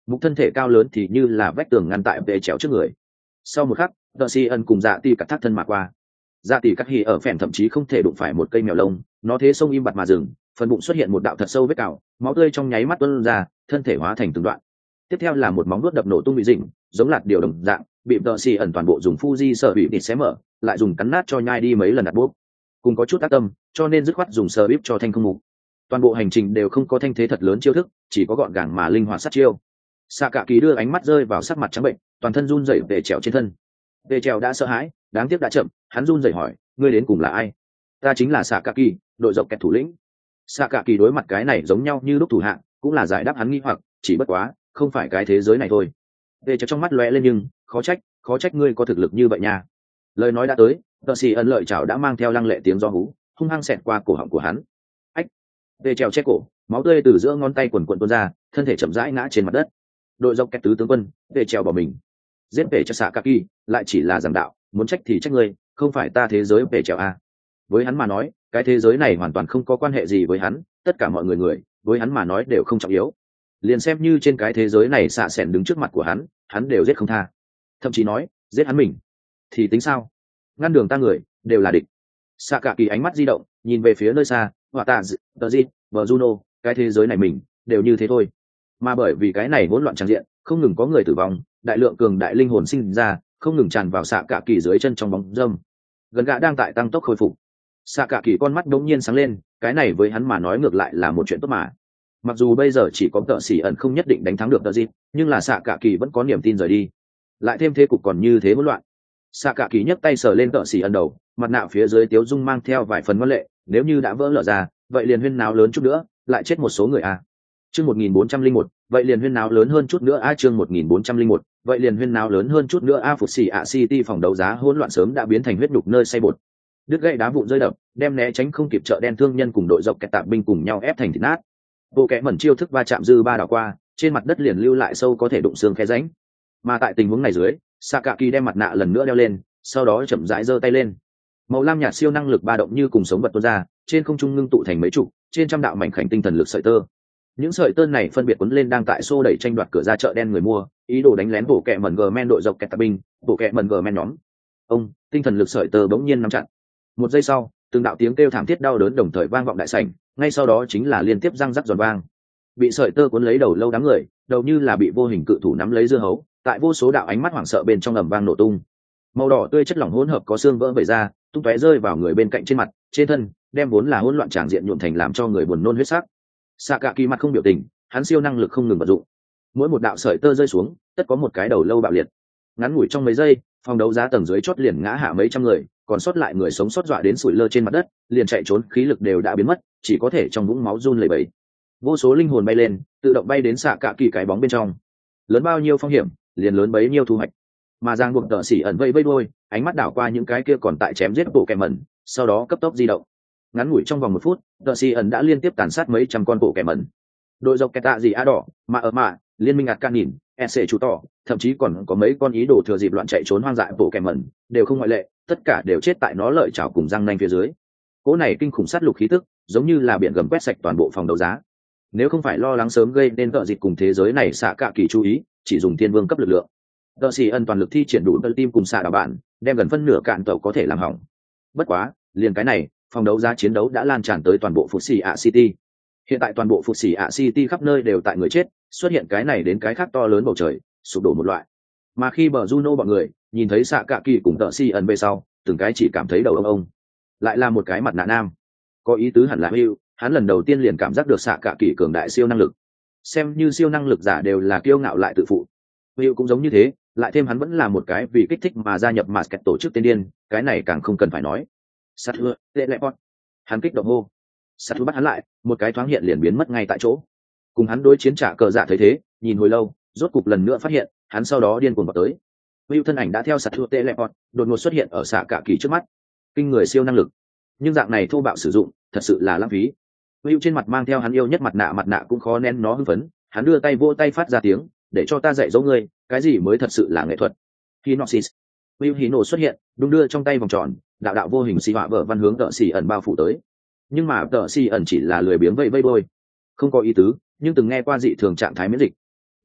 mục thân thể cao lớn thì như là vách tường ngăn tại vệ trèo trước người. Sau một khắc, đờ xì ẩn cùng dạ tỷ cắt thác thân mà qua. Dạ tỷ cắt hì ở phèn thậm chí không thể đụng phải một cây mèo lông, nó thế xông im bặt mà dừng, phần bụng xuất hiện một đạo thật sâu vết cào, máu tươi trong nháy mắt tuôn ra, thân thể hóa thành từng đoạn. Tiếp theo là một móng vuốt đập nổ tung bị dĩnh, giống lạt điều đồng dạng, bị đờ xì ẩn toàn bộ dùng Fuji sợ bị thịt xé mở, lại dùng cắn nát cho nhai đi mấy lần đặt bốp. Cùng có chút tác tâm, cho nên dứt khoát dùng sờ bíp cho thanh không mục. Toàn bộ hành trình đều không có thanh thế thật lớn chiêu thức, chỉ có gọn gàng mà linh hoạt sát chiêu. Xạ cả kỳ đưa ánh mắt rơi vào sắc mặt trắng bệnh, toàn thân run rẩy về trèo trên thân. Về trèo đã sợ hãi, đáng tiếc đã chậm, hắn run rẩy hỏi, ngươi đến cùng là ai? Ta chính là xạ cả kỳ, đội dọc kẹt thủ lĩnh. Xạ cả kỳ đối mặt cái này giống nhau như lúc thủ hạng, cũng là giải đáp hắn nghi hoặc, chỉ bất quá, không phải cái thế giới này thôi. Về trèo trong mắt lóe lên nhưng, khó trách ngươi có thực lực như vậy nha. Lời nói đã tới, tờ xì ẩn lợi chảo đã mang theo lăng lệ tiếng gió hú, hung hăng xẹt qua cổ họng của hắn. Ách! Về trèo che cổ, máu tươi từ giữa ngón tay quần quần tuôn ra, thân thể chậm rãi ngã trên mặt đất. Đội dọc kẹt tứ tướng quân, về trèo bỏ mình. Giết về cho xạ cả kỳ, lại chỉ là giảng đạo, muốn trách thì trách ngươi, không phải ta thế giới về trèo a. Với hắn mà nói, cái thế giới này hoàn toàn không có quan hệ gì với hắn, tất cả mọi người, với hắn mà nói đều không trọng yếu. Liền xem như trên cái thế giới này xạ xẻn đứng trước mặt của hắn đều giết không tha. Thậm chí nói, giết hắn mình, thì tính sao? Ngăn đường ta người, đều là địch. Xạ cả kỳ ánh mắt di động, nhìn về phía nơi xa, họa tạ tờ di vợ Juno, cái thế giới này mình đều như thế thôi. Mà bởi vì cái này hỗn loạn tràn diện, không ngừng có người tử vong, đại lượng cường đại linh hồn sinh ra, không ngừng tràn vào xạ cả kỳ dưới chân trong bóng dâm. Gần gã đang tại tăng tốc khôi phục. Xạ cả kỳ con mắt đống nhiên sáng lên, cái này với hắn mà nói ngược lại là một chuyện tốt mà. Mặc dù bây giờ chỉ có tợ xỉ ẩn không nhất định đánh thắng được tờ di, nhưng là xạ cả kỳ vẫn có niềm tin rời đi. Lại thêm thế cục còn như thế hỗn loạn. Xạ cả kỳ nhấc tay sờ lên tợ xỉ ẩn đầu, mặt nạ phía dưới tiếu dung mang theo vài phần ngoan lệ, nếu như đã vỡ lở ra, vậy liền huyên náo lớn chút nữa, lại chết một số người à. Chương 1401, vậy liền huyên náo lớn hơn chút nữa a. Chương 1401, vậy liền huyên náo lớn hơn chút nữa a. Phục xỉ ạ City phòng đấu giá hỗn loạn sớm đã biến thành huyết nhục nơi xây bột. Đứt gãy đá vụn rơi đập, đem né tránh không kịp chợ đen thương nhân cùng đội dọc kẹt tạm binh cùng nhau ép thành thịt nát. Bộ kẽ mẩn chiêu thức va chạm dư ba đảo qua, trên mặt đất liền lưu lại sâu có thể đụng xương khe rãnh. Mà tại tình huống này dưới, Sakaki đem mặt nạ lần nữa đeo lên, sau đó chậm rãi giơ tay lên. Màu lam nhạt siêu năng lực ba động như cùng sống vật tuôn ra, trên không trung ngưng tụ thành mấy chục, trên trăm đạo mảnh khảnh tinh thần lực sợi tơ. Những sợi tơ này phân biệt quấn lên đang tại xô đẩy tranh đoạt cửa ra chợ đen người mua, ý đồ đánh lén bộ kẹ mẩn G-men đội dọc kẹt tạp binh, bộ kẹ mẩn G-men nhóm. Ông, tinh thần lực sợi tơ bỗng nhiên nắm chặt. Một giây sau, từng đạo tiếng kêu thảm thiết đau đớn đồng thời vang vọng đại sảnh, ngay sau đó chính là liên tiếp răng rắc giòn vang. Bị sợi tơ cuốn lấy đầu lâu đám người, đầu như là bị vô hình cự thủ nắm lấy dưa hấu, tại vô số đạo ánh mắt hoảng sợ bên trong ầm vang nổ tung. Màu đỏ tươi chất lỏng hỗn hợp có xương vỡ vẩy ra, tung tóe rơi vào người bên cạnh trên mặt, trên thân, đem vốn là hỗn loạn tràng diện nhuộm thành làm cho người buồn nôn huyết sắc. Sakaki mặt không biểu tình, hắn siêu năng lực không ngừng vận dụng. Mỗi một đạo sợi tơ rơi xuống, tất có một cái đầu lâu bạo liệt. Ngắn ngủi trong mấy giây, phòng đấu giá tầng dưới chót liền ngã hạ mấy trăm người, còn sót lại người sống sót dọa đến sủi lơ trên mặt đất, liền chạy trốn khí lực đều đã biến mất, chỉ có thể trong vũng máu run lẩy bẩy. Vô số linh hồn bay lên, tự động bay đến Sakaki cái bóng bên trong. Lớn bao nhiêu phong hiểm, liền lớn bấy nhiêu thu hoạch. Mà giang buộc tợ xỉ ẩn vây vây đuôi, ánh mắt đảo qua những cái kia còn tại chém giết bộ kẻ mẩn, sau đó cấp tốc di động. Ngắn ngủi trong vòng 1 phút, tợ xỉ ẩn đã liên tiếp tàn sát mấy trăm con bộ kẻ mẩn. Đội dọc kẹt tạ gì á đỏ, mà ở mạ, liên minh ạt can nhìn, SC chủ tỏ, thậm chí còn có mấy con ý đồ thừa dịp loạn chạy trốn hoang dại bộ kẻ mẩn, đều không ngoại lệ, tất cả đều chết tại nó lợi chảo cùng răng nanh phía dưới. Cỗ này kinh khủng sát lục khí tức, giống như là biển gầm quét sạch toàn bộ phòng đấu giá. Nếu không phải lo lắng sớm gây nên tợ dịch cùng thế giới này xạ cạ kỳ chú ý, chỉ dùng thiên vương cấp lực lượng. Tợ xỉ ẩn toàn lực thi triển đủ tơ tim cùng xạ đảo bạn, đem gần phân nửa cạn tàu có thể làm hỏng. Bất quá, liền cái này, phòng đấu giá chiến đấu đã lan tràn tới toàn bộ Phục xỉ ạ City. Hiện tại toàn bộ Phục xỉ ạ City khắp nơi đều tại người chết, xuất hiện cái này đến cái khác to lớn bầu trời, sụp đổ một loại. Mà khi bờ Juno bọn người nhìn thấy xạ cạ kỳ cùng tợ xỉ ẩn về sau, từng cái chỉ cảm thấy đầu ông. Lại là một cái mặt nạ nam. Có ý tứ hẳn là Hugh, hắn lần đầu tiên liền cảm giác được xạ cạ kỳ cường đại siêu năng lực. Xem như siêu năng lực giả đều là kiêu ngạo lại tự phụ. Hugh cũng giống như thế, lại thêm hắn vẫn là một cái vì kích thích mà gia nhập Masket tổ chức tiên điên, cái này càng không cần phải nói. Satur, teleport. Hắn kích động hô. Satur bắt hắn lại, một cái thoáng hiện liền biến mất ngay tại chỗ. Cùng hắn đối chiến trả cờ dạ thấy thế, nhìn hồi lâu, rốt cục lần nữa phát hiện, hắn sau đó điên cuồng vào tới. Hugh thân ảnh đã theo Satur teleport, đột ngột xuất hiện ở xạ cạ kỳ trước mắt. Kinh người siêu năng lực. Nhưng dạng này thô bạo sử dụng, thật sự là lãng phí. Hugh trên mặt mang theo hắn yêu nhất mặt nạ cũng khó nén nó hưng phấn, hắn đưa tay vỗ tay phát ra tiếng, để cho ta dạy dỗ ngươi, cái gì mới thật sự là nghệ thuật. Hinoxis. Hugh Hino xuất hiện, đung đưa trong tay vòng tròn, đạo đạo vô hình xì họa vở văn hướng tợ xì ẩn bao phủ tới. Nhưng mà tợ xì ẩn chỉ là lười biếng vây vây đôi, không có ý tứ, nhưng từng nghe qua dị thường trạng thái miễn dịch.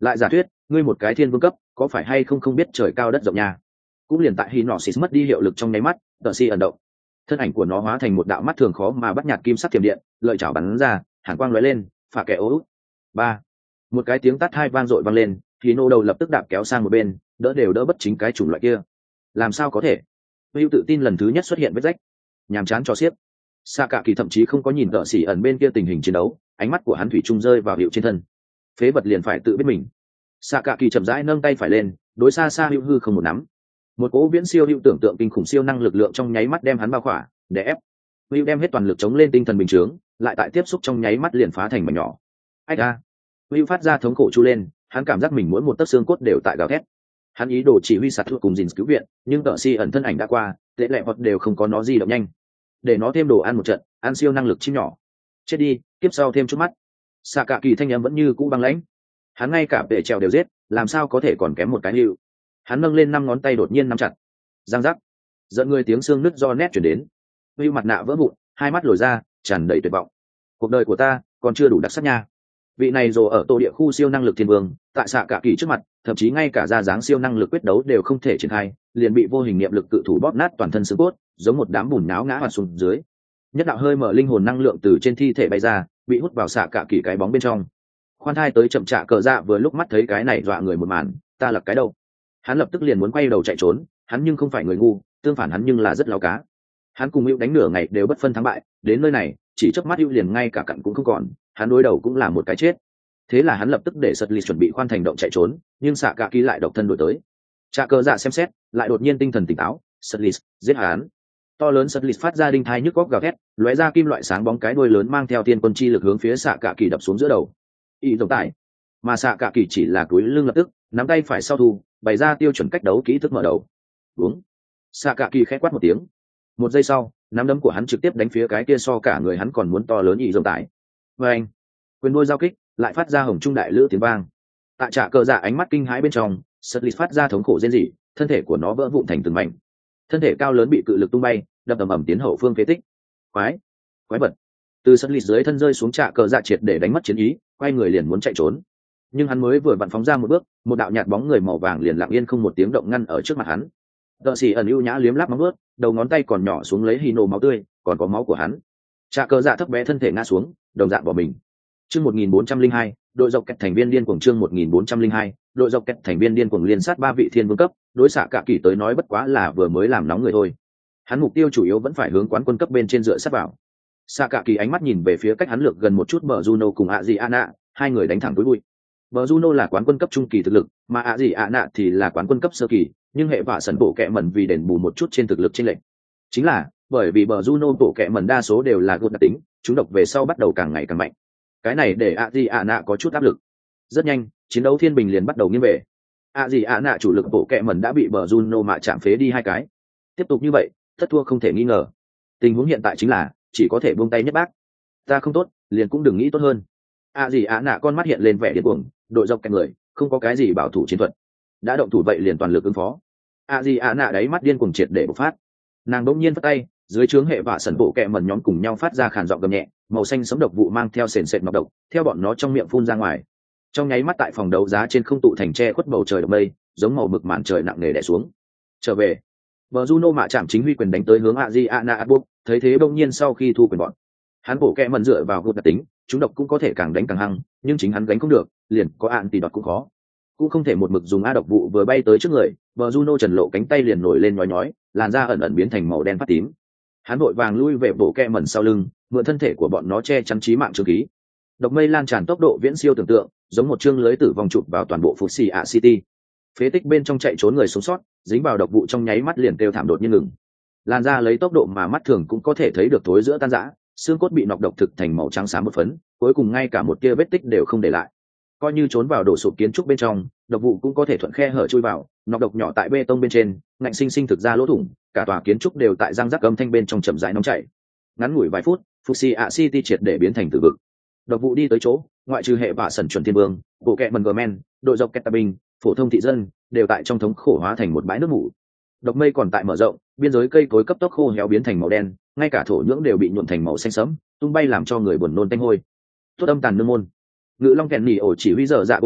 lại giả thuyết ngươi một cái thiên vương cấp có phải hay không biết trời cao đất rộng nha. Cũng liền tại khi nọ xịt mất đi hiệu lực trong nháy mắt, tờ si ẩn động, thân ảnh của nó hóa thành một đạo mắt thường khó mà bắt nhạt kim sắc thiểm điện, lợi chảo bắn ra, hàn quang lóe lên, phá kẻ ố. Ba, một cái tiếng tát hai vang dội vang lên, thì nô đầu lập tức đạp kéo sang một bên, đỡ bất chính cái chủng loại kia. Làm sao có thể? Hữu tự tin lần thứ nhất xuất hiện vết rách, nhàm chán cho xiếc. Sa cả kỳ thậm chí không có nhìn tợ xỉ ẩn bên kia tình hình chiến đấu, ánh mắt của hắn thủy chung rơi vào hiệu trên thân. Phế vật liền phải tự biết mình. Sa cả kỳ chậm rãi nâng tay phải lên, đối xa xa hữu hư không một nắm. Một cỗ viễn siêu hữu tưởng tượng kinh khủng siêu năng lực lượng trong nháy mắt đem hắn bao khỏa, để ép. Hữu đem hết toàn lực chống lên tinh thần bình chướng, lại tại tiếp xúc trong nháy mắt liền phá thành mảnh nhỏ. Ách a! Hữu phát ra thống khổ chu lên, hắn cảm giác mình mỗi một tấc xương cốt đều tại gào thét. Hắn ý đồ chỉ huy sạt thuốc cùng dình cứu viện, nhưng tợ xỉ ẩn thân ảnh đã qua, tệ lệ hoặc đều không có nó di động nhanh. Để nó thêm đồ ăn một trận, ăn siêu năng lực chim nhỏ. Chết đi, tiếp sau thêm chút mắt. Xạ cả kỳ thanh âm vẫn như cũ băng lãnh. Hắn ngay cả vệ trèo đều giết, làm sao có thể còn kém một cái hữu. Hắn nâng lên 5 ngón tay đột nhiên nắm chặt. Giang giác. Dẫn người tiếng xương nứt do nét chuyển đến. Hữu mặt nạ vỡ vụn, hai mắt lồi ra, tràn đầy tuyệt vọng. Cuộc đời của ta còn chưa đủ đặc sắc nha. Vị này rồi ở tổ địa khu siêu năng lực thiên vương, tại xạ cả kỳ trước mặt, thậm chí ngay cả ra dáng siêu năng lực quyết đấu đều không thể triển khai, liền bị vô hình niệm lực cự thủ bóp nát toàn thân xương cốt, giống một đám bùn nhão ngã hoạt xuống dưới. Nhất đạo hơi mở linh hồn năng lượng từ trên thi thể bay ra, bị hút vào xạ cả kỳ cái bóng bên trong. Khoan thai tới chậm chạ cờ dạ vừa lúc mắt thấy cái này dọa người một màn, ta lật cái đầu. Hắn lập tức liền muốn quay đầu chạy trốn, hắn nhưng không phải người ngu, tương phản hắn nhưng là rất láo cá. Hắn cùng Hữu đánh nửa ngày đều bất phân thắng bại, đến nơi này, chỉ chớp mắt Hữu liền ngay cả cặn cũng không còn, hắn đối đầu cũng là một cái chết. Thế là hắn lập tức để Sutlis chuẩn bị khoan thành động chạy trốn, nhưng xạ cả kỳ lại độc thân đuổi tới. Trạ cờ dạ xem xét, lại đột nhiên tinh thần tỉnh táo, Sutlis, giết hắn. To lớn Sutlis phát ra đinh thai nhức góc gào thét, lóe ra kim loại sáng bóng cái đuôi lớn mang theo tiên quân chi lực hướng phía xạ cả kỳ đập xuống giữa đầu. Y tổng tải, mà xạ cả kỳ chỉ là cúi lưng lập tức, nắm tay phải sau thu, bày ra tiêu chuẩn cách đấu kỹ thức mở đầu. Đúng. Xạ cả kỳ khẽ quát một tiếng. Một giây sau, nắm đấm của hắn trực tiếp đánh phía cái kia so cả người hắn còn muốn to lớn Y tổng tải. Và anh, quyền đôi giao kích, lại phát ra hồng trung đại lữ tiếng vang. Tại trạ cờ dạ ánh mắt kinh hãi bên trong, Sutlis phát ra thống khổ rên rỉ, thân thể của nó vỡ vụn thành từng mảnh. Thân thể cao lớn bị cự lực tung bay, đập ầm ầm tiến hậu phương phế tích. Quái vật. Từ Sutlis dưới thân rơi xuống trạ cờ dạ triệt để đánh mất chiến ý, quay người liền muốn chạy trốn. Nhưng hắn mới vừa vặn phóng ra một bước, một đạo nhạt bóng người màu vàng liền lặng yên không một tiếng động ngăn ở trước mặt hắn. Tợ xỉ ẩn ưu nhã liếm láp móng vuốt, đầu ngón tay còn nhỏ xuống lấy Hino máu tươi, còn có máu của hắn. Trạ cờ dạ thấp bé thân thể ngã xuống, đồng dạng bỏ mình. Chương 1402, đội dọc kẹt thành viên điên cuồng chương 1402, đội dọc kẹt thành viên điên cuồng liên sát 3 vị thiên vương cấp, đối xạ cả kỳ tới nói bất quá là vừa mới làm nóng người thôi. Hắn mục tiêu chủ yếu vẫn phải hướng quán quân cấp bên trên dựa sát vào. Xạ cả kỳ ánh mắt nhìn về phía cách hắn lược gần một chút bờ Juno cùng Adriana, hai người đánh thẳng túi bụi. Bờ Juno là quán quân cấp trung kỳ thực lực, mà Adriana thì là quán quân cấp sơ kỳ, nhưng hệ vạ sần bộ kẹ mẩn vì đền bù một chút trên thực lực trên lệnh. Chính là bởi vì bờ Juno bộ kẹ mẩn đa số đều là gột đặc tính, chúng độc về sau bắt đầu càng ngày càng mạnh. Cái này để Adriana có chút áp lực. Rất nhanh, chiến đấu thiên bình liền bắt đầu nghiêng về. Adriana chủ lực bộ kẹ mẩn đã bị bờ Juno mạ chạm phế đi 2 cái. Tiếp tục như vậy, thất thua không thể nghi ngờ. Tình huống hiện tại chính là chỉ có thể buông tay nhất bác. Ta không tốt, liền cũng đừng nghĩ tốt hơn. Adriana con mắt hiện lên vẻ điên cuồng, đội dọc kẹt người, không có cái gì bảo thủ chiến thuật. Đã động thủ vậy liền toàn lực ứng phó. Adriana đáy mắt điên cuồng triệt để bộc phát. Nàng đột nhiên vẫy tay, dưới trướng hệ vạ sần bộ kẹ mẩn nhóm cùng nhau phát ra khàn giọng gầm nhẹ, màu xanh sấm độc vụ mang theo sền sệt nọc độc theo bọn nó trong miệng phun ra ngoài. Trong nháy mắt tại phòng đấu giá trên không tụ thành tre khuất bầu trời độc mây, giống màu mực màn trời nặng nề đè xuống. Trở về, bờ Juno mạ chạm chính huy quyền đánh tới hướng Adriana Atwood, thấy thế bỗng nhiên sau khi thu quyền bọn, hắn bộ kẹ mẩn dựa vào gột đặc tính, chúng độc cũng có thể càng đánh càng hăng, nhưng chính hắn gánh không được, liền có anti độc cũng khó, cũng không thể một mực dùng a độc vụ vừa bay tới trước người, bờ Juno trần lộ cánh tay liền nổi lên nhói nhói, làn da ẩn ẩn biến thành màu đen phát tím. Hắn vội vàng lui về bộ kẹ mẩn sau lưng, mượn thân thể của bọn nó che chắn chí mạng trường khí. Độc mây lan tràn tốc độ viễn siêu tưởng tượng, giống một chương lưới tử vong chụp vào toàn bộ Fuxia City. Phế tích bên trong chạy trốn người sống sót, dính vào độc vụ trong nháy mắt liền kêu thảm đột nhiên ngừng. Làn da lấy tốc độ mà mắt thường cũng có thể thấy được thối giữa tan rã, xương cốt bị nọc độc thực thành màu trắng xám một phấn, cuối cùng ngay cả một tia vết tích đều không để lại. Coi như trốn vào đổ sụp kiến trúc bên trong, độc vụ cũng có thể thuận khe hở chui vào, nọc độc nhỏ tại bê tông bên trên, ngạnh sinh sinh thực ra lỗ thủng, cả tòa kiến trúc đều tại răng rắc âm thanh bên trong chậm rãi nóng chảy. Ngắn ngủi vài phút, Fuxia City triệt để biến thành tử vực. Độc vụ đi tới chỗ, ngoại trừ hệ vạ sẩn chuẩn thiên vương, bộ kẹ mần gmen, đội dọc kẹt binh, phổ thông thị dân đều tại trong thống khổ hóa thành một bãi nước mủ. Độc mây còn tại mở rộng, biên giới cây cối cấp tốc khô héo biến thành màu đen, ngay cả thổ nhưỡng đều bị nhuộm thành màu xanh sẫm, tung bay làm cho người buồn nôn tanh hôi. Tốt âm tàn nương môn. Ngự long kèn nỉ ổ chỉ huy dở dạ bô nạch,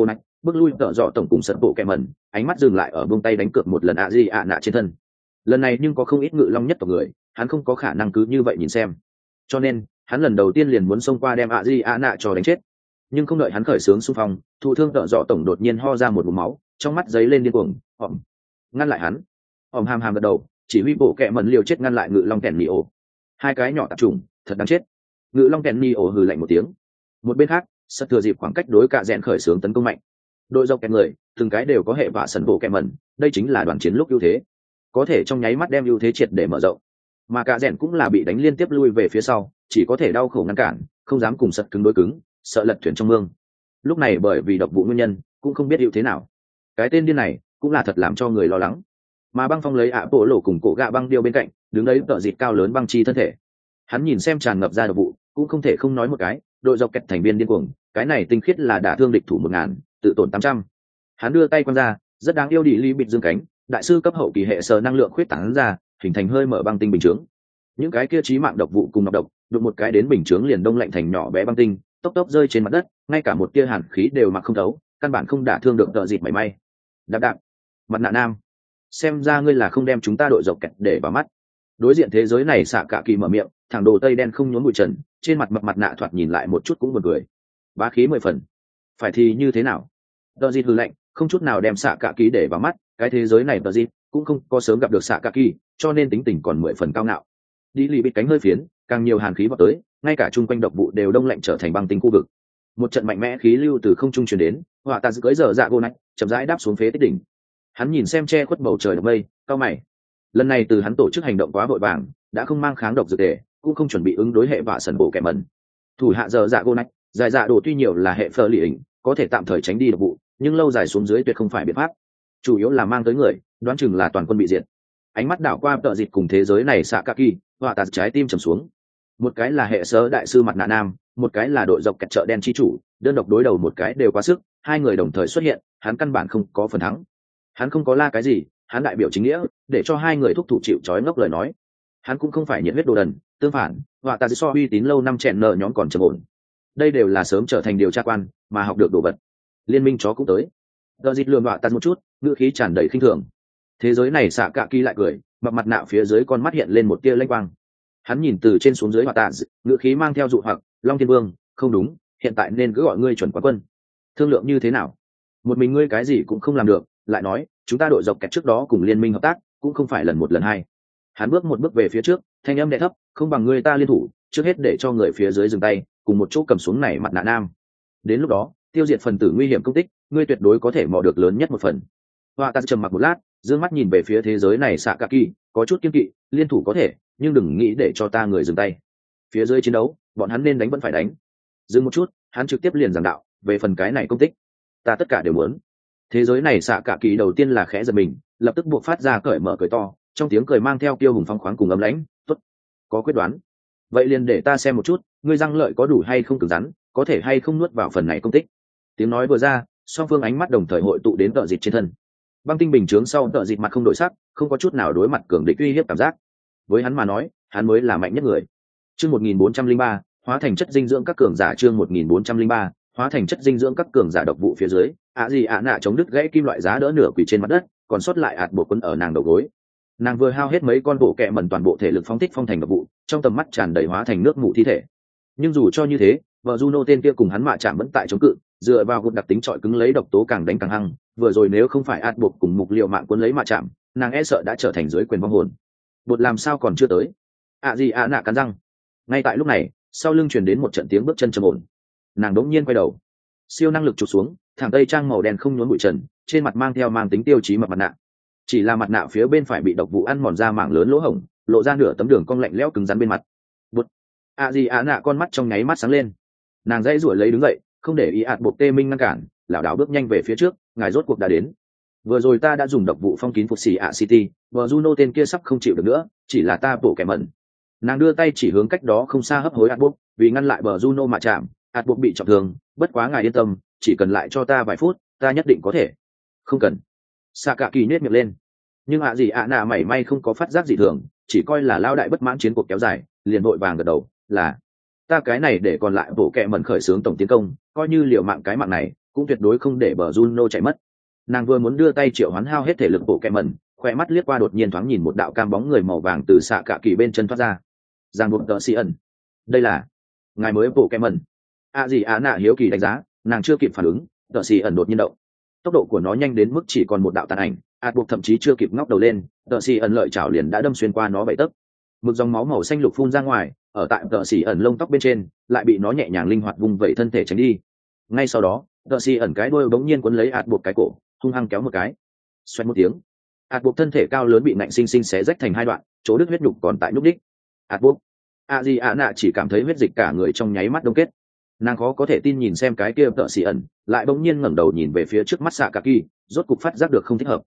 bước lui tợ dọ tổng cùng sật bộ kẹ mẩn, ánh mắt dừng lại ở buông tay đánh cược một lần ạ gì ạ nạ trên thân. Lần này nhưng có không ít ngự long nhất tộc người, hắn không có khả năng cứ như vậy nhìn xem, cho nên hắn lần đầu tiên liền muốn xông qua đem ạ gì ạ nạ cho đánh chết. Nhưng không đợi hắn khởi xướng xung phong, thụ thương tợ dọ tổng đột nhiên ho ra một vùng máu, trong mắt giấy lên điên cuồng. Ỏm, ngăn lại hắn. Ỏm hàm hàm gật đầu, chỉ huy bộ kẹ mẩn liều chết ngăn lại ngự long kèn nỉ ổ. Hai cái nhỏ tạp trùng, thật đáng chết. Ngự long kèn nỉ ổ hừ lạnh một tiếng. Một bên khác, sật thừa dịp khoảng cách đối cạ rẽn khởi xướng tấn công mạnh. Đội dọc kẹt người, từng cái đều có hệ vạ sần bộ kẹ mẩn, đây chính là đoàn chiến lúc ưu thế, có thể trong nháy mắt đem ưu thế triệt để mở rộng. Mà cạ rẽn cũng là bị đánh liên tiếp lui về phía sau, chỉ có thể đau khổ ngăn cản, không dám cùng sật cứng đối cứng, sợ lật thuyền trong mương. Lúc này bởi vì độc vụ nguyên nhân, cũng không biết ưu thế nào. Cái tên điên này cũng là thật làm cho người lo lắng. Mà băng phong lấy ạ bộ lộ cùng cổ gạ băng điêu bên cạnh, đứng đấy tợ dịt cao lớn băng chi thân thể. Hắn nhìn xem tràn ngập ra độc vụ, cũng không thể không nói một cái, đội dọc kẹt thành viên điên cuồng, cái này tinh khiết là đả thương địch thủ 1000, tự tổn 800. Hắn đưa tay quăng ra, rất đáng yêu đi ly bịt dương cánh, đại sư cấp hậu kỳ hệ sở năng lượng khuyết tán ra, hình thành hơi mở băng tinh bình chướng. Những cái kia chí mạng độc vụ cùng độc, đụng một cái đến bình chướng liền đông lạnh thành nhỏ bé băng tinh, tốc tốc rơi trên mặt đất, ngay cả một tia hàn khí đều mặc không thấu, căn bản không đả thương được tợ dịt mảy may. Đạp đạp, mặt nạ nam, xem ra ngươi là không đem chúng ta đội dọc kẹt để vào mắt. Đối diện thế giới này xạ cả kỳ mở miệng, thằng đồ tây đen không nhốn bụi trần, trên mặt mặt nạ thoạt nhìn lại một chút cũng buồn cười. Bá khí 10 phần. Phải thì như thế nào? Tợ dịt hừ lạnh, không chút nào đem xạ cả kỳ để vào mắt, cái thế giới này tợ dịt cũng không có sớm gặp được xạ cả kỳ, cho nên tính tình còn 10 phần cao ngạo. Đi lì bịt cánh hơi phiến, càng nhiều hàn khí vọt tới, ngay cả chung quanh độc vụ đều đông lạnh trở thành băng tinh khu vực. Một trận mạnh mẽ khí lưu từ không trung truyền đến, hỏa tà cưỡi giờ dạ gô nách, chậm rãi đáp xuống phế tích đỉnh. Hắn nhìn xem che khuất bầu trời độc mây, cao mày. Lần này từ hắn tổ chức hành động quá vội vàng, đã không mang kháng độc dược tề, cũng không chuẩn bị ứng đối hệ vạ sần bộ kẻ mẩn. Thủ hạ giờ dạ gô nách, dài dạ đồ tuy nhiều là hệ phơ lì hình, có thể tạm thời tránh đi độc vụ, nhưng lâu dài xuống dưới tuyệt không phải biện pháp. Chủ yếu là mang tới người, đoán chừng là toàn quân bị diệt. Ánh mắt đảo qua tợ dịt cùng thế giới này xạ cả kỳ, hỏa tà trái tim trầm xuống. Một cái là hệ sớ đại sư mặt nạ nam, một cái là đội dọc kẹt chợ đen chi chủ, đơn độc đối đầu một cái đều quá sức, hai người đồng thời xuất hiện, hắn căn bản không có phần thắng. Hắn không có la cái gì, hắn đại biểu chính nghĩa, để cho hai người thúc thủ chịu trói ngốc lời nói. Hắn cũng không phải nhiệt huyết đồ đần, tương phản, họa ta so uy tín lâu năm chèn nợ nhóm còn trầm ổn. Đây đều là sớm trở thành điều tra quan, mà học được đồ vật. Liên minh chó cũng tới. Đờ dịt lườm họa ta một chút, ngữ khí tràn đầy khinh thường. Thế giới này xạ cạ kỳ lại cười, mặt nạ phía dưới con mắt hiện lên một tia lênh quang. Hắn nhìn từ trên xuống dưới họa tạ, ngữ khí mang theo dụ hoặc, Long Thiên Vương, không đúng, hiện tại nên cứ gọi ngươi chuẩn quán quân. Thương lượng như thế nào? Một mình ngươi cái gì cũng không làm được, lại nói, chúng ta đội dọc kẹt trước đó cùng liên minh hợp tác, cũng không phải lần một lần hai. Hắn bước một bước về phía trước, thanh âm đè thấp, không bằng ngươi ta liên thủ, trước hết để cho người phía dưới dừng tay, cùng một chỗ cầm xuống này mặt nạ nam. Đến lúc đó, tiêu diệt phần tử nguy hiểm công tích, ngươi tuyệt đối có thể mò được lớn nhất một phần. Hoa ta trầm mặc một lát, dương mắt nhìn về phía thế giới này xạ cả kỳ, có chút kiên kỵ, liên thủ có thể, nhưng đừng nghĩ để cho ta người dừng tay. Phía dưới chiến đấu, bọn hắn nên đánh vẫn phải đánh. Dừng một chút, hắn trực tiếp liền giảng đạo, về phần cái này công tích, ta tất cả đều muốn. Thế giới này xạ cả kỳ đầu tiên là khẽ giật mình, lập tức buộc phát ra cởi mở cười to, trong tiếng cười mang theo kiêu hùng phong khoáng cùng ấm lãnh. Tốt, có quyết đoán, vậy liền để ta xem một chút, ngươi răng lợi có đủ hay không cứng rắn, có thể hay không nuốt vào phần này công tích. Tiếng nói vừa ra, song phương ánh mắt đồng thời hội tụ đến tợ dịt trên thân. Băng tinh bình chướng sau tợ dịt mặt không đổi sắc, không có chút nào đối mặt cường địch uy hiếp cảm giác. Với hắn mà nói, hắn mới là mạnh nhất người. Chương 1403, hóa thành chất dinh dưỡng các cường giả. Chương 1403, hóa thành chất dinh dưỡng các cường giả độc vụ phía dưới. Gì ạ nạ chống đứt gãy kim loại giá đỡ nửa quỳ trên mặt đất, còn sót lại ạt bộ quân ở nàng đầu gối. Nàng vừa hao hết mấy con bộ kẹ mẩn toàn bộ thể lực phóng thích phong thành độc vụ, trong tầm mắt tràn đầy hóa thành nước mụ thi thể. Nhưng dù cho như thế, vợ Juno tên kia cùng hắn mạ chạm vẫn tại chống cự, dựa vào gột đặc tính trọi cứng lấy độc tố càng đánh càng hăng. Vừa rồi nếu không phải ạt buộc cùng mục liệu mạng cuốn lấy mạ chạm, nàng e sợ đã trở thành dưới quyền vong hồn. Bột làm sao còn chưa tới? Gì ạ nạ cắn răng. Ngay tại lúc này, sau lưng truyền đến một trận tiếng bước chân trầm ổn. Nàng đống nhiên quay đầu, siêu năng lực chụp xuống, thẳng tây trang màu đen không nhốn bụi trần, trên mặt mang theo mang tính tiêu chí mặt nạ. Chỉ là mặt nạ phía bên phải bị độc vụ ăn mòn ra mảng lớn lỗ hổng, lộ ra nửa tấm đường cong lạnh lẽo cứng rắn bên mặt. Bụt. Gì ạ nạ con mắt trong nháy mắt sáng lên. Nàng dãy rủa lấy đứng dậy, không để ý ạt buộc tê minh ngăn cản, lảo đảo bước nhanh về phía trước, ngài rốt cuộc đã đến. Vừa rồi ta đã dùng độc vụ phong kín phục xì ạ city, vợ Juno tên kia sắp không chịu được nữa, chỉ là ta bổ kẻ mẩn. Nàng đưa tay chỉ hướng cách đó không xa hấp hối ạt buộc, vì ngăn lại bờ Juno mà chạm, ạt buộc bị trọng thương, bất quá ngài yên tâm, chỉ cần lại cho ta vài phút, ta nhất định có thể. Không cần. Xạ cả kỳ nết miệng lên, nhưng gì ạ nạ mảy may không có phát giác gì thường, chỉ coi là lao đại bất mãn chiến cuộc kéo dài, liền vội vàng gật đầu, là ta cái này để còn lại bộ kẹ mẩn khởi xướng tổng tiến công, coi như liều mạng cái mạng này cũng tuyệt đối không để bờ Juno chạy mất. Nàng vừa muốn đưa tay triệu hoán hao hết thể lực bộ kẹ mẩn, khoe mắt liếc qua đột nhiên thoáng nhìn một đạo cam bóng người màu vàng từ xạ cả kỳ bên chân thoát ra. Giang buộc tợ xì ẩn, đây là ngài mới bộ kẹ mẩn. Gì á nạ hiếu kỳ đánh giá, nàng chưa kịp phản ứng, tợ xì ẩn đột nhiên động, tốc độ của nó nhanh đến mức chỉ còn một đạo tàn ảnh. Buộc thậm chí chưa kịp ngóc đầu lên, tợ xì ẩn lợi chảo liền đã đâm xuyên qua nó 7 tấc. Mực dòng máu màu xanh lục phun ra ngoài, ở tại tợ xì ẩn lông tóc bên trên lại bị nó nhẹ nhàng linh hoạt vung vẩy thân thể tránh đi. Ngay sau đó tợ xì ẩn cái đuôi bỗng nhiên quấn lấy buộc cái cổ, hung hăng kéo một cái, xoẹt một tiếng, buộc thân thể cao lớn bị nạnh sinh sinh xé rách thành 2 đoạn, chỗ đứt huyết nhục còn tại nhúc đích. Buộc gì ạ nạ chỉ cảm thấy huyết dịch cả người trong nháy mắt đông kết. Nàng khó có thể tin nhìn xem cái kia tợ xì ẩn, lại bỗng nhiên ngẩng đầu nhìn về phía trước mắt xạ cả kỳ, rốt cục phát giác được không thích hợp.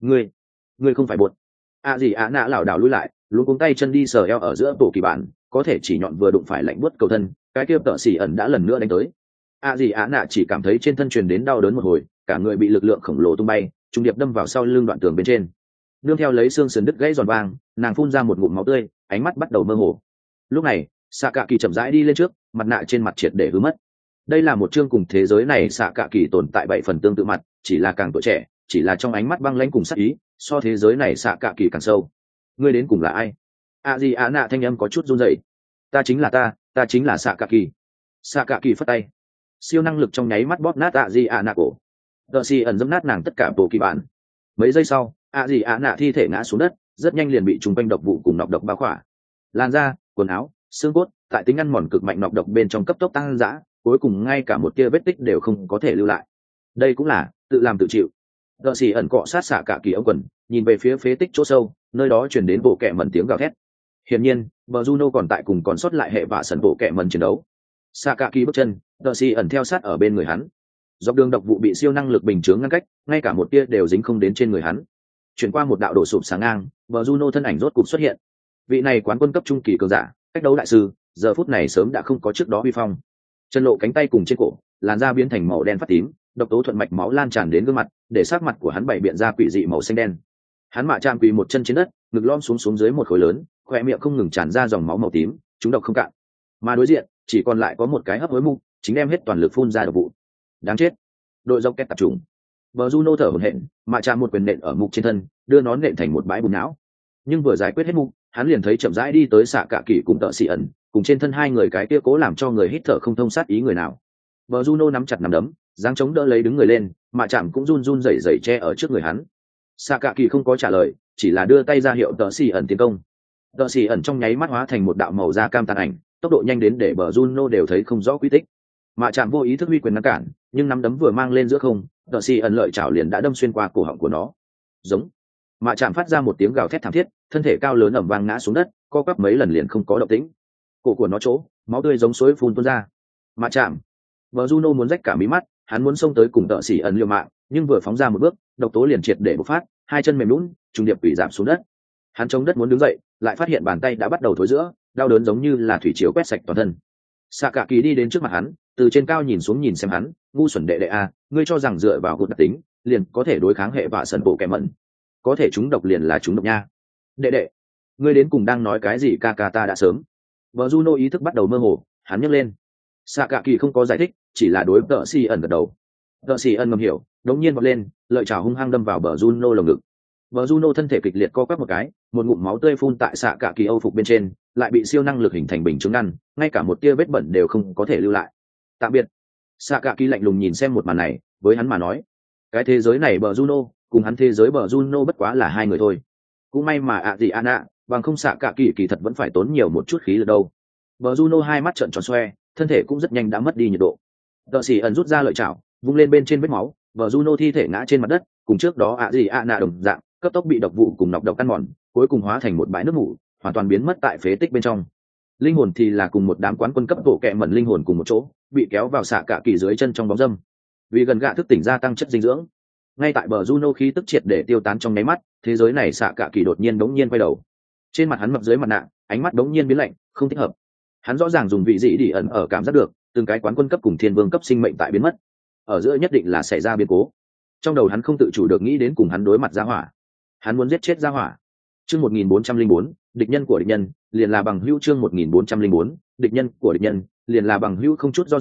Ngươi không phải buộc. Gì ạ nạ lảo đảo lùi lại, luôn cuống tay chân đi sờ eo ở giữa tổ kỳ bản, có thể chỉ nhọn vừa đụng phải lạnh buốt cầu thân, cái kia tợ xì ẩn đã lần nữa đánh tới. Gì ạ nạ chỉ cảm thấy trên thân truyền đến đau đớn một hồi, cả người bị lực lượng khổng lồ tung bay, trùng điệp đâm vào sau lưng đoạn tường bên trên. Nương theo lấy xương sườn đứt gãy giòn vang, nàng phun ra một ngụm máu tươi, ánh mắt bắt đầu mơ hồ. Lúc này xạ cạ kỳ chậm rãi đi lên trước, mặt nạ trên mặt triệt để hư mất. Đây là một chương cùng thế giới này xạ cạ kỳ tồn tại 7 phần tương tự mặt, chỉ là càng tuổi trẻ, chỉ là trong ánh mắt băng lãnh cùng sắc ý, so thế giới này xạ cạ kỳ càng sâu. Ngươi đến cùng là ai? Gì á nạ thanh âm có chút run rẩy. Ta chính là xạ cạ kỳ. Xạ cạ kỳ phất tay, siêu năng lực trong nháy mắt bóp nát gì á nạ cổ. Tợ xì ẩn dẫm nát nàng tất cả bộ kỳ bản. Mấy giây sau gì á nạ thi thể ngã xuống đất, rất nhanh liền bị trùng quanh độc vụ cùng nọc độc bao khỏa. Làn da, quần áo, xương cốt tại tính ăn mòn cực mạnh nọc độc bên trong cấp tốc tăng dã, cuối cùng ngay cả một tia vết tích đều không có thể lưu lại. Đây cũng là tự làm tự chịu. Tợ xì ẩn cọ sát xạ cả kỳ ống quần, nhìn về phía phế tích chỗ sâu, nơi đó truyền đến bộ kẹ mẩn tiếng gào thét. Hiển nhiên bờ Juno còn tại cùng còn sót lại hệ vạ sần bộ kẹ mẩn chiến đấu. Xạ cả kỳ bước chân, tợ xì ẩn theo sát ở bên người hắn. Dọc đường độc vụ bị siêu năng lực bình chướng ngăn cách, ngay cả một tia đều dính không đến trên người hắn. Chuyển qua một đạo đổ sụp sáng ngang, bờ Juno thân ảnh rốt cục xuất hiện. Vị này quán quân cấp trung kỳ cường giả, cách đấu đại sư, giờ phút này sớm đã không có trước đó uy phong. Chân lộ cánh tay cùng trên cổ, làn da biến thành màu đen phát tím, độc tố thuận mạch máu lan tràn đến gương mặt, để sắc mặt của hắn bày biện ra quỷ dị màu xanh đen. Hắn mạ trang quỳ một chân trên đất, ngực lom xuống dưới một khối lớn, khoe miệng không ngừng tràn ra dòng máu màu tím, chúng độc không cạn. Mà đối diện chỉ còn lại có một cái hấp hối mục, chính đem hết toàn lực phun ra độc vụ. Đáng chết! Đội dọc kết tập trung. Bờ Juno thở hổn hển, mạ trang một quyền nện ở mục trên thân, đưa nó nện thành một bãi bùn não. Nhưng vừa giải quyết hết mục, hắn liền thấy chậm rãi đi tới xạ cạ kỳ cùng tợ xì ẩn, cùng trên thân hai người cái kia cố làm cho người hít thở không thông sát ý người nào. Bờ Juno nắm chặt nắm đấm, giáng chống đỡ lấy đứng người lên, mạ chạm cũng run run rẩy rẩy che ở trước người hắn. Xạ cạ kỳ không có trả lời, chỉ là đưa tay ra hiệu tợ xì ẩn tiến công. Tợ xì ẩn trong nháy mắt hóa thành một đạo màu da cam tàn ảnh, tốc độ nhanh đến để bờ Juno đều thấy không rõ quy tích. Mạ chạm vô ý thức huy quyền ngăn cản, nhưng nắm đấm vừa mang lên giữa không, tợ xì ẩn lợi chảo liền đã đâm xuyên qua cổ họng của nó. Giống. Mạ chạm phát ra một tiếng gào thét thảm thiết, thân thể cao lớn ẩm vang ngã xuống đất, co quắp mấy lần liền không có động tĩnh. Cổ của nó chỗ, máu tươi giống suối phun tuôn ra. Mạ chạm. Bờ Juno muốn rách cả mí mắt, hắn muốn xông tới cùng tợ xì ẩn liều mạng, nhưng vừa phóng ra một bước, độc tố liền triệt để bộc phát, hai chân mềm lún, trùng điệp quỷ giảm xuống đất. Hắn chống đất muốn đứng dậy, lại phát hiện bàn tay đã bắt đầu thối rữa, đau đớn giống như là thủy triều quét sạch toàn thân. Xạ cả kỳ đi đến trước mặt hắn, từ trên cao nhìn xuống nhìn xem hắn, ngu xuẩn đệ đệ a, ngươi cho rằng dựa vào gột đặc tính, liền có thể đối kháng hệ vạ sần bộ kẻ mẩn. Có thể chúng độc liền là chúng độc nha. Đệ đệ, ngươi đến cùng đang nói cái gì? Ca ca ta đã sớm. Bờ Juno ý thức bắt đầu mơ hồ, hắn nhấc lên. Xạ cả kỳ không có giải thích, chỉ là đối tợ xì ẩn gật đầu. Tợ xì ẩn ngầm hiểu, đống nhiên vọt lên, lợi chảo hung hăng đâm vào bờ Juno lồng ngực. Bờ Juno thân thể kịch liệt co quắp một cái, một ngụm máu tươi phun tại xạ cả kỳ âu phục bên trên, lại bị siêu năng lực hình thành bình chứng ngăn, ngay cả một tia vết bẩn đều không có thể lưu lại. Tạm biệt. Xạ cả kỳ lạnh lùng nhìn xem một màn này, với hắn mà nói, cái thế giới này bờ Juno, cùng hắn thế giới bờ Juno bất quá là hai người thôi. Cũng may mà gì Anna, bằng không xạ cả kỳ kỳ thật vẫn phải tốn nhiều một chút khí lực đâu. Bờ Juno hai mắt trợn tròn xoe, thân thể cũng rất nhanh đã mất đi nhiệt độ. Tợ xì ẩn rút ra lợi chảo, vung lên bên trên vết máu, bờ Juno thi thể ngã trên mặt đất, cùng trước đó gì Anna đồng dạng, cấp tốc bị độc vụ cùng nọc độc ăn mòn, cuối cùng hóa thành một bãi nước mủ, hoàn toàn biến mất tại phế tích bên trong. Linh hồn thì là cùng một đám quán quân cấp bộ kệ mẩn linh hồn cùng một chỗ, bị kéo vào xạ cả kỳ dưới chân trong bóng dâm. Vì gần gạ thức tỉnh gia tăng chất dinh dưỡng, ngay tại bờ Juno khí tức triệt để tiêu tán trong nháy mắt, thế giới này xạ cả kỳ đột nhiên đống nhiên quay đầu. Trên mặt hắn mập dưới mặt nạ, ánh mắt đống nhiên biến lạnh, không thích hợp. Hắn rõ ràng dùng vị dị đi ẩn ở cảm giác được, từng cái quán quân cấp cùng thiên vương cấp sinh mệnh tại biến mất. Ở giữa nhất định là xảy ra biến cố. Trong đầu hắn không tự chủ được nghĩ đến cùng hắn đối mặt gia hỏa. Hắn muốn giết chết gia hỏa. Chương 1404, địch nhân của địch nhân, liền là bằng hữu. Chương 1404, địch nhân của địch nhân, liền là bằng hữu. Không chút do dự,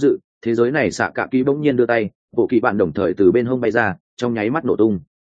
Thế giới này xạ cạ kỳ bỗng nhiên đưa tay, bộ kỳ bạn đồng thời từ bên hông bay ra, trong nháy mắt nổ tung.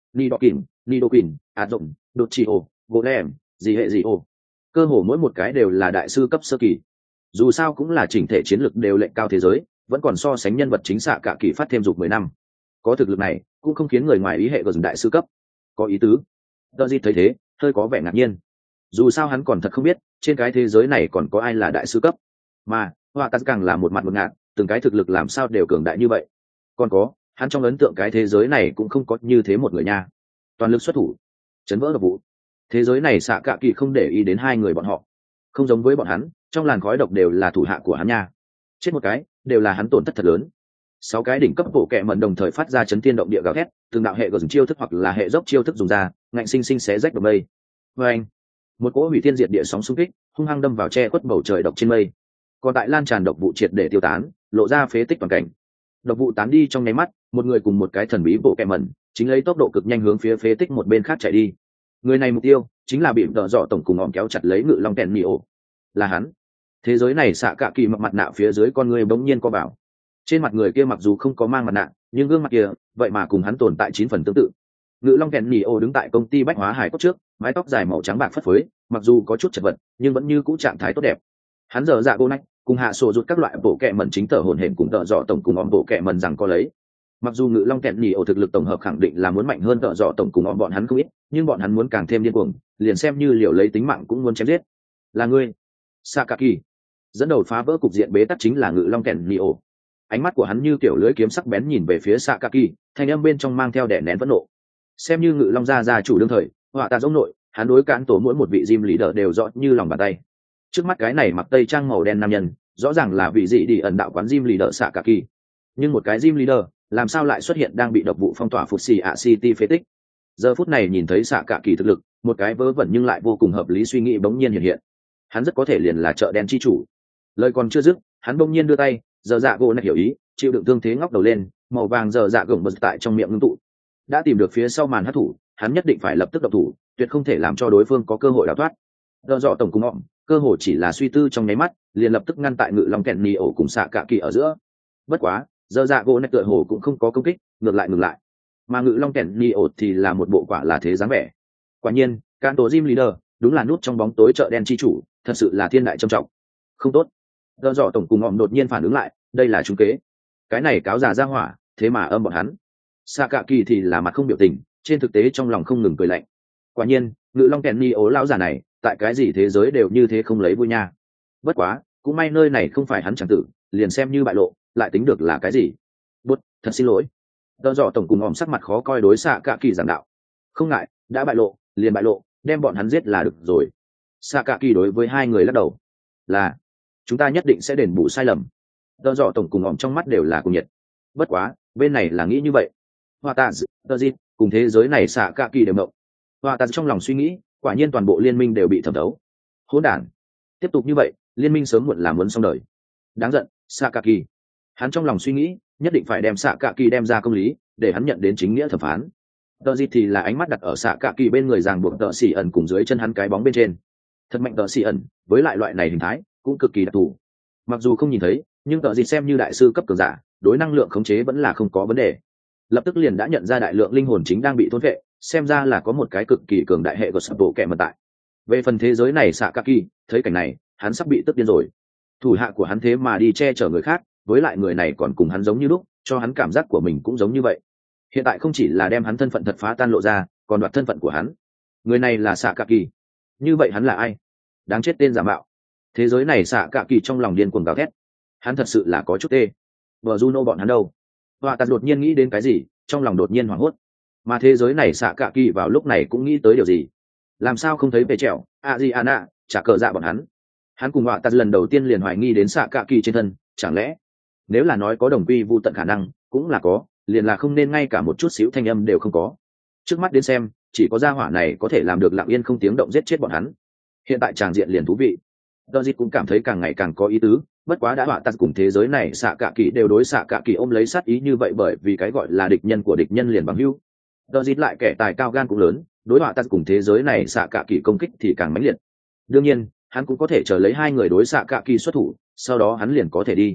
Ni đo kìm ạt rộng đột chỉ ổ gỗ lẻm gì hệ gì ổ, cơ hồ mỗi một cái đều là đại sư cấp sơ kỳ. Dù sao cũng là chỉnh thể chiến lược đều lệnh cao thế giới, vẫn còn so sánh nhân vật chính xạ cạ kỳ phát thêm dục 10 năm. Có thực lực này cũng không khiến người ngoài ý hệ của đại sư cấp. Có ý tứ. Đờ gì thấy thế hơi có vẻ ngạc nhiên, dù sao hắn còn thật không biết trên cái thế giới này còn có ai là đại sư cấp, mà họa tạt càng là một mặt một ngạn, từng cái thực lực làm sao đều cường đại như vậy. Còn có hắn trong ấn tượng cái thế giới này cũng không có như thế một người nha, toàn lực xuất thủ chấn vỡ độc vụ. Thế giới này xạ cạ kỳ không để ý đến hai người bọn họ, không giống với bọn hắn trong làn khói độc đều là thủ hạ của hắn nha, chết một cái đều là hắn tổn thất thật lớn. 6 cái đỉnh cấp bộ kệ mẩn đồng thời phát ra chấn thiên động địa gào thét, từng đạo hệ gầm chiêu thức hoặc là hệ dốc chiêu thức dùng ra, ngạnh sinh sinh xé rách độc mây. Và anh, một cỗ hủy thiên diệt địa sóng xung kích hung hăng đâm vào che khuất bầu trời độc trên mây, còn tại lan tràn độc vụ triệt để tiêu tán, lộ ra phế tích toàn cảnh. Độc vụ tán đi trong nháy mắt, một người cùng một cái thần bí bộ kệ mẩn chính lấy tốc độ cực nhanh hướng phía phế tích một bên khác chạy đi. Người này mục tiêu chính là bị đỡ dọ tổng cùng ỏm kéo chặt lấy ngự long kèn mì ổ, là hắn. Thế giới này xạ cạ kỳ mặc mặt nạ phía dưới con người bỗng nhiên co bảo, trên mặt người kia mặc dù không có mang mặt nạ nhưng gương mặt kia vậy mà cùng hắn tồn tại 9 phần tương tự. Ngự long kèn mì ổ đứng tại công ty bách hóa hải cốt trước, mái tóc dài màu trắng bạc phất phới, mặc dù có chút chật vật nhưng vẫn như cũ trạng thái tốt đẹp. Hắn dở dạ cô nách cùng hạ sổ rút các loại bộ kệ mẩn chính tở hồn hển cùng tợ dọ tổng cùng ỏm bộ kệ mẩn rằng có lấy. Mặc dù ngự long kèn mì ổ thực lực tổng hợp khẳng định là muốn mạnh hơn tợ dọ tổng cùng ỏm bọn hắn không ít, nhưng bọn hắn muốn càng thêm điên cuồng, liền xem như liều lấy tính mạng cũng muốn chém giết. Là ngươi Sakaki. Dẫn đầu phá vỡ cục diện bế tắc chính là ngự long kèn mì ổ. Ánh mắt của hắn như kiểu lưỡi kiếm sắc bén nhìn về phía Sakaki, thanh âm bên trong mang theo đè nén phẫn nộ. Xem như ngự long gia chủ đương thời họa tạ giống nội, hắn đối cản tổ mỗi một vị gym leader đều rõ như lòng bàn tay. Trước mắt cái này mặc tây trang màu đen nam nhân rõ ràng là vị dị đi ẩn đạo quán gym leader Sakaki, nhưng một cái gym leader làm sao lại xuất hiện đang bị độc vụ phong tỏa phục xì ạ city phế tích. Giờ phút này nhìn thấy Sakaki thực lực, một cái vớ vẩn nhưng lại vô cùng hợp lý suy nghĩ bỗng nhiên hiện hiện. Hắn rất có thể liền là chợ đen chi chủ. Lời còn chưa dứt, hắn bỗng nhiên đưa tay, giờ dạ gỗ này hiểu ý, chịu đựng thương thế ngóc đầu lên, màu vàng giờ dạ gồng bật tại trong miệng ngưng tụ. Đã tìm được phía sau màn hắc thủ, hắn nhất định phải lập tức động thủ, tuyệt không thể làm cho đối phương có cơ hội đào thoát. Giờ dọ tổng cùng ngọn, cơ hội chỉ là suy tư trong nháy mắt, liền lập tức ngăn tại ngự long kẹn nì ổ cùng xạ cạ kỳ ở giữa. Bất quá, giờ dạ gỗ này tựa hồ cũng không có công kích, ngược lại ngừng lại. Mà ngự long kẹn nì ổ thì là một bộ quả là thế dáng vẻ. Quả nhiên, can tổ gym leader đúng là nút trong bóng tối chợ đen chi chủ, thật sự là thiên đại trầm trọng. Không tốt. Giờ dọ tổng cùng ngọn đột nhiên phản ứng lại, đây là trúng kế. Cái này cáo già ra hỏa, thế mà âm bọn hắn. Sakaki thì là mặt không biểu tình, trên thực tế trong lòng không ngừng cười lạnh. Quả nhiên, ngự long kèn ni ố lão giả này, tại cái gì thế giới đều như thế không lấy vui nha. Bất quá, cũng may nơi này không phải hắn chẳng tử, liền xem như bại lộ, lại tính được là cái gì. Bút, thật xin lỗi. Tờ dọ tổng cùng ỏm sắc mặt khó coi đối Sakaki giảng đạo. Không ngại, đã bại lộ, liền bại lộ, đem bọn hắn giết là được rồi. Sakaki đối với hai người lắc đầu. Là, chúng ta nhất định sẽ đền bù sai lầm. Tờ dọ tổng cùng ỏm trong mắt đều là cùng nhiệt. Bất quá, bên này là nghĩ như vậy. Hoa tạ tờ dịt cùng thế giới này xạ cạ kỳ đều mộng. Hoa tạ trong lòng suy nghĩ, quả nhiên toàn bộ liên minh đều bị thẩm thấu. Hỗn đản, tiếp tục như vậy liên minh sớm muộn là muốn xong đời. Đáng giận xạ cạ kỳ. Hắn trong lòng suy nghĩ, nhất định phải đem xạ cạ kỳ đem ra công lý, để hắn nhận đến chính nghĩa thẩm phán. Tờ dịt thì là ánh mắt đặt ở xạ cạ kỳ bên người, ràng buộc tợ xỉ ẩn cùng dưới chân hắn cái bóng bên trên. Thật mạnh tợ xỉ ẩn, với lại loại này hình thái cũng cực kỳ đặc thù. Mặc dù không nhìn thấy, nhưng tợ dịt xem như đại sư cấp cường giả, đối năng lượng khống chế vẫn là không có vấn đề. Lập tức liền đã nhận ra đại lượng linh hồn chính đang bị thôn vệ, xem ra là có một cái cực kỳ cường đại hệ của sập bộ kẻ mật tại. Về phần thế giới này Sakaki, thấy cảnh này hắn sắp bị tức điên rồi. Thủ hạ của hắn thế mà đi che chở người khác, với lại người này còn cùng hắn giống như lúc, cho hắn cảm giác của mình cũng giống như vậy. Hiện tại không chỉ là đem hắn thân phận thật phá tan lộ ra, còn đoạt thân phận của hắn. Người này là Sakaki, như vậy hắn là ai? Đáng chết tên giả mạo. Thế giới này Sakaki trong lòng điên cuồng gào thét. Hắn thật sự là có chút tê. Bờ Juno bọn hắn đâu? Họa tạt đột nhiên nghĩ đến cái gì, trong lòng đột nhiên hoảng hốt. Mà thế giới này xạ cạ kỳ vào lúc này cũng nghĩ tới điều gì. Làm sao không thấy về trèo Adriana trả cờ dạ bọn hắn cùng họa tạt lần đầu tiên liền hoài nghi đến xạ cạ kỳ trên thân. Chẳng lẽ nếu là nói có đồng quy vu tận khả năng, cũng là có, liền là không nên ngay cả một chút xíu thanh âm đều không có. Trước mắt đến xem, chỉ có gia hỏa này có thể làm được lặng yên không tiếng động giết chết bọn hắn. Hiện tại tràng diện liền thú vị. Đờ Dịt cũng cảm thấy càng ngày càng có ý tứ, bất quá đã họa tạt cùng thế giới này xạ cạ kỳ đều đối xạ cạ kỳ ôm lấy sát ý như vậy, bởi vì cái gọi là địch nhân của địch nhân liền bằng hữu. Đờ Dịt lại kẻ tài cao gan cũng lớn, đối họa tạt cùng thế giới này xạ cạ kỳ công kích thì càng mãnh liệt. Đương nhiên, hắn cũng có thể chờ lấy hai người đối xạ cạ kỳ xuất thủ, sau đó hắn liền có thể đi.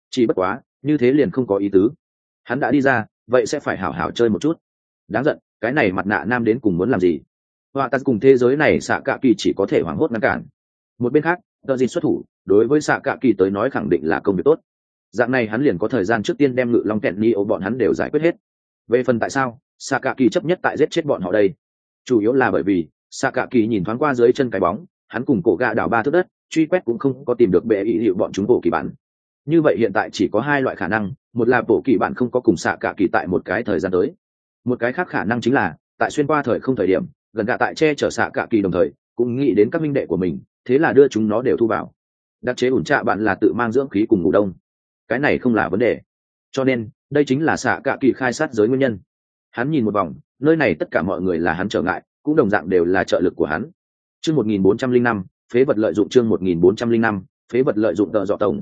chỉ bất quá như thế liền không có ý tứ. Hắn đã đi ra, vậy sẽ phải hảo hảo chơi một chút. Đáng giận, cái này mặt nạ nam đến cùng muốn làm gì? Họa tạt cùng thế giới này xạ cạ kỳ chỉ có thể hoảng hốt ngăn cản. Một bên khác, tờ dịt xuất thủ, đối với xạ cạ kỳ tới nói khẳng định là công việc tốt. Dạng này hắn liền có thời gian trước tiên đem ngự long kẹn ni ô bọn hắn đều giải quyết hết. Về phần tại sao xạ cạ kỳ chấp nhất tại giết chết bọn họ đây, chủ yếu là bởi vì xạ cạ kỳ nhìn thoáng qua dưới chân cái bóng, hắn cùng cổ gạ đảo 3 thước đất truy quét cũng không có tìm được bệ ý hiệu bọn chúng bộ kỳ bản. Như vậy hiện tại chỉ có 2 loại khả năng, một là bộ kỳ bản không có cùng xạ cạ kỳ tại một cái thời gian tới, một cái khác khả năng chính là tại xuyên qua thời không thời điểm gần gạ tại che chở xạ cạ kỳ đồng thời cũng nghĩ đến các minh đệ của mình, thế là đưa chúng nó đều thu vào. Đặc chế ủn trạ bạn là tự mang dưỡng khí cùng ngủ đông, cái này không là vấn đề, cho nên đây chính là xạ cạ kỳ khai sát giới nguyên nhân. Hắn nhìn một vòng, nơi này tất cả mọi người là hắn trở ngại, cũng đồng dạng đều là trợ lực của hắn. Chương 1405, phế vật lợi dụng. Chương 1405, phế vật lợi dụng. Tợ dọ tổng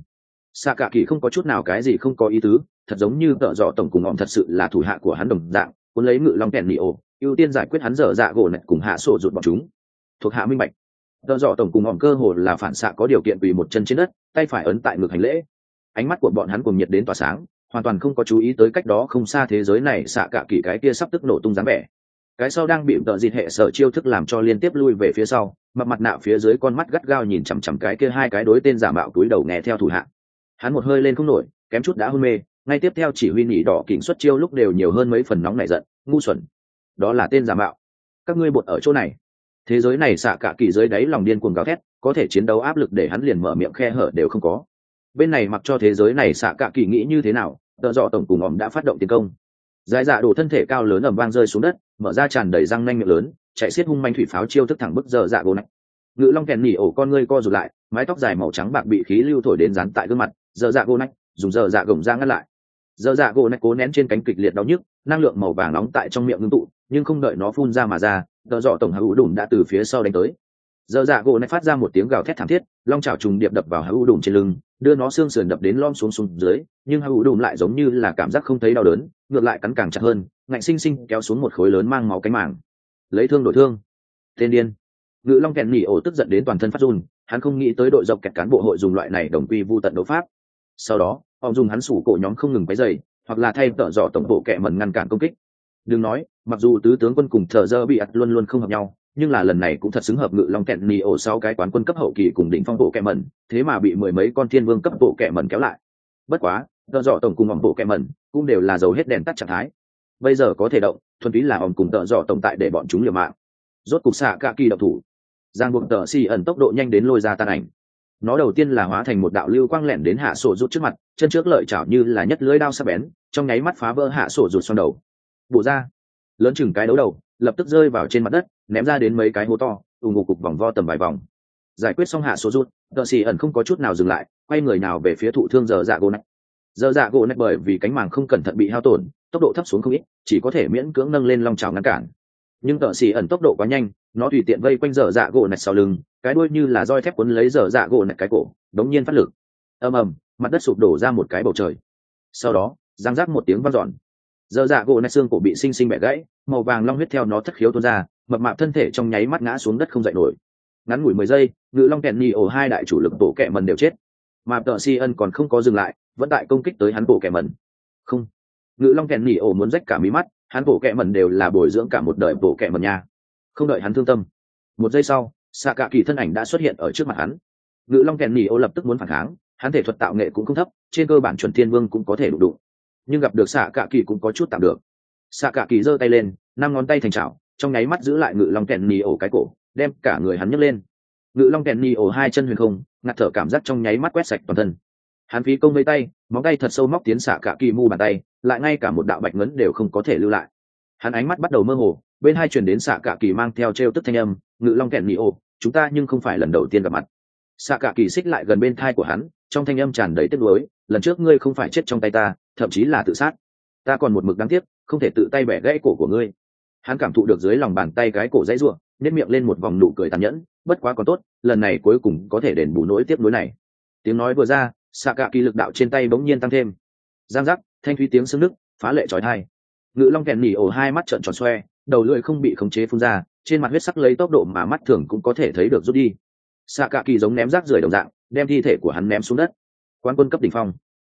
xạ cạ kỳ không có chút nào cái gì không có ý tứ, thật giống như tợ dọ tổng cùng thật sự là thủ hạ của hắn đồng dạng, cuốn lấy ngự long kẹn nỉ ổ, ưu tiên giải quyết hắn dở dạ gỗ này cùng hạ sổ rụt bọn chúng. Thuộc hạ minh bạch. Tợ dọ tổng cùng cơ hồ là phản xạ có điều kiện quỳ một chân trên đất, tay phải ấn tại ngực hành lễ. Ánh mắt của bọn hắn cùng nhiệt đến tỏa sáng, hoàn toàn không có chú ý tới cách đó không xa thế giới này xạ cạ kỳ cái kia sắp tức nổ tung dáng vẻ. Cái sau đang bị tợ dịt hệ sở chiêu thức làm cho liên tiếp lui về phía sau, mặt nạ phía dưới con mắt gắt gao nhìn chằm chằm cái kia 2 cái đối tên giả mạo túi đầu nghe theo thủ hạ. Hắn một hơi lên không nổi, kém chút đã hôn mê, ngay tiếp theo chỉ huy nỉ đỏ kỉnh xuất chiêu lúc đều nhiều hơn mấy phần nóng nảy giận, ngu xuẩn. Đó là tên giả mạo, các ngươi bột ở chỗ này. Thế giới này xạ cạ kỳ dưới đáy lòng điên cuồng gào thét, có thể chiến đấu áp lực để hắn liền mở miệng khe hở đều không có. Bên này mặc cho thế giới này xạ cạ kỳ nghĩ như thế nào, tợ dọ tổng cùng đã phát động tiến công. Dài dạ đổ thân thể cao lớn ầm vang rơi xuống đất, mở ra tràn đầy răng nanh miệng lớn, chạy xiết hung manh thủy pháo chiêu thức thẳng bức dở dạ gỗ này. Ngự long kèn nỉ ổ con ngươi co rụt lại, mái tóc dài màu trắng bạc bị khí lưu thổi đến dán tại gương mặt, dở dạ gỗ này dùng dở dạ gồng ra ngăn lại. Dở dạ gỗ này cố nén trên cánh kịch liệt đau nhức, năng lượng màu vàng nóng tại trong miệng ngưng tụ, nhưng không đợi nó phun ra mà ra, tợ dọ tổng hữu đùn đã từ phía sau đánh tới. Dở dạ gỗ này phát ra một tiếng gào thét thảm thiết, long chảo trùng điệp đập vào hữu đùn trên lưng, đưa nó xương sườn đập đến lom xuống dưới, nhưng hữu đùn lại giống như là cảm giác không thấy đau đớn, ngược lại cắn càng chặt hơn, ngạnh sinh sinh kéo xuống một khối lớn mang máu cánh màng. Lấy thương đổi thương, tên điên. Ngự long kẹn nỉ ổ tức giận đến toàn thân phát run, hắn không nghĩ tới đội dọc kẹt cán bộ hội dùng loại này đồng quy vu tận đấu pháp. Sau đó họ dùng hắn sủ cổ nhóm không ngừng quấy rầy, hoặc là thay tợ dọ tổng bộ kẹ mần ngăn cản công kích. Đừng nói, mặc dù tứ tướng quân cùng thợ dơ bị ắt luôn luôn không hợp nhau, nhưng là lần này cũng thật xứng hợp ngự long kẹn nỉ ổ 6 cái quán quân cấp hậu kỳ cùng đỉnh phong bộ kẹ mần, thế mà bị 10 mấy con thiên vương cấp bộ kẹ mần kéo lại. Bất quá tợ dọ tổng cùng bộ kẹ mần cũng đều là dầu hết đèn tắt trạng thái, bây giờ có thể động thuần túy là cùng tợ dọ tổng tại để bọn chúng liều mạng. Rốt cục xạ cạ kỳ động thủ, giang buộc tợ xì ẩn tốc độ nhanh đến lôi ra tan ảnh. Nó đầu tiên là hóa thành một đạo lưu quang lẻn đến hạ sổ rút trước mặt, chân trước lợi chảo như là nhất lưỡi đao sắc bén, trong nháy mắt phá vỡ hạ sổ rút xoang đầu. Bộ ra lớn chừng cái đấu đầu, lập tức rơi vào trên mặt đất, ném ra đến mấy cái hố to, ù ngục cục vòng vo tầm vài vòng. Giải quyết xong hạ sổ rút, tợ xì ẩn không có chút nào dừng lại, quay người nào về phía thụ thương dở dạ gỗ nách. Dở dạ gỗ nách bởi vì cánh màng không cẩn thận bị hao tổn, tốc độ thấp xuống không ít, chỉ có thể miễn cưỡng nâng lên long chảo ngăn cản. Nhưng tợ xì ẩn tốc độ quá nhanh, nó tùy tiện vây quanh dở dạ gỗ nách sau lưng, cái đuôi như là roi thép cuốn lấy dở dạ gỗ nách cái cổ, đống nhiên phát lực. Ầm ầm, mặt đất sụp đổ ra một cái bầu trời. Sau đó giang rác một tiếng vang dọn, dở dạ gỗ nách xương cổ bị sinh sinh bẻ gãy, màu vàng long huyết theo nó thất khiếu tuôn ra, mập mạp thân thể trong nháy mắt ngã xuống đất không dậy nổi. Ngắn ngủi 10 giây, ngự long kẹn nỉ ổ 2 đại chủ lực bộ kẹ mần đều chết, mà tợ si ân còn không có dừng lại, vẫn tại công kích tới hắn bộ kẹ mần. Không, ngự long kẹn nỉ ổ muốn rách cả mí mắt, hắn bộ kẹ mần đều là bồi dưỡng cả một đời bộ kẹ mần nha. Không đợi hắn thương tâm, 1 giây sau xạ cạ kỳ thân ảnh đã xuất hiện ở trước mặt hắn. Ngự long kẹn nỉ ổ lập tức muốn phản kháng, hắn thể thuật tạo nghệ cũng không thấp, trên cơ bản chuẩn thiên vương cũng có thể đụng, nhưng gặp được xạ cạ kỳ cũng có chút tạm được. Xạ cạ kỳ giơ tay lên, 5 ngón tay thành chảo, trong nháy mắt giữ lại ngự long kẹn nỉ ổ cái cổ, đem cả người hắn nhấc lên. Ngự long kẹn nỉ ổ 2 chân huyền không, ngạt thở cảm giác trong nháy mắt quét sạch toàn thân. Hắn phí công vây tay, móng tay thật sâu móc tiến xạ cạ kỳ mu bàn tay, lại ngay cả một đạo bạch ngấn đều không có thể lưu lại. Hắn ánh mắt bắt đầu mơ hồ, bên hai truyền đến xạ cạ kỳ mang theo trêu tức thanh âm, ngự long kẹn nỉ ổ, chúng ta nhưng không phải lần đầu tiên gặp mặt. Xạ cạ kỳ xích lại gần bên thai của hắn, trong thanh âm tràn đầy tiếc nuối, lần trước ngươi không phải chết trong tay ta, thậm chí là tự sát, ta còn một mực đáng tiếc, không thể tự tay bẻ gãy cổ của ngươi. Hắn cảm thụ được dưới lòng bàn tay cái cổ dãy rủa, nhếch miệng lên một vòng nụ cười tàn nhẫn, bất quá còn tốt, lần này cuối cùng có thể đền bù nỗi tiếc nuối này. Tiếng nói vừa ra, xạ cạ kỳ lực đạo trên tay bỗng nhiên tăng thêm, giang giác, thanh thúy tiếng sưng nức phá lệ chói tai. Ngự long kẹn nỉ ổ 2 mắt trợn tròn xoe, đầu lưỡi không bị khống chế phun ra, trên mặt huyết sắc lấy tốc độ mà mắt thường cũng có thể thấy được rút đi. Xạ cạ kỳ giống ném rác rưởi đồng dạng, đem thi thể của hắn ném xuống đất. Quán quân cấp đỉnh phong,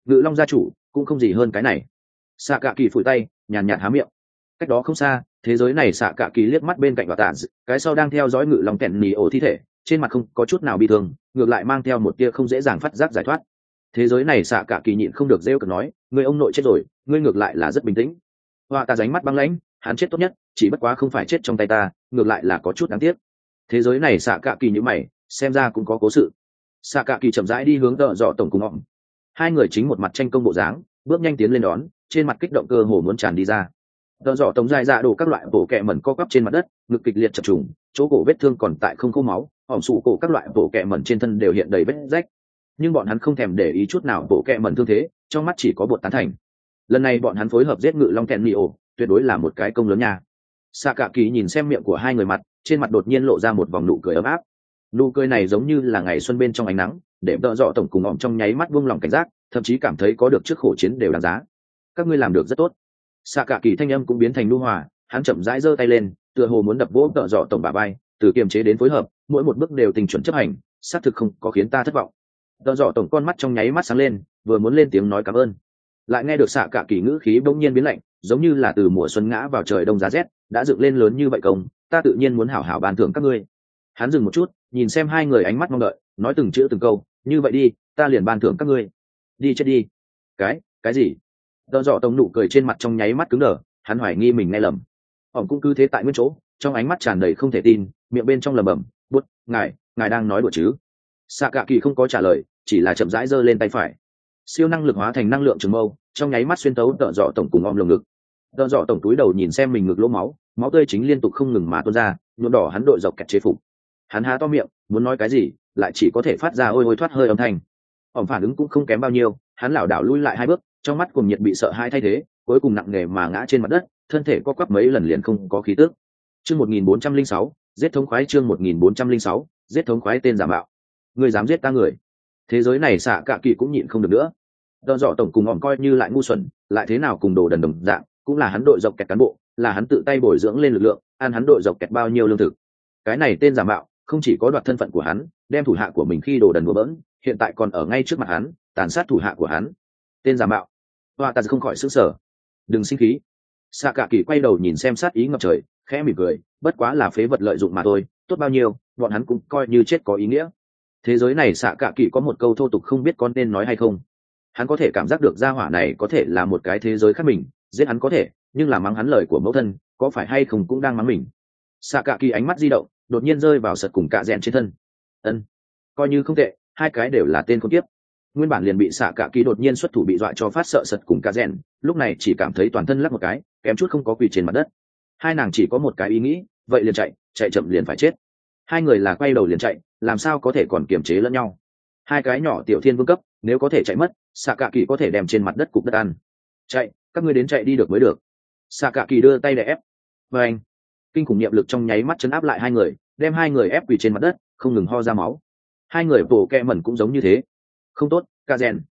Ngự long gia chủ cũng không gì hơn cái này. Xạ cạ kỳ phủi tay nhàn nhạt há miệng. Cách đó không xa, thế giới này xạ cạ kỳ liếc mắt bên cạnh và tạ cái sau đang theo dõi ngự long kẹn nỉ ổ thi thể, trên mặt không có chút nào bị thương, ngược lại mang theo một tia không dễ dàng phát giác giải thoát. Thế giới này xạ cạ kỳ nhịn không được rêu cực nói, người ông nội chết rồi, ngươi ngược lại là rất bình tĩnh. Hoa ta ránh mắt băng lãnh, hắn chết tốt nhất, chỉ bất quá không phải chết trong tay ta, ngược lại là có chút đáng tiếc. Thế giới này xạ cạ kỳ như mày, xem ra cũng có cố sự. Xạ cạ kỳ chậm rãi đi hướng Tợ Dọ tổng cùng họ. Hai người chính một mặt tranh công bộ dáng, bước nhanh tiến lên đón, trên mặt kích động cơ hồ muốn tràn đi ra. Tợ Dọ tổng dài dạ đổ các loại bổ kẹ mẩn co quắp trên mặt đất, ngực kịch liệt chập trùng, chỗ cổ vết thương còn tại không khô máu, hõm sụ cổ các loại bổ kẹ mẩn trên thân đều hiện đầy vết rách. Nhưng bọn hắn không thèm để ý chút nào bổ kẹ mẩn thương thế, trong mắt chỉ có bột tán thành. Lần này bọn hắn phối hợp giết ngự long kẹn nỉ ổ, tuyệt đối là một cái công lớn nha. Xạ cạ kỳ nhìn xem miệng của hai người mặt, trên mặt đột nhiên lộ ra một vòng nụ cười ấm áp. Nụ cười này giống như là ngày xuân bên trong ánh nắng, để Tợ Dọ tổng cùng ỏm trong nháy mắt buông lòng cảnh giác, thậm chí cảm thấy có được trước khổ chiến đều đáng giá. Các ngươi làm được rất tốt. Xạ cạ kỳ thanh âm cũng biến thành nhu hòa, hắn chậm rãi giơ tay lên, tựa hồ muốn đập vỗ Tợ Dọ tổng bả vai, từ kiềm chế đến phối hợp, mỗi một bước đều tình chuẩn chấp hành, xác thực không có khiến ta thất vọng. Tợ Dọ tổng con mắt trong nháy mắt sáng lên, vừa muốn lên tiếng nói cảm ơn, lại nghe được xạ cạ kỳ ngữ khí bỗng nhiên biến lạnh, giống như là từ mùa xuân ngã vào trời đông giá rét, đã dựng lên lớn như vậy công, ta tự nhiên muốn hảo hảo ban thưởng các ngươi. Hắn dừng một chút, nhìn xem hai người ánh mắt mong đợi, nói từng chữ từng câu, như vậy đi, ta liền ban thưởng các ngươi. Đi chết đi. Cái gì? Tợ Dọ tổng nụ cười trên mặt trong nháy mắt cứng đờ, hắn hoài nghi mình nghe lầm. Ổng cũng cứ thế tại nguyên chỗ, trong ánh mắt tràn đầy không thể tin, miệng bên trong lẩm bẩm, "Bút, ngài đang nói đùa chứ?" Xạ cạ kỳ không có trả lời, chỉ là chậm rãi giơ lên tay phải. Siêu năng lực hóa thành năng lượng trường mâu, trong nháy mắt xuyên tấu Tợ Dọ tổng cùng om lồng ngực. Tợ Dọ tổng túi đầu nhìn xem mình ngực lỗ máu, máu tươi chính liên tục không ngừng mà tuôn ra, nhuộm đỏ hắn đội dọc kẹt chế phục. Hắn há to miệng, muốn nói cái gì, lại chỉ có thể phát ra ôi ôi thoát hơi âm thanh. Ổng phản ứng cũng không kém bao nhiêu, hắn lảo đảo lui lại hai bước, trong mắt cùng nhiệt bị sợ hãi thay thế, cuối cùng nặng nề mà ngã trên mặt đất, thân thể co quắp mấy lần liền không có khí tức. Chương 1406, giết thống khoái. Chương 1406, giết thống khoái. Tên giả mạo, người dám giết ta người. Thế giới này xạ cạ kỳ cũng nhịn không được nữa. Tợ Dọ tổng cùng ỏm coi như lại ngu xuẩn, lại thế nào cùng đồ đần đồng dạng, cũng là hắn đội dọc kẹt cán bộ, là hắn tự tay bồi dưỡng lên lực lượng, ăn hắn đội dọc kẹt bao nhiêu lương thực. Cái này tên giả mạo, không chỉ có đoạt thân phận của hắn, đem thủ hạ của mình khi đồ đần đùa bỡn, hiện tại còn ở ngay trước mặt hắn, tàn sát thủ hạ của hắn. Tên giả mạo. Hoa ta không khỏi sửng sở. Đừng sinh khí. Xạ cạ kỳ quay đầu nhìn xem sát ý ngập trời, khẽ mỉm cười, bất quá là phế vật lợi dụng mà thôi, tốt bao nhiêu, bọn hắn cũng coi như chết có ý nghĩa. Thế giới này xạ cạ kỳ có một câu thô tục không biết con nên nói hay không. Hắn có thể cảm giác được gia hỏa này có thể là một cái thế giới khác mình, giết hắn có thể, nhưng là mắng hắn lời của mẫu thân, có phải hay không cũng đang mắng mình. Xạ cạ kỳ ánh mắt di động, đột nhiên rơi vào sật cùng cạ rẽn trên thân. Ân, coi như không tệ, hai cái đều là tên con tiếp. Nguyên bản liền bị xạ cạ kỳ đột nhiên xuất thủ bị dọa cho phát sợ sật cùng cạ rẽn, lúc này chỉ cảm thấy toàn thân lắc một cái, kém chút không có quỳ trên mặt đất. Hai nàng chỉ có một cái ý nghĩ, vậy liền chạy, chạy chậm liền phải chết. Hai người là quay đầu liền chạy, làm sao có thể còn kiềm chế lẫn nhau. Hai cái nhỏ tiểu thiên vương cấp, nếu có thể chạy mất, xạ cạ kỳ có thể đem trên mặt đất cục đất ăn. Chạy, các ngươi đến chạy đi được mới được. Xạ cạ kỳ đưa tay để ép. Và anh, kinh khủng niệm lực trong nháy mắt chấn áp lại hai người, đem hai người ép quỳ trên mặt đất, không ngừng ho ra máu. Hai người bổ kẹ mẩn cũng giống như thế. Không tốt, ca rèn.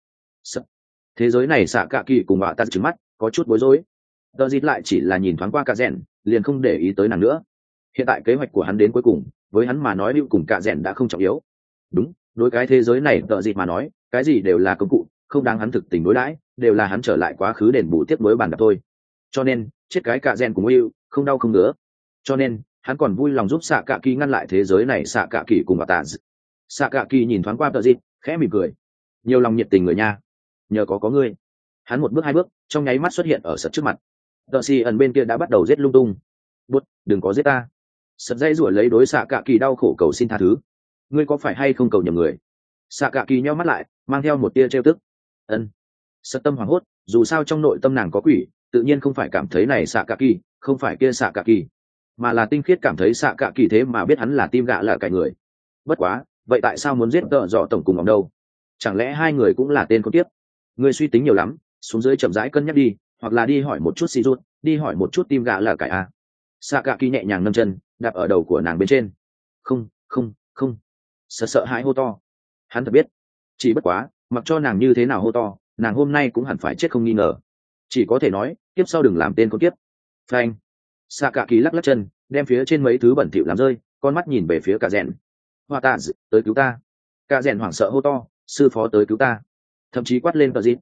Thế giới này xạ cạ kỳ cùng họa ta trứng mắt, có chút bối rối. Đờ dịt lại chỉ là nhìn thoáng qua ca rèn, liền không để ý tới nàng nữa. Hiện tại kế hoạch của hắn đến cuối cùng, với hắn mà nói lưu cùng ca rèn đã không trọng yếu. Đúng, đối cái thế giới này đờ dịt mà nói, cái gì đều là công cụ, không đáng hắn thực tình đối đãi, đều là hắn trở lại quá khứ đền bù tiếp nối bàn đạp thôi. Cho nên, chết cái ca rèn cùng yêu, không đau không ngứa. Cho nên, hắn còn vui lòng giúp xạ cạ kỳ ngăn lại thế giới này xạ cạ kỳ cùng họa ta. Xạ cạ kỳ nhìn thoáng qua đờ dịt, khẽ mỉm cười. Nhiều lòng nhiệt tình người nha, nhờ có ngươi. Hắn một bước hai bước, trong nháy mắt xuất hiện ở sật trước mặt. Đờ xì ẩn bên kia đã bắt đầu giết lung tung. Bút, đừng có giết ta. Sật dây rủa lấy đối xạ cạ kỳ đau khổ cầu xin tha thứ. Ngươi có phải hay không cầu nhầm người? Xạ cạ kỳ nheo mắt lại, mang theo một tia trêu tức. Ân. Sật tâm hoảng hốt, dù sao trong nội tâm nàng có quỷ, tự nhiên không phải cảm thấy này xạ cạ kỳ, không phải kia xạ cạ kỳ, mà là tinh khiết cảm thấy xạ cạ kỳ thế mà biết hắn là tim gạ là cái người. Bất quá, vậy tại sao muốn giết Tợ Dọ tổng cùng ông đâu? Chẳng lẽ hai người cũng là tên con tiếp? Ngươi suy tính nhiều lắm, xuống dưới chậm rãi cân nhắc đi, hoặc là đi hỏi một chút si rút, đi hỏi một chút tim gạ là cái a. Xạ cạ kỳ nhẹ nhàng nâng chân, đạp ở đầu của nàng bên trên. Không. Sợ hãi hô to. Hắn thật biết, chỉ bất quá, mặc cho nàng như thế nào hô to, nàng hôm nay cũng hẳn phải chết không nghi ngờ. Chỉ có thể nói, tiếp sau đừng làm tên con tiếp. Phanh. Xạ cạ kỳ lắc lắc chân, đem phía trên mấy thứ bẩn thỉu làm rơi, con mắt nhìn về phía cả rèn. Hoa tạ, tới cứu ta. Cả rèn hoảng sợ hô to, sư phó tới cứu ta. Thậm chí quát lên cờ dịt.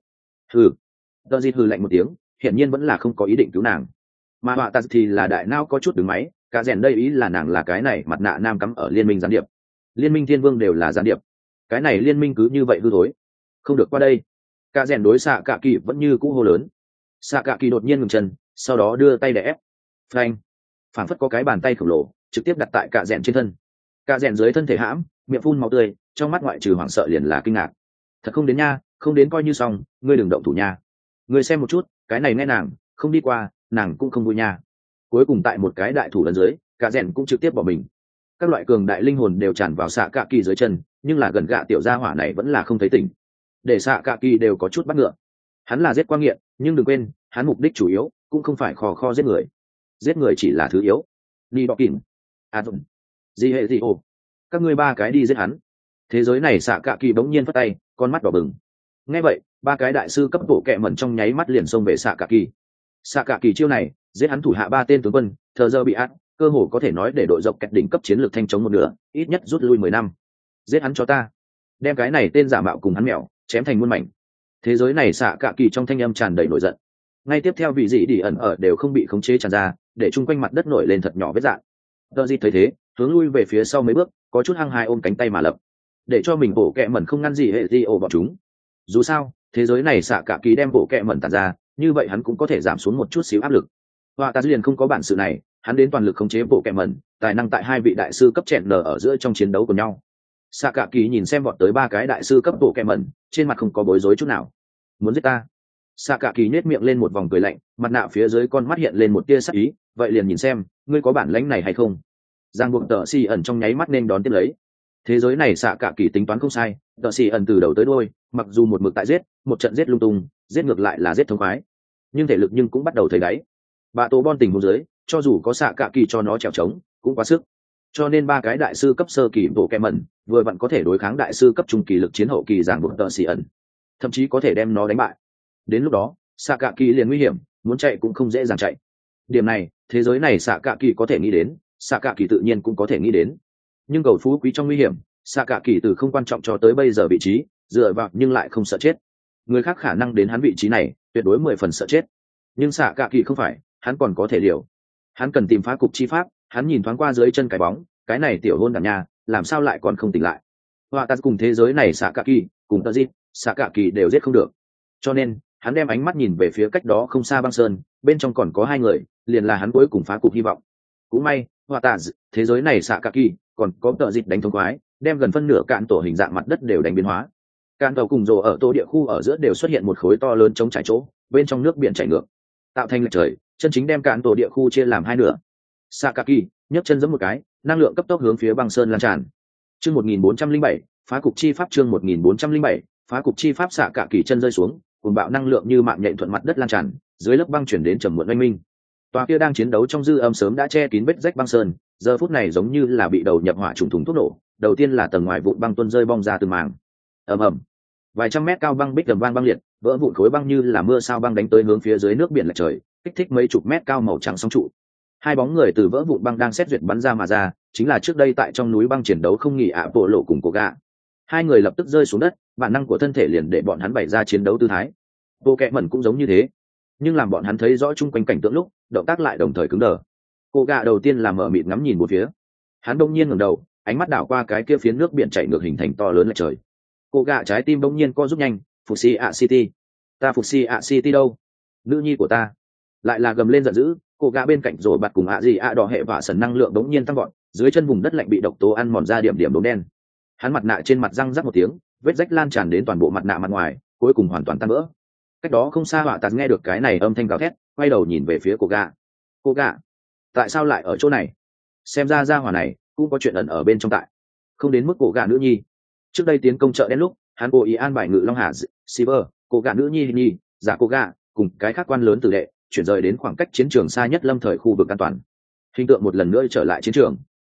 Hừ. Tờ dịt hừ lạnh một tiếng, hiển nhiên vẫn là không có ý định cứu nàng. Mà họa tạt thì là đại não có chút đứng máy, cả rèn đây ý là nàng là cái này mặt nạ nam cắm ở liên minh gián điệp. Liên minh thiên vương đều là gián điệp, cái này liên minh cứ như vậy hư thối, không được qua đây. Cả rèn đối xạ cả kỳ vẫn như cũ hô lớn. Xạ cả kỳ đột nhiên ngừng chân, sau đó đưa tay để ép. Phanh. Phảng phất có cái bàn tay khổng lồ trực tiếp đặt tại cả rèn trên thân. Cả rèn dưới thân thể hãm, miệng phun máu tươi, trong mắt ngoại trừ hoảng sợ liền là kinh ngạc. Thật không đến nha, không đến coi như xong, ngươi đừng động thủ nha. Ngươi xem một chút, cái này nghe nàng không đi qua, nàng cũng không vui nha. Cuối cùng tại một cái đại thủ lần dưới, cả rèn cũng trực tiếp bỏ mình. Các loại cường đại linh hồn đều tràn vào xạ cả kỳ dưới chân, nhưng là gần gạ tiểu gia hỏa này vẫn là không thấy tỉnh. Để xạ cả kỳ đều có chút bắt ngựa. Hắn là giết quan nghiện, nhưng đừng quên, hắn mục đích chủ yếu cũng không phải khò giết người. Giết người chỉ là thứ yếu. Đi đọ kìm. Dùng. Gì hệ gì ồ. Các ngươi ba cái đi giết hắn. Thế giới này xạ cả kỳ bỗng nhiên phất tay, con mắt đỏ bừng. Nghe vậy, ba cái đại sư cấp bộ kệ mẩn trong nháy mắt liền xông về xạ cả kỳ. Xạ cả kỳ chiêu này giết hắn thủ hạ ba tên tướng quân, thờ giờ bị át, cơ hồ có thể nói để đội dọc kẹt đỉnh cấp chiến lược thanh chống một nửa, ít nhất rút lui 10 năm. Giết hắn cho ta, đem cái này tên giả mạo cùng hắn mèo chém thành muôn mảnh. Thế giới này xạ cả kỳ trong thanh âm tràn đầy nổi giận. Ngay tiếp theo vị dị đi ẩn ở đều không bị khống chế tràn ra, để chung quanh mặt đất nổi lên thật nhỏ vết rạn. Đờ gì thấy thế, hướng lui về phía sau mấy bước, có chút hăng hái ôm cánh tay mà lập, để cho mình bổ kẹ mẩn không ngăn gì hệ gì ồ bọn chúng. Dù sao, thế giới này xạ cả kỳ đem bổ kẹ mẩn tàn ra, như vậy hắn cũng có thể giảm xuống một chút xíu áp lực. Hoa ta liền không có bản sự này, hắn đến toàn lực khống chế bộ kẹ mẩn, tài năng tại hai vị đại sư cấp chèn nở ở giữa trong chiến đấu của nhau. Xạ cả kỳ nhìn xem bọn tới ba cái đại sư cấp bộ kẹ mẩn, trên mặt không có bối rối chút nào. Muốn giết ta? Xạ cả kỳ nhếch miệng lên một vòng cười lạnh, mặt nạ phía dưới con mắt hiện lên một tia sắc ý, vậy liền nhìn xem, ngươi có bản lĩnh này hay không? Giang buộc tợ xì ẩn trong nháy mắt nên đón tiếp lấy. Thế giới này xạ cả kỳ tính toán không sai, tợ xì ẩn từ đầu tới đuôi, mặc dù một mực tại giết, một trận giết lung tung, giết ngược lại là giết thông khoái, nhưng thể lực nhưng cũng bắt đầu thấy đáy. Bà tổ bon tình huống dưới, cho dù có xạ cả kỳ cho nó trèo trống, cũng quá sức. Cho nên ba cái đại sư cấp sơ kỳ bộ kẹ mẩn vừa vặn có thể đối kháng đại sư cấp trung kỳ lực chiến hậu kỳ giảng buộc tợ xì ẩn, thậm chí có thể đem nó đánh bại. Đến lúc đó, xạ cả kỳ liền nguy hiểm, muốn chạy cũng không dễ dàng chạy. Điểm này, thế giới này xạ cả kỳ có thể nghĩ đến, xạ cả kỳ tự nhiên cũng có thể nghĩ đến. Nhưng cầu phú quý trong nguy hiểm, xạ cả kỳ từ không quan trọng cho tới bây giờ vị trí, dựa vào nhưng lại không sợ chết. Người khác khả năng đến hắn vị trí này, tuyệt đối 10 phần sợ chết. Nhưng xạ cả kỳ không phải, hắn còn có thể liều. Hắn cần tìm phá cục chi pháp, hắn nhìn thoáng qua dưới chân cái bóng, cái này tiểu hôn đàn nhà, làm sao lại còn không tỉnh lại. Họa ta cùng thế giới này xạ cả kỳ, cùng tơ dịp, xạ cả kỳ đều giết không được. Cho nên, hắn đem ánh mắt nhìn về phía cách đó không xa băng sơn, bên trong còn có hai người, liền là hắn cuối cùng phá cục hy vọng. Cũng may, họa ta, thế giới này xạ cả kỳ, còn có tơ dịp đánh thông quái, đem gần phân nửa cạn tổ hình dạng mặt đất đều đánh biến hóa. Cạn tàu cùng rồ ở tổ địa khu ở giữa đều xuất hiện một khối to lớn chống trải chỗ, bên trong nước biển chảy ngược, tạo thành lệch trời, chân chính đem cạn tổ địa khu chia làm hai nửa. Sakaki nhấc chân giẫm một cái, năng lượng cấp tốc hướng phía băng sơn lan tràn. Chương 1407, phá cục chi pháp. Chương 1407, phá cục chi pháp. Sakaki chân rơi xuống, cuồng bạo năng lượng như mạng nhện thuận mặt đất lan tràn, dưới lớp băng chuyển đến trầm muộn oanh minh. Tòa kia đang chiến đấu trong dư âm sớm đã che kín vết rách băng sơn, giờ phút này giống như là bị đầu nhập hỏa trùng thùng thuốc nổ. Đầu tiên là tầng ngoài vụn băng tuôn rơi bong ra từng mảng. Ầm ầm, vài trăm mét cao băng bích gầm vang băng liệt, vỡ vụn khối băng như là mưa sao băng đánh tới hướng phía dưới nước biển lệch trời, kích thích mấy chục mét cao màu trắng sóng trụ. Hai bóng người từ vỡ vụn băng đang xét duyệt bắn ra mà ra, chính là trước đây tại trong núi băng chiến đấu không nghỉ ạ bộ lộ cùng cổ gạ. Hai người lập tức rơi xuống đất, bản năng của thân thể liền để bọn hắn bày ra chiến đấu tư thái. Bộ kẹ mẩn cũng giống như thế, nhưng làm bọn hắn thấy rõ chung quanh cảnh tượng lúc, động tác lại đồng thời cứng đờ. Cổ gạ đầu tiên là mở mịt ngắm nhìn một phía, hắn đông nhiên ngẩng đầu, ánh mắt đảo qua cái kia phiến nước biển chảy ngược hình thành to lớn lệch trời. Cổ gạ trái tim bỗng nhiên co rút nhanh, phục si ạ city, ta phục si ạ city đâu, nữ nhi của ta. Lại là gầm lên giận dữ, cô gã bên cạnh rồi bạt cùng ạ gì ạ đỏ hệ và sần năng lượng đống nhiên tăng gọn, dưới chân vùng đất lạnh bị độc tố ăn mòn ra điểm điểm đốm đen. Hắn mặt nạ trên mặt răng rắc một tiếng, vết rách lan tràn đến toàn bộ mặt nạ mặt ngoài, cuối cùng hoàn toàn tan vỡ. Cách đó không xa họa tạt nghe được cái này âm thanh gào thét, quay đầu nhìn về phía cô gã. Cô gã, tại sao lại ở chỗ này? Xem ra gia hỏa này cũng có chuyện ẩn ở bên trong tại. Không đến mức cô gã nữ nhi. Trước đây tiến công chợ đen lúc, hắn cố ý an bài ngự long hà, Silver, cô gã nữ nhi, giả cô gã, cùng cái khác quan lớn tử đệ chuyển rời đến khoảng cách chiến trường xa nhất lâm thời khu vực an toàn. Hình tượng một lần nữa trở lại chiến trường.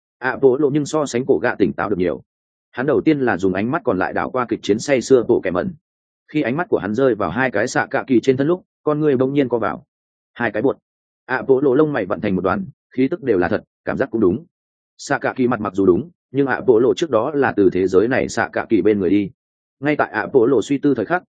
Bố lộ nhưng so sánh cổ gạ tỉnh táo được nhiều. Hắn đầu tiên là dùng ánh mắt còn lại đảo qua kịch chiến say xưa bộ kẻ mẩn. Khi ánh mắt của hắn rơi vào hai cái xạ cạ kỳ trên thân lúc, con người bỗng nhiên co vào. Hai cái buột. Bố lộ lông mày vận thành một đoàn, khí tức đều là thật, cảm giác cũng đúng. Xạ cạ kỳ mặt mặc dù đúng, nhưng bố lộ trước đó là từ thế giới này xạ cạ kỳ bên người đi. Ngay tại bố lộ suy tư thời khắc,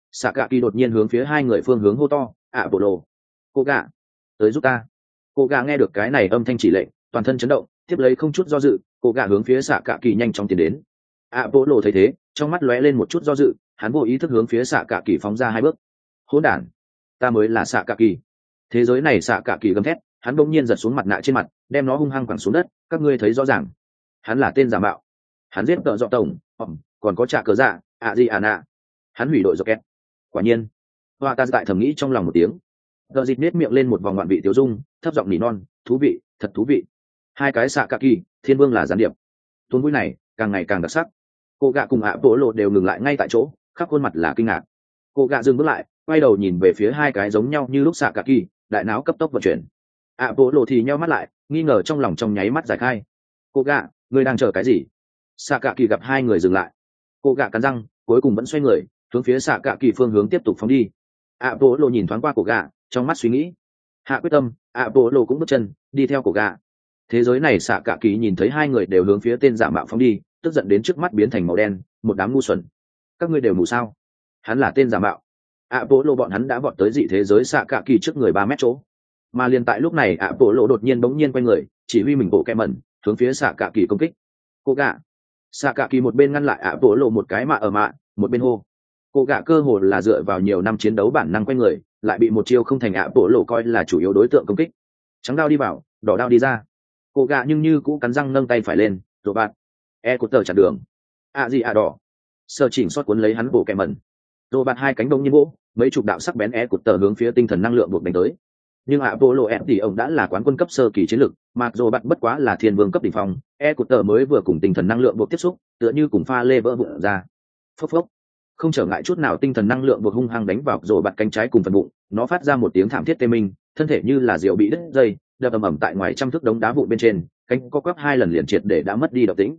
xạ cạ kỳ đột nhiên hướng phía hai người phương hướng hô to, ạ bộ lộ, cô gạ, tới giúp ta. Cô gạ nghe được cái này âm thanh chỉ lệnh, toàn thân chấn động, tiếp lấy không chút do dự, cô gạ hướng phía xạ cạ kỳ nhanh chóng tiến đến. ạ bộ lộ thấy thế, trong mắt lóe lên một chút do dự, hắn vô ý thức hướng phía xạ cạ kỳ phóng ra hai bước. Hỗn đản, ta mới là xạ cạ kỳ. Thế giới này xạ cạ kỳ gầm thét, hắn bỗng nhiên giật xuống mặt nạ trên mặt, đem nó hung hăng quẳng xuống đất. Các ngươi thấy rõ ràng, hắn là tên giả mạo. Hắn giết tợ dọ tổng, còn có trả cờ dạ, ạ gì à nạ. Hắn hủy đội rocket. Quả nhiên, hoa ta tại thầm nghĩ trong lòng một tiếng. Đờ dịt nết miệng lên một vòng ngoạn vị tiêu dung, thấp giọng nỉ non, thú vị, thật thú vị. Hai cái xạ cạ kỳ, thiên vương là gián điệp. Tuôn mũi này càng ngày càng đặc sắc. Cô gạ cùng ạ bộ lộ đều ngừng lại ngay tại chỗ, khắp khuôn mặt là kinh ngạc. Cô gạ dừng bước lại, quay đầu nhìn về phía hai cái giống nhau như lúc xạ cạ kỳ, đại não cấp tốc vận chuyển. ạ bộ lộ thì nheo mắt lại, nghi ngờ trong lòng trong nháy mắt giải khai. Cô gạ, ngươi đang chờ cái gì? Xạ cạ kỳ gặp hai người dừng lại, cô gạ cắn răng, cuối cùng vẫn xoay người hướng phía xạ cạ kỳ phương hướng tiếp tục phóng đi. ạ bộ lộ nhìn thoáng qua cổ gạ, trong mắt suy nghĩ, hạ quyết tâm, ạ bộ lộ cũng bước chân đi theo cổ gạ. Thế giới này xạ cạ kỳ nhìn thấy hai người đều hướng phía tên giả mạo phóng đi, tức giận đến trước mắt biến thành màu đen, một đám ngu xuẩn. Các ngươi đều mù sao? Hắn là tên giả mạo. ạ bộ lộ bọn hắn đã vọt tới dị thế giới xạ cạ kỳ trước người 3 mét chỗ, mà liền tại lúc này ạ bộ lộ đột nhiên bỗng nhiên quay người, chỉ huy mình bộ kẹ mẩn hướng phía xạ cạ kỳ công kích. Cô gạ, xạ cạ kỳ một bên ngăn lại ạ bộ lộ một cái một bên hô. Cô gạ cơ hồ là dựa vào nhiều năm chiến đấu bản năng quay người, lại bị một chiêu không thành ạ bộ lộ coi là chủ yếu đối tượng công kích. Trắng đao đi vào, đỏ đao đi ra. Cô gạ nhưng như cũ cắn răng nâng tay phải lên, rồi bạn của tờ chặn đường. Gì đỏ. Sơ chỉnh xót cuốn lấy hắn bộ kẹ mẩn. Rồi bạn hai cánh đông nhiên vỗ, mấy chục đạo sắc bén của tờ hướng phía tinh thần năng lượng buộc đánh tới. Nhưng Apollo thì ông đã là quán quân cấp sơ kỳ chiến lực, mặc dù bạn bất quá là thiên vương cấp đỉnh phong, của tờ mới vừa cùng tinh thần năng lượng buộc tiếp xúc, tựa như cùng pha lê vỡ vụn ra. Phốc phốc. Không trở ngại chút nào tinh thần năng lượng buộc hung hăng đánh vào rồi bạn cánh trái cùng phần bụng, nó phát ra một tiếng thảm thiết tê minh, thân thể như là diều bị đứt dây, đập ầm ầm tại ngoài trăm thước đống đá vụn bên trên, cánh co quắp 2 lần liền triệt để đã mất đi độc tính.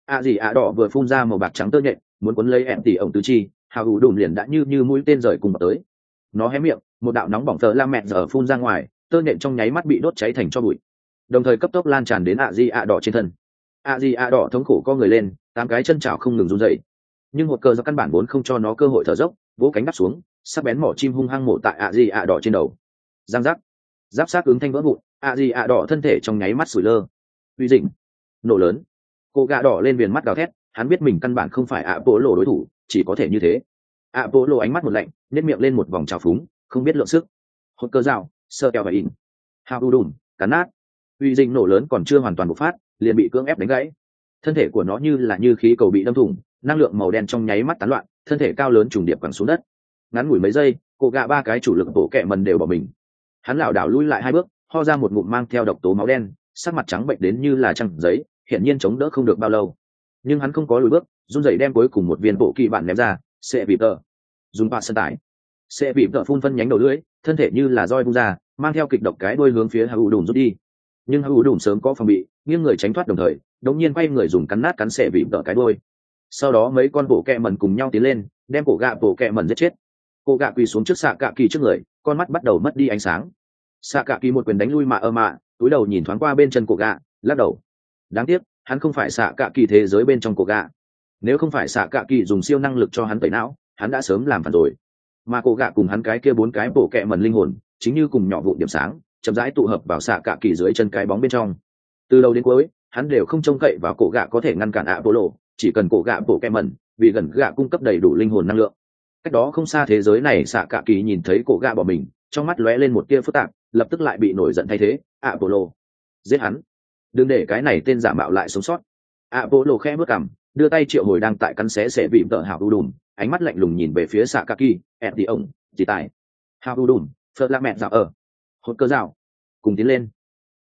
Đỏ vừa phun ra màu bạc trắng tơ nhện, muốn cuốn lấy tỷ ổng tứ chi, hào hủ đùm liền đã như mũi tên rời cùng vào tới. Nó hé miệng, một đạo nóng bỏng tơ la mẹ giờ phun ra ngoài, tơ nhện trong nháy mắt bị đốt cháy thành tro bụi, đồng thời cấp tốc lan tràn đến đỏ trên thân. Đỏ thống khổ co người lên, 8 cái chân chảo không ngừng run rẩy, nhưng một cờ do căn bản vốn không cho nó cơ hội thở dốc, vỗ cánh đáp xuống, sắc bén mỏ chim hung hăng mổ tại đỏ trên đầu. Giang giác, giáp sát ứng thanh vỡ vụn, đỏ thân thể trong nháy mắt sủi lơ. Uy dĩnh, nổ lớn. Cô gạ đỏ lên viền mắt gào thét, hắn biết mình căn bản không phải Apollo đối thủ, chỉ có thể như thế. Apollo ánh mắt một lạnh, nhếch miệng lên một vòng trào phúng, không biết lượng sức. Hốt cơ dao, sơ keo và in. Hào u đùn, cắn nát. Uy dĩnh nổ lớn còn chưa hoàn toàn bộc phát, liền bị cưỡng ép đánh gãy. Thân thể của nó như là như khí cầu bị đâm thủng, năng lượng màu đen trong nháy mắt tán loạn, thân thể cao lớn trùng điệp quẳng xuống đất. Ngắn ngủi mấy giây, cô gạ 3 cái chủ lực bộ kẹ mần đều bỏ mình. Hắn lảo đảo lui lại 2 bước, ho ra một ngụm mang theo độc tố máu đen, sắc mặt trắng bệnh đến như là trăng giấy, hiển nhiên chống đỡ không được bao lâu. Nhưng hắn không có lùi bước, run rẩy đem cuối cùng một viên bộ kỳ bản ném ra, sẽ bị tờ. Dùng pa sân tải. Sẽ bị tờ phun phân nhánh đầu lưỡi, thân thể như là roi vung ra, mang theo kịch độc cái đuôi hướng phía Hữu Đùm rút đi. Nhưng Hữu Đùm sớm có phòng bị, nghiêng người tránh thoát đồng thời, đống nhiên quay người dùng cắn nát cắn sẽ bị tờ cái đuôi. Sau đó mấy con bộ kẹ mần cùng nhau tiến lên, đem cổ gạ bộ kẹ mần giết chết. Cô gạ quỳ xuống trước xạ cạ kỳ trước người, con mắt bắt đầu mất đi ánh sáng. Xạ cạ kỳ một quyền đánh lui túi đầu nhìn thoáng qua bên chân cổ gạ, lắc đầu. Đáng tiếc, hắn không phải xạ cạ kỳ thế giới bên trong cổ gạ. Nếu không phải xạ cạ kỳ dùng siêu năng lực cho hắn tẩy não, hắn đã sớm làm phản rồi. Mà cổ gạ cùng hắn cái kia 4 cái bộ kẹ mần linh hồn, chính như cùng nhỏ vụn điểm sáng, chậm rãi tụ hợp vào xạ cạ kỳ dưới chân cái bóng bên trong. Từ đầu đến cuối, hắn đều không trông cậy vào cổ gạ có thể ngăn cản Apollo, chỉ cần cổ gạ bộ kẹ mần, vì gần gạ cung cấp đầy đủ linh hồn năng lượng. Cách đó không xa thế giới này xạ cạ kỳ nhìn thấy cổ gạ bỏ mình, trong mắt lóe lên một tia phức tạp, lập tức lại bị nổi giận thay thế. Apollo, giết hắn, đừng để cái này tên giả mạo lại sống sót. Apollo khẽ bước cằm, đưa tay triệu hồi đang tại cắn xé sẽ bị tợ hào u đùm, ánh mắt lạnh lùng nhìn về phía xạ cạ kỳ. Ổng, chỉ tài hào u đùm, phật la mẹ dạo ở hốt cơ dạo, cùng tiến lên.